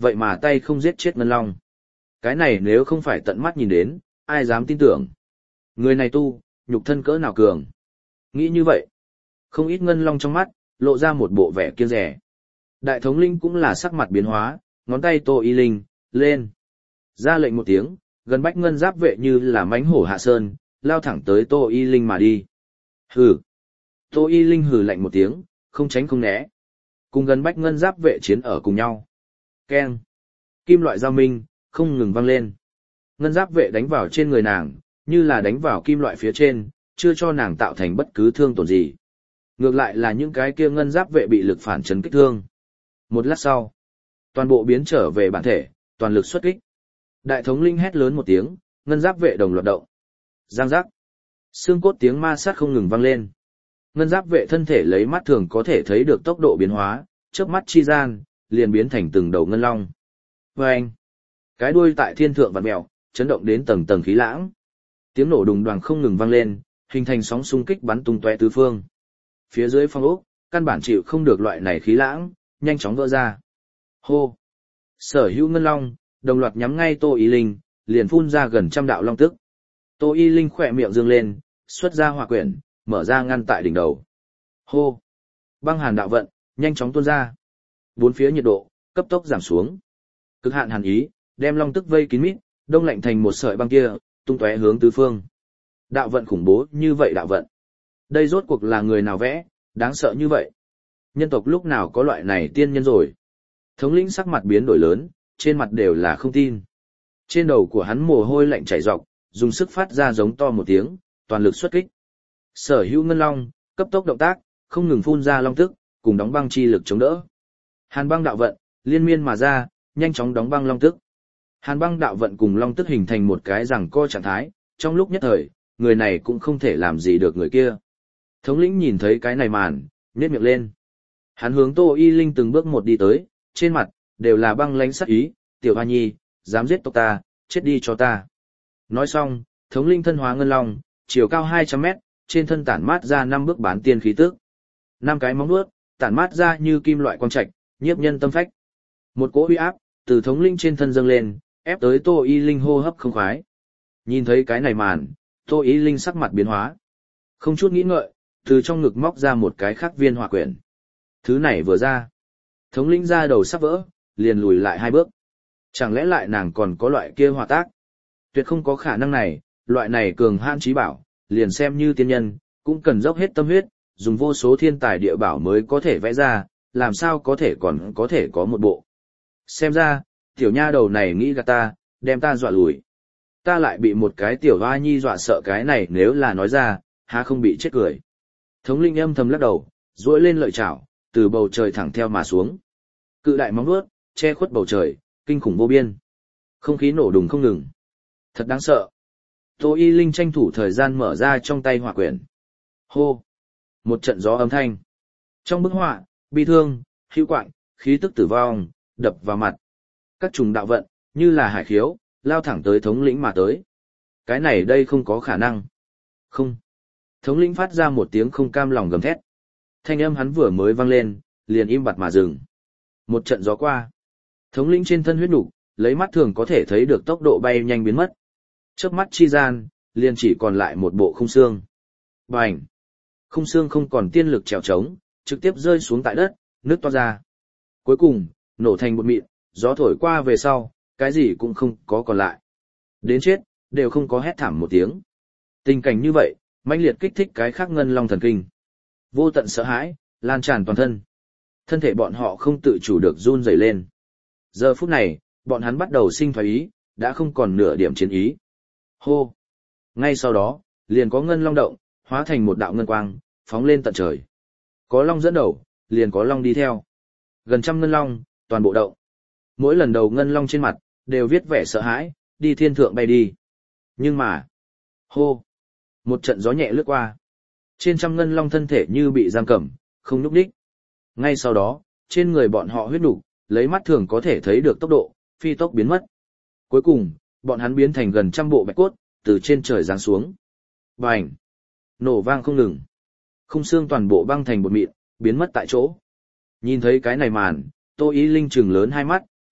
vậy mà tay không giết chết ngân long. Cái này nếu không phải tận mắt nhìn đến, ai dám tin tưởng. Người này tu, nhục thân cỡ nào cường. Nghĩ như vậy, không ít ngân long trong mắt, lộ ra một bộ vẻ kiêng rẻ. Đại thống linh cũng là sắc mặt biến hóa, ngón tay Tô Y Linh, lên. Ra lệnh một tiếng, gần bách ngân giáp vệ như là mãnh hổ hạ sơn, lao thẳng tới Tô Y Linh mà đi. Hừ. Tô Y Linh hừ lạnh một tiếng, không tránh không né. Cùng gần bách ngân giáp vệ chiến ở cùng nhau. Keng. Kim loại giao minh, không ngừng vang lên. Ngân giáp vệ đánh vào trên người nàng, như là đánh vào kim loại phía trên, chưa cho nàng tạo thành bất cứ thương tổn gì. Ngược lại là những cái kia ngân giáp vệ bị lực phản chấn kích thương. Một lát sau, toàn bộ biến trở về bản thể, toàn lực xuất kích. Đại thống linh hét lớn một tiếng, ngân giáp vệ đồng loạt động. Giang giác. Xương cốt tiếng ma sát không ngừng vang lên. Ngân giáp vệ thân thể lấy mắt thường có thể thấy được tốc độ biến hóa, chớp mắt chi gian, liền biến thành từng đầu ngân long. Vâng! Cái đuôi tại thiên thượng vặn mèo, chấn động đến tầng tầng khí lãng. Tiếng nổ đùng đoàng không ngừng vang lên, hình thành sóng xung kích bắn tung tóe tứ phương. Phía dưới phong ốc, căn bản chịu không được loại này khí lãng, nhanh chóng vỡ ra. Hô! Sở hữu ngân long, đồng loạt nhắm ngay Tô Y Linh, liền phun ra gần trăm đạo long tức. Tô Y Linh khỏe miệng dương lên, xuất ra hỏa quyển, mở ra ngăn tại đỉnh đầu. Hô! Băng hàn đạo vận, nhanh chóng tuôn ra. Bốn phía nhiệt độ, cấp tốc giảm xuống. Cực hạn hàn ý, đem long tức vây kín mít, đông lạnh thành một sợi băng kia, tung tóe hướng tứ phương. Đạo vận khủng bố như vậy đạo vận. Đây rốt cuộc là người nào vẽ, đáng sợ như vậy. Nhân tộc lúc nào có loại này tiên nhân rồi. Thống lĩnh sắc mặt biến đổi lớn, trên mặt đều là không tin. Trên đầu của hắn mồ hôi lạnh chảy ròng, dùng sức phát ra giống to một tiếng, toàn lực xuất kích. Sở hữu ngân long, cấp tốc động tác, không ngừng phun ra long tức, cùng đóng băng chi lực chống đỡ. Hàn băng đạo vận, liên miên mà ra, nhanh chóng đóng băng long tức. Hàn băng đạo vận cùng long tức hình thành một cái giằng co trạng thái, trong lúc nhất thời, người này cũng không thể làm gì được người kia. Thống lĩnh nhìn thấy cái này màn, nhếch miệng lên. Hắn hướng Tô Y Linh từng bước một đi tới, trên mặt, đều là băng lãnh sắc ý, tiểu hoa nhi, dám giết tộc ta, chết đi cho ta. Nói xong, thống linh thân hóa ngân long, chiều cao hai trăm mét, trên thân tản mát ra năm bước bán tiên khí tức. Năm cái móng vuốt, tản mát ra như kim loại quang trạch, nhiếp nhân tâm phách. Một cỗ uy áp, từ thống linh trên thân dâng lên, ép tới Tô Y Linh hô hấp không khoái. Nhìn thấy cái này màn, Tô Y Linh sắc mặt biến hóa. Không chút nghĩ ngợi, từ trong ngực móc ra một cái khắc viên hỏa quyển. Thứ này vừa ra, thống linh ra đầu sắp vỡ, liền lùi lại hai bước. Chẳng lẽ lại nàng còn có loại kia hỏa tác? Tuyệt không có khả năng này, loại này cường hãn trí bảo, liền xem như tiên nhân, cũng cần dốc hết tâm huyết, dùng vô số thiên tài địa bảo mới có thể vẽ ra, làm sao có thể còn có thể có một bộ. Xem ra, tiểu nha đầu này nghĩ gạt ta, đem ta dọa lùi. Ta lại bị một cái tiểu hoa nhi dọa sợ, cái này nếu là nói ra, há không bị chết cười. Thống linh âm thầm lắc đầu, duỗi lên lợi chảo, từ bầu trời thẳng theo mà xuống. Cự đại móng vuốt, che khuất bầu trời, kinh khủng vô biên. Không khí nổ đùng không ngừng. Thật đáng sợ. Tô Y Linh tranh thủ thời gian mở ra trong tay hỏa quyển. Hô! Một trận gió âm thanh. Trong bức họa, bi thương, hữu quạng, khí tức tử vong, đập vào mặt. Các trùng đạo vận, như là hải khiếu, lao thẳng tới thống lĩnh mà tới. Cái này đây không có khả năng. Không. Thống lĩnh phát ra một tiếng không cam lòng gầm thét. Thanh âm hắn vừa mới vang lên, liền im bặt mà dừng. Một trận gió qua. Thống lĩnh trên thân huyết nục, lấy mắt thường có thể thấy được tốc độ bay nhanh biến mất. Chớp mắt chi gian, liền chỉ còn lại một bộ khung xương. Bành! Khung xương không còn tiên lực trèo trống, trực tiếp rơi xuống tại đất, nước to ra. Cuối cùng, nổ thành bột mịn, gió thổi qua về sau, cái gì cũng không có còn lại. Đến chết, đều không có hét thảm một tiếng. Tình cảnh như vậy, mãnh liệt kích thích cái khác ngân long thần kinh. Vô tận sợ hãi, lan tràn toàn thân. Thân thể bọn họ không tự chủ được run rẩy lên. Giờ phút này, bọn hắn bắt đầu sinh thoái ý, đã không còn nửa điểm chiến ý. Hô! Ngay sau đó, liền có ngân long động, hóa thành một đạo ngân quang, phóng lên tận trời. Có long dẫn đầu, liền có long đi theo. Gần trăm ngân long, toàn bộ động. Mỗi lần đầu ngân long trên mặt, đều viết vẻ sợ hãi, đi thiên thượng bay đi. Nhưng mà, hô! Một trận gió nhẹ lướt qua. Trên trăm ngân long thân thể như bị giam cầm, không nhúc nhích. Ngay sau đó, trên người bọn họ huyết nục, lấy mắt thường có thể thấy được tốc độ, phi tốc biến mất. Cuối cùng, bọn hắn biến thành gần trăm bộ bạch cốt, từ trên trời giáng xuống. Bành! Nổ vang không ngừng. Khung xương toàn bộ băng thành bột mịn, biến mất tại chỗ. Nhìn thấy cái này màn, Tô Y Linh trừng lớn hai mắt,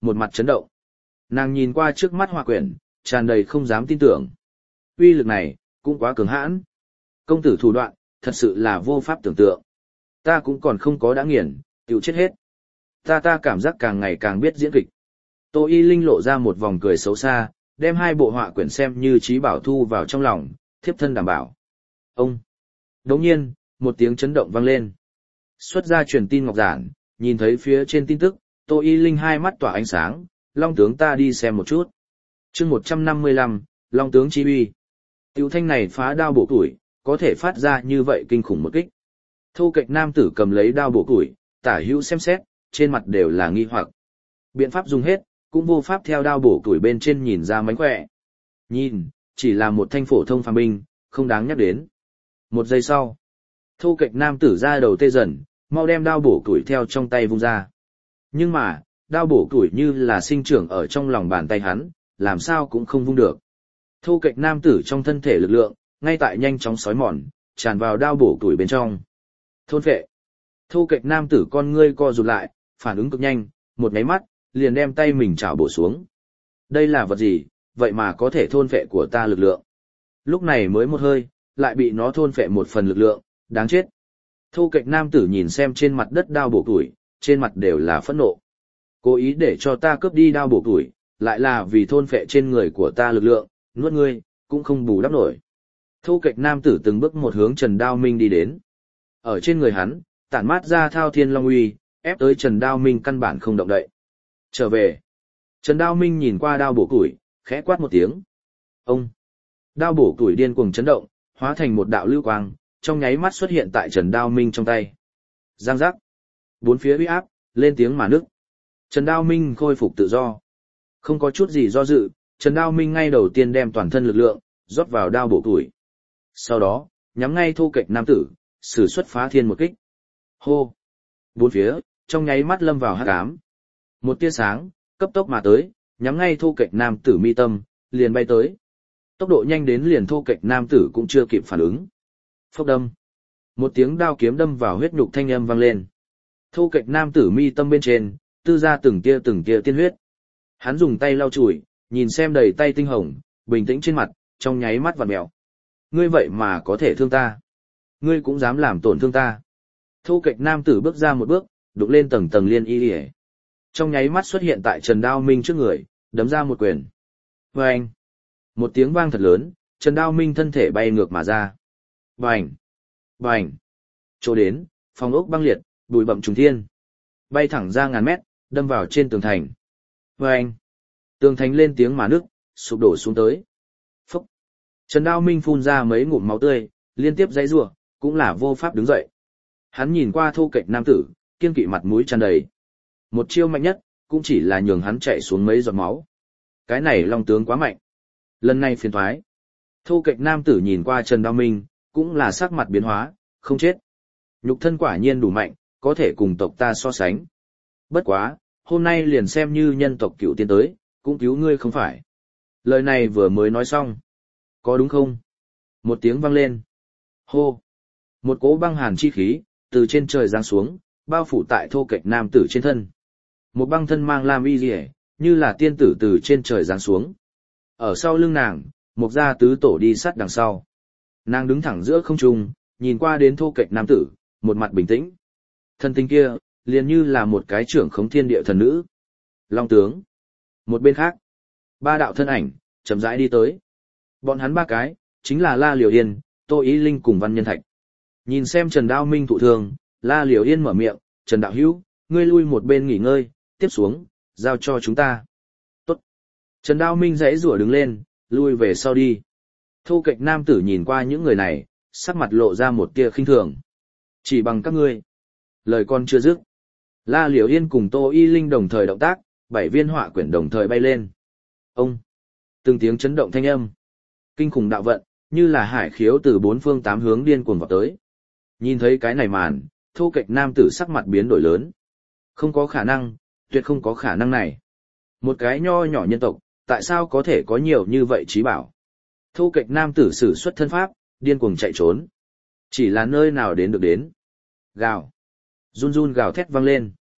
một mặt chấn động. Nàng nhìn qua trước mắt họa quyển, tràn đầy không dám tin tưởng. Uy lực này, cũng quá cường hãn. Công tử thủ đoạn, thật sự là vô pháp tưởng tượng. Ta cũng còn không có đã nghiền, tiểu chết hết. Ta ta cảm giác càng ngày càng biết diễn kịch. Tô Y Linh lộ ra một vòng cười xấu xa, đem hai bộ họa quyển xem như trí bảo thu vào trong lòng, thiếp thân đảm bảo. Ông! Đồng nhiên, một tiếng chấn động vang lên. Xuất ra truyền tin ngọc giản, nhìn thấy phía trên tin tức, Tô Y Linh hai mắt tỏa ánh sáng, Long tướng ta đi xem một chút. chương một trăm năm mươi lăm, Long tướng chi uy. Tiểu thanh này phá đao bổ củi, có thể phát ra như vậy kinh khủng một kích. Thô kệch nam tử cầm lấy đao bổ củi, tả hữu xem xét, trên mặt đều là nghi hoặc. Biện pháp dùng hết, cũng vô pháp theo đao bổ củi bên trên nhìn ra mánh khỏe. Nhìn, chỉ là một thanh phổ thông phàm binh, không đáng nhắc đến. Một giây sau, thô kệch nam tử ra đầu tê dần, mau đem đao bổ củi theo trong tay vung ra. Nhưng mà, đao bổ củi như là sinh trưởng ở trong lòng bàn tay hắn, làm sao cũng không vung được. Thô kệch nam tử trong thân thể lực lượng, ngay tại nhanh chóng sói mòn, tràn vào đao bổ củi bên trong. Thôn phệ. Thô kệch nam tử con ngươi co rụt lại, phản ứng cực nhanh, một máy mắt, liền đem tay mình chảo bổ xuống. Đây là vật gì, vậy mà có thể thôn phệ của ta lực lượng. Lúc này mới một hơi, lại bị nó thôn phệ một phần lực lượng, đáng chết. Thô kệch nam tử nhìn xem trên mặt đất đao bổ củi, trên mặt đều là phẫn nộ. Cố ý để cho ta cướp đi đao bổ củi, lại là vì thôn phệ trên người của ta lực lượng, nuốt ngươi, cũng không bù đắp nổi. Thô kệch nam tử từng bước một hướng Trần Đao Minh đi đến. Ở trên người hắn, tản mát ra thao thiên long uy, ép tới Trần Đao Minh căn bản không động đậy. Trở về. Trần Đao Minh nhìn qua đao bổ củi, khẽ quát một tiếng. Ông. Đao bổ củi điên cuồng chấn động, hóa thành một đạo lưu quang, trong nháy mắt xuất hiện tại Trần Đao Minh trong tay. Giang giác. Bốn phía uy áp, lên tiếng mà nức. Trần Đao Minh khôi phục tự do. Không có chút gì do dự, Trần Đao Minh ngay đầu tiên đem toàn thân lực lượng, rót vào đao bổ củi. Sau đó, nhắm ngay thô kệch nam tử, sử xuất phá thiên một kích. Hô! Bốn phía, trong nháy mắt lâm vào hắc ám. Một tia sáng, cấp tốc mà tới, nhắm ngay thô kệch nam tử mi tâm, liền bay tới. Tốc độ nhanh đến liền thô kệch nam tử cũng chưa kịp phản ứng. Phốc đâm. Một tiếng đao kiếm đâm vào huyết nhục thanh âm vang lên. Thô kệch nam tử mi tâm bên trên, tư ra từng tia từng tia tiên huyết. Hắn dùng tay lau chùi, nhìn xem đầy tay tinh hồng, bình tĩnh trên mặt, trong nháy mắt vặn mèo. Ngươi vậy mà có thể thương ta. Ngươi cũng dám làm tổn thương ta. Thô kệch nam tử bước ra một bước, đụng lên tầng tầng liên y liễu. Trong nháy mắt xuất hiện tại Trần Đao Minh trước người, đấm ra một quyền. Vâng! Một tiếng vang thật lớn, Trần Đao Minh thân thể bay ngược mà ra. Bành! Bành! Chỗ đến, phòng ốc băng liệt, bụi bặm trùng thiên. Bay thẳng ra ngàn mét, đâm vào trên tường thành. Vâng! Tường thành lên tiếng mà nứt, sụp đổ xuống tới. Phúc! Trần Đao Minh phun ra mấy ngụm máu tươi, liên tiếp giãy giụa, cũng là vô pháp đứng dậy. Hắn nhìn qua thô kệch nam tử, kiên kỵ mặt mũi tràn đầy. Một chiêu mạnh nhất, cũng chỉ là nhường hắn chạy xuống mấy giọt máu. Cái này long tướng quá mạnh. Lần này phiền thoái. Thô kệch nam tử nhìn qua Trần Đao Minh, cũng là sắc mặt biến hóa, không chết. Nhục thân quả nhiên đủ mạnh, có thể cùng tộc ta so sánh. Bất quá, hôm nay liền xem như nhân tộc cựu tiến tới, cũng cứu ngươi không phải. Lời này vừa mới nói xong. Có đúng không? Một tiếng vang lên. Hô! Một cỗ băng hàn chi khí, từ trên trời giáng xuống, bao phủ tại thô kệch nam tử trên thân. Một băng thân mang lam y liễu, như là tiên tử từ trên trời giáng xuống. Ở sau lưng nàng, một gia tứ tổ đi sát đằng sau. Nàng đứng thẳng giữa không trung, nhìn qua đến thô kệch nam tử, một mặt bình tĩnh. Thân tinh kia, liền như là một cái trưởng khống thiên địa thần nữ. Long tướng. Một bên khác, ba đạo thân ảnh, chậm rãi đi tới. Bọn hắn ba cái, chính là La Liều Yên, Tô Ý Linh cùng Văn Nhân Thạch. Nhìn xem Trần Đao Minh thụ thương, La Liều Yên mở miệng, Trần Đạo Hữu, ngươi lui một bên nghỉ ngơi, tiếp xuống, giao cho chúng ta. Tốt. Trần Đao Minh dãy rủa đứng lên, lui về sau đi. Thô kệch nam tử nhìn qua những người này, sắc mặt lộ ra một tia khinh thường. Chỉ bằng các ngươi. Lời con chưa dứt. La Liều Yên cùng Tô Y Linh đồng thời động tác, bảy viên họa quyển đồng thời bay lên. Ông. Từng tiếng chấn động thanh âm. Kinh khủng đạo vận, như là hải khiếu từ bốn phương tám hướng điên cuồng vào tới. Nhìn thấy cái này màn, thô kệch nam tử sắc mặt biến đổi lớn. Không có khả năng, tuyệt không có khả năng này. Một cái nho nhỏ nhân tộc, tại sao có thể có nhiều như vậy trí bảo? Thô kệch nam tử sử xuất thân pháp, điên cuồng chạy trốn. Chỉ là nơi nào đến được đến. Gào. Run run gào thét vang lên.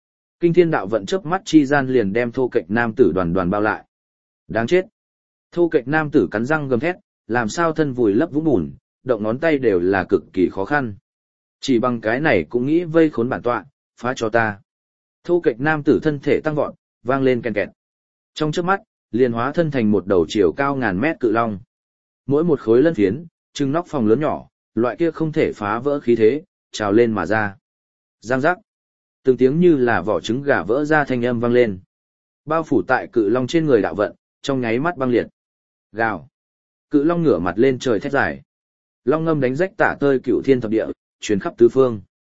Kinh thiên đạo vận chớp mắt chi gian liền đem thô kệch nam tử đoàn đoàn bao lại. Đáng chết. Thô kệch nam tử cắn răng gầm thét, làm sao thân vùi lấp vũng bùn, động ngón tay đều là cực kỳ khó khăn. Chỉ bằng cái này cũng nghĩ vây khốn bản tọa, phá cho ta. Thô kệch nam tử thân thể tăng vọt, vang lên kèn kẹt. Trong chớp mắt, liền hóa thân thành một đầu chiều cao ngàn mét cự long. Mỗi một khối lân phiến, trưng nóc phòng lớn nhỏ, loại kia không thể phá vỡ khí thế, trào lên mà ra. Giang giác. Từng tiếng như là vỏ trứng gà vỡ ra thanh âm vang lên. Bao phủ tại cự long trên người đạo vận, trong nháy mắt băng liệt. Gào. Cự long ngửa mặt lên trời thét dài. Long ngâm đánh rách tả tơi cửu thiên thập địa, truyền khắp tứ phương.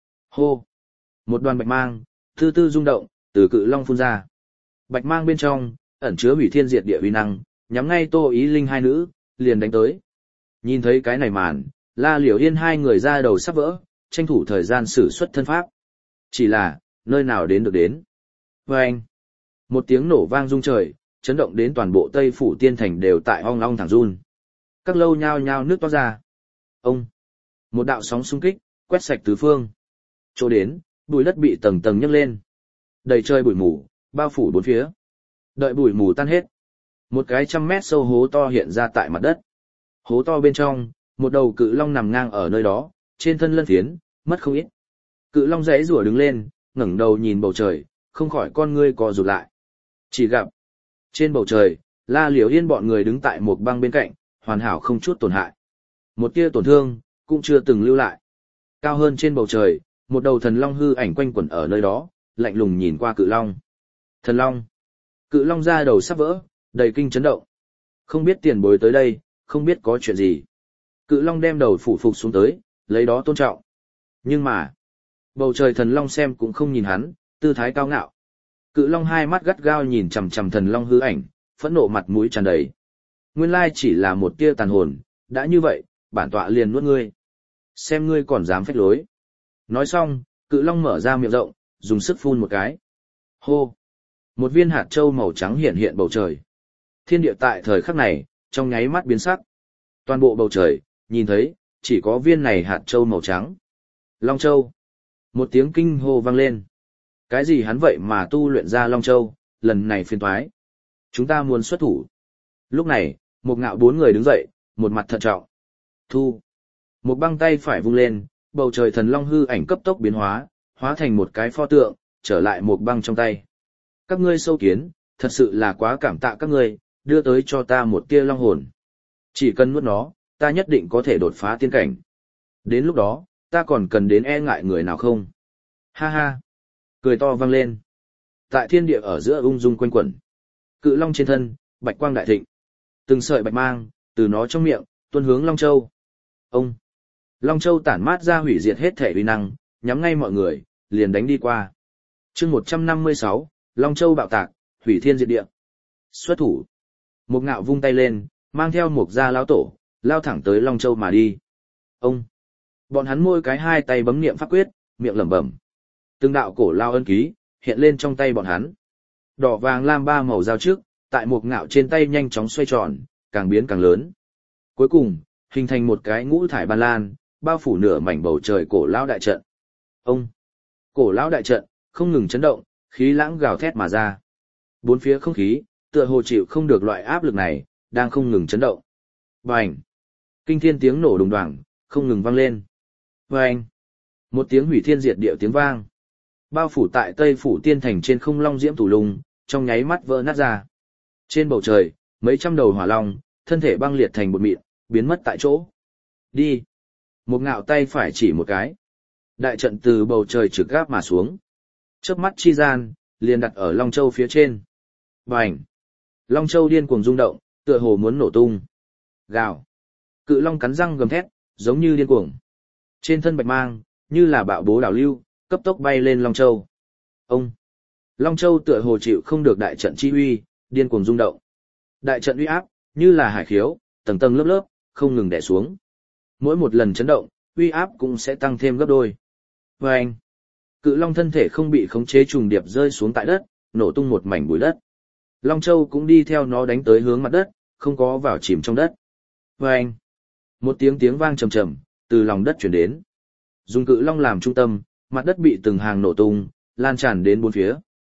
Hô. Một đoàn bạch mang, tư tư rung động, từ cự long phun ra. Bạch mang bên trong, ẩn chứa hủy thiên diệt địa uy năng, nhắm ngay Tô Ý Linh hai nữ, liền đánh tới. Nhìn thấy cái này màn, La Liễu Yên hai người ra đầu sắp vỡ, tranh thủ thời gian sử xuất thân pháp. Chỉ là, nơi nào đến được đến. Và anh, một tiếng nổ vang rung trời, chấn động đến toàn bộ Tây Phủ Tiên Thành đều tại ong ong thẳng run. Các lâu nhao nhao nước toát ra. Ông, một đạo sóng xung kích, quét sạch tứ phương. Chỗ đến, bụi đất bị tầng tầng nhấc lên. Đầy trời bụi mù, bao phủ bốn phía. Đợi bụi mù tan hết. Một cái trăm mét sâu hố to hiện ra tại mặt đất. Hố to bên trong, một đầu cự long nằm ngang ở nơi đó, trên thân lân phiến, mất không ít. Cự long rẽ rủa đứng lên, ngẩng đầu nhìn bầu trời, không khỏi con ngươi co rụt lại. Chỉ gặp, trên bầu trời, La Liễu Yên bọn người đứng tại một băng bên cạnh, hoàn hảo không chút tổn hại. Một tia tổn thương, cũng chưa từng lưu lại. Cao hơn trên bầu trời, một đầu thần long hư ảnh quanh quẩn ở nơi đó, lạnh lùng nhìn qua cự long. Thần long. Cự long ra đầu sắp vỡ, đầy kinh chấn động. Không biết tiền bối tới đây, không biết có chuyện gì. Cự long đem đầu phủ phục xuống tới, lấy đó tôn trọng. Nhưng mà, bầu trời thần long xem cũng không nhìn hắn, tư thái cao ngạo. Cự long hai mắt gắt gao nhìn chằm chằm thần long hư ảnh, phẫn nộ mặt mũi tràn đầy. Nguyên lai chỉ là một tia tàn hồn, đã như vậy, bản tọa liền nuốt ngươi. Xem ngươi còn dám phách lối. Nói xong, cự long mở ra miệng rộng, dùng sức phun một cái. Hô! Một viên hạt châu màu trắng hiện hiện bầu trời. Thiên địa tại thời khắc này, trong nháy mắt biến sắc. Toàn bộ bầu trời, nhìn thấy, chỉ có viên này hạt châu màu trắng. Long Châu. Một tiếng kinh hô vang lên. Cái gì hắn vậy mà tu luyện ra Long Châu, lần này phiền toái. Chúng ta muốn xuất thủ. Lúc này, một ngạo bốn người đứng dậy, một mặt thận trọng. Thu. Một băng tay phải vung lên, bầu trời thần long hư ảnh cấp tốc biến hóa, hóa thành một cái pho tượng, trở lại một băng trong tay. Các ngươi sâu kiến, thật sự là quá cảm tạ các ngươi, đưa tới cho ta một tia long hồn. Chỉ cần nuốt nó, ta nhất định có thể đột phá tiên cảnh. Đến lúc đó, ta còn cần đến e ngại người nào không? Ha ha! Cười to vang lên. Tại thiên địa ở giữa ung dung quanh quẩn. Cự long trên thân, bạch quang đại thịnh. Từng sợi bạch mang, từ nó trong miệng, tuôn hướng Long Châu. Ông! Long Châu tản mát ra hủy diệt hết thể uy năng, nhắm ngay mọi người, liền đánh đi qua. chương một trăm năm mươi sáu, Long Châu bạo tạc, hủy thiên diệt địa. Xuất thủ. Một ngạo vung tay lên, mang theo một gia lão tổ, lao thẳng tới Long Châu mà đi. Ông! Bọn hắn môi cái hai tay bấm niệm pháp quyết, miệng lẩm bẩm. Từng đạo cổ lao ân ký, hiện lên trong tay bọn hắn. Đỏ vàng lam ba màu giao trước, tại một ngạo trên tay nhanh chóng xoay tròn, càng biến càng lớn. Cuối cùng, hình thành một cái ngũ thải ban lan, bao phủ nửa mảnh bầu trời cổ lao đại trận. Ông! Cổ lao đại trận, không ngừng chấn động, khí lãng gào thét mà ra. Bốn phía không khí, tựa hồ chịu không được loại áp lực này, đang không ngừng chấn động. Bành! Kinh thiên tiếng nổ đùng đoàng, không ngừng vang lên. Bành! Một tiếng hủy thiên diệt địa tiếng vang. Bao phủ tại Tây Phủ Tiên Thành trên không long diễm thủ lùng, trong nháy mắt vỡ nát ra. Trên bầu trời, mấy trăm đầu hỏa long, thân thể băng liệt thành bột mịn, biến mất tại chỗ. Đi! Một ngạo tay phải chỉ một cái. Đại trận từ bầu trời trực gáp mà xuống. Chớp mắt chi gian, liền đặt ở Long Châu phía trên. Bành! Long Châu điên cuồng rung động, tựa hồ muốn nổ tung. Gào! Cự long cắn răng gầm thét, giống như điên cuồng. Trên thân bạch mang, như là bạo bố đảo lưu, cấp tốc bay lên Long Châu. Ông! Long Châu tựa hồ chịu không được đại trận chi uy, điên cuồng rung động. Đại trận uy áp, như là hải khiếu, tầng tầng lớp lớp, không ngừng đè xuống. Mỗi một lần chấn động, uy áp cũng sẽ tăng thêm gấp đôi. Và anh! Cự long thân thể không bị khống chế trùng điệp rơi xuống tại đất, nổ tung một mảnh bụi đất. Long Châu cũng đi theo nó đánh tới hướng mặt đất, không có vào chìm trong đất. Và anh! Một tiếng tiếng vang trầm trầm, từ lòng đất chuyển đến. Dùng cự long làm trung tâm, mặt đất bị từng hàng nổ tung, lan tràn đến bốn phía.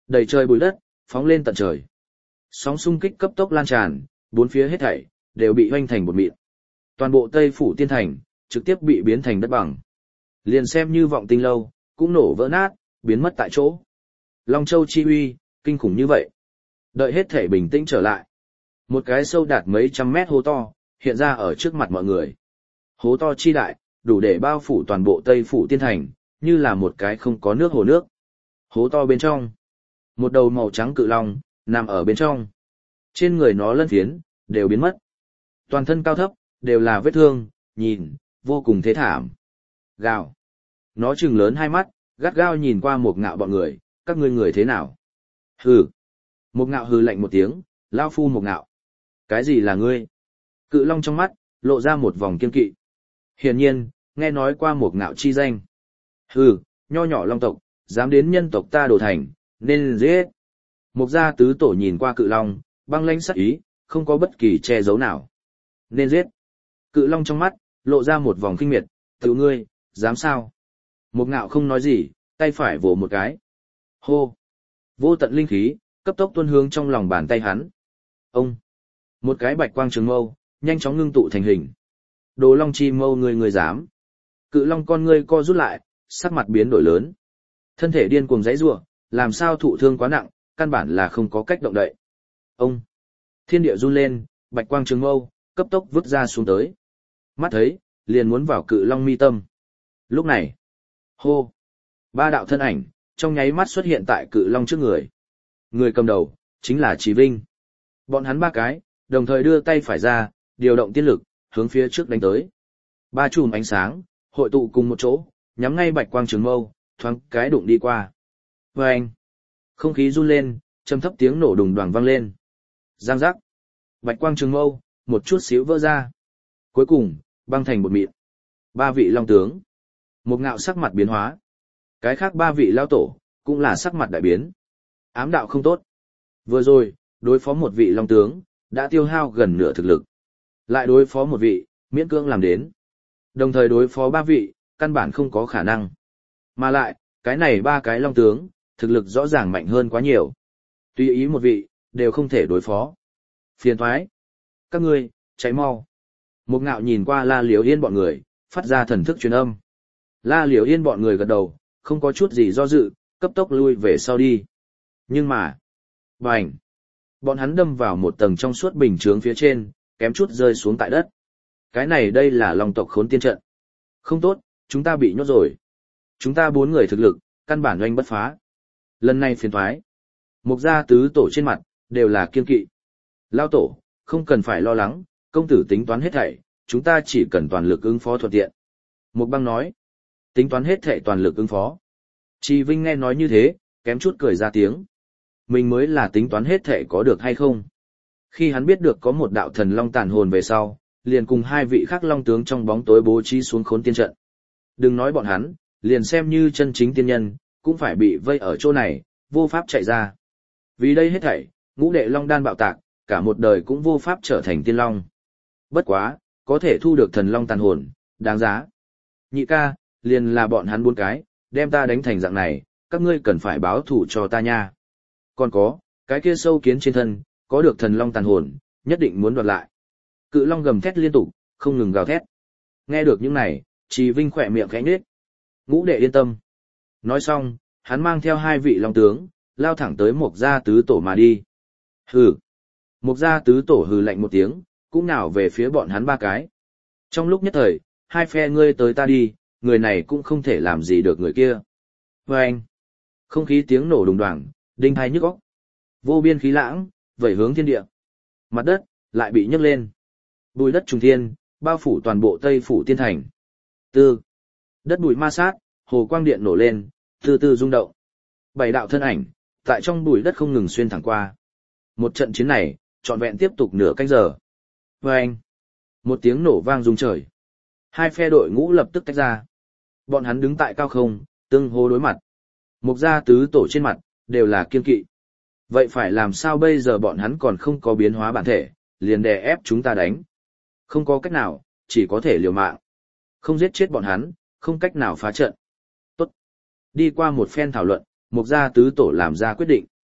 Đầy trời bụi đất, phóng lên tận trời. Sóng xung kích cấp tốc lan tràn, bốn phía hết thảy đều bị hoanh thành bột mịn. Toàn bộ Tây phủ tiên thành trực tiếp bị biến thành đất bằng. Liền xem như vọng tinh lâu, cũng nổ vỡ nát, biến mất tại chỗ. Long Châu chi uy, kinh khủng như vậy. Đợi hết thảy bình tĩnh trở lại. Một cái sâu đạt mấy trăm mét hố to, hiện ra ở trước mặt mọi người. Hố to chi đại, đủ để bao phủ toàn bộ Tây phủ tiên thành, như là một cái không có nước hồ nước. Hố to bên trong. Một đầu màu trắng cự long, nằm ở bên trong. Trên người nó lân phiến, đều biến mất. Toàn thân cao thấp, đều là vết thương, nhìn, vô cùng thế thảm. Gào. Nó trừng lớn hai mắt, gắt gao nhìn qua một ngạo bọn người, các ngươi người thế nào? Hừ. Một ngạo hừ lạnh một tiếng, lao phu một ngạo. Cái gì là ngươi? Cự long trong mắt, lộ ra một vòng kiên kỵ. Hiển nhiên, nghe nói qua một ngạo chi danh. Hừ, nho nhỏ long tộc, dám đến nhân tộc ta đổ thành, nên giết. Mục gia tứ tổ nhìn qua cự long, băng lãnh sắc ý, không có bất kỳ che giấu nào. Nên giết. Cự long trong mắt, lộ ra một vòng kinh miệt, tự ngươi, dám sao? Mục ngạo không nói gì, tay phải vỗ một cái. Hô. Vô tận linh khí, cấp tốc tuôn hướng trong lòng bàn tay hắn. Ông. Một cái bạch quang trường mâu, nhanh chóng ngưng tụ thành hình. Đồ long chi mâu ngươi ngươi dám. Cự long con ngươi co rút lại, sắc mặt biến đổi lớn. Thân thể điên cuồng giãy giụa, làm sao thụ thương quá nặng, căn bản là không có cách động đậy. Ông. Thiên địa run lên, bạch quang trường mâu, cấp tốc vứt ra xuống tới. Mắt thấy, liền muốn vào cự long mi tâm. Lúc này, hô. Ba đạo thân ảnh, trong nháy mắt xuất hiện tại cự long trước người. Người cầm đầu, chính là Chí Vinh. Bọn hắn ba cái, đồng thời đưa tay phải ra, điều động tiên lực, hướng phía trước đánh tới. Ba chùm ánh sáng, hội tụ cùng một chỗ, nhắm ngay bạch quang trường mâu, thoáng cái đụng đi qua. Vâng! Không khí run lên, trầm thấp tiếng nổ đùng đoàng vang lên. Giang giác! Bạch quang trường mâu, một chút xíu vỡ ra. Cuối cùng, băng thành bột mịn. Ba vị long tướng. Một ngạo sắc mặt biến hóa. Cái khác ba vị lao tổ, cũng là sắc mặt đại biến. Ám đạo không tốt. Vừa rồi, đối phó một vị long tướng, đã tiêu hao gần nửa thực lực. Lại đối phó một vị, miễn cưỡng làm đến. Đồng thời đối phó ba vị, căn bản không có khả năng. Mà lại, cái này ba cái long tướng, thực lực rõ ràng mạnh hơn quá nhiều. Tùy ý một vị, đều không thể đối phó. Phiền thoái. Các ngươi, cháy mau. Một ngạo nhìn qua La Liếu Yên bọn người, phát ra thần thức truyền âm. La Liếu Yên bọn người gật đầu, không có chút gì do dự, cấp tốc lui về sau đi. Nhưng mà, bành! Bọn hắn đâm vào một tầng trong suốt bình chướng phía trên, kém chút rơi xuống tại đất. Cái này đây là long tộc khốn tiên trận. Không tốt, chúng ta bị nhốt rồi. Chúng ta bốn người thực lực, căn bản oanh bất phá. Lần này phiền thoái. Mục gia tứ tổ trên mặt, đều là kiên kỵ. Lao tổ, không cần phải lo lắng, công tử tính toán hết thảy, chúng ta chỉ cần toàn lực ứng phó thuận tiện. Mục băng nói, tính toán hết thảy toàn lực ứng phó. Chi Vinh nghe nói như thế, kém chút cười ra tiếng. Mình mới là tính toán hết thảy có được hay không. Khi hắn biết được có một đạo thần long tàn hồn về sau, liền cùng hai vị khác long tướng trong bóng tối bố trí xuống khốn tiên trận. Đừng nói bọn hắn, liền xem như chân chính tiên nhân, cũng phải bị vây ở chỗ này, vô pháp chạy ra. Vì đây hết thảy, ngũ đệ long đan bạo tạc, cả một đời cũng vô pháp trở thành tiên long. Bất quá, có thể thu được thần long tàn hồn, đáng giá. Nhị ca, liền là bọn hắn bốn cái, đem ta đánh thành dạng này, các ngươi cần phải báo thủ cho ta nha. Còn có, cái kia sâu kiến trên thân, có được thần long tàn hồn, nhất định muốn đoạt lại. Cự long gầm thét liên tục, không ngừng gào thét. Nghe được những này, Trì Vinh khỏe miệng khẽ nhếch. Ngũ đệ yên tâm. Nói xong, hắn mang theo hai vị long tướng, lao thẳng tới Mục gia tứ tổ mà đi. Hừ. Mục gia tứ tổ hừ lạnh một tiếng, cũng nào về phía bọn hắn ba cái. Trong lúc nhất thời, hai phe ngươi tới ta đi, người này cũng không thể làm gì được người kia. Và anh. Không khí tiếng nổ đùng đoàng, đinh hai nhức óc. Vô biên khí lãng, vẩy hướng thiên địa. Mặt đất, lại bị nhấc lên. Bùi đất trùng thiên, bao phủ toàn bộ Tây phủ tiên thành. Tư. Đất bụi ma sát, hồ quang điện nổ lên, từ từ rung động. Bảy đạo thân ảnh, tại trong bụi đất không ngừng xuyên thẳng qua. Một trận chiến này, trọn vẹn tiếp tục nửa canh giờ. Và anh. Một tiếng nổ vang rung trời. Hai phe đội ngũ lập tức tách ra. Bọn hắn đứng tại cao không, tương hô đối mặt. Mục gia tứ tổ trên mặt, đều là kiên kỵ. Vậy phải làm sao bây giờ bọn hắn còn không có biến hóa bản thể, liền đè ép chúng ta đánh. Không có cách nào, chỉ có thể liều mạng. Không giết chết bọn hắn, không cách nào phá trận. Tốt. Đi qua một phen thảo luận, Mục gia tứ tổ làm ra quyết định.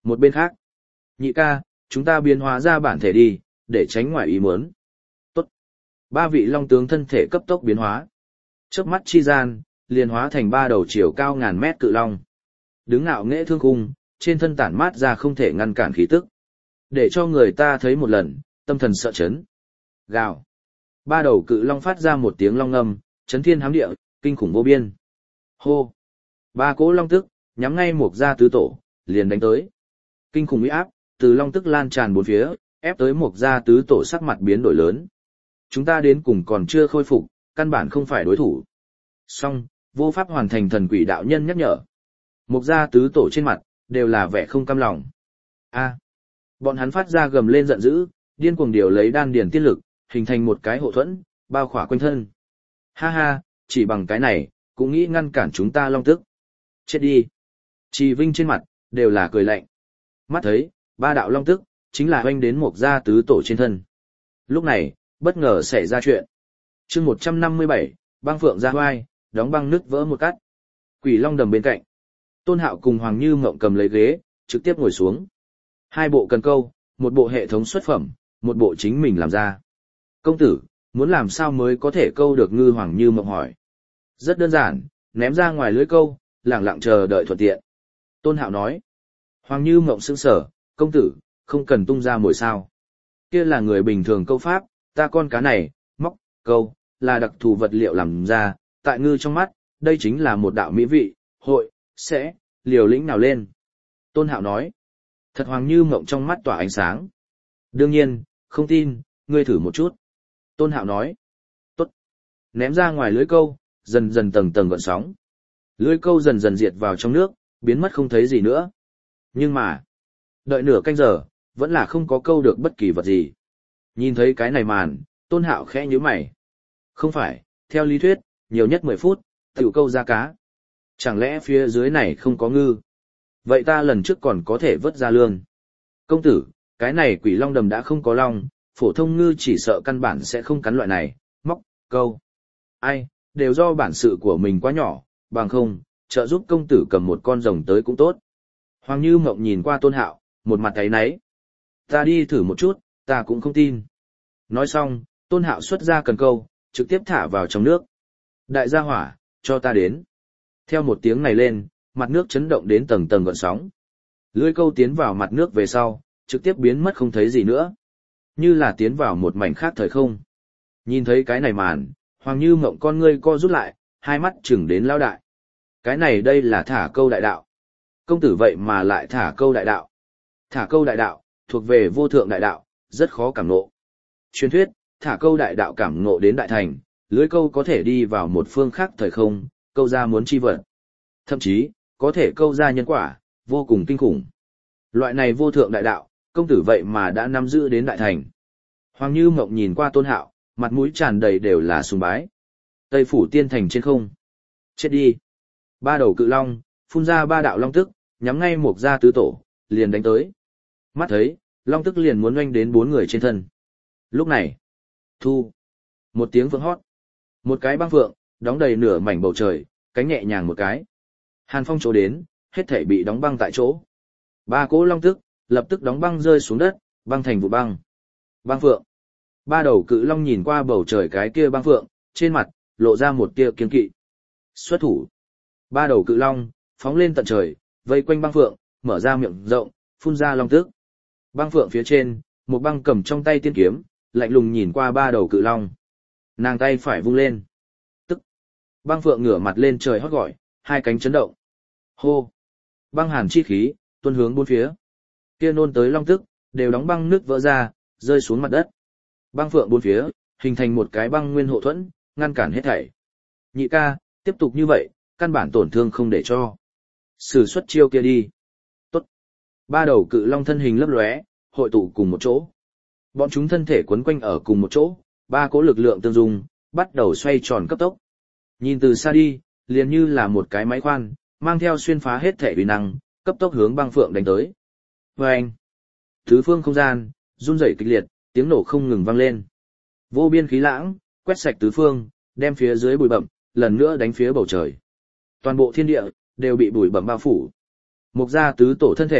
Một bên khác, nhị ca, chúng ta biến hóa ra bản thể đi, để tránh ngoài ý muốn. Tốt. Ba vị long tướng thân thể cấp tốc biến hóa. Chớp mắt chi gian, liền hóa thành ba đầu chiều cao ngàn mét cự long. Đứng ngạo nghễ thương cung, trên thân tản mát ra không thể ngăn cản khí tức. Để cho người ta thấy một lần, tâm thần sợ chấn. Gào. Ba đầu cự long phát ra một tiếng long ngâm, chấn thiên hám địa, kinh khủng vô biên. Hô. Ba cỗ long tức, nhắm ngay Mộc Gia tứ tổ, liền đánh tới. Kinh khủng uy áp, từ long tức lan tràn bốn phía, ép tới Mộc Gia tứ tổ sắc mặt biến đổi lớn. Chúng ta đến cùng còn chưa khôi phục, căn bản không phải đối thủ. Song, vô pháp hoàn thành thần quỷ đạo nhân nhắc nhở. Mộc Gia tứ tổ trên mặt, đều là vẻ không cam lòng. A. Bọn hắn phát ra gầm lên giận dữ, điên cuồng điều lấy đan điền tiết lực, hình thành một cái hộ thuẫn, bao khỏa quanh thân. Ha ha, chỉ bằng cái này, cũng nghĩ ngăn cản chúng ta long tức. Chết đi. Trì Vinh trên mặt, đều là cười lạnh. Mắt thấy, ba đạo long tức, chính là hoanh đến Mộc Gia tứ tổ trên thân. Lúc này, bất ngờ xảy ra chuyện. chương một trăm năm mươi bảy, băng phượng ra hoai, đóng băng nứt vỡ một cắt. Quỷ long đầm bên cạnh. Tôn Hạo cùng Hoàng Như Mộng cầm lấy ghế, trực tiếp ngồi xuống. Hai bộ cần câu, một bộ hệ thống xuất phẩm, một bộ chính mình làm ra. Công tử, muốn làm sao mới có thể câu được ngư? Hoàng Như Mộng hỏi. Rất đơn giản, ném ra ngoài lưới câu, lẳng lặng chờ đợi thuận tiện. Tôn Hạo nói. Hoàng Như Mộng sững sờ, công tử, không cần tung ra mồi sao. Kia là người bình thường câu pháp, ta con cá này, móc, câu, là đặc thù vật liệu làm ra, tại ngư trong mắt, đây chính là một đạo mỹ vị, hội, sẽ, liều lĩnh nào lên. Tôn Hạo nói. Thật Hoàng Như Mộng trong mắt tỏa ánh sáng. Đương nhiên, không tin, ngươi thử một chút. Tôn Hạo nói. Tốt. Ném ra ngoài lưới câu, dần dần tầng tầng gợn sóng. Lưới câu dần dần diệt vào trong nước, biến mất không thấy gì nữa. Nhưng mà, đợi nửa canh giờ, vẫn là không có câu được bất kỳ vật gì. Nhìn thấy cái này màn, Tôn Hạo khẽ nhíu mày. Không phải, theo lý thuyết, nhiều nhất mười phút, tiểu câu ra cá. Chẳng lẽ phía dưới này không có ngư? Vậy ta lần trước còn có thể vớt ra lương. Công tử, cái này quỷ long đầm đã không có long, phổ thông ngư chỉ sợ căn bản sẽ không cắn loại này, móc, câu. Ai, đều do bản sự của mình quá nhỏ, bằng không, trợ giúp công tử cầm một con rồng tới cũng tốt. Hoàng Như Mộng nhìn qua Tôn Hạo, một mặt thấy náy. Ta đi thử một chút, ta cũng không tin. Nói xong, Tôn Hạo xuất ra cần câu, trực tiếp thả vào trong nước. Đại gia hỏa, cho ta đến. Theo một tiếng này lên, mặt nước chấn động đến tầng tầng gợn sóng. Lưỡi câu tiến vào mặt nước về sau, trực tiếp biến mất không thấy gì nữa. Như là tiến vào một mảnh khác thời không. Nhìn thấy cái này màn, Hoàng Như Mộng con ngươi co rút lại, hai mắt chừng đến lao đại. Cái này đây là thả câu đại đạo. Công tử vậy mà lại thả câu đại đạo. Thả câu đại đạo, thuộc về vô thượng đại đạo, rất khó cảm ngộ. Truyền thuyết, thả câu đại đạo cảm ngộ đến đại thành, lưới câu có thể đi vào một phương khác thời không, câu ra muốn chi vật. Thậm chí, có thể câu ra nhân quả, vô cùng kinh khủng. Loại này vô thượng đại đạo, công tử vậy mà đã nắm giữ đến đại thành. Hoàng Như Mộng nhìn qua Tôn Hạo, mặt mũi tràn đầy đều là sùng bái. Tây phủ tiên thành trên không. Chết đi. Ba đầu cự long, phun ra ba đạo long tức, nhắm ngay Mộc Gia tứ tổ, liền đánh tới. Mắt thấy, long tức liền muốn oanh đến bốn người trên thân. Lúc này, thu. Một tiếng vượng hót. Một cái băng phượng, đóng đầy nửa mảnh bầu trời, cánh nhẹ nhàng một cái. Hàn phong chỗ đến, hết thảy bị đóng băng tại chỗ. Ba cỗ long tức, lập tức đóng băng rơi xuống đất, băng thành vụ băng. Băng phượng. Ba đầu cự long nhìn qua bầu trời cái kia băng phượng, trên mặt, lộ ra một tia kiên kỵ. Xuất thủ. Ba đầu cự long, phóng lên tận trời, vây quanh băng phượng, mở ra miệng rộng, phun ra long tức. Băng phượng phía trên, một băng cầm trong tay tiên kiếm, lạnh lùng nhìn qua ba đầu cự long. Nàng tay phải vung lên. Tức. Băng phượng ngửa mặt lên trời hót gọi, hai cánh chấn động. Hô. Băng hàn chi khí, tuôn hướng bốn phía. Kia nôn tới long tức, đều đóng băng nước vỡ ra, rơi xuống mặt đất. Băng phượng bốn phía, hình thành một cái băng nguyên hộ thuẫn, ngăn cản hết thảy. Nhị ca, tiếp tục như vậy, căn bản tổn thương không để cho. Sử xuất chiêu kia đi. Tốt. Ba đầu cự long thân hình lấp lóe, hội tụ cùng một chỗ. Bọn chúng thân thể quấn quanh ở cùng một chỗ, ba cỗ lực lượng tương dung, bắt đầu xoay tròn cấp tốc. Nhìn từ xa đi, liền như là một cái máy khoan, mang theo xuyên phá hết thể uy năng, cấp tốc hướng băng phượng đánh tới. Và anh, tứ phương không gian, run rẩy kịch liệt, tiếng nổ không ngừng vang lên. Vô biên khí lãng, quét sạch tứ phương, đem phía dưới bụi bậm, lần nữa đánh phía bầu trời. Toàn bộ thiên địa, đều bị bụi bậm bao phủ. Mộc Gia tứ tổ thân thể,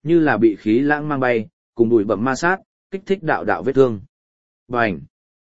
như là bị khí lãng mang bay, cùng bụi bặm ma sát, kích thích đạo đạo vết thương. Bành!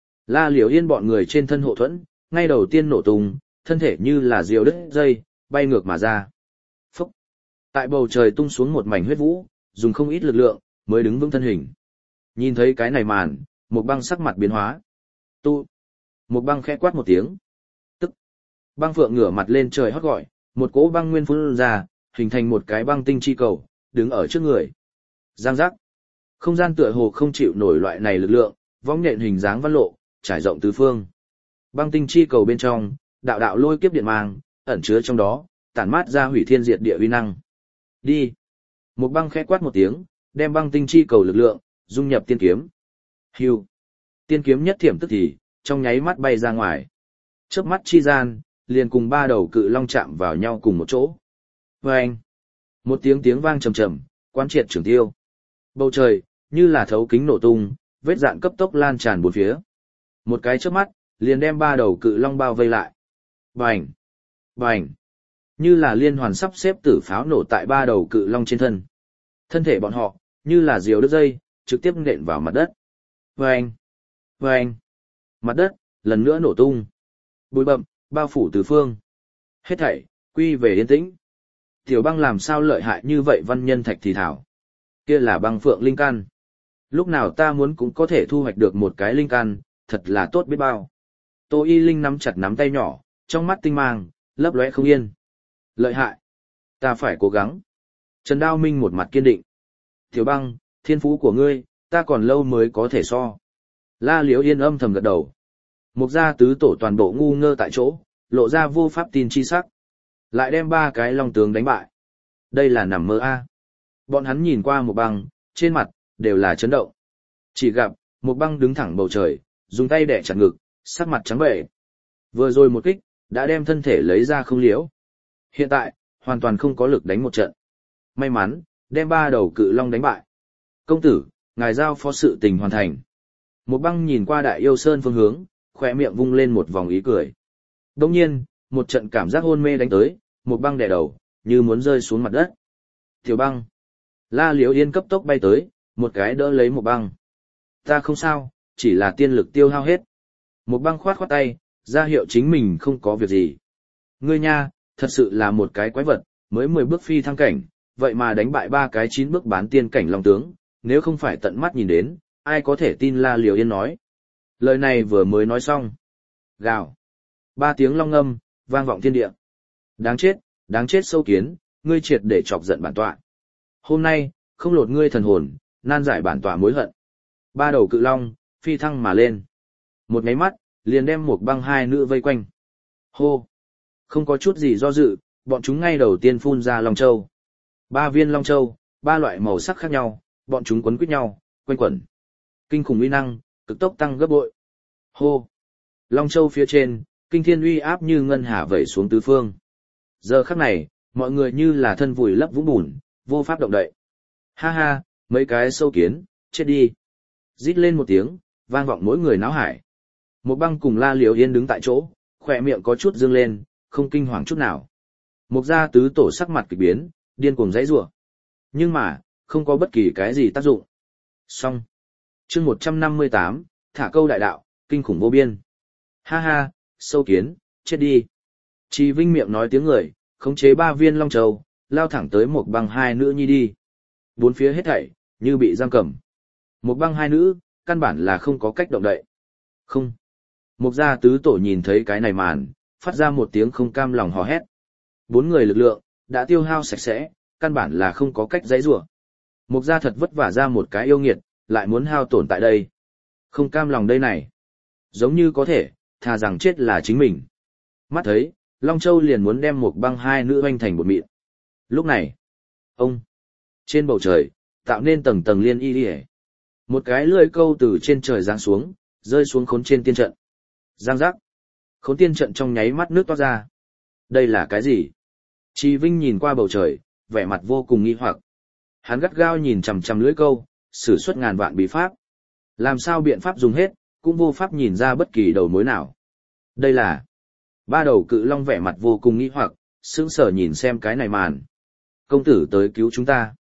La Liễu Yên bọn người trên thân hộ thuẫn, ngay đầu tiên nổ tung, thân thể như là diều đứt dây, bay ngược mà ra. Phúc! Tại bầu trời tung xuống một mảnh huyết vũ, dùng không ít lực lượng, mới đứng vững thân hình. Nhìn thấy cái này màn, một băng sắc mặt biến hóa. Tu! Một băng khẽ quát một tiếng. Tức! Băng phượng ngửa mặt lên trời hót gọi, một cỗ băng nguyên phun ra, hình thành một cái băng tinh chi cầu, đứng ở trước người. Giang giác! Không gian tựa hồ không chịu nổi loại này lực lượng, vong nhện hình dáng văn lộ, trải rộng tứ phương. Băng tinh chi cầu bên trong, đạo đạo lôi kiếp điện mang, ẩn chứa trong đó, tản mát ra hủy thiên diệt địa uy năng. Đi! Một băng khẽ quát một tiếng, đem băng tinh chi cầu lực lượng, dung nhập tiên kiếm. Hưu! Tiên kiếm nhất thiểm tức thì, trong nháy mắt bay ra ngoài. Chớp mắt chi gian, liền cùng ba đầu cự long chạm vào nhau cùng một chỗ. Vâng! Một tiếng tiếng vang trầm trầm, quán triệt trường tiêu. Bầu trời, như là thấu kính nổ tung, vết dạn cấp tốc lan tràn bốn phía. Một cái chớp mắt, liền đem ba đầu cự long bao vây lại. Bành! Bành! Như là liên hoàn sắp xếp tử pháo nổ tại ba đầu cự long trên thân. Thân thể bọn họ, như là diều đứt dây, trực tiếp nện vào mặt đất. Vâng! Vâng! Mặt đất, lần nữa nổ tung. Bụi bậm, bao phủ tứ phương. Hết thảy, quy về yên tĩnh. Tiểu băng làm sao lợi hại như vậy văn nhân thạch thì thảo. Kia là băng phượng linh căn. Lúc nào ta muốn cũng có thể thu hoạch được một cái linh căn, thật là tốt biết bao. Tô Y Linh nắm chặt nắm tay nhỏ, trong mắt tinh mang, lấp lóe không yên. Lợi hại. Ta phải cố gắng. Trần Đao Minh một mặt kiên định. Tiểu băng, thiên phú của ngươi, ta còn lâu mới có thể so. La Liễu Yên âm thầm gật đầu. Mục gia tứ tổ toàn bộ ngu ngơ tại chỗ, lộ ra vô pháp tin chi sắc. Lại đem ba cái long tướng đánh bại. Đây là nằm mơ a. Bọn hắn nhìn qua một băng, trên mặt, đều là chấn động. Chỉ gặp, một băng đứng thẳng bầu trời, dùng tay đẻ chặt ngực, sắc mặt trắng bệ. Vừa rồi một kích, đã đem thân thể lấy ra không liễu. Hiện tại, hoàn toàn không có lực đánh một trận. May mắn, đem ba đầu cự long đánh bại. Công tử, ngài giao phó sự tình hoàn thành. Một băng nhìn qua đại yêu sơn phương hướng, khỏe miệng vung lên một vòng ý cười. Đồng nhiên, một trận cảm giác hôn mê đánh tới, một băng đè đầu, như muốn rơi xuống mặt đất. Tiểu băng. La Liễu Yên cấp tốc bay tới, một cái đỡ lấy một băng. Ta không sao, chỉ là tiên lực tiêu hao hết. Một băng khoát khoát tay, ra hiệu chính mình không có việc gì. Ngươi nha, thật sự là một cái quái vật, mới mười bước phi thăng cảnh, vậy mà đánh bại ba cái chín bước bán tiên cảnh long tướng, nếu không phải tận mắt nhìn đến, ai có thể tin La Liễu Yên nói. Lời này vừa mới nói xong. Gào. Ba tiếng long ngâm, vang vọng thiên địa. Đáng chết, đáng chết sâu kiến, ngươi triệt để chọc giận bản tọa. Hôm nay, không lột ngươi thần hồn, nan giải bản tọa mối hận. Ba đầu cự long, phi thăng mà lên. Một nháy mắt, liền đem một băng hai nữ vây quanh. Hô! Không có chút gì do dự, bọn chúng ngay đầu tiên phun ra long châu. Ba viên long châu, ba loại màu sắc khác nhau, bọn chúng quấn quýt nhau, quanh quẩn. Kinh khủng uy năng, cực tốc tăng gấp bội. Hô! Long châu phía trên, kinh thiên uy áp như ngân hà vẩy xuống tứ phương. Giờ khắc này, mọi người như là thân vùi lấp vũng bùn, vô pháp động đậy. Ha ha, mấy cái sâu kiến, chết đi. Rít lên một tiếng, vang vọng mỗi người náo hải. Một băng cùng La Liễu Yên đứng tại chỗ, khỏe miệng có chút dương lên, không kinh hoàng chút nào. Một gia tứ tổ sắc mặt kịch biến, điên cuồng dãy rủa. Nhưng mà, không có bất kỳ cái gì tác dụng. Xong. Chương một trăm năm mươi tám, thả câu đại đạo, kinh khủng vô biên. Ha ha, sâu kiến, chết đi. Trì Vinh miệng nói tiếng người, khống chế ba viên long châu, lao thẳng tới một băng hai nữ nhi đi. Bốn phía hết thảy, như bị giam cầm. Một băng hai nữ, căn bản là không có cách động đậy. Không. Một gia tứ tổ nhìn thấy cái này màn, phát ra một tiếng không cam lòng hò hét. Bốn người lực lượng, đã tiêu hao sạch sẽ, căn bản là không có cách giãy giụa. Một gia thật vất vả ra một cái yêu nghiệt, lại muốn hao tổn tại đây. Không cam lòng đây này. Giống như có thể, thà rằng chết là chính mình. Mắt thấy, Long Châu liền muốn đem một băng hai nữ hoanh thành bột mịn. Lúc này, ông, trên bầu trời, tạo nên tầng tầng liên y đi. Một cái lưỡi câu từ trên trời giáng xuống, rơi xuống khốn trên tiên trận. Giang giác. Khốn tiên trận trong nháy mắt nước toát ra. Đây là cái gì? Trì Vinh nhìn qua bầu trời, vẻ mặt vô cùng nghi hoặc. Hắn gắt gao nhìn chằm chằm lưỡi câu, sử xuất ngàn vạn bí pháp. Làm sao biện pháp dùng hết, cũng vô pháp nhìn ra bất kỳ đầu mối nào. Đây là... Ba đầu cự long vẻ mặt vô cùng nghi hoặc, sững sờ nhìn xem cái này màn. Công tử tới cứu chúng ta.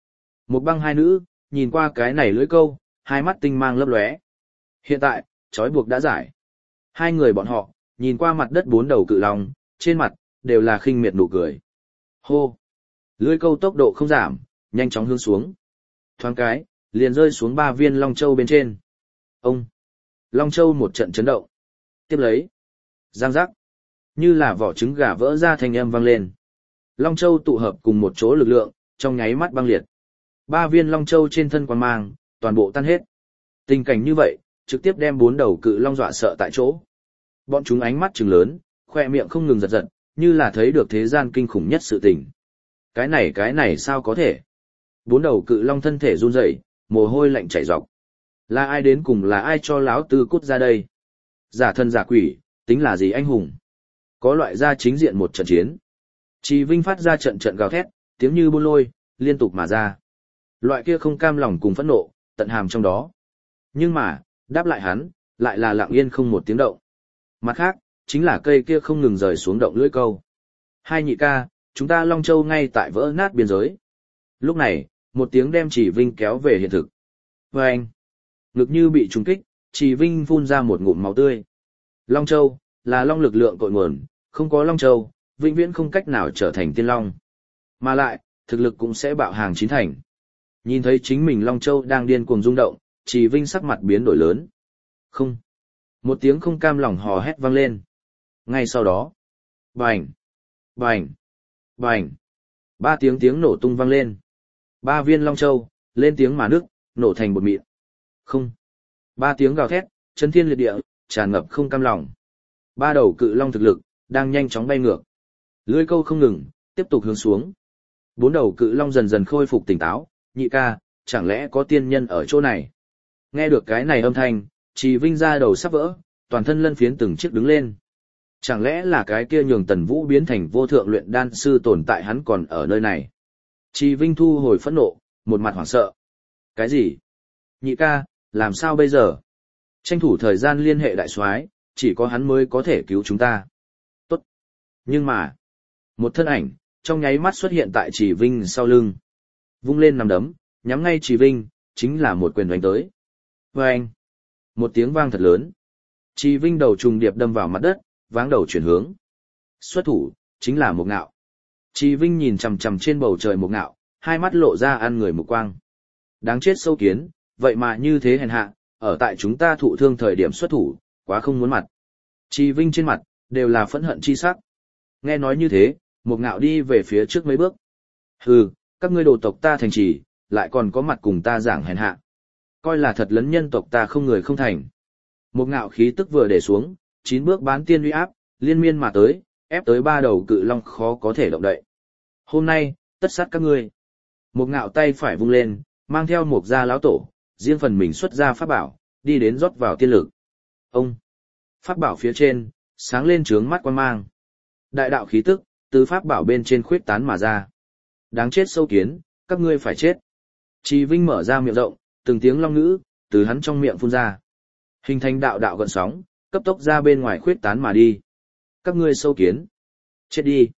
Một băng hai nữ, nhìn qua cái này lưỡi câu, hai mắt tinh mang lấp lóe. Hiện tại, trói buộc đã giải. Hai người bọn họ, nhìn qua mặt đất bốn đầu cự long, trên mặt, đều là khinh miệt nụ cười. Hô! Lưỡi câu tốc độ không giảm, nhanh chóng hướng xuống. Thoáng cái, liền rơi xuống ba viên long châu bên trên. Ông! Long châu một trận chấn động. Tiếp lấy. Giang giác. Như là vỏ trứng gà vỡ ra thanh âm vang lên. Long châu tụ hợp cùng một chỗ lực lượng, trong nháy mắt băng liệt. Ba viên long châu trên thân quang mang, toàn bộ tan hết. Tình cảnh như vậy, trực tiếp đem bốn đầu cự long dọa sợ tại chỗ. Bọn chúng ánh mắt trừng lớn, khoe miệng không ngừng giật giật, như là thấy được thế gian kinh khủng nhất sự tình. Cái này cái này sao có thể? Bốn đầu cự long thân thể run rẩy, mồ hôi lạnh chảy ròng. Là ai đến cùng là ai cho láo tư cút ra đây? Giả thân giả quỷ, tính là gì anh hùng? Có loại ra chính diện một trận chiến. Trì Vinh phát ra trận trận gào thét, tiếng như buôn lôi, liên tục mà ra. Loại kia không cam lòng cùng phẫn nộ, tận hàm trong đó. Nhưng mà, đáp lại hắn, lại là lặng yên không một tiếng động. Mặt khác, chính là cây kia không ngừng rời xuống động lưỡi câu. Hai nhị ca, chúng ta Long Châu ngay tại vỡ nát biên giới. Lúc này, một tiếng đem Trì Vinh kéo về hiện thực. Và anh, ngực như bị trúng kích, Trì Vinh phun ra một ngụm máu tươi. Long Châu, là long lực lượng cội nguồn, không có Long Châu, vĩnh viễn không cách nào trở thành tiên long. Mà lại, thực lực cũng sẽ bạo hàng chín thành. Nhìn thấy chính mình Long Châu đang điên cuồng rung động, Trì Vinh sắc mặt biến đổi lớn. Không. Một tiếng không cam lòng hò hét vang lên. Ngay sau đó. Bành. Bành. Bành. Ba tiếng tiếng nổ tung vang lên. Ba viên Long Châu, lên tiếng mà nước, nổ thành bột mịn. Không. Ba tiếng gào thét, chấn thiên liệt địa, tràn ngập không cam lòng. Ba đầu cự long thực lực, đang nhanh chóng bay ngược. Lưỡi câu không ngừng, tiếp tục hướng xuống. Bốn đầu cự long dần dần khôi phục tỉnh táo, nhị ca, chẳng lẽ có tiên nhân ở chỗ này? Nghe được cái này âm thanh, Trì Vinh ra đầu sắp vỡ, toàn thân lân phiến từng chiếc đứng lên. Chẳng lẽ là cái kia nhường Tần Vũ biến thành vô thượng luyện đan sư tồn tại hắn còn ở nơi này? Trì Vinh thu hồi phẫn nộ, một mặt hoảng sợ. Cái gì? Nhị ca, làm sao bây giờ? Tranh thủ thời gian liên hệ đại soái, chỉ có hắn mới có thể cứu chúng ta. Tốt. Nhưng mà, một thân ảnh, trong nháy mắt xuất hiện tại Trì Vinh sau lưng. Vung lên nằm đấm, nhắm ngay Trì Vinh, chính là một quyền đánh tới. Và anh, một tiếng vang thật lớn. Trì Vinh đầu trùng điệp đâm vào mặt đất, váng đầu chuyển hướng. Xuất thủ, chính là Mục Ngạo. Trì Vinh nhìn chằm chằm trên bầu trời Mục Ngạo, hai mắt lộ ra ăn người mục quang. Đáng chết sâu kiến, vậy mà như thế hèn hạ, ở tại chúng ta thụ thương thời điểm xuất thủ, quá không muốn mặt. Trì Vinh trên mặt, đều là phẫn hận chi sắc. Nghe nói như thế, Mục Ngạo đi về phía trước mấy bước. Hừ, các ngươi đồ tộc ta thành trì, lại còn có mặt cùng ta giảng hèn hạ. Coi là thật lấn nhân tộc ta không người không thành. Mục Ngạo khí tức vừa để xuống, chín bước bán tiên uy áp, liên miên mà tới, ép tới ba đầu cự long khó có thể động đậy. Hôm nay, tất sát các ngươi. Mục Ngạo tay phải vung lên, mang theo một gia lão tổ, riêng phần mình xuất ra pháp bảo, đi đến rót vào tiên lực. Ông, pháp bảo phía trên, sáng lên trướng mắt quan mang. Đại đạo khí tức, từ pháp bảo bên trên khuyết tán mà ra. Đáng chết sâu kiến, các ngươi phải chết. Trì Vinh mở ra miệng rộng, từng tiếng long ngữ, từ hắn trong miệng phun ra. Hình thành đạo đạo gợn sóng, cấp tốc ra bên ngoài khuyết tán mà đi. Các ngươi sâu kiến. Chết đi.